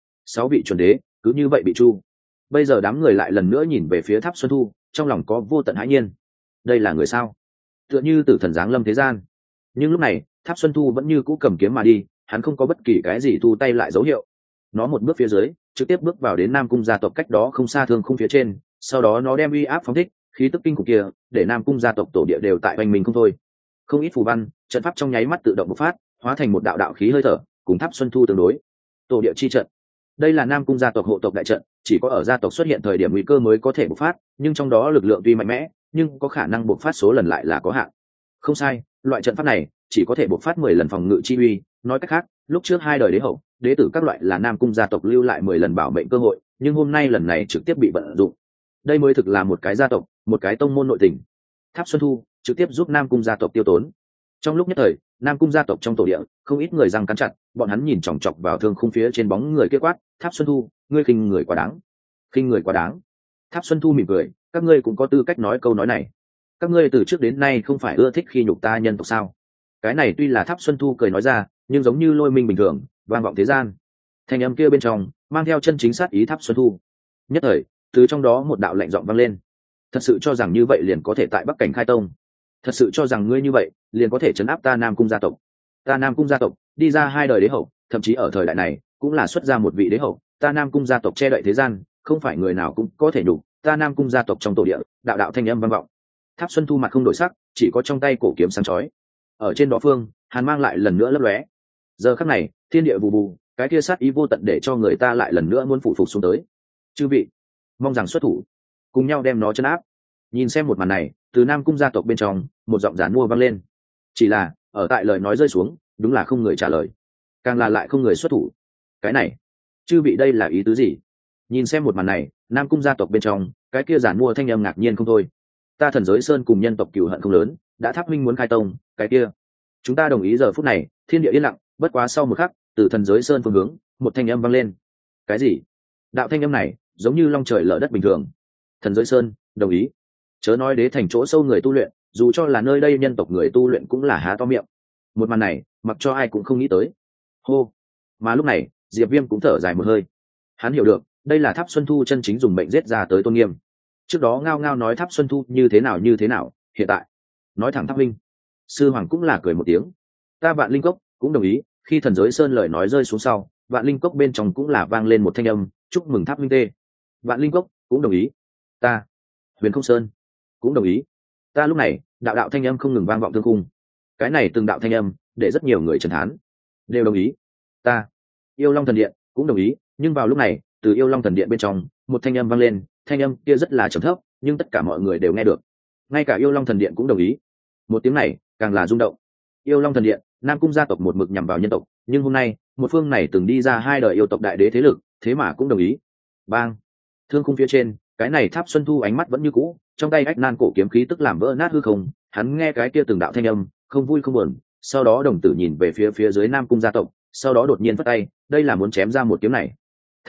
Speaker 1: 6 vị chuẩn đế cứ như vậy bị chu. Bây giờ đám người lại lần nữa nhìn về phía Tháp Xuân Thu, trong lòng có vô tận hãi nhiên. Đây là người sao? Tựa như tử thần giáng lâm thế gian. Nhưng lúc này Tháp Xuân Thu vẫn như cũ cầm kiếm mà đi, hắn không có bất kỳ cái gì thu tay lại dấu hiệu. Nó một bước phía dưới, trực tiếp bước vào đến Nam Cung gia tộc cách đó không xa thương khung phía trên, sau đó nó đem uy áp phóng thích khí tức kinh khủng kia, để Nam Cung gia tộc tổ địa đều tại oanh mình không thôi. Không ít phù văn trận pháp trong nháy mắt tự động bộc phát, hóa thành một đạo đạo khí hơi thở, cùng Tháp Xuân Thu tương đối. Tổ địa chi trận, đây là Nam Cung gia tộc hộ tộc đại trận, chỉ có ở gia tộc xuất hiện thời điểm nguy cơ mới có thể bộc phát, nhưng trong đó lực lượng tuy mạnh mẽ, nhưng có khả năng bộc phát số lần lại là có hạn. Không sai, loại trận pháp này chỉ có thể bộc phát 10 lần phòng ngự chi uy, nói cách khác, lúc trước 2 đời đế hậu, đế tử các loại là Nam Cung gia tộc lưu lại 10 lần bảo mệnh cơ hội, nhưng hôm nay lần này trực tiếp bị vận dụng. Đây mới thực là một cái gia tộc, một cái tông môn nội tình. Tháp Xuân Thu trực tiếp giúp Nam Cung gia tộc tiêu tốn. Trong lúc nhất thời, Nam Cung gia tộc trong tổ địa, không ít người răng cắn chặt, bọn hắn nhìn chòng chọc vào thương khung phía trên bóng người kia quát, "Tháp Xuân Thu, ngươi khinh người quá đáng." Khinh người quá đáng. Tháp Xuân Thu mỉm cười, "Các ngươi cũng có tư cách nói câu nói này. Các ngươi từ trước đến nay không phải ưa thích khi nhục ta nhân tộc sao?" Cái này tuy là Tháp Xuân Thu cười nói ra, nhưng giống như lôi minh bình thường, vang vọng thế gian. Thanh âm kia bên trong mang theo chân chính sát ý Tháp Xuân Thu. Nhất thời, từ trong đó một đạo lạnh giọng vang lên. "Thật sự cho rằng như vậy liền có thể tại Bắc Cảnh khai tông? Thật sự cho rằng ngươi như vậy liền có thể trấn áp ta Nam Cung gia tộc? Ta Nam Cung gia tộc đi ra 2 đời đế hậu, thậm chí ở thời đại này cũng là xuất ra một vị đế hậu, ta Nam Cung gia tộc che đậy thế gian, không phải người nào cũng có thể nhục ta Nam Cung gia tộc trong tổ địa." Đạo đạo thanh âm vang vọng. Tháp Xuân Thu mặt không đổi sắc, chỉ có trong tay cổ kiếm sáng chói. Ở trên đó phương, hàn mang lại lần nữa lấp lóe. Giờ khắc này, thiên địa bù bù, cái kia sát ý vô tận để cho người ta lại lần nữa muốn phụ phục xuống tới. "Chư vị, mong rằng xuất thủ, cùng nhau đem nó trấn áp." Nhìn xem một màn này, từ Nam Cung gia tộc bên trong một giọng giàn mua vang lên. Chỉ là ở tại lời nói rơi xuống, đúng là không người trả lời, càng là lại không người xuất thủ. Cái này, chư vị đây là ý tứ gì? Nhìn xem một màn này, Nam Cung gia tộc bên trong cái kia giàn mua thanh âm ngạc nhiên không thôi. Ta Thần Giới Sơn cùng nhân tộc cừu hận không lớn, đã Tháp minh muốn khai tông, cái kia chúng ta đồng ý. Giờ phút này thiên địa yên lặng, bất quá sau một khắc, từ Thần Giới Sơn phương hướng một thanh âm vang lên. Cái gì? Đạo thanh âm này giống như long trời lở đất bình thường. Thần Giới Sơn đồng ý. Chớ nói đế thành chỗ sâu người tu luyện, dù cho là nơi đây nhân tộc người tu luyện cũng là há to miệng. Một màn này mặc cho ai cũng không nghĩ tới. Hô. Mà lúc này Diệp Viêm cũng thở dài một hơi. Hắn hiểu được đây là Tháp Xuân Thu chân chính dùng mệnh giết ra tới tôn nghiêm. Trước đó ngao ngao nói Tháp Xuân Thu như thế nào, hiện tại nói thẳng Tháp Linh. Sư hoàng cũng là cười một tiếng. Ta Vạn Linh Cốc cũng đồng ý. Khi Thần Giới Sơn lời nói rơi xuống sau, Vạn Linh Cốc bên trong cũng là vang lên một thanh âm, chúc mừng Tháp Linh tê. Vạn Linh Cốc cũng đồng ý. Ta Huyền Không Sơn cũng đồng ý. Ta lúc này đạo đạo thanh âm không ngừng vang vọng thương khung. Cái này từng đạo thanh âm để rất nhiều người trấn thán, đều đồng ý. Ta Yêu Long Thần Điện cũng đồng ý. Nhưng vào lúc này, từ Yêu Long Thần Điện bên trong một thanh âm vang lên, thanh âm kia rất là trầm thấp, nhưng tất cả mọi người đều nghe được. Ngay cả Yêu Long Thần Điện cũng đồng ý. Một tiếng này càng là rung động. Yêu Long Thần Điện, Nam Cung gia tộc một mực nhằm vào nhân tộc, nhưng hôm nay một phương này từng đi ra 2 đời yêu tộc đại đế thế lực, thế mà cũng đồng ý. Bang! Thương khung phía trên, cái này Tháp Xuân Thu ánh mắt vẫn như cũ, trong tay ách nan cổ kiếm khí tức làm vỡ nát hư không. Hắn nghe cái kia từng đạo thanh âm, không vui không buồn, sau đó đồng tử nhìn về phía dưới Nam Cung gia tộc, sau đó đột nhiên vất tay, đây là muốn chém ra một kiếm này.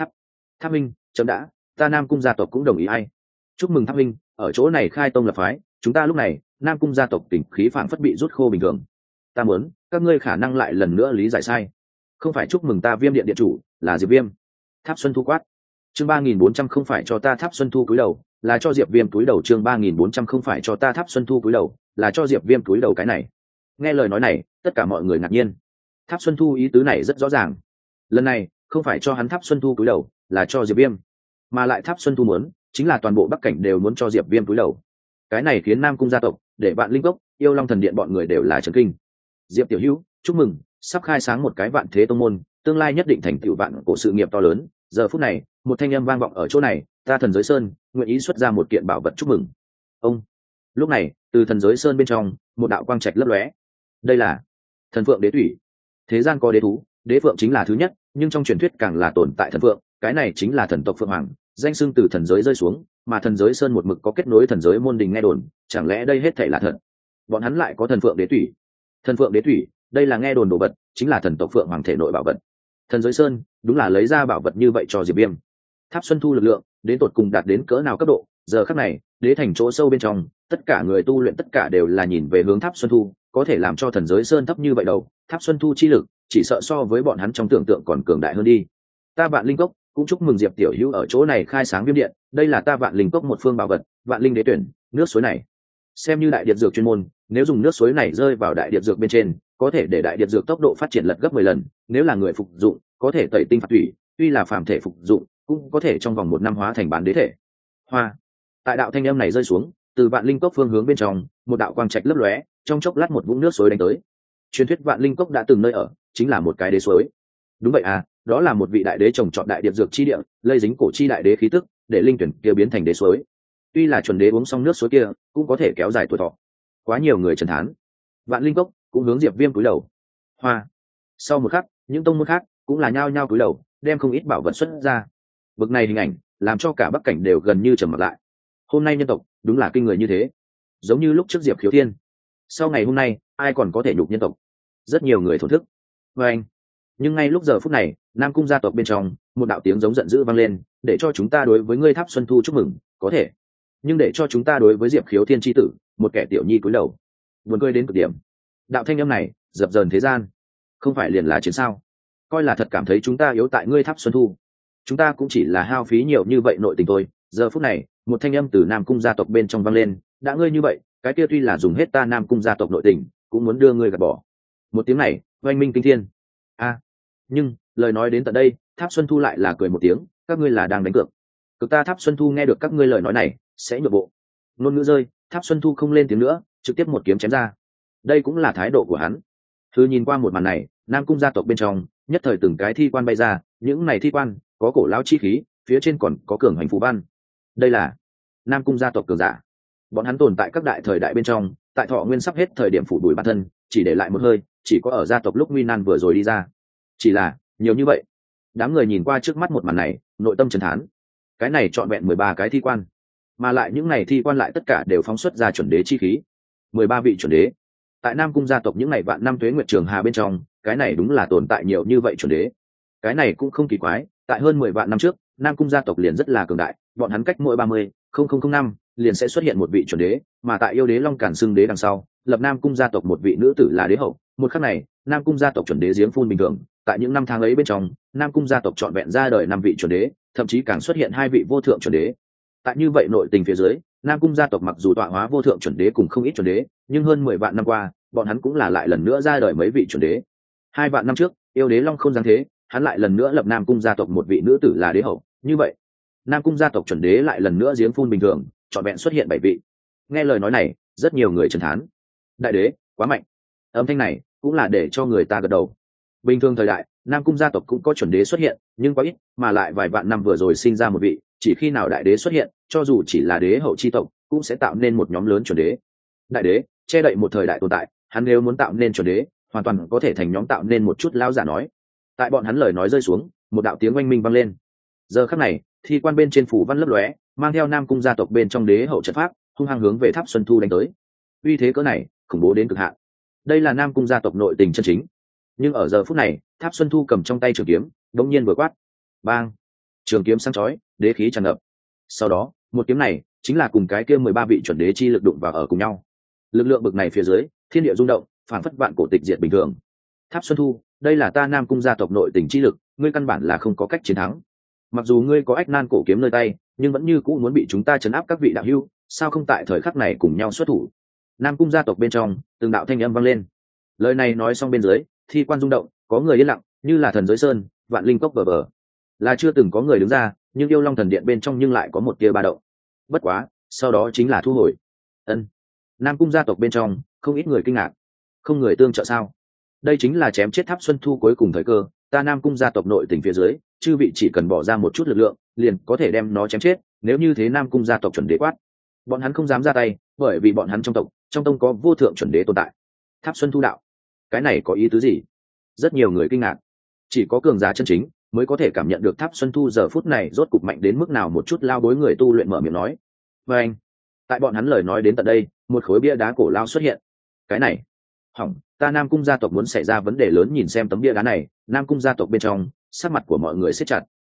Speaker 1: Tháp Minh, chấm đã, ta Nam Cung gia tộc cũng đồng ý. Ai? Chúc mừng Tháp Minh, ở chỗ này khai tông lập phái, chúng ta lúc này Nam Cung gia tộc tỉnh khí phảng phất bị rút khô bình thường. Ta muốn các ngươi khả năng lại lần nữa lý giải sai, không phải chúc mừng ta Viêm Điện điện chủ, là Diệp Viêm. Tháp Xuân Thu quát. Chương 3400 không phải cho ta Tháp Xuân Thu cúi đầu, là cho Diệp Viêm cúi đầu. Chương 3400 không phải cho ta Tháp Xuân Thu cúi đầu, là cho Diệp Viêm cúi đầu. Cái này Nghe lời nói này tất cả mọi người ngạc nhiên. Tháp Xuân Thu ý tứ này rất rõ ràng, lần này không phải cho hắn Tháp Xuân Thu cúi đầu, là cho Diệp Viêm, mà lại Tháp Xuân Thu muốn chính là toàn bộ Bắc Cảnh đều muốn cho Diệp Viêm cúi đầu. Cái này khiến Nam Cung gia tộc, để Vạn Linh Cốc, Yêu Long Thần Điện bọn người đều là chấn kinh. Diệp tiểu hữu, chúc mừng, sắp khai sáng một cái vạn thế tông môn, tương lai nhất định thành tựu vạn cổ sự nghiệp to lớn. Giờ phút này một thanh âm vang vọng ở chỗ này, ta Thần Giới Sơn nguyện ý xuất ra một kiện bảo vật chúc mừng ông. Lúc này từ Thần Giới Sơn bên trong một đạo quang trạch lấp lóe. Đây là Thần Phượng Đế Thủy. Thế gian có đế thú, đế phượng chính là thứ nhất, nhưng trong truyền thuyết càng là tồn tại thần phượng, cái này chính là thần tộc phượng hoàng, danh xưng từ thần giới rơi xuống, mà Thần Giới Sơn một mực có kết nối thần giới môn đình nghe đồn, chẳng lẽ đây hết thảy là thật? Bọn hắn lại có Thần Phượng Đế Thủy. Thần Phượng Đế Thủy, đây là nghe đồn đồ vật, chính là thần tộc phượng hoàng thể nội bảo vật. Thần Giới Sơn đúng là lấy ra bảo vật như vậy cho Diệp Viêm. Tháp Xuân Thu lực lượng đến tột cùng đạt đến cỡ nào cấp độ? Giờ khắc này, đế thành chỗ sâu bên trong, tất cả người tu luyện tất cả đều là nhìn về hướng Tháp Xuân Thu, có thể làm cho Thần Giới Sơn thấp như vậy đâu? Tháp Xuân Thu chi lực, chỉ sợ so với bọn hắn trong tưởng tượng còn cường đại hơn đi. Ta Vạn Linh Cốc cũng chúc mừng Diệp tiểu hữu ở chỗ này khai sáng Viêm Điện, đây là ta Vạn Linh Cốc một phương bảo vật, Vạn Linh Đế Tuyển, nước suối này. Xem như đại điệp dược chuyên môn, nếu dùng nước suối này rơi vào đại điệp dược bên trên, có thể để đại điệp dược tốc độ phát triển lật gấp 10 lần, nếu là người phục dụng, có thể tẩy tinh phạt thủy, tuy là phàm thể phục dụng, cũng có thể trong vòng 1 năm hóa thành bán đế thể. Hoa. Tại đạo thanh âm này rơi xuống, từ Vạn Linh Cốc phương hướng bên trong, một đạo quang trạch lấp lóe, trong chốc lát một vũng nước suối đánh tới. Truyền thuyết Vạn Linh Cốc đã từng nơi ở, chính là một cái đế suối. Đúng vậy à, đó là một vị đại đế trồng trọt đại điệp dược chi địa, lây dính cổ chi đại đế khí tức, để linh tuyển kia biến thành đế suối. Tuy là chuẩn đế uống xong nước suối kia, cũng có thể kéo dài tuổi thọ. Quá nhiều người trần thán. Vạn Linh Cốc cũng hướng Diệp Viêm cúi đầu. Hoa. Sau một khắc, những tông môn khác cũng là nhao nhao cúi đầu, đem không ít bảo vật xuất ra. Bực này hình ảnh, làm cho cả Bắc Cảnh đều gần như trầm mặc lại. Hôm nay nhân tộc, đúng là kinh người như thế. Giống như lúc trước Diệp Khiếu Thiên. Sau ngày hôm nay, ai còn có thể nhục nhân tộc? Rất nhiều người thổn thức. Và anh. Nhưng ngay lúc giờ phút này, Nam Cung gia tộc bên trong, một đạo tiếng giống giận dữ vang lên, để cho chúng ta đối với ngươi Tháp Xuân Thu chúc mừng, có thể. Nhưng để cho chúng ta đối với Diệp Khiếu Thiên chi tử, một kẻ tiểu nhi cúi đầu. Buồn cười đến cực điểm. Đạo thanh âm này, dập dờn thế gian. Không phải liền là chiến sao? Coi là thật cảm thấy chúng ta yếu tại ngươi Tháp Xuân Thu. Chúng ta cũng chỉ là hao phí nhiều như vậy nội tình thôi. Giờ phút này, một thanh âm từ Nam Cung gia tộc bên trong vang lên, đã ngươi như vậy, cái kia tuy là dùng hết ta Nam Cung gia tộc nội tình, cũng muốn đưa ngươi gạt bỏ. Một tiếng này, oanh minh kinh thiên. Nhưng lời nói đến tận đây, Tháp Xuân Thu lại là cười một tiếng, các ngươi là đang đánh cược. Cực ta Tháp Xuân Thu nghe được các ngươi lời nói này, sẽ nhượng bộ. Ngôn ngữ rơi, Tháp Xuân Thu không lên tiếng nữa, trực tiếp một kiếm chém ra. Đây cũng là thái độ của hắn. Thư nhìn qua một màn này, Nam Cung gia tộc bên trong, nhất thời từng cái thi quan bay ra, những này thi quan có cổ lão chi khí, phía trên còn có cường hành phù văn. Đây là Nam Cung gia tộc cường giả. Bọn hắn tồn tại các đại thời đại bên trong, tại thọ nguyên sắp hết thời điểm phủ đuổi bản thân, chỉ để lại một hơi, chỉ có ở gia tộc lúc nguy nan vừa rồi đi ra. Chỉ là nhiều như vậy, đám người nhìn qua trước mắt một màn này, nội tâm trấn thán. Cái này trọn vẹn 13 cái thi quan, mà lại những này thi quan lại tất cả đều phóng xuất ra chuẩn đế chi khí. 13 vị chuẩn đế, tại Nam Cung gia tộc những ngày vạn năm tuế nguyệt trường hà bên trong, cái này đúng là tồn tại nhiều như vậy chuẩn đế. Cái này cũng không kỳ quái, tại hơn 10 vạn năm trước, Nam Cung gia tộc liền rất là cường đại, bọn hắn cách mỗi 30,000 năm liền sẽ xuất hiện một vị chuẩn đế, mà tại yêu đế Long Cản xưng đế đằng sau, lập Nam Cung gia tộc một vị nữ tử là đế hậu. Một khắc này, Nam Cung gia tộc chuẩn đế giếng phun bình thường, tại những năm tháng ấy bên trong, Nam Cung gia tộc trọn vẹn ra đời 5 vị chuẩn đế, thậm chí càng xuất hiện 2 vị vô thượng chuẩn đế. Tại như vậy nội tình phía dưới, Nam Cung gia tộc mặc dù tọa hóa vô thượng chuẩn đế cùng không ít chuẩn đế, nhưng hơn 10 vạn năm qua, bọn hắn cũng là lại lần nữa ra đời mấy vị chuẩn đế. 2 vạn năm trước, yêu đế Long Khôn giáng thế, hắn lại lần nữa lập Nam Cung gia tộc một vị nữ tử là đế hậu. Như vậy, Nam Cung gia tộc chuẩn đế lại lần nữa giếng phun bình thường, trọn vẹn xuất hiện 7 vị. Nghe lời nói này, rất nhiều người trấn thán. Đại đế, quá mạnh. Âm thanh này cũng là để cho người ta gật đầu. Bình thường thời đại, Nam Cung gia tộc cũng có chuẩn đế xuất hiện, nhưng quá ít, mà lại vài vạn năm vừa rồi sinh ra một vị, chỉ khi nào đại đế xuất hiện, cho dù chỉ là đế hậu chi tộc, cũng sẽ tạo nên một nhóm lớn chuẩn đế. Đại đế che đậy một thời đại tồn tại, hắn nếu muốn tạo nên chuẩn đế, hoàn toàn có thể thành nhóm tạo nên một chút lão giả nói. Tại bọn hắn lời nói rơi xuống, một đạo tiếng oanh minh vang lên. Giờ khắc này, thi quan bên trên phủ văn lấp lóe, mang theo Nam Cung gia tộc bên trong đế hậu trận pháp, hung hăng hướng về Tháp Xuân Thu đánh tới. Uy thế cỡ này, khủng bố đến cực hạn. Đây là Nam Cung gia tộc nội tình chân chính. Nhưng ở giờ phút này, Tháp Xuân Thu cầm trong tay trường kiếm, đột nhiên vừa quát, bang! Trường kiếm sáng chói, đế khí tràn ngập. Sau đó, một kiếm này chính là cùng cái kia 13 vị chuẩn đế chi lực đụng vào ở cùng nhau. Lực lượng bực này phía dưới, thiên địa rung động, phản phất vạn cổ tịch diệt bình thường. Tháp Xuân Thu, đây là ta Nam Cung gia tộc nội tình chi lực, ngươi căn bản là không có cách chiến thắng. Mặc dù ngươi có ách nan cổ kiếm nơi tay, nhưng vẫn như cũ muốn bị chúng ta trấn áp các vị đạo hữu, sao không tại thời khắc này cùng nhau xuất thủ? Nam Cung gia tộc bên trong, từng đạo thanh âm vang lên. Lời này nói xong bên dưới, thi quan rung động, có người yên lặng, như là thần giới sơn, vạn linh cốc vờ vờ. Là chưa từng có người đứng ra, nhưng yêu long thần điện bên trong nhưng lại có một tia ba động. Bất quá, sau đó chính là thu hồi. Ân. Nam cung gia tộc bên trong, không ít người kinh ngạc. Không người tương trợ sao? Đây chính là chém chết Tháp Xuân Thu cuối cùng thời cơ, ta Nam cung gia tộc nội tình phía dưới, chư vị chỉ cần bỏ ra một chút lực lượng, liền có thể đem nó chém chết, nếu như thế Nam cung gia tộc chuẩn đế quát. Bọn hắn không dám ra tay, bởi vì bọn hắn trong tộc, trong tông có vô thượng chuẩn đế tồn tại. Tháp Xuân Thu đạo, cái này có ý tứ gì? Rất nhiều người kinh ngạc. Chỉ có cường giả chân chính mới có thể cảm nhận được Tháp Xuân Thu giờ phút này rốt cục mạnh đến mức nào. Một chút lao bối người tu luyện mở miệng nói. Và anh, tại bọn hắn lời nói đến tận đây, một khối bia đá cổ lao xuất hiện. Cái này, hỏng, ta Nam cung gia tộc muốn xảy ra vấn đề lớn. Nhìn xem tấm bia đá này, Nam cung gia tộc bên trong, sắc mặt của mọi người siết chặt.